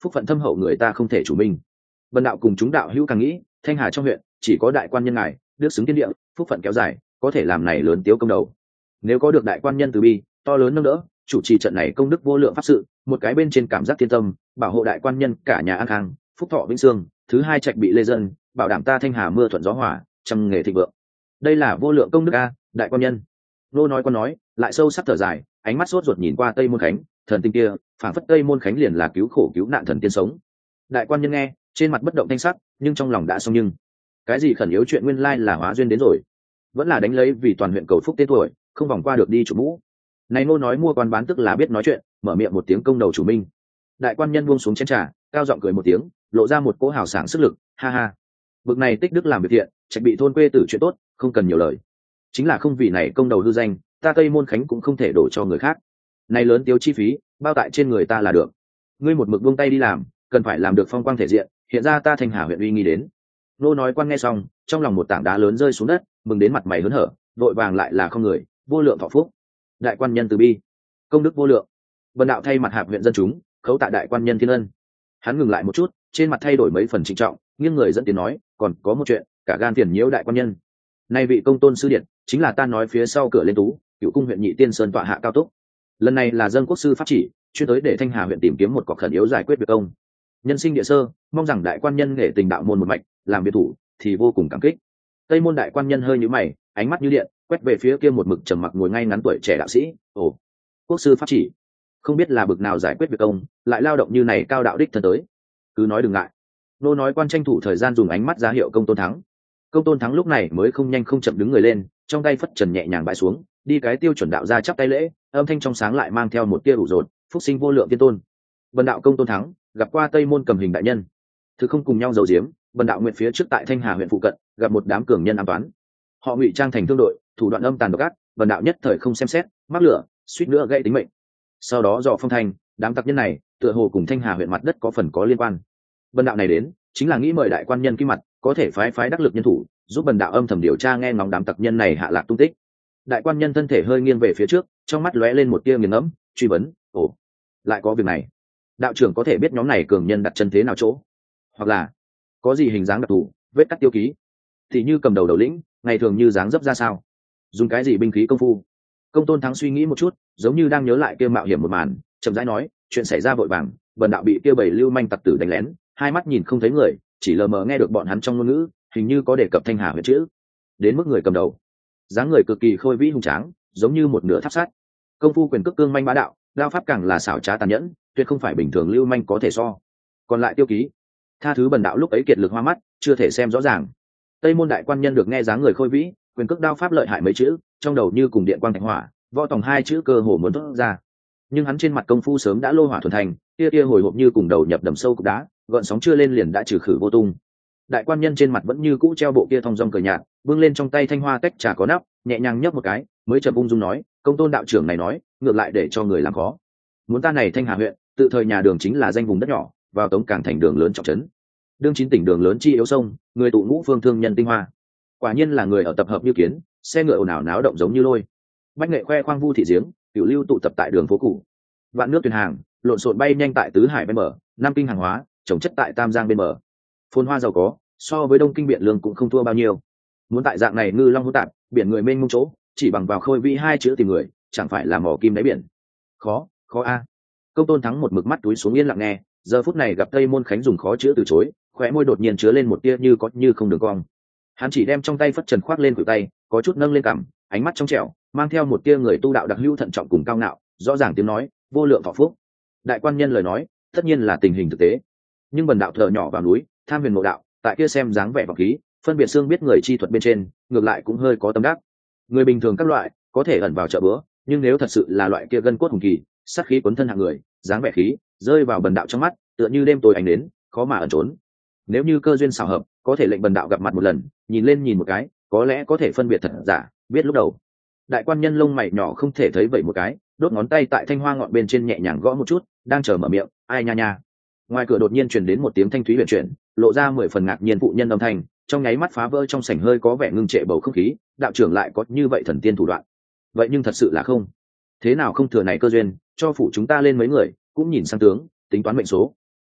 phúc phận thâm hậu người ta không thể chủ minh. Vân đạo cùng chúng đạo hữu càng nghĩ, thanh hà trong huyện chỉ có đại quan nhân ngài đức xứng tiên địa, phúc phận kéo dài, có thể làm này lớn tiếu công đầu. Nếu có được đại quan nhân từ bi to lớn nâng đỡ, chủ trì trận này công đức vô lượng pháp sự, một cái bên trên cảm giác thiên tâm, bảo hộ đại quan nhân cả nhà an khang, phúc thọ vĩnh sương, thứ hai trạch bị lê dân, bảo đảm ta thanh hà mưa thuận gió hòa, trăm nghề thịnh vượng. Đây là vô lượng công đức a, đại quan nhân. Nô nói con nói, lại sâu sắc thở dài, ánh mắt sốt ruột nhìn qua Tây Môn Khánh, thần tinh kia, phảng phất Tây Môn Khánh liền là cứu khổ cứu nạn thần tiên sống. Đại quan nhân nghe, trên mặt bất động thanh sắc, nhưng trong lòng đã xong nhưng cái gì khẩn yếu chuyện nguyên lai là hóa duyên đến rồi, vẫn là đánh lấy vì toàn huyện cầu phúc tên tuổi, không vòng qua được đi chủ mũ. Này nô nói mua quan bán tức là biết nói chuyện, mở miệng một tiếng công đầu chủ minh. Đại quan nhân buông xuống chén trà, cao giọng cười một tiếng, lộ ra một cỗ hào sảng sức lực, ha ha. Bực này tích đức làm việc thiện, trạch bị thôn quê tử chuyện tốt, không cần nhiều lời. Chính là không vì này công đầu hư danh, ta Tây Môn Khánh cũng không thể đổ cho người khác. Này lớn tiêu chi phí, bao tại trên người ta là được. Ngươi một mực buông tay đi làm, cần phải làm được phong quang thể diện, hiện ra ta Thanh Hà huyện uy nghi đến. Nô nói quan nghe xong, trong lòng một tảng đá lớn rơi xuống đất, mừng đến mặt mày hớn hở, vội vàng lại là không người, vô lượng thọ phúc. Đại quan nhân từ bi, công đức vô lượng. Vân đạo thay mặt hạp huyện dân chúng, khấu tạ đại quan nhân thiên ân. Hắn ngừng lại một chút, trên mặt thay đổi mấy phần trịnh trọng, nghiêng người dẫn tiếng nói, còn có một chuyện, cả gan phiền nhiễu đại quan nhân. Nay vị công tôn sư điện, chính là ta nói phía sau cửa lên tú, cựu cung huyện nhị tiên sơn tọa hạ cao túc. Lần này là dân quốc sư pháp chỉ, chuyên tới để Thanh Hà huyện tìm kiếm một cọc khẩn yếu giải quyết việc công. Nhân sinh địa sơ, mong rằng đại quan nhân nghệ tình đạo môn một mạch, làm biệt thủ thì vô cùng cảm kích. Tây môn đại quan nhân hơi nhíu mày, ánh mắt như điện, quét về phía kia một mực trầm mặc ngồi ngay ngắn tuổi trẻ đạo sĩ. Ồ, quốc sư pháp chỉ, không biết là bực nào giải quyết việc công, lại lao động như này cao đạo đích thân tới. Cứ nói đừng ngại. Nô nói quan tranh thủ thời gian dùng ánh mắt ra hiệu công tôn thắng. Công tôn thắng lúc này mới không nhanh không chậm đứng người lên, trong tay phất trần nhẹ nhàng bãi xuống, đi cái tiêu chuẩn đạo ra chắp tay lễ, âm thanh trong sáng lại mang theo một tia ủ rột, phúc sinh vô lượng tiên tôn. Vân đạo công tôn thắng gặp qua Tây môn cầm hình đại nhân, thứ không cùng nhau giấu giếm. Vân đạo nguyện phía trước tại Thanh Hà huyện phụ cận gặp một đám cường nhân ám toán, họ ngụy trang thành thương đội, thủ đoạn âm tàn độc ác. Vân đạo nhất thời không xem xét, mắc lửa, suýt nữa gây tính mệnh. Sau đó dò phong thanh, đám tặc nhân này tựa hồ cùng Thanh Hà huyện mặt đất có phần có liên quan. Vân đạo này đến chính là nghĩ mời đại quan nhân kim mặt, có thể phái phái đắc lực nhân thủ, giúp Vân đạo âm thầm điều tra nghe ngóng đám tặc nhân này hạ lạc tung tích. Đại quan nhân thân thể hơi nghiêng về phía trước, trong mắt lóe lên một tia nghiền ngẫm, truy vấn: ồ, lại có việc này? Đạo trưởng có thể biết nhóm này cường nhân đặt chân thế nào chỗ, hoặc là có gì hình dáng đặc thù, vết cắt tiêu ký, thì như cầm đầu đầu lĩnh, ngày thường như dáng dấp ra sao, dùng cái gì binh khí công phu? Công tôn thắng suy nghĩ một chút, giống như đang nhớ lại kia mạo hiểm một màn, chậm rãi nói: chuyện xảy ra vội vàng, Vân đạo bị kia bảy lưu manh tặc tử đánh lén, hai mắt nhìn không thấy người, chỉ lờ mờ nghe được bọn hắn trong ngôn ngữ, hình như có đề cập Thanh Hà huyện chữ. Đến mức người cầm đầu, dáng người cực kỳ khôi vĩ hùng tráng, giống như một nửa tháp sắt, công phu quyền cước cương manh bá đạo, đao pháp càng là xảo trá tàn nhẫn, tuyệt không phải bình thường lưu manh có thể so. Còn lại tiêu ký, tha thứ Bần đạo lúc ấy kiệt lực hoa mắt, chưa thể xem rõ ràng. Tây môn đại quan nhân được nghe dáng người khôi vĩ, quyền cước đao pháp lợi hại mấy chữ, trong đầu như cùng điện quang thạch hỏa, võ tòng hai chữ cơ hồ muốn thốt ra. Nhưng hắn trên mặt công phu sớm đã lô hỏa thuần thành, kia kia hồi hộp như cùng đầu nhập đầm sâu cục đá, gợn sóng chưa lên liền đã trừ khử vô tung. Đại quan nhân trên mặt vẫn như cũ treo bộ kia thong dong cười nhạt, vươn lên trong tay thanh hoa tách trà có nắp, nhẹ nhàng nhấp một cái, mới chậm ung dung nói: công tôn đạo trưởng này nói, ngược lại để cho người làm khó. Muốn ta này Thanh Hà huyện, tự thời nhà đường chính là danh vùng đất nhỏ, vào tống cảng thành đường lớn trọng trấn, đương chín tỉnh đường lớn chi yếu sông, người tụ ngũ phương thương nhân tinh hoa. Quả nhiên là người ở tập hợp như kiến, xe ngựa ồn ào náo động giống như lôi. Bách nghệ khoe khoang vu thị giếng, cửu lưu tụ tập tại đường phố cũ. Vạn nước thuyền hàng, lộn xộn bay nhanh tại tứ hải bên bờ, nam kinh hàng hóa trồng chất tại tam giang bên bờ. Phồn hoa giàu có, so với đông kinh biện lương cũng không thua bao nhiêu. Muốn tại dạng này ngư long hỗn tạp, biển người mênh mông chỗ, chỉ bằng vào khôi vĩ hai chữ tìm người, chẳng phải là mỏ kim đáy biển. Khó, khó a. Công tôn thắng một mực mắt túi xuống yên lặng nghe, giờ phút này gặp Tây môn Khánh dùng khó chữ từ chối, khóe môi đột nhiên chứa lên một tia như có như không đường cong. Hắn chỉ đem trong tay phất trần khoác lên khuỷu tay, có chút nâng lên cằm, ánh mắt trong trẻo, mang theo một tia người tu đạo đặc hữu thận trọng cùng cao ngạo, rõ ràng tiếng nói, vô lượng thọ phúc. Đại quan nhân lời nói, tất nhiên là tình hình thực tế. Nhưng Bần đạo thợ nhỏ vào núi, tham huyền ngộ đạo, tại kia xem dáng vẻ vọng khí, phân biệt xương biết người chi thuật bên trên, ngược lại cũng hơi có tâm đắc. Người bình thường các loại có thể ẩn vào chợ bữa, nhưng nếu thật sự là loại kia gân cốt hùng kỳ, sát khí cuốn thân hạng người, dáng vẻ khí rơi vào Bần đạo trong mắt, tựa như đêm tối ánh đến, khó mà ẩn trốn. Nếu như cơ duyên xảo hợp, có thể lệnh Bần đạo gặp mặt một lần, nhìn lên nhìn một cái, có lẽ có thể phân biệt thật giả, biết lúc đầu. Đại quan nhân lông mày nhỏ không thể thấy vậy một cái, đốt ngón tay tại thanh hoa ngọn bên trên nhẹ nhàng gõ một chút, đang chờ mở miệng, ai nha nha. Ngoài cửa đột nhiên truyền đến một tiếng thanh thúy huyền chuyển, lộ ra mười phần ngạc nhiên phụ nhân âm thanh, trong nháy mắt phá vỡ trong sảnh hơi có vẻ ngưng trệ bầu không khí. Đạo trưởng lại có như vậy thần tiên thủ đoạn, vậy nhưng thật sự là không thế nào không thừa này cơ duyên, cho phủ chúng ta lên mấy người cũng nhìn sang tướng tính toán mệnh số.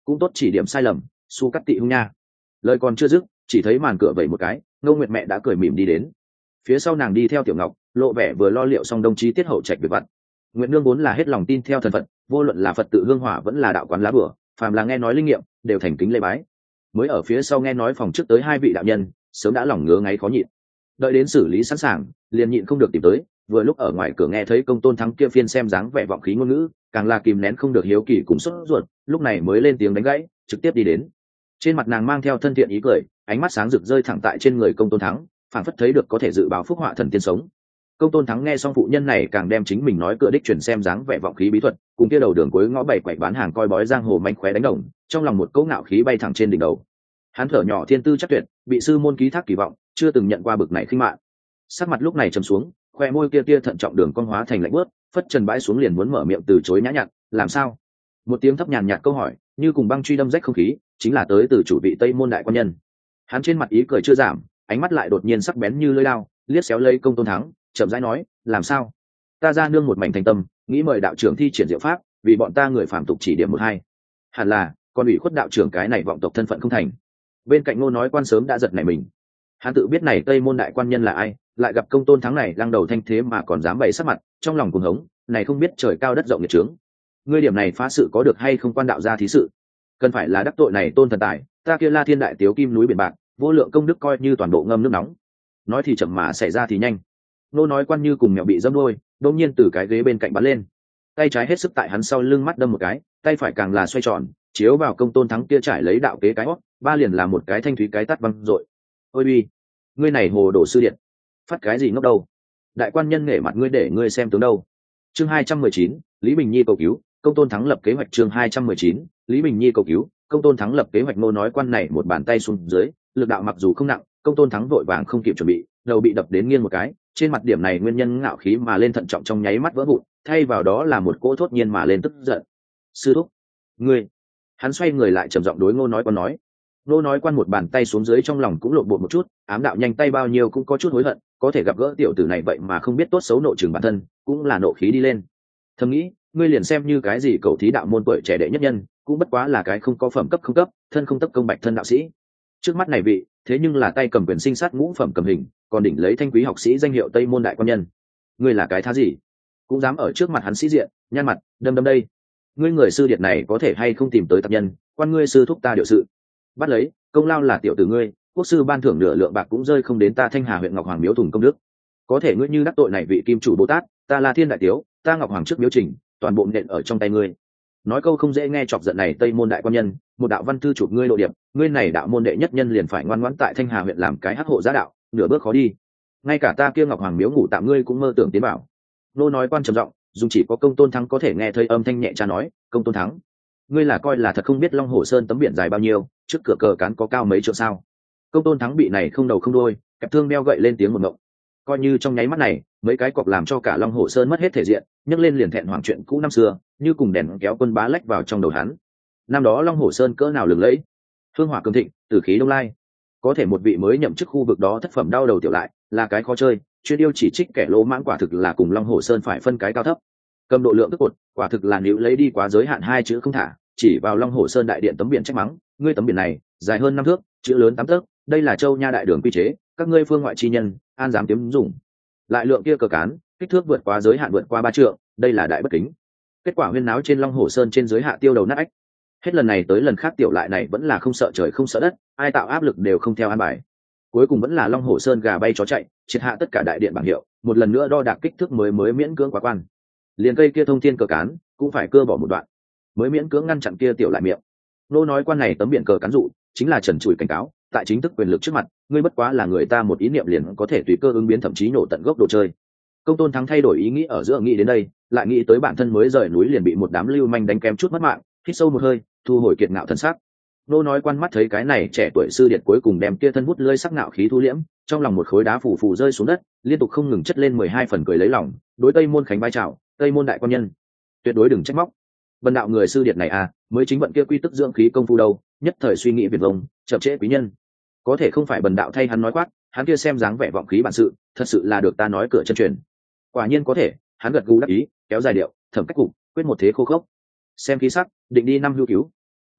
cũng tốt chỉ điểm sai lầm, su cắt tị hung nha. Lời còn chưa dứt, chỉ thấy màn cửa vẩy một cái, Ngô Nguyệt mẹ đã cười mỉm đi đến. Phía sau nàng đi theo Tiểu Ngọc, lộ vẻ vừa lo liệu xong đồng chí tiết hậu trạch việc vặt. Nguyệt nương vốn là hết lòng tin theo thần Phật, vô luận là Phật tự hương hỏa vẫn là đạo quán lá bửa, phàm là nghe nói linh nghiệm, đều thành kính lễ bái. Mới ở phía sau nghe nói phòng trước tới hai vị đạo nhân, sớm đã lòng ngứa ngáy khó nhịn. Đợi đến xử lý sẵn sàng, liền nhịn không được tìm tới, vừa lúc ở ngoài cửa nghe thấy Công Tôn Thắng kia phiên xem dáng vẻ vọng khí ngôn ngữ, càng là kìm nén không được hiếu kỳ cùng sốt ruột, lúc này mới lên tiếng đánh gãy, trực tiếp đi đến. Trên mặt nàng mang theo thân thiện ý cười, ánh mắt sáng rực rơi thẳng tại trên người Công Tôn Thắng, phảng phất thấy được có thể dự báo phúc họa thần tiên sống. Công Tôn Thắng nghe xong phụ nhân này càng đem chính mình nói cửa đích chuyển xem dáng vẻ vọng khí bí thuật, cùng kia đầu đường cuối ngõ bảy quậy bán hàng coi bói giang hồ manh khóe đánh đồng, trong lòng một cỗ ngạo khí bay thẳng trên đỉnh đầu. Hắn thở nhỏ thiên tư chắc tuyệt, bị sư môn ký thác kỳ vọng, chưa từng nhận qua bực này khinh mạn. Sắc mặt lúc này trầm xuống, khoe môi kia kia thận trọng đường cong hóa thành lạnh bước, phất trần bãi xuống liền muốn mở miệng từ chối nhã nhặn, làm sao? Một tiếng thấp nhàn nhạt câu hỏi, như cùng băng truy đâm rách không khí, chính là tới từ chủ vị Tây môn đại quan nhân. Hắn trên mặt ý cười chưa giảm, ánh mắt lại đột nhiên sắc bén như lưỡi lao, liếc xéo lấy Công Tôn Thắng, chậm rãi nói, làm sao? Ta ra nương một mảnh thành tâm, nghĩ mời đạo trưởng thi triển diệu pháp, vì bọn ta người phàm tục chỉ điểm một hai. Hẳn là, con ủy khuất đạo trưởng cái này vọng tộc thân phận không thành. Bên cạnh Ngô nói quan sớm đã giật nảy mình. Hắn tự biết này Tây môn đại quan nhân là ai, lại gặp Công Tôn Thắng này lăng đầu thanh thế mà còn dám bày sắc mặt, trong lòng cuồng hống, này không biết trời cao đất rộng nghiệt trướng. Ngươi điểm này phá sự có được hay không quan đạo ra thí sự? Cần phải là đắc tội này tôn thần tài, ta kia La Thiên đại tiếu kim núi biển bạc, vô lượng công đức coi như toàn bộ ngâm nước nóng. Nói thì chậm mà xảy ra thì nhanh. Nô nói quan như cùng mèo bị dâm đôi, đột nhiên từ cái ghế bên cạnh bắn lên, tay trái hết sức tại hắn sau lưng mắt đâm một cái, tay phải càng là xoay tròn, chiếu vào Công Tôn Thắng kia trải lấy đạo kế cái hót, ba liền là một cái thanh thúy cái tát văng rội. Ôi bi, ngươi này hồ đồ sư điện, phát cái gì ngốc đâu? Đại quan nhân nghệ mặt ngươi để ngươi xem tướng đâu? Chương hai trăm mười chín, Lý Bình Nhi cầu cứu, Công Tôn Thắng lập kế hoạch. Chương hai trăm mười chín, Lý Bình Nhi cầu cứu, Công Tôn Thắng lập kế hoạch. Nô nói quan này một bàn tay xuống dưới, lực đạo mặc dù không nặng, Công Tôn Thắng vội vàng không kịp chuẩn bị, đầu bị đập đến nghiêng một cái, trên mặt điểm này nguyên nhân ngạo khí mà lên thận trọng trong nháy mắt vỡ vụn, thay vào đó là một cỗ thốt nhiên mà lên tức giận. Sư thúc, ngươi! Hắn xoay người lại trầm giọng đối Ngô nói quan nói. Ngô nói quan một bàn tay xuống dưới trong lòng cũng lộn bột một chút, ám đạo nhanh tay bao nhiêu cũng có chút hối hận, có thể gặp gỡ tiểu tử này vậy mà không biết tốt xấu nộ chừng bản thân, cũng là nộ khí đi lên. Thầm nghĩ, ngươi liền xem như cái gì cầu thí đạo môn tuổi trẻ đệ nhất nhân, cũng bất quá là cái không có phẩm cấp không cấp, thân không tấp công bạch thân đạo sĩ. Trước mắt này vị, thế nhưng là tay cầm quyền sinh sát ngũ phẩm cầm hình, còn đỉnh lấy thanh quý học sĩ danh hiệu Tây môn đại quan nhân. Ngươi là cái thá gì? Cũng dám ở trước mặt hắn sĩ diện, nhăn mặt, đâm đâm đây. Ngươi người sư điệt này có thể hay không tìm tới tập nhân, quan ngươi sư thúc ta điều sự. Bắt lấy, công lao là tiểu tử ngươi, quốc sư ban thưởng nửa lượng bạc cũng rơi không đến ta Thanh Hà huyện Ngọc Hoàng miếu thùng công đức. Có thể ngươi như đắc tội này vị kim chủ Bồ Tát, ta là Thiên đại tiếu, ta Ngọc Hoàng trước miếu trình, toàn bộ nện ở trong tay ngươi. Nói câu không dễ nghe chọc giận này Tây môn đại quan nhân, một đạo văn thư chụp ngươi lộ điệp, ngươi này đạo môn đệ nhất nhân liền phải ngoan ngoãn tại Thanh Hà huyện làm cái hắc hộ giá đạo, nửa bước khó đi. Ngay cả ta kia Ngọc Hoàng miếu ngủ tạm ngươi cũng mơ tưởng tiến bảo. Nô nói quan trầm giọng, dùng chỉ có Công Tôn Thắng có thể nghe thấy âm thanh nhẹ cha nói, Công Tôn Thắng, ngươi là coi là thật không biết Long Hồ Sơn tấm biển dài bao nhiêu, trước cửa cờ cán có cao mấy trượng sao? Công Tôn Thắng bị này không đầu không đuôi, kẹp thương đeo gậy lên tiếng một ngộng. Coi như trong nháy mắt này, mấy cái cọc làm cho cả Long Hồ Sơn mất hết thể diện, nhấc lên liền thẹn hoàng chuyện cũ năm xưa, như cùng đèn kéo quân bá lách vào trong đầu hắn. Năm đó Long Hồ Sơn cỡ nào lừng lẫy, hương hỏa cường thịnh, tử khí đông lai. Có thể một vị mới nhậm chức khu vực đó thất phẩm đau đầu tiểu lại, là cái khó chơi, chuyên yêu chỉ trích kẻ lỗ mãng, quả thực là cùng Long Hồ Sơn phải phân cái cao thấp. Cầm độ lượng tức cột, quả thực là níu lấy đi quá giới hạn hai chữ không thả, chỉ vào Long Hồ Sơn đại điện tấm biển trách mắng, ngươi tấm biển này dài hơn năm thước, chữ lớn tám tấc, đây là châu nha đại đường quy chế, các ngươi phương ngoại chi nhân an dám tiếm dùng. Lại lượng kia cờ cán, kích thước vượt quá giới hạn vượt qua ba trượng, đây là đại bất kính. Kết quả huyên náo trên Long Hồ Sơn trên dưới hạ tiêu đầu nát ách. Hết lần này tới lần khác tiểu lại này vẫn là không sợ trời không sợ đất, ai tạo áp lực đều không theo an bài. Cuối cùng vẫn là Long Hồ Sơn gà bay chó chạy, triệt hạ tất cả đại điện bảng hiệu, một lần nữa đo đạc kích thước mới mới miễn cưỡng quá quan. Liền cây kia thông thiên cờ cán cũng phải cưa bỏ một đoạn, mới miễn cưỡng ngăn chặn kia tiểu lại miệng. Nô nói quan này tấm biển cờ cán dụ, chính là trần trụi cảnh cáo, tại chính thức quyền lực trước mặt, ngươi bất quá là người ta một ý niệm liền có thể tùy cơ ứng biến, thậm chí nổ tận gốc đồ chơi. Công Tôn Thắng thay đổi ý nghĩ ở giữa, nghĩ đến đây, lại nghĩ tới bản thân mới rời núi liền bị một đám lưu manh đánh kém chút mất mạng, hít sâu một hơi, thu hồi kiệt ngạo thần sắc. Nô nói quan mắt thấy cái này trẻ tuổi sư điệt cuối cùng đem kia thân bút lơi sắc ngạo khí thu liễm, trong lòng một khối đá phủ phủ rơi xuống đất, liên tục không ngừng chất lên mười hai phần cười lấy lòng, đối Tây môn khánh vai chào, Tây môn đại quan nhân, tuyệt đối đừng trách móc. Bần đạo người sư điệt này à, mới chính vận kia quy tức dưỡng khí công phu đâu, nhất thời suy nghĩ việt vông, chậm trễ quý nhân. Có thể không phải bần đạo thay hắn nói quát, hắn kia xem dáng vẻ vọng khí bản sự, thật sự là được ta nói cửa chân truyền. Quả nhiên có thể, hắn gật gù đáp ý, kéo dài điệu, thẩm cách cục, quyết một thế khô khốc. Xem khí sắc, định đi năm hưu cứu.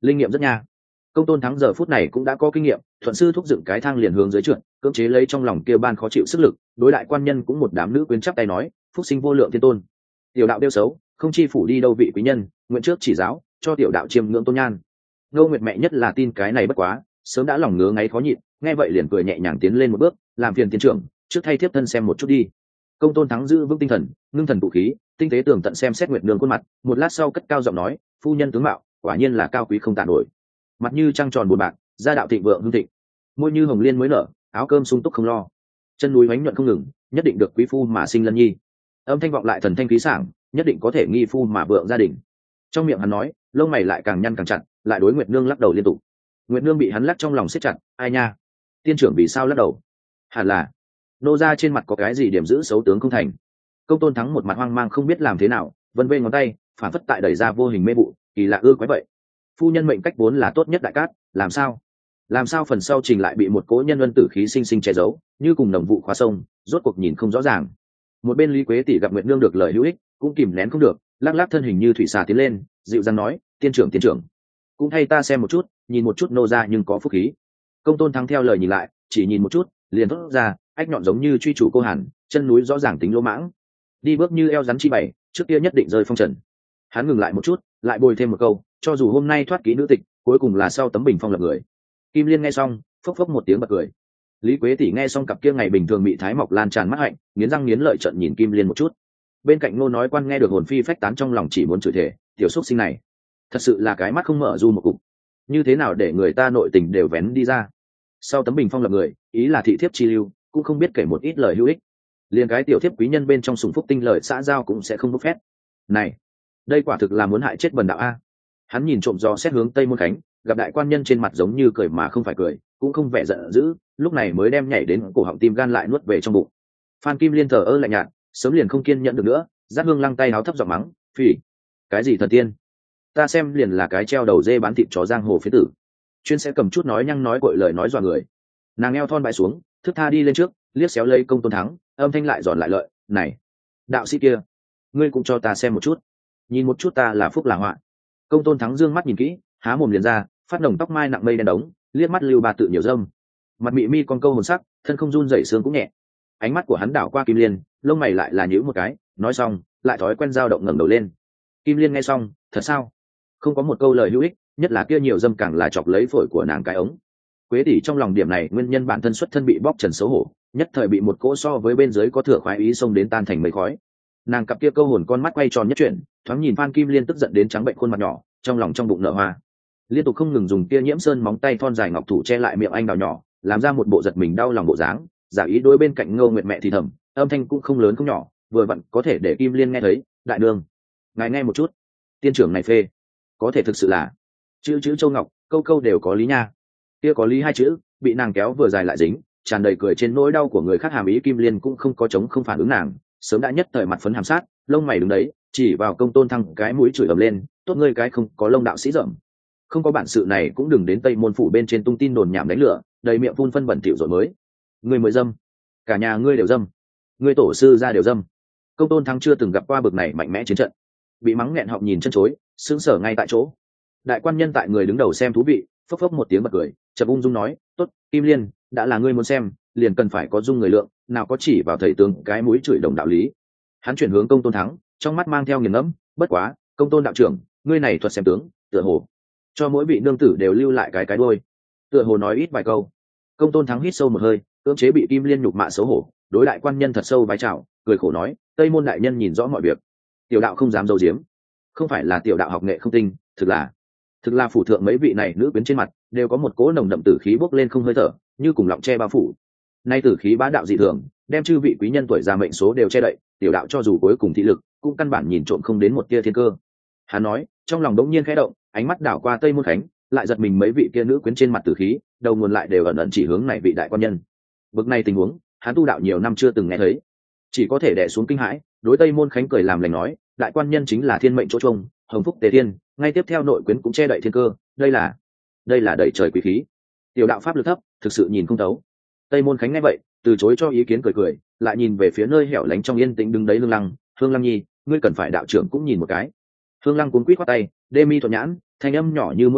linh nghiệm rất nha. Công tôn thắng giờ phút này cũng đã có kinh nghiệm, thuận sư thúc dựng cái thang liền hướng dưới trượt, cưỡng chế lấy trong lòng kia ban khó chịu sức lực. Đối đại quan nhân cũng một đám nữ quyến chắp tay nói, phúc sinh vô lượng thiên tôn, tiểu đạo đeo xấu không chi phủ đi đâu vị quý nhân, nguyện trước chỉ giáo cho tiểu đạo chiêm ngưỡng tôn nhan. Ngô Nguyệt mẹ nhất là tin cái này bất quá, sớm đã lòng ngứa ngáy khó nhịn, nghe vậy liền cười nhẹ nhàng tiến lên một bước, làm phiền tiến trưởng trước thay thiếp thân xem một chút đi. Công tôn thắng giữ vững tinh thần, ngưng thần tụ khí, tinh tế tường tận xem xét Nguyệt nương khuôn mặt, một lát sau cất cao giọng nói, phu nhân tướng mạo quả nhiên là cao quý không tàn nổi, mặt như trăng tròn buồn bạc, da đạo thịnh vượng hương thịnh, môi như hồng liên mới nở, áo cơm sung túc không lo, chân núi bánh nhuận không ngừng, nhất định được quý phu mà sinh lân nhi. Âm thanh vọng lại thần thanh khí sảng, nhất định có thể nghi phu mà vượng gia đình. Trong miệng hắn nói, lông mày lại càng nhăn càng chặt, lại đối Nguyệt nương lắc đầu liên tục. Nguyệt nương bị hắn lắc trong lòng siết chặt, ai nha, tiên trưởng vì sao lắc đầu? Hẳn là nô ra trên mặt có cái gì điểm giữ xấu tướng không thành. Công tôn thắng một mặt hoang mang không biết làm thế nào, vân vê ngón tay phản phất tại đẩy ra vô hình mê vụ, kỳ lạ ưa quái vậy. Phu nhân mệnh cách vốn là tốt nhất đại cát, làm sao làm sao phần sau trình lại bị một cỗ nhân luân tử khí sinh sinh che giấu, như cùng đồng vụ khóa sông, rốt cuộc nhìn không rõ ràng. Một bên Lý Quế tỷ gặp Nguyệt nương được lời hữu ích, cũng kìm nén không được, lắc lắc thân hình như thủy xà tiến lên, dịu dàng nói, tiên trưởng tiên trưởng cũng thay ta xem một chút, nhìn một chút nô ra nhưng có phúc khí. Công tôn thắng theo lời nhìn lại, chỉ nhìn một chút liền thốt ra, ách nhọn giống như truy chủ cô hàn, chân núi rõ ràng tính lỗ mãng, đi bước như eo rắn chi bày, trước kia nhất định rơi phong trần. Hắn ngừng lại một chút, lại bồi thêm một câu, cho dù hôm nay thoát kỹ nữ tịch, cuối cùng là sau tấm bình phong lập người. Kim Liên nghe xong phốc phốc một tiếng bật cười. Lý Quế tỷ nghe xong cặp kia ngày bình thường bị thái mọc lan tràn mắt hạnh, nghiến răng nghiến lợi trợn nhìn Kim Liên một chút. Bên cạnh Ngô nói quan nghe được hồn phi phách tán trong lòng chỉ muốn chửi thề, tiểu xúc sinh này thật sự là cái mắt không mở du một cục, như thế nào để người ta nội tình đều vén đi ra. Sau tấm bình phong lập người, ý là thị thiếp chi lưu, cũng không biết kể một ít lời hữu ích, liền cái tiểu thiếp quý nhân bên trong sùng phúc tinh lời xã giao cũng sẽ không bốc phét. Này, đây quả thực là muốn hại chết bần đạo a. Hắn nhìn trộm do xét hướng Tây Môn Khánh, gặp đại quan nhân trên mặt giống như cười mà không phải cười, cũng không vẻ giận dữ, lúc này mới đem nhảy đến cổ họng tim gan lại nuốt về trong bụng. Phan Kim Liên thờ ơ lạnh nhạt, sớm liền không kiên nhẫn được nữa, Giác Hương lăng tay háo thấp giọng mắng, phỉ, cái gì thần tiên, ta xem liền là cái treo đầu dê bán thịt chó giang hồ phía tử, chuyên sẽ cầm chút nói nhăng nói cội lời nói dọa người. Nàng eo thon bãi xuống, thức tha đi lên trước, liếc xéo lấy Công tôn thắng, âm thanh lại giòn lại lợi, này đạo sĩ kia, ngươi cũng cho ta xem một chút, nhìn một chút ta là phúc là họa. Công tôn thắng dương mắt nhìn kỹ, há mồm liền ra, phát nồng tóc mai nặng mây đen đống, liếc mắt lưu ba tự nhiều dâm, mặt mị mi con câu hồn sắc, thân không run rẩy xương cũng nhẹ. Ánh mắt của hắn đảo qua Kim Liên, lông mày lại là nhíu một cái, nói xong lại thói quen dao động ngẩng đầu lên. Kim Liên nghe xong, thật sao, không có một câu lời hữu ích, nhất là kia nhiều dâm càng là chọc lấy phổi của nàng cái ống. Quế tỷ trong lòng điểm này nguyên nhân bản thân xuất thân bị bóc trần xấu hổ, nhất thời bị một cỗ so với bên dưới có thừa khoái ý xông đến tan thành mây khói. Nàng cặp kia câu hồn con mắt quay tròn nhất chuyển, thoáng nhìn Phan Kim Liên tức giận đến trắng bệnh khuôn mặt nhỏ, trong lòng trong bụng nở hoa, liên tục không ngừng dùng kia nhiễm sơn móng tay thon dài ngọc thủ che lại miệng anh đào nhỏ, làm ra một bộ giật mình đau lòng bộ dáng, giả ý đối bên cạnh Ngô Nguyệt mẹ thì thầm, âm thanh cũng không lớn không nhỏ, vừa vặn có thể để Kim Liên nghe thấy, đại đường ngài nghe một chút, tiên trưởng này phê, có thể thực sự là chữ chữ châu ngọc, câu câu đều có lý nha. Kia có lý hai chữ bị nàng kéo vừa dài lại dính, tràn đầy cười trên nỗi đau của người khác hàm ý. Kim Liên cũng không có chống không phản ứng nàng, sớm đã nhất thời mặt phấn hàm sát, lông mày đứng đấy, chỉ vào Công tôn thăng cái mũi chửi ầm lên, tốt ngươi cái không có lông đạo sĩ dởm, không có bản sự này cũng đừng đến Tây Môn phủ bên trên tung tin đồn nhảm đánh lửa, đầy miệng phun phân bẩn thỉu rồi mới, ngươi mới dâm, cả nhà ngươi đều dâm, ngươi tổ sư ra đều dâm. Công tôn thăng chưa từng gặp qua bực này mạnh mẽ chiến trận, bị mắng nghẹn họng nhìn chân chối, sững sờ ngay tại chỗ. Đại quan nhân tại người đứng đầu xem thú vị, phốc phốc một tiếng bật cười, chợt ung dung nói, tốt, Kim Liên, đã là ngươi muốn xem, liền cần phải có dung người lượng, nào có chỉ vào thầy tướng cái mũi chửi đồng đạo lý. Hắn chuyển hướng Công tôn thắng, trong mắt mang theo nghiền ngẫm, bất quá, Công tôn đạo trưởng, ngươi này thuật xem tướng, tựa hồ cho mỗi vị nương tử đều lưu lại cái cái đôi, tựa hồ nói ít vài câu. Công tôn thắng hít sâu một hơi, cưỡng chế bị Kim Liên nhục mạ xấu hổ, đối đại quan nhân thật sâu vái chào, cười khổ nói, Tây Môn đại nhân nhìn rõ mọi việc, tiểu đạo không dám giấu giếm, không phải là tiểu đạo học nghệ không tinh, thực là thực là phủ thượng mấy vị này nữ quyến trên mặt đều có một cỗ nồng đậm tử khí bốc lên không hơi thở, như cùng lọng che bao phủ. Nay tử khí bá đạo dị thường, đem chư vị quý nhân tuổi già mệnh số đều che đậy, tiểu đạo cho dù cuối cùng thị lực cũng căn bản nhìn trộm không đến một tia thiên cơ. Hắn nói, trong lòng đống nhiên khẽ động, ánh mắt đảo qua Tây Môn Khánh, lại giật mình mấy vị kia nữ quyến trên mặt tử khí, đầu nguồn lại đều ẩn ẩn chỉ hướng này vị đại quan nhân. Bực này tình huống, hắn tu đạo nhiều năm chưa từng nghe thấy, chỉ có thể đè xuống kinh hãi, đối Tây Môn Khánh cười làm lành nói, đại quan nhân chính là thiên mệnh chỗ trông, hồng phúc tề thiên, ngay tiếp theo nội quyến cũng che đậy thiên cơ, đây là đây là đẩy trời quý khí, tiểu đạo pháp lực thấp, thực sự nhìn không thấu. Tây Môn Khánh nghe vậy, từ chối cho ý kiến, cười cười, lại nhìn về phía nơi hẻo lánh trong yên tĩnh đứng đấy Hương Lăng, Hương Lăng nhi, ngươi cần phải đạo trưởng cũng nhìn một cái. Hương Lăng cuốn quýt khoát tay, đê mi thuận nhãn, thanh âm nhỏ như mũi vằn,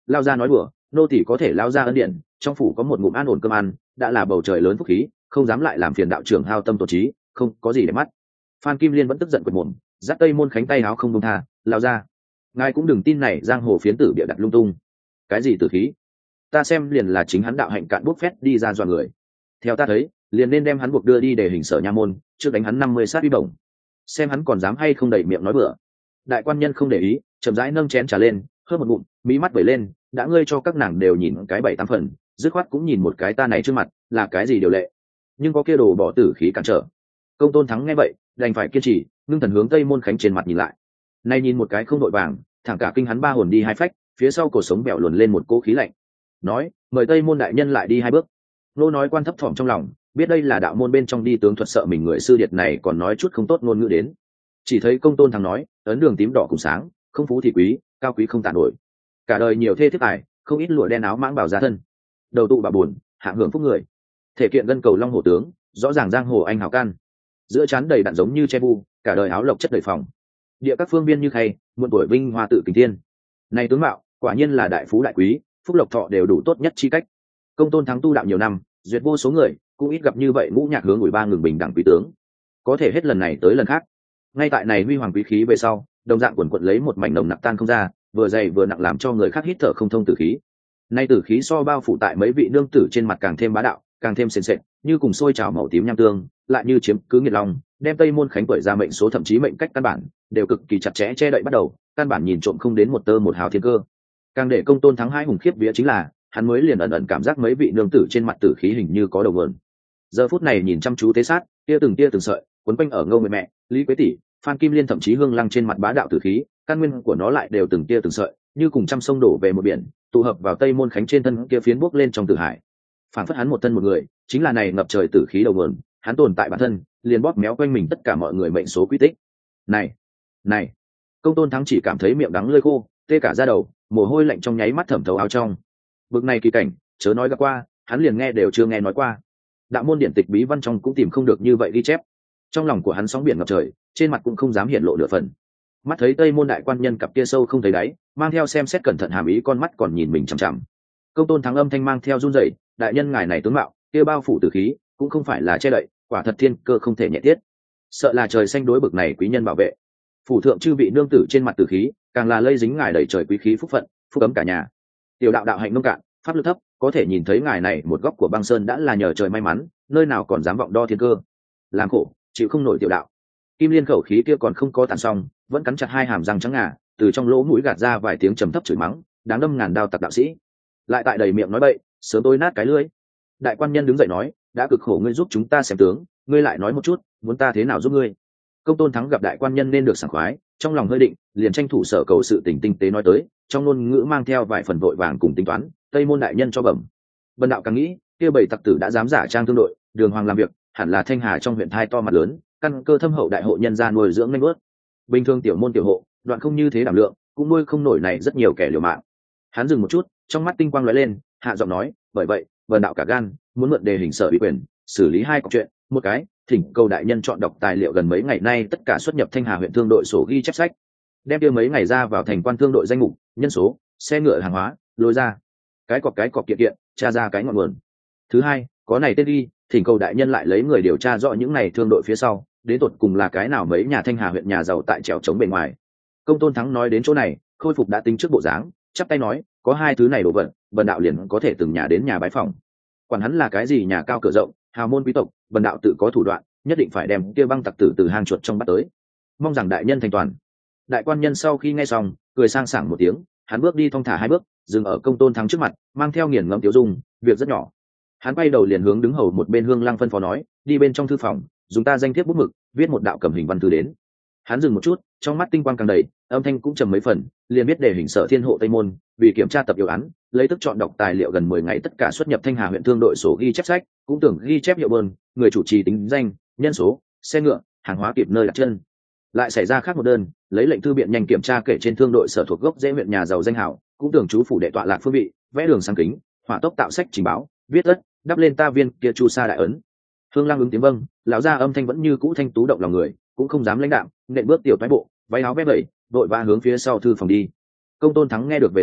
lao ra nói đùa, nô tỳ có thể lao ra ân điện, trong phủ có một ngụm an ổn cơm ăn, đã là bầu trời lớn phúc khí, không dám lại làm phiền đạo trưởng hao tâm tổn trí, không có gì để mắt. Phan Kim Liên vẫn tức giận quệt mồm, giắt tây môn khánh tay áo không buông tha, lao ra, ngài cũng đừng tin này giang hồ phiến tử bịa đặt lung tung. Cái gì tử khí? Ta xem liền là chính hắn đạo hạnh cạn bút phét đi ra dọa người. Theo ta thấy, liền nên đem hắn buộc đưa đi để hình sở nha môn, trước đánh hắn năm mươi sát uy bổng, xem hắn còn dám hay không đẩy miệng nói bừa. Đại quan nhân không để ý, chậm rãi nâng chén trà lên, hớp một ngụm, mí mắt vẩy lên, đã ngươi cho các nàng đều nhìn cái bảy tám phần, dứt khoát cũng nhìn một cái ta này trước mặt, là cái gì điều lệ. Nhưng có kia đồ bỏ tử khí cản trở. Công Tôn Thắng nghe vậy, đành phải kiên trì, ngưng thần hướng tây môn khánh trên mặt nhìn lại. Nay nhìn một cái không đội vàng, thẳng cả kinh hắn ba hồn đi hai phách, phía sau cổ sống bẹo luồn lên một cỗ khí lạnh. Nói, mời tây môn đại nhân lại đi hai bước. Nô nói quan thấp thỏm trong lòng, biết đây là đạo môn bên trong đi tướng thuật sợ mình người sư điệt này còn nói chút không tốt ngôn ngữ đến. Chỉ thấy Công Tôn Thắng nói, ấn đường tím đỏ cùng sáng, không phú thì quý, cao quý không tàn nổi. Cả đời nhiều thê thiếp tài, không ít lụa đen áo mãng bảo giá thân. Đầu tụ bà buồn, hạng hưởng phúc người. Thể kiện gân cầu long hổ tướng, rõ ràng giang hồ anh hào can. Giữa trán đầy đặn giống như che vu, cả đời áo lộc chất đầy phòng. Địa các phương viên như khay, muôn tuổi vinh hoa tự kính thiên. Này tướng mạo, quả nhiên là đại phú đại quý, phúc lộc thọ đều đủ tốt nhất chi cách. Công Tôn Thắng tu đạo nhiều năm, duyệt vô số người, cũng ít gặp như vậy ngũ nhạc hướng ủi ba ngừng bình đẳng quý tướng. Có thể hết lần này tới lần khác. Ngay tại này huy hoàng quý khí về sau, đồng dạng quần quận lấy một mảnh nồng nặc tan không ra, vừa dày vừa nặng làm cho người khác hít thở không thông tử khí. Nay tử khí so bao phủ tại mấy vị nương tử trên mặt càng thêm bá đạo, càng thêm sền sệt, như cùng sôi trào màu tím nham tương, lại như chiếm cứ nghiệt lòng, đem tây môn khánh quẩy ra mệnh số thậm chí mệnh cách căn bản đều cực kỳ chặt chẽ che đậy bắt đầu, căn bản nhìn trộm không đến một tơ một hào thiên cơ. Càng để Công Tôn Thắng hai hùng khiếp vía chính là hắn mới liền ẩn ẩn cảm giác mấy vị nương tử trên mặt tử khí hình như có đầu nguồn. Giờ phút này nhìn chăm chú tế sát, tia từng tia từng sợi quấn quanh ở Ngô Người Mẹ, Lý Quế Tỷ, Phan Kim Liên thậm chí Hương Lăng trên mặt bá đạo tử khí, căn nguyên của nó lại đều từng tia từng sợi, như cùng trăm sông đổ về một biển, tụ hợp vào tây môn khánh trên thân kia phiến bốc lên trong tử hải. Phản phất hắn một thân một người, chính là này ngập trời tử khí đầu nguồn, hắn tồn tại bản thân, liền bóp méo quanh mình tất cả mọi người mệnh số quy tích. Này, này, Công Tôn Thắng chỉ cảm thấy miệng đắng lưỡi khô, tê cả da đầu, mồ hôi lạnh trong nháy mắt thẩm thấu áo trong. Bực này kỳ cảnh, chớ nói gặp qua, hắn liền nghe đều chưa nghe nói qua. Đạo môn điện tịch bí văn trong cũng tìm không được như vậy ghi chép. Trong lòng của hắn sóng biển ngập trời, trên mặt cũng không dám hiện lộ nửa phần. Mắt thấy tây môn đại quan nhân cặp kia sâu không thấy đáy, mang theo xem xét cẩn thận hàm ý con mắt còn nhìn mình chằm chằm. Công Tôn Thắng âm thanh mang theo run rẩy, đại nhân ngài này tướng mạo, kia bao phủ tử khí, cũng không phải là che đậy, quả thật thiên cơ không thể nhẹ tiết. Sợ là trời xanh đối bực này quý nhân bảo vệ. Phủ thượng chư vị nương tử trên mặt tử khí, càng là lây dính ngài đầy trời quý khí phúc phận, phúc cấm cả nhà. Tiểu đạo đạo hạnh nông cạn, pháp lực thấp, có thể nhìn thấy ngài này một góc của băng sơn đã là nhờ trời may mắn, nơi nào còn dám vọng đo thiên cơ. Làm khổ, chịu không nổi tiểu đạo. Kim Liên khẩu khí kia còn không có tàn xong, vẫn cắn chặt hai hàm răng trắng ngà, từ trong lỗ mũi gạt ra vài tiếng trầm thấp chửi mắng, đáng đâm ngàn đao tặc đạo sĩ. Lại tại đầy miệng nói bậy, sớm tối nát cái lưỡi. Đại quan nhân đứng dậy nói, đã cực khổ ngươi giúp chúng ta xem tướng, ngươi lại nói một chút, muốn ta thế nào giúp ngươi? Công Tôn Thắng gặp đại quan nhân nên được sảng khoái, trong lòng hơi định, liền tranh thủ sở cầu sự tình tinh tế nói tới, trong ngôn ngữ mang theo vài phần vội vàng cùng tính toán. Tây môn đại nhân cho bẩm. Bần đạo càng nghĩ, kia bảy tặc tử đã dám giả trang thương đội, đường hoàng làm việc, hẳn là thanh hà trong huyện thai to mặt lớn, căn cơ thâm hậu đại hộ nhân gia nuôi dưỡng nhanh bước. Bình thường tiểu môn tiểu hộ, đoạn không như thế đảm lượng, cũng nuôi không nổi này rất nhiều kẻ liều mạng. Hắn dừng một chút, trong mắt tinh quang lóe lên, hạ giọng nói, bởi vậy, bần đạo cả gan, muốn mượn đề hình sở ủy quyền, xử lý hai cọc chuyện, một cái, thỉnh cầu đại nhân chọn đọc tài liệu gần mấy ngày nay tất cả xuất nhập thanh hà huyện thương đội sổ ghi chép sách, đem kia mấy ngày ra vào thành quan thương đội danh mục, nhân số, xe ngựa hàng hóa, lối ra, cái cọc cái cọc kiện kiện, tra ra cái ngọn nguồn. Thứ hai, có này tên ghi, thỉnh cầu đại nhân lại lấy người điều tra rõ những này thương đội phía sau, đến tột cùng là cái nào mấy nhà thanh hà huyện nhà giàu tại trèo trống bề ngoài. Công Tôn Thắng nói đến chỗ này, khôi phục đã tính trước bộ dáng, chắp tay nói, có hai thứ này đồ vật, bần đạo liền có thể từng nhà đến nhà bái phòng. Quản hắn là cái gì nhà cao cửa rộng, hào môn quý tộc, bần đạo tự có thủ đoạn, nhất định phải đem kia băng tặc tử từ hang chuột trong bắt tới. Mong rằng đại nhân thành toàn. Đại quan nhân sau khi nghe xong, cười sang sảng một tiếng, hắn bước đi thong thả hai bước, dừng ở Công Tôn Thắng trước mặt, mang theo nghiền ngẫm tiểu dung, việc rất nhỏ. Hắn quay đầu liền hướng đứng hầu một bên Hương Lăng phân phó nói, đi bên trong thư phòng, dùng ta danh thiếp bút mực, viết một đạo cầm hình văn thư đến. Hắn dừng một chút, trong mắt tinh quang càng đầy, âm thanh cũng trầm mấy phần, liền biết để hình sở thiên hộ tây môn, vì kiểm tra tập yếu án, lấy tức chọn đọc tài liệu gần mười ngày tất cả xuất nhập thanh hà huyện thương đội sổ ghi chép sách, cũng tưởng ghi chép hiệu bơn, người chủ trì tính danh, nhân số, xe ngựa, hàng hóa kịp nơi đặt chân. Lại xảy ra khác một đơn, lấy lệnh thư biện nhanh kiểm tra kể trên thương đội sở thuộc gốc dễ huyện nhà giàu danh hảo, cũng tưởng chú phủ đệ tọa lạc phương vị, vẽ đường sang kính, hỏa tốc tạo sách trình báo, viết tất, đắp lên ta viên kia chu sa đại ấn. Hương Lăng ứng tiếng vâng, lão gia âm thanh vẫn như cũ thanh tú động lòng người, cũng không dám lãnh đạm, nện bước tiểu thoái bộ, váy áo vét vẩy, đội va hướng phía sau thư phòng đi. Công Tôn Thắng nghe được về sau,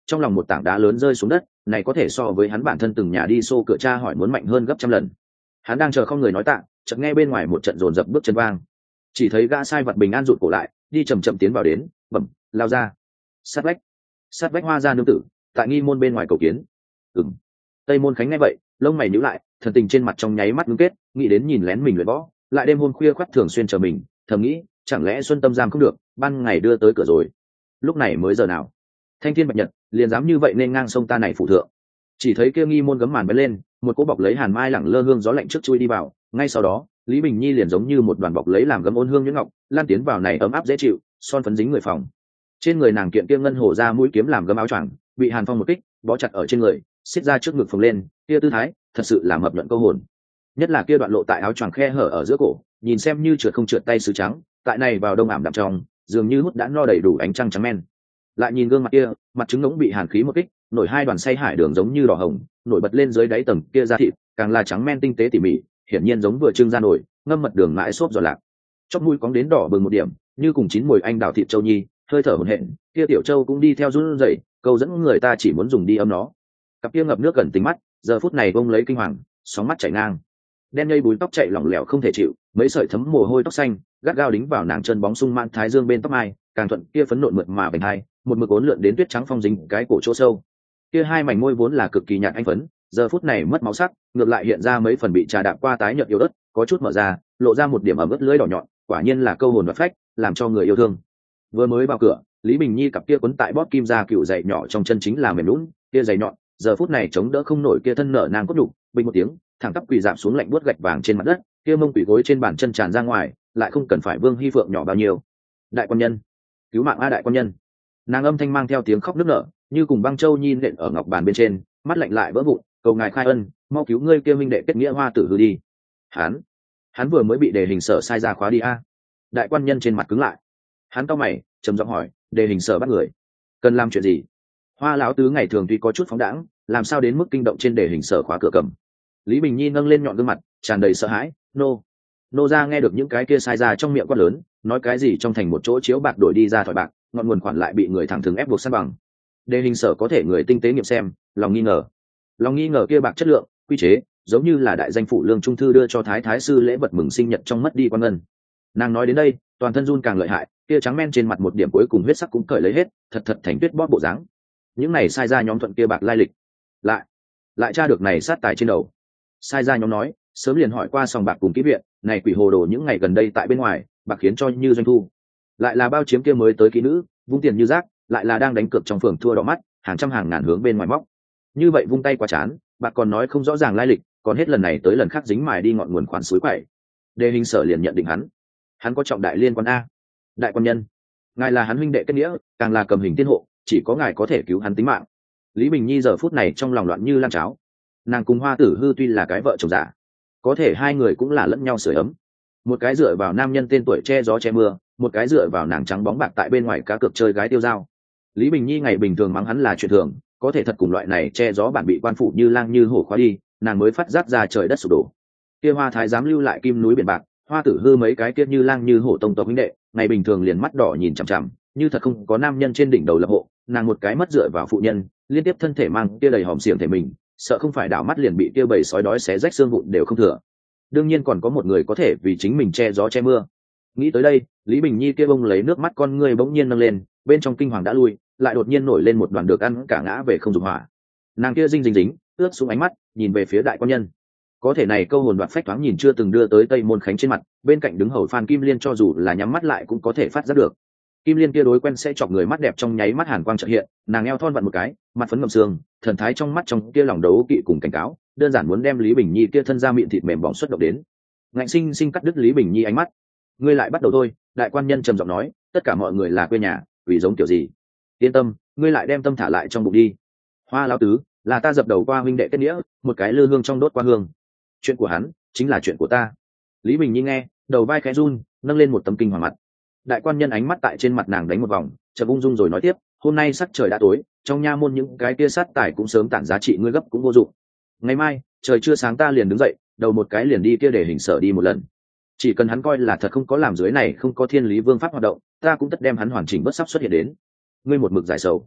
trong lòng một tảng đá lớn rơi xuống đất, này có thể so với hắn bản thân từng nhà đi xô cửa cha hỏi muốn mạnh hơn gấp trăm lần. Hắn đang chờ không người nói tạ, chợt nghe bên ngoài một trận dồn dập bước chân vang, chỉ thấy gã sai vật bình an rụt cổ lại, đi chậm chậm tiến vào đến, bẩm, lao ra. Sát vách, sát vách Hoa gia nương tử, tại nghi môn bên ngoài cầu kiến. Ừm. Tây Môn Khánh nghe vậy, lông mày nhíu lại, thần tình trên mặt trong nháy mắt ngưng kết, nghĩ đến nhìn lén mình luyện võ, lại đêm hôm khuya khoắt thường xuyên chờ mình, thầm nghĩ, chẳng lẽ Xuân Tâm giam không được, ban ngày đưa tới cửa rồi. Lúc này mới giờ nào? Thanh thiên bạch nhật, liền dám như vậy nên ngang sông ta này phủ thượng. Chỉ thấy kia nghi môn gấm màn bén lên, một cỗ bọc lấy hàn mai lẳng lơ hương gió lạnh trước chui đi vào, ngay sau đó, Lý Bình Nhi liền giống như một đoàn bọc lấy làm gấm ôn hương nhuyễn ngọc, lan tiến vào này ấm áp dễ chịu, son phấn dính người phòng. Trên người nàng kiện kia ngân hổ ra mũi kiếm làm gấm áo choàng, bị hàn phong một kích, bó chặt ở trên người, xích ra trước ngực phồng lên, kia tư thái, thật sự làm hợp luận câu hồn. Nhất là kia đoạn lộ tại áo choàng khe hở ở giữa cổ, nhìn xem như trượt không trượt tay sứ trắng, tại này vào đông ảm đạm trong, dường như hút đã no đầy đủ ánh trăng trắng men. Lại nhìn gương mặt kia, mặt trứng ngỗng bị hàn khí một kích, nổi hai đoàn say hải đường giống như đỏ hồng, nổi bật lên dưới đáy tầng kia da thịt, càng là trắng men tinh tế tỉ mỉ, hiển nhiên giống vừa trưng ra nổi, ngâm mật đường mãi xốp giòn lạc. Chóp mũi cóng đến đỏ bừng một điểm, như cùng chín mùi anh đào thịt châu nhi, hơi thở hổn hển, kia tiểu châu cũng đi theo run rẩy, câu dẫn người ta chỉ muốn dùng đi ấm nó. Cặp kia ngập nước gần tính mắt, giờ phút này bông lấy kinh hoàng, sóng mắt chảy ngang, đen ngây búi tóc chạy lỏng lẻo không thể chịu, mấy sợi thấm mồ hôi tóc xanh gắt gao đính vào nàng chân bóng sung mãn thái dương bên tóc mai, càng thuận kia phấn nộn mượt mà bành hai, một mực uốn lượn đến tuyết trắng phong dính cái cổ chỗ sâu. Kia hai mảnh môi vốn là cực kỳ nhạt anh phấn, giờ phút này mất máu sắc, ngược lại hiện ra mấy phần bị trà đạp qua tái nhợt yếu ớt, có chút mở ra, lộ ra một điểm ẩm ướt lưỡi đỏ nhọn, quả nhiên là câu hồn và phách, làm cho người yêu thương. Vừa mới vào cửa, Lý Bình Nhi cặp kia quấn tại bóp kim ra cựu giày nhỏ trong chân chính là mềm lún, kia giày nhọn, giờ phút này chống đỡ không nổi kia thân nở nang cốt đục, bình một tiếng, thẳng tắp quỳ dạp xuống lạnh buốt gạch vàng trên mặt đất, kia mông quỳ gối trên bàn chân tràn ra ngoài, lại không cần phải Vương Hi Phượng nhỏ bao nhiêu. Đại quan nhân, cứu mạng a đại quan nhân. Nàng âm thanh mang theo tiếng khóc nức nở, như cùng băng châu nhi nện ở ngọc bàn bên trên, mắt lạnh lại vỡ vụn, cầu ngài khai ân, mau cứu ngươi kia minh đệ kết nghĩa Hoa tử hư đi. Hắn, hắn vừa mới bị đề hình sở sai ra khóa đi a. Đại quan nhân trên mặt cứng lại, hắn cau mày, trầm giọng hỏi, đề hình sở bắt người, cần làm chuyện gì? Hoa lão tứ ngày thường tuy có chút phóng đãng, làm sao đến mức kinh động trên đề hình sở khóa cửa cầm. Lý Bình Nhi nâng lên nhọn gương mặt, tràn đầy sợ hãi, nô, nô ra nghe được những cái kia sai ra trong miệng quát lớn, nói cái gì trong thành một chỗ chiếu bạc đổi đi ra thỏi bạc, ngọn nguồn khoản lại bị người thẳng thừng ép buộc san bằng. Đề hình sở có thể người tinh tế nghiệm xem, lòng nghi ngờ, lòng nghi ngờ kia bạc chất lượng, quy chế, giống như là đại danh phủ lương trung thư đưa cho thái thái sư lễ vật mừng sinh nhật trong mất đi quan ngân. Nàng nói đến đây, toàn thân run càng lợi hại, kia trắng men trên mặt một điểm cuối cùng huyết sắc cũng cởi lấy hết, thật thật thành tuyết bóp bộ dáng. Những này sai ra nhóm thuận kia bạc lai lịch, lại lại tra được này sát tài trên đầu. Sai ra nhóm nói, sớm liền hỏi qua sòng bạc cùng kỹ viện, này quỷ hồ đồ những ngày gần đây tại bên ngoài, bạc khiến cho như doanh thu, lại là bao chiếm kia mới tới kỹ nữ, vung tiền như rác, lại là đang đánh cược trong phường thua đỏ mắt, hàng trăm hàng ngàn hướng bên ngoài móc. Như vậy vung tay quá chán, bạc còn nói không rõ ràng lai lịch, còn hết lần này tới lần khác dính mài đi ngọn nguồn khoản suối quậy. Đề hình sở liền nhận định hắn, hắn có trọng đại liên quan a. Đại quan nhân, ngài là hắn huynh đệ kết nghĩa, càng là cầm hình tiên hộ, chỉ có ngài có thể cứu hắn tính mạng. Lý Bình Nhi giờ phút này trong lòng loạn như lan cháo, nàng cùng Hoa tử hư tuy là cái vợ chồng giả, có thể hai người cũng là lẫn nhau sưởi ấm, một cái dựa vào nam nhân tên tuổi che gió che mưa, một cái dựa vào nàng trắng bóng bạc tại bên ngoài cá cược chơi gái tiêu dao. Lý Bình Nhi ngày bình thường mắng hắn là chuyện thường, có thể thật cùng loại này che gió bản bị quan phủ như lang như hổ khóa đi, nàng mới phát giác ra trời đất sụp đổ. Kia Hoa thái dám lưu lại kim núi biển bạc, Hoa tử hư mấy cái kia như lang như hổ tông tộc huynh đệ, ngày bình thường liền mắt đỏ nhìn chằm chằm, như thật không có nam nhân trên đỉnh đầu lập hộ, nàng một cái mất dựa vào phụ nhân, liên tiếp thân thể mang kia đầy hòm xiềng thể mình, sợ không phải đảo mắt liền bị kia bầy sói đói xé rách xương vụn đều không thừa. Đương nhiên còn có một người có thể vì chính mình che gió che mưa. Nghĩ tới đây, Lý Bình Nhi kia bông lấy nước mắt con ngươi bỗng nhiên nâng lên, bên trong kinh hoàng đã lui, lại đột nhiên nổi lên một đoàn được ăn cả ngã về không dùng hỏa. Nàng kia dinh dính dính, ướt xuống ánh mắt, nhìn về phía đại quan nhân. Có thể này câu hồn đoạt phách thoáng nhìn chưa từng đưa tới Tây Môn Khánh trên mặt, bên cạnh đứng hầu Phan Kim Liên cho dù là nhắm mắt lại cũng có thể phát giác được. Kim Liên kia đối quen sẽ chọc người mắt đẹp trong nháy mắt hàn quang chợt hiện, nàng eo thon vặn một cái, mặt phấn ngậm xương, thần thái trong mắt trong kia lòng đấu kỵ cùng cảnh cáo, đơn giản muốn đem Lý Bình Nhi kia thân ra miệng thịt mềm bỏng xuất động đến. Ngạnh sinh sinh cắt đứt Lý Bình Nhi ánh mắt. Ngươi lại bắt đầu thôi, đại quan nhân trầm giọng nói, tất cả mọi người là quê nhà, vì giống kiểu gì? Yên tâm, ngươi lại đem tâm thả lại trong bụng đi. Hoa lão tứ, là ta dập đầu qua huynh đệ kết nghĩa, một cái lư hương trong đốt qua hương. Chuyện của hắn chính là chuyện của ta. Lý Bình Nhi nghe, đầu vai khẽ run, nâng lên một tấm kinh hoàng mặt. Đại quan nhân ánh mắt tại trên mặt nàng đánh một vòng, chợt ung dung rồi nói tiếp, hôm nay sắc trời đã tối, trong nha môn những cái kia sát tài cũng sớm tản giá trị ngươi gấp cũng vô dụng. Ngày mai trời chưa sáng ta liền đứng dậy, đầu một cái liền đi kia để hình sở đi một lần. Chỉ cần hắn coi là thật không có làm dưới này không có thiên lý vương pháp hoạt động, ta cũng tất đem hắn hoàn chỉnh bất sắp xuất hiện đến. Ngươi một mực giải sầu.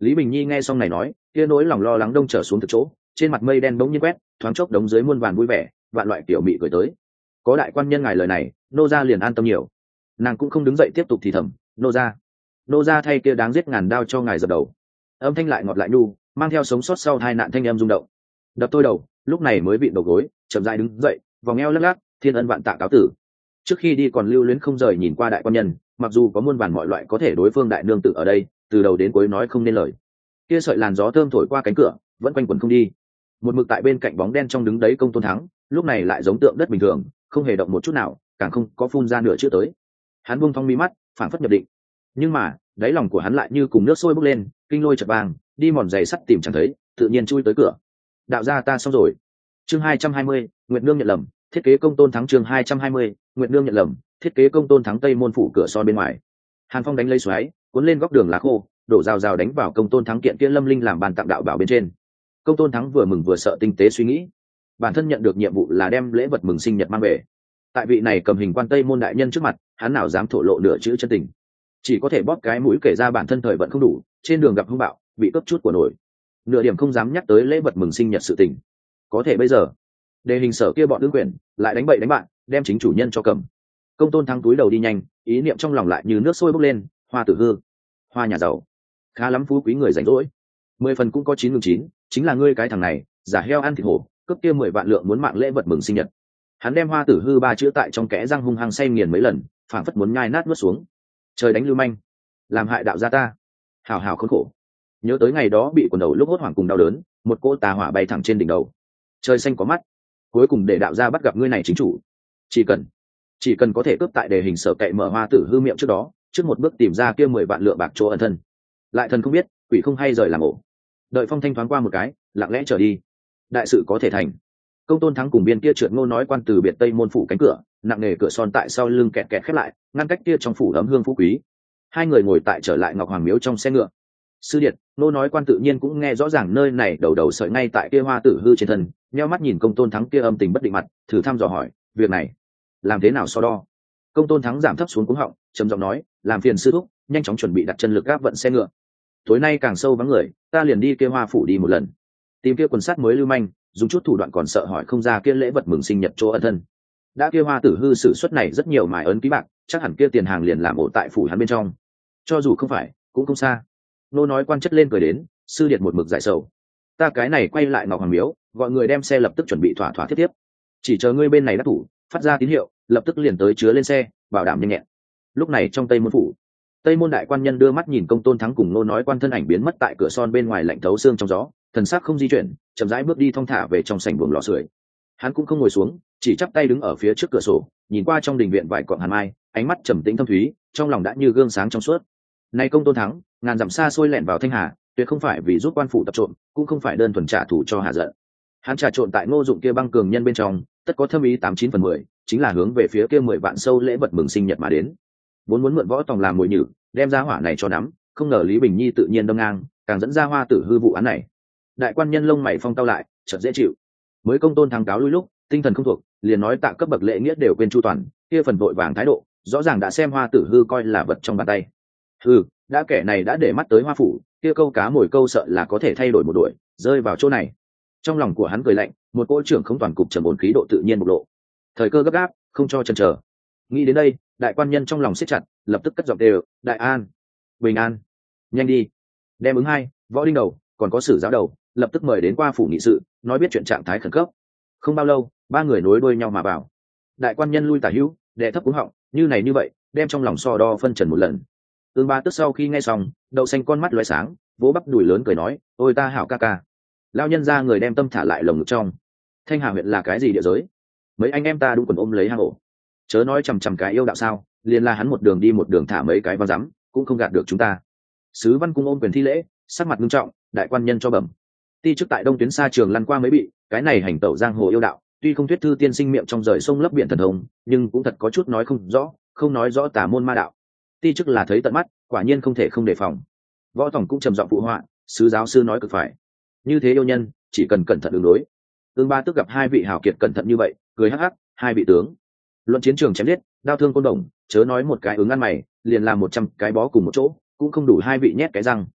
Lý Bình Nhi nghe xong này nói, kia nỗi lòng lo lắng đông trở xuống từ chỗ, trên mặt mây đen bỗng nhiên quét, thoáng chốc đống dưới muôn vàn vui vẻ, vạn loại kiểu mị cười tới. Có đại quan nhân ngài lời này, nô gia liền an tâm nhiều. Nàng cũng không đứng dậy tiếp tục thì thầm, nô gia, nô gia thay kia đáng giết ngàn đao cho ngài dập đầu. Âm thanh lại ngọt lại nhu, mang theo sống sót sau tai nạn thanh âm rung động. Đập tôi đầu, lúc này mới vịn đầu gối, chậm rãi đứng dậy, vòng eo lắc lắc, thiên ân vạn tạ cáo tử. Trước khi đi còn lưu luyến không rời nhìn qua đại quan nhân, mặc dù có muôn vàn mọi loại có thể đối phương đại nương tử ở đây, từ đầu đến cuối nói không nên lời. Kia sợi làn gió thơm thổi qua cánh cửa, vẫn quanh quẩn không đi. Một mực tại bên cạnh bóng đen trong đứng đấy Công Tôn Thắng, lúc này lại giống tượng đất bình thường, không hề động một chút nào, càng không có phun ra nửa chữ tới. Hắn buông thong mi mắt, phảng phất nhập định. Nhưng mà, đáy lòng của hắn lại như cùng nước sôi bốc lên, kinh lôi chợt vàng, đi mòn giày sắt tìm chẳng thấy, tự nhiên chui tới cửa. Đạo gia ta xong rồi. Chương hai trăm hai mươi, Nguyệt Nương nhận lầm, thiết kế Công Tôn Thắng chương hai trăm hai mươi, Nguyệt Nương nhận lầm, thiết kế Công Tôn Thắng Tây môn phủ cửa son bên ngoài. Hàn Phong đánh lấy xoáy, cuốn lên góc đường lá khô, đổ rào rào đánh vào Công Tôn Thắng kiện kia lâm linh làm bàn tặng đạo bảo bên trên. Công Tôn Thắng vừa mừng vừa sợ tinh tế suy nghĩ, bản thân nhận được nhiệm vụ là đem lễ vật mừng sinh nhật mang về. Tại vị này cầm hình quan Tây môn đại nhân trước mặt, hắn nào dám thổ lộ nửa chữ chân tình, chỉ có thể bóp cái mũi kể ra bản thân thời vận không đủ, trên đường gặp hung bạo, bị cướp chút của nổi, nửa điểm không dám nhắc tới lễ vật mừng sinh nhật sự tình. Có thể bây giờ, đề hình sở kia bọn đương quyền lại đánh bậy đánh bạn, đem chính chủ nhân cho cầm. Công Tôn Thắng túi đầu đi nhanh, ý niệm trong lòng lại như nước sôi bốc lên, hoa tử hư, hoa nhà giàu, khá lắm phú quý người rảnh rỗi, mười phần cũng có chín ngừng chín, chính là ngươi cái thằng này, giả heo ăn thịt hổ, cướp kia mười vạn lượng muốn mạng lễ vật mừng sinh nhật. Hắn đem hoa tử hư ba chữ tại trong kẽ răng hung hăng say nghiền mấy lần, phảng phất muốn nhai nát nuốt xuống. Trời đánh lưu manh, làm hại đạo gia ta, hào hào khốn khổ. Nhớ tới ngày đó bị quần đầu lúc hốt hoảng cùng đau đớn, một cỗ tà hỏa bay thẳng trên đỉnh đầu. Trời xanh có mắt, cuối cùng để đạo gia bắt gặp ngươi này chính chủ. Chỉ cần, chỉ cần có thể cướp tại đề hình sở cậy mở hoa tử hư miệng trước đó, trước một bước tìm ra kia mười vạn lượng bạc chỗ ẩn thân. Lại thần không biết, quỷ không hay rời làm ổ. Đợi phong thanh thoáng qua một cái, lặng lẽ trở đi. Đại sự có thể thành. Công Tôn Thắng cùng biên kia trượt ngô nói quan từ biệt Tây môn phủ cánh cửa, nặng nề cửa son tại sau lưng kẹt kẹt khép lại, ngăn cách kia trong phủ ấm hương phú quý. Hai người ngồi tại trở lại Ngọc Hoàng miếu trong xe ngựa. Sư điện, ngô nói quan tự nhiên cũng nghe rõ ràng nơi này đầu đầu sợi ngay tại kia hoa tử hư trên thân, nheo mắt nhìn Công Tôn Thắng kia âm tình bất định mặt, thử thăm dò hỏi, việc này làm thế nào so đo? Công Tôn Thắng giảm thấp xuống cuống họng, trầm giọng nói, làm phiền sư thúc, nhanh chóng chuẩn bị đặt chân lực gáp vận xe ngựa. Tối nay càng sâu vắng người, ta liền đi kia hoa phủ đi một lần, tìm kia quần sắt mới lưu manh, dùng chút thủ đoạn còn sợ hỏi không ra kia lễ vật mừng sinh nhật chỗ ân thân. Đã kia hoa tử hư sử xuất này rất nhiều mài ấn ký bạc, chắc hẳn kia tiền hàng liền làm ổ tại phủ hắn bên trong. Cho dù không phải, cũng không xa. Nô nói quan chất lên cười đến, sư điệt một mực giải sầu. Ta cái này quay lại Ngọc Hoàng miếu, gọi người đem xe lập tức chuẩn bị thỏa thỏa thiết tiếp. Chỉ chờ ngươi bên này đắc thủ, phát ra tín hiệu, lập tức liền tới chứa lên xe, bảo đảm nhanh nhẹn. Lúc này trong Tây môn phủ, Tây môn đại quan nhân đưa mắt nhìn Công Tôn Thắng cùng nô nói quan thân ảnh biến mất tại cửa son bên ngoài lạnh thấu xương trong gió, thần sắc không di chuyển, chậm rãi bước đi thong thả về trong sảnh buồng lò sưởi. Hắn cũng không ngồi xuống, chỉ chắp tay đứng ở phía trước cửa sổ, nhìn qua trong đình viện vài cọn hàn mai, ánh mắt trầm tĩnh thâm thúy, trong lòng đã như gương sáng trong suốt. Này Công Tôn Thắng, ngàn dặm xa xôi lẻn vào Thanh Hà, tuyệt không phải vì giúp quan phủ tập trộm, cũng không phải đơn thuần trả thù cho Hà giận. Hắn trà trộn tại Ngô Dụng kia băng cường nhân bên trong, tất có thâm ý tám chín phần mười, chính là hướng về phía kia mười vạn sâu lễ vật mừng sinh nhật mà đến. Vốn muốn mượn võ tòng làm mồi nhử, đem ra hỏa này cho nắm, không ngờ Lý Bình Nhi tự nhiên đâm ngang, càng dẫn ra hoa tử hư vụ án này. Đại quan nhân lông mày phong tao lại, chợt dễ chịu. Mới Công Tôn Thắng cáo lui lúc, tinh thần không thuộc, liền nói tạ cấp bậc lễ nghĩa đều quên chu toàn, kia phần vội vàng thái độ, rõ ràng đã xem hoa tử hư coi là vật trong bàn tay. Hư, đã kẻ này đã để mắt tới hoa phủ, kia câu cá mồi câu sợ là có thể thay đổi một đuổi, rơi vào chỗ này. Trong lòng của hắn cười lạnh, một cỗ trưởng không toàn cục trầm ổn khí độ tự nhiên bộc lộ. Thời cơ gấp gáp, không cho chần chờ. Nghĩ đến đây, đại quan nhân trong lòng siết chặt, lập tức cất giọng đều, đại an, bình an, nhanh đi, đem ứng hai, võ đinh đầu, còn có sử giáo đầu, lập tức mời đến qua phủ nghị sự, nói biết chuyện trạng thái khẩn cấp. Không bao lâu, ba người nối đuôi nhau mà vào. Đại quan nhân lui tả hữu, đệ thấp cúng họng, như này như vậy, đem trong lòng so đo phân trần một lần. Ương Ba tức sau khi nghe xong, đậu xanh con mắt lóe sáng, vỗ bắp đùi lớn cười nói, ôi ta hảo ca ca. Lao nhân ra người đem tâm thả lại lồng ngực trong. Thanh Hà huyện là cái gì địa giới? Mấy anh em ta đúng quần ôm lấy hang ổ. Chớ nói chằm chằm cái yêu đạo sao, liền là hắn một đường đi một đường thả mấy cái văn rắm, cũng không gạt được chúng ta. Sứ Văn cung ôm quyền thi lễ, sắc mặt nghiêm trọng, đại quan nhân cho bẩm. Ti chức tại Đông Tuyến xa trường lăn qua mới bị, cái này hành tẩu giang hồ yêu đạo, tuy không thuyết thư tiên sinh miệng trong rời sông lấp biển thần thông, nhưng cũng thật có chút nói không rõ, không nói rõ tà môn ma đạo. Ti chức là thấy tận mắt, quả nhiên không thể không đề phòng. Võ tổng cũng trầm giọng phụ họa, sứ giáo sư nói cực phải. Như thế yêu nhân, chỉ cần cẩn thận ứng đối. Ương Ba tức gặp hai vị hảo kiệt cẩn thận như vậy, cười hắc hắc, hai vị tướng. Luận chiến trường chém giết, đao thương côn đồng, chớ nói một cái ứng ăn mày, liền làm một trăm cái bó cùng một chỗ, cũng không đủ hai vị nhét cái răng.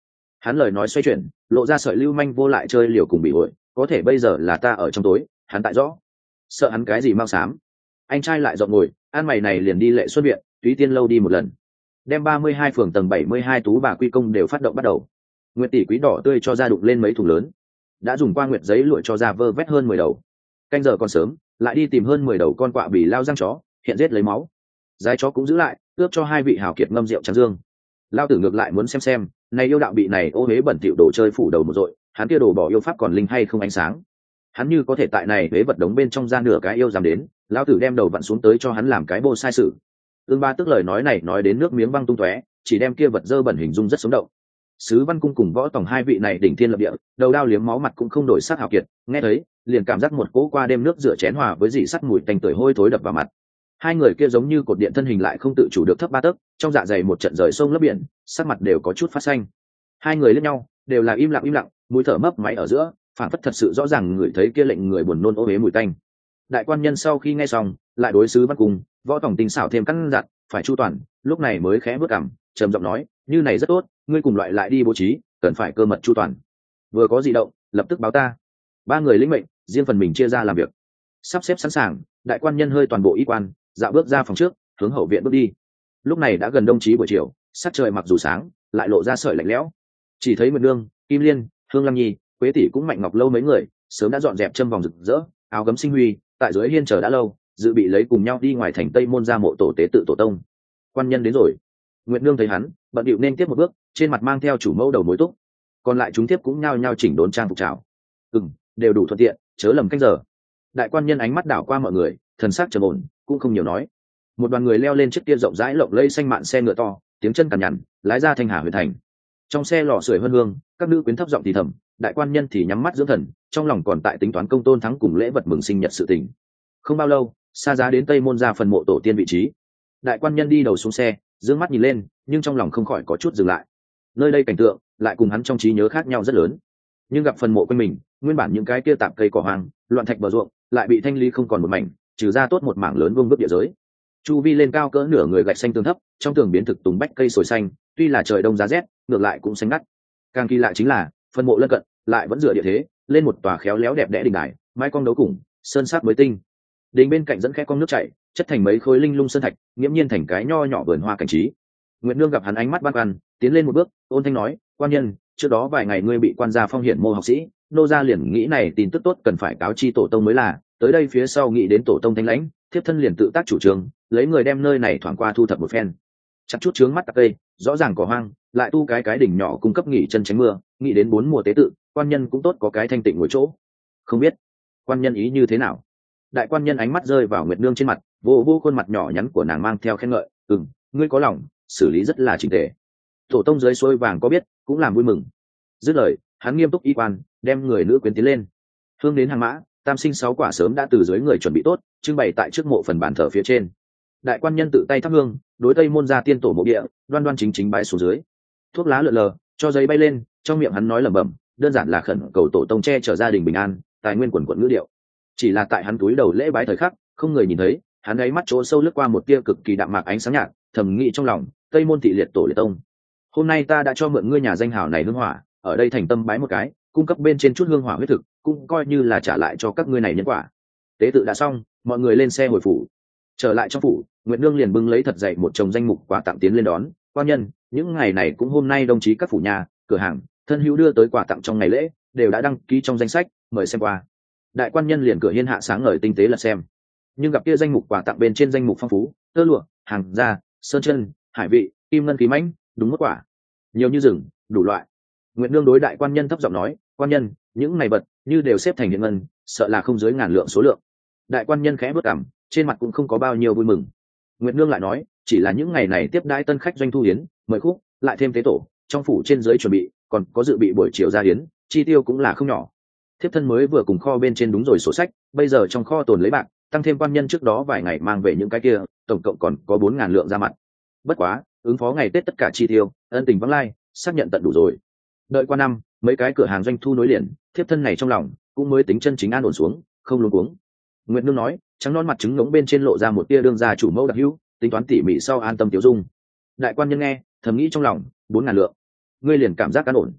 Hắn lời nói xoay chuyển, lộ ra sợi lưu manh vô lại chơi liều cùng bị ổi, có thể bây giờ là ta ở trong tối, hắn tại rõ. Sợ hắn cái gì mau xám. Anh trai lại dọn ngồi, an mày này liền đi Lệ Xuân viện, Túy Tiên lâu đi một lần. Đem ba mươi hai phường tầng bảy mươi hai tú bà quy công đều phát động bắt đầu. Nguyệt tỷ quý đỏ tươi cho ra đụng lên mấy thùng lớn. Đã dùng qua nguyệt giấy lụa cho ra vơ vét hơn mười đầu. Canh giờ còn sớm, lại đi tìm hơn mười đầu con quạ bỉ lao răng chó, hiện giết lấy máu. Giái chó cũng giữ lại, ướp cho hai vị hào kiệt ngâm rượu trắng dương. Lao tử ngược lại muốn xem xem, này yêu đạo bị này ô hế bẩn thỉu đồ chơi phủ đầu một dội, hắn kia đồ bỏ yêu pháp còn linh hay không ánh sáng. Hắn như có thể tại này hế vật đống bên trong ra nửa cái yêu dám đến, lão tử đem đầu vặn xuống tới cho hắn làm cái bô sai sự. Ương Ba tức lời nói này nói đến nước miếng văng tung tóe, chỉ đem kia vật dơ bẩn hình dung rất sống động. Sứ Văn Cung cùng Võ Tòng hai vị này đỉnh thiên lập địa, đầu đao liếm máu mặt cũng không đổi sắc hào kiệt, nghe thấy, liền cảm giác một cỗ qua đêm nước rửa chén hòa với dị sắt mùi tanh tưởi hôi thối đập vào mặt. Hai người kia giống như cột điện thân hình lại không tự chủ được thấp ba tấc, trong dạ dày một trận rời sông lấp biển, sắc mặt đều có chút phát xanh. Hai người liếc nhau, đều là im lặng im lặng, mũi thở mấp máy ở giữa, phản phất thật sự rõ ràng người thấy kia lệnh người buồn nôn ô uế mùi tanh. Đại quan nhân sau khi nghe xong, lại đối sứ Văn Cung, Võ Tòng tinh xảo thêm căn dặn, phải chu toàn, lúc này mới khẽ bước cằm, trầm giọng nói, như này rất tốt, ngươi cùng loại lại đi bố trí, cần phải cơ mật chu toàn. Vừa có gì động, lập tức báo ta. Ba người lĩnh mệnh, riêng phần mình chia ra làm việc. Sắp xếp sẵn sàng, đại quan nhân hơi toàn bộ y quan, dạo bước ra phòng trước, hướng hậu viện bước đi. Lúc này đã gần đông chí buổi chiều, sắc trời mặc dù sáng, lại lộ ra sợi lạnh lẽo. Chỉ thấy Mượn Nương, Kim Liên, Hương Lăng Nhi, Quế tỷ cũng Mạnh Ngọc Lâu mấy người, sớm đã dọn dẹp châm vòng rực rỡ, áo gấm sinh huy, tại dưới hiên chờ đã lâu, dự bị lấy cùng nhau đi ngoài thành Tây môn ra mộ tổ tế tự tổ tông. Quan nhân đến rồi. Nguyệt Nương thấy hắn, bận điệu nên tiếp một bước, trên mặt mang theo chủ mẫu đầu mối túc. Còn lại chúng tiếp cũng nhao nhao chỉnh đốn trang phục chào. Ừm, đều đủ thuận tiện, chớ lầm canh giờ. Đại quan nhân ánh mắt đảo qua mọi người, thần sắc trầm ổn, cũng không nhiều nói. Một đoàn người leo lên chiếc kia rộng rãi lộng lẫy xanh mạn xe ngựa to, tiếng chân cằn nhằn, lái ra Thanh Hà huyện thành. Trong xe lò sưởi hơn hương, các nữ quyến thấp giọng thì thầm, đại quan nhân thì nhắm mắt dưỡng thần, trong lòng còn tại tính toán công tôn thắng cùng lễ vật mừng sinh nhật sự tình. Không bao lâu, xa giá đến Tây môn ra phần mộ tổ tiên vị trí. Đại quan nhân đi đầu xuống xe, dương mắt nhìn lên, nhưng trong lòng không khỏi có chút dừng lại. Nơi đây cảnh tượng lại cùng hắn trong trí nhớ khác nhau rất lớn. Nhưng gặp phần mộ quanh mình, nguyên bản những cái kia tạm cây cỏ hoang, loạn thạch bờ ruộng, lại bị thanh lý không còn một mảnh, trừ ra tốt một mảng lớn vương vức địa giới. Chu vi lên cao cỡ nửa người gạch xanh tường thấp, trong tường biến thực tùng bách cây sồi xanh, tuy là trời đông giá rét, ngược lại cũng xanh ngắt. Càng kỳ lạ chính là, phần mộ lân cận lại vẫn dựa địa thế, lên một tòa khéo léo đẹp đẽ đình đài, mái cong đấu cùng, sơn sát mới tinh. Đình bên cạnh dẫn khẽ con nước chảy, chất thành mấy khối linh lung sơn thạch, nghiễm nhiên thành cái nho nhỏ vườn hoa cảnh trí. Nguyệt Nương gặp hắn ánh mắt băn khoăn, tiến lên một bước, ôn thanh nói, quan nhân, trước đó vài ngày ngươi bị quan gia phong hiển mô học sĩ, nô gia liền nghĩ này tin tức tốt cần phải cáo chi tổ tông mới là, tới đây phía sau nghĩ đến tổ tông thanh lãnh, thiếp thân liền tự tác chủ trương, lấy người đem nơi này thoảng qua thu thập một phen. Chặt chút trướng mắt tạc cây, rõ ràng cỏ hoang, lại tu cái cái đỉnh nhỏ cung cấp nghỉ chân tránh mưa, nghĩ đến bốn mùa tế tự, quan nhân cũng tốt có cái thanh tịnh ngồi chỗ. Không biết quan nhân ý như thế nào. Đại quan nhân ánh mắt rơi vào Nguyệt Nương trên mặt, vô vô khuôn mặt nhỏ nhắn của nàng mang theo khen ngợi, ừm, ngươi có lòng, xử lý rất là chỉnh tề. Tổ tông dưới suối vàng có biết, cũng làm vui mừng. Dứt lời, hắn nghiêm túc y quan, đem người nữ quyến tiến lên. Hương đến hàng mã, tam sinh sáu quả sớm đã từ dưới người chuẩn bị tốt, trưng bày tại trước mộ phần bàn thờ phía trên. Đại quan nhân tự tay thắp hương, đối tây môn ra tiên tổ mộ địa, đoan đoan chính chính bái xuống dưới. Thuốc lá lượn lờ, cho giấy bay lên, trong miệng hắn nói lẩm bẩm, đơn giản là khẩn cầu tổ tông che chở gia đình bình an, tài nguyên quần quận ngữ điệu. Chỉ là tại hắn túi đầu lễ bái thời khắc, không người nhìn thấy, hắn ấy mắt chỗ sâu lướt qua một tia cực kỳ đạm mạc ánh sáng nhạt, thầm nghĩ trong lòng, tây môn thị liệt tổ liệt tông. Hôm nay ta đã cho mượn ngươi nhà danh hào này hương hỏa, ở đây thành tâm bái một cái, cung cấp bên trên chút hương hỏa huyết thực, cũng coi như là trả lại cho các ngươi này nhân quả. Tế tự đã xong, mọi người lên xe hồi phủ. Trở lại trong phủ, Nguyệt Nương liền bưng lấy thật dậy một chồng danh mục quà tặng tiến lên đón. Quan nhân, những ngày này cũng hôm nay đồng chí các phủ nhà, cửa hàng, thân hữu đưa tới quà tặng trong ngày lễ, đều đã đăng ký trong danh sách, mời xem qua. Đại quan nhân liền cửa hiên hạ sáng ngời tinh tế là xem, nhưng gặp kia danh mục quà tặng bên trên danh mục phong phú, tơ lụa, hàng da, sơn chân, hải vị, kim ngân khí mãnh, đúng mất quả, nhiều như rừng, đủ loại. Nguyệt Nương đối đại quan nhân thấp giọng nói, quan nhân, những này vật như đều xếp thành hiện ngân, sợ là không dưới ngàn lượng số lượng. Đại quan nhân khẽ bước cằm, trên mặt cũng không có bao nhiêu vui mừng. Nguyệt Nương lại nói, chỉ là những ngày này tiếp đãi tân khách doanh thu hiến, mời khúc, lại thêm tế tổ, trong phủ trên dưới chuẩn bị, còn có dự bị buổi chiều ra hiến, chi tiêu cũng là không nhỏ. Thiếp thân mới vừa cùng kho bên trên đúng rồi sổ sách, bây giờ trong kho tồn lấy bạc, tăng thêm quan nhân trước đó vài ngày mang về những cái kia, tổng cộng còn có bốn ngàn lượng ra mặt. Bất quá, ứng phó ngày Tết tất cả chi tiêu, ân tình vắng lai, xác nhận tận đủ rồi. Đợi qua năm, mấy cái cửa hàng doanh thu nối liền, thiếp thân này trong lòng cũng mới tính chân chính an ổn xuống, không luống cuống. Nguyệt Nương nói, trắng non mặt trứng ngỗng bên trên lộ ra một tia đương gia chủ mẫu đặc hữu, tính toán tỉ mỉ sau an tâm tiêu dung. Đại quan nhân nghe, thầm nghĩ trong lòng, bốn ngàn lượng, ngươi liền cảm giác an ổn.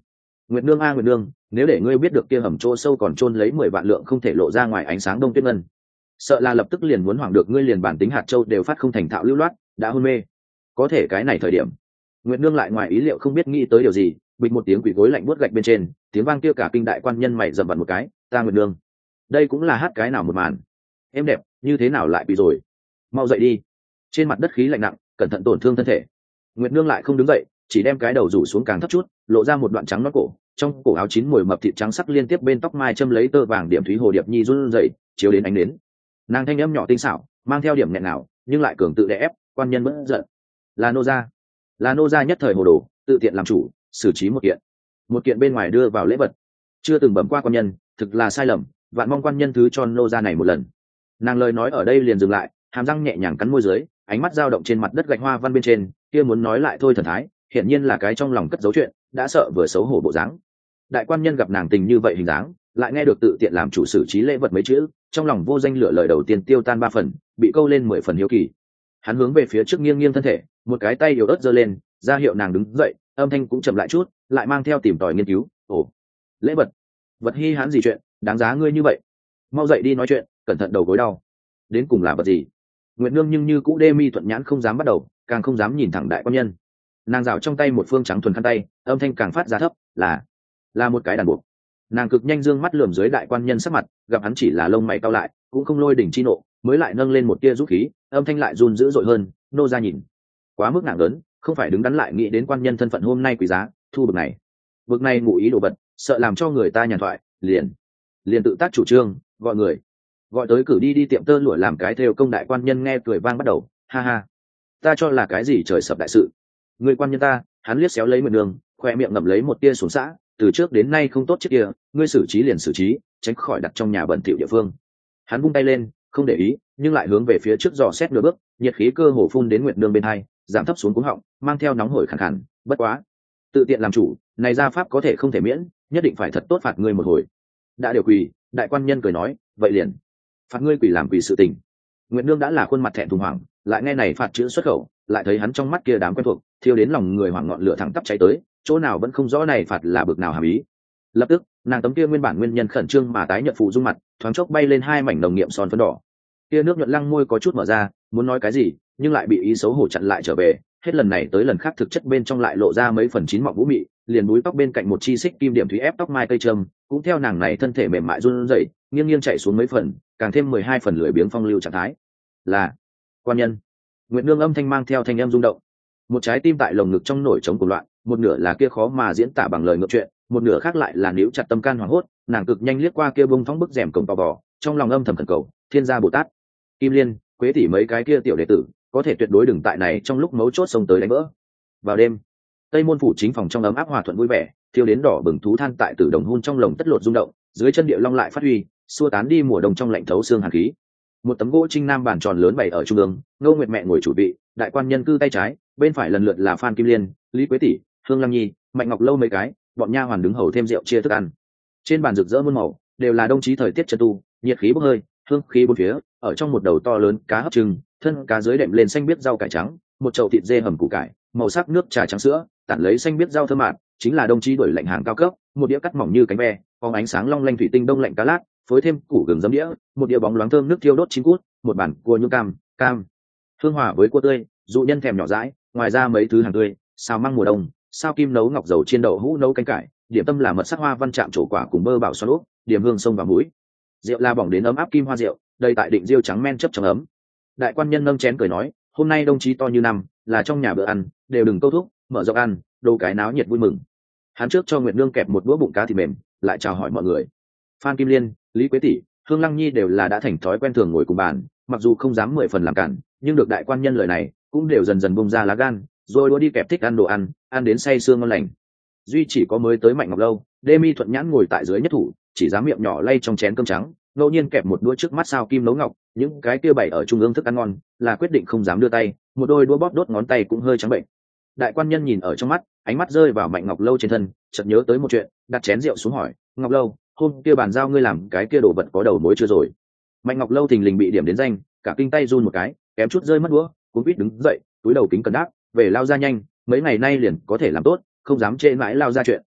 Nguyệt nương a Nguyệt nương, nếu để ngươi biết được kia hầm chỗ sâu còn chôn lấy mười vạn lượng không thể lộ ra ngoài ánh sáng đông tuyết ngân, sợ là lập tức liền muốn hoảng được ngươi liền bản tính hạt châu đều phát không thành thạo lưu loát, đã hôn mê. Có thể cái này thời điểm, Nguyệt nương lại ngoài ý liệu không biết nghĩ tới điều gì, bịch một tiếng quỷ gối lạnh buốt gạch bên trên, tiếng vang kia cả kinh đại quan nhân mày dầm vặn một cái, ta Nguyệt nương, đây cũng là hát cái nào một màn. Em đẹp, như thế nào lại bị rồi? Mau dậy đi. Trên mặt đất khí lạnh nặng, cẩn thận tổn thương thân thể. Nguyệt nương lại không đứng dậy, chỉ đem cái đầu rủ xuống càng thấp chút, lộ ra một đoạn trắng nõn cổ, trong cổ áo chín mùi mập thịt trắng sắc liên tiếp bên tóc mai châm lấy tơ vàng điểm thúy hồ điệp nhi run rẩy, chiếu đến ánh đến. Nàng thanh âm nhỏ tinh xảo, mang theo điểm nghẹn nào, nhưng lại cường tự đè ép, quan nhân bất giận. Là nô gia, là nô gia nhất thời hồ đồ, tự tiện làm chủ, xử trí một kiện, một kiện bên ngoài đưa vào lễ vật, chưa từng bẩm qua quan nhân, thực là sai lầm, vạn mong quan nhân thứ cho nô gia này một lần. Nàng lời nói ở đây liền dừng lại, hàm răng nhẹ nhàng cắn môi dưới, ánh mắt dao động trên mặt đất gạch hoa văn bên trên, kia muốn nói lại thôi thần thái, hiển nhiên là cái trong lòng cất giấu chuyện, đã sợ vừa xấu hổ bộ dáng. Đại quan nhân gặp nàng tình như vậy hình dáng, lại nghe được tự tiện làm chủ xử trí lễ vật mấy chữ, trong lòng vô danh lửa lời đầu tiên tiêu tan ba phần, bị câu lên mười phần hiếu kỳ. Hắn hướng về phía trước nghiêng nghiêng thân thể, một cái tay yếu ớt giơ lên, ra hiệu nàng đứng dậy, âm thanh cũng chậm lại chút, lại mang theo tìm tòi nghiên cứu. Ồ, lễ vật, vật hi hán gì chuyện, đáng giá ngươi như vậy? Mau dậy đi nói chuyện, cẩn thận đầu gối đau. Đến cùng là vật gì? Nguyệt nương nhưng như cũ đê mi thuận nhãn không dám bắt đầu, càng không dám nhìn thẳng đại quan nhân. Nàng rào trong tay một phương trắng thuần khăn tay, âm thanh càng phát ra thấp, là là một cái đàn buộc. Nàng cực nhanh dương mắt lườm dưới đại quan nhân sắc mặt, gặp hắn chỉ là lông mày cau lại, cũng không lôi đỉnh chi nộ, mới lại nâng lên một tia dũng khí, âm thanh lại run dữ dội hơn, nô ra nhìn quá mức nặng lớn, không phải đứng đắn lại nghĩ đến quan nhân thân phận hôm nay quý giá, thu bực này bực này ngụ ý đồ vật, sợ làm cho người ta nhàn thoại, liền liền tự tác chủ trương, gọi người gọi tới cử đi đi tiệm tơ lụa làm cái theo công. Đại quan nhân nghe cười vang bắt đầu, ha ha, ta cho là cái gì trời sập đại sự, người quan nhân ta. Hắn liếc xéo lấy Nguyệt nương, khoe miệng ngậm lấy một tia xuống xã, từ trước đến nay không tốt trước kia, ngươi xử trí liền xử trí, tránh khỏi đặt trong nhà bẩn thỉu địa phương. Hắn vung tay lên, không để ý, nhưng lại hướng về phía trước dò xét nửa bước, nhiệt khí cơ hồ phun đến Nguyệt nương bên hai, giảm thấp xuống cuống họng, mang theo nóng hổi khàn khàn. Bất quá, tự tiện làm chủ, này gia pháp có thể không thể miễn, nhất định phải thật tốt phạt ngươi một hồi. Đã điều quỳ, đại quan nhân cười nói, vậy liền phạt ngươi quỳ làm quỳ sự tình. Nguyệt nương đã là khuôn mặt thẹn thùng hoảng, lại nghe này phạt chữ xuất khẩu, lại thấy hắn trong mắt kia đám quen thuộc, thiêu đến lòng người hoảng ngọn lửa thẳng tắp cháy tới, chỗ nào vẫn không rõ này phạt là bực nào hàm ý. Lập tức, nàng tấm kia nguyên bản nguyên nhân khẩn trương mà tái nhợt phụ dung mặt, thoáng chốc bay lên hai mảnh đồng nghiệm son phấn đỏ. Kia nước nhuận lăng môi có chút mở ra, muốn nói cái gì, nhưng lại bị ý xấu hổ chặn lại trở về. Hết lần này tới lần khác thực chất bên trong lại lộ ra mấy phần chín mọng vũ mị, liền búi tóc bên cạnh một chi xích kim điểm thúy ép tóc mai cây trâm, cũng theo nàng này thân thể mềm mại run rẩy, nghiêng nghiêng chạy xuống mấy phần, càng thêm mười hai phần lười biếng phong lưu trạng thái. Là quan nhân. Nguyệt nương âm thanh mang theo thanh âm rung động, một trái tim tại lồng ngực trong nổi trống cuồng loạn, một nửa là kia khó mà diễn tả bằng lời ngược chuyện, một nửa khác lại là níu chặt tâm can hoảng hốt. Nàng cực nhanh liếc qua kia bông thóng bức rèm cổng to vò, trong lòng âm thầm thần cầu thiên gia bồ tát, kim liên, quế tỷ mấy cái kia tiểu đệ tử có thể tuyệt đối đừng tại này trong lúc mấu chốt xông tới đánh vỡ. Vào đêm, tây môn phủ chính phòng trong ấm áp hòa thuận vui vẻ, thiêu đến đỏ bừng thú than tại tử đồng hun trong lồng tất lột rung động, dưới chân địa long lại phát huy, xua tán đi mùa đông trong lạnh thấu xương hàn khí. Một tấm gỗ trinh nam bàn tròn lớn bày ở trung ương, Ngô Nguyệt mẹ ngồi chủ vị, đại quan nhân cư tay trái, bên phải lần lượt là Phan Kim Liên, Lý Quế tỷ, Hương Lăng Nhi, Mạnh Ngọc Lâu mấy cái, bọn nha hoàn đứng hầu thêm rượu chia thức ăn. Trên bàn rực rỡ muôn màu, đều là đồng chí thời tiết chân tu, nhiệt khí bốc hơi, hương khí bốn phía. Ở trong một đầu to lớn cá hấp trưng, thân cá dưới đệm lên xanh biếc rau cải trắng, một chậu thịt dê hầm củ cải, màu sắc nước trà trắng sữa, tản lấy xanh biếc rau thơm mặn, chính là đồng chí đổi lạnh hàng cao cấp. Một đĩa cắt mỏng như cánh ve, phóng ánh sáng long lanh thủy tinh đông lạnh cá lát, phối thêm củ gừng giấm đĩa, một đĩa bóng loáng thơm nước thiêu đốt chín cút, một bản cua nhung cam, cam hương hòa với cua tươi, dụ nhân thèm nhỏ dãi. Ngoài ra mấy thứ hàng tươi, sao măng mùa đông, sao kim nấu ngọc dầu chiên đậu hũ nấu canh cải, điểm tâm là mật sắc hoa văn chạm trổ quả cùng bơ bảo xoắn úp, điểm hương sông vào mũi. Rượu la bỏng đến ấm áp kim hoa rượu, đầy tại định diêu trắng men chấp trong ấm. Đại quan nhân nâng chén cười nói, hôm nay đồng chí to như năm, là trong nhà bữa ăn, đều đừng câu thúc, mở rộng ăn, đồ cái náo nhiệt vui mừng. Hắn trước cho Nguyệt nương kẹp một bữa bụng cá thịt mềm, lại chào hỏi mọi người. Phan Kim Liên, Lý Quế tỷ, Hương Lăng Nhi đều là đã thành thói quen thường ngồi cùng bàn, mặc dù không dám mười phần làm cản, nhưng được đại quan nhân lời này, cũng đều dần dần bung ra lá gan, rồi đua đi kẹp thích ăn đồ ăn, ăn đến say sương ngon lành. Duy chỉ có mới tới Mạnh Ngọc Lâu, Đê Mi thuận nhãn ngồi tại dưới nhất thủ, chỉ dám miệng nhỏ lay trong chén cơm trắng, ngẫu nhiên kẹp một đũa trước mắt sao kim nấu ngọc, những cái kia bày ở trung ương thức ăn ngon, là quyết định không dám đưa tay, một đôi đũa bóp đốt ngón tay cũng hơi trắng bệnh. Đại quan nhân nhìn ở trong mắt, ánh mắt rơi vào Mạnh Ngọc Lâu trên thân, chợt nhớ tới một chuyện, đặt chén rượu xuống hỏi, Ngọc Lâu, hôm kia bàn giao ngươi làm cái kia đồ vật có đầu mối chưa rồi? Mạnh Ngọc Lâu thình lình bị điểm đến danh, cả kinh tay run một cái, kém chút rơi mất đũa, cuống quýt đứng dậy, túi đầu kính cẩn đáp, về lao ra nhanh, mấy ngày nay liền có thể làm tốt, không dám trễ mãi lao ra chuyện.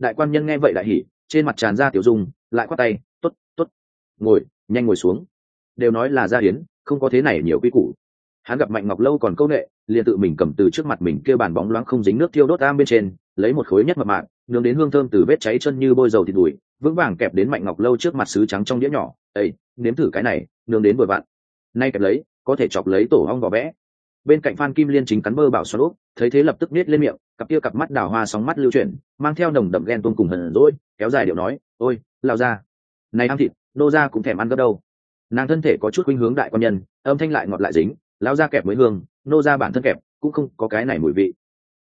Đại quan nhân nghe vậy đại hỉ, trên mặt tràn ra tiểu dung, lại quát tay, tốt tốt, ngồi, nhanh ngồi xuống. Đều nói là gia hiến, không có thế này nhiều quy củ. Hắn gặp Mạnh Ngọc Lâu còn câu nệ, liền tự mình cầm từ trước mặt mình kêu bàn bóng loáng không dính nước thiêu đốt am bên trên, lấy một khối nhất mập mạp, nướng đến hương thơm từ vết cháy chân như bôi dầu thịt đùi, vững vàng kẹp đến Mạnh Ngọc Lâu trước mặt sứ trắng trong đĩa nhỏ. "Ê, nếm thử cái này, nướng đến vừa vặn. Nay kẹp lấy, có thể chọc lấy tổ ong vỏ vẽ." Bên cạnh Phan Kim Liên chính cắn bơ bảo xoắn úp, thấy thế lập tức nết lên miệng, cặp kia cặp mắt đào hoa sóng mắt lưu chuyển, mang theo nồng đậm ghen tuông cùng hờn dỗi, kéo dài điệu nói, "Ôi, lao ra, này ăn thịt, nô gia cũng thèm ăn gấp đâu." Nàng thân thể có chút khuynh hướng đại quan nhân, âm thanh lại ngọt lại dính, lao ra kẹp mới hương, nô gia bản thân kẹp cũng không có cái này mùi vị.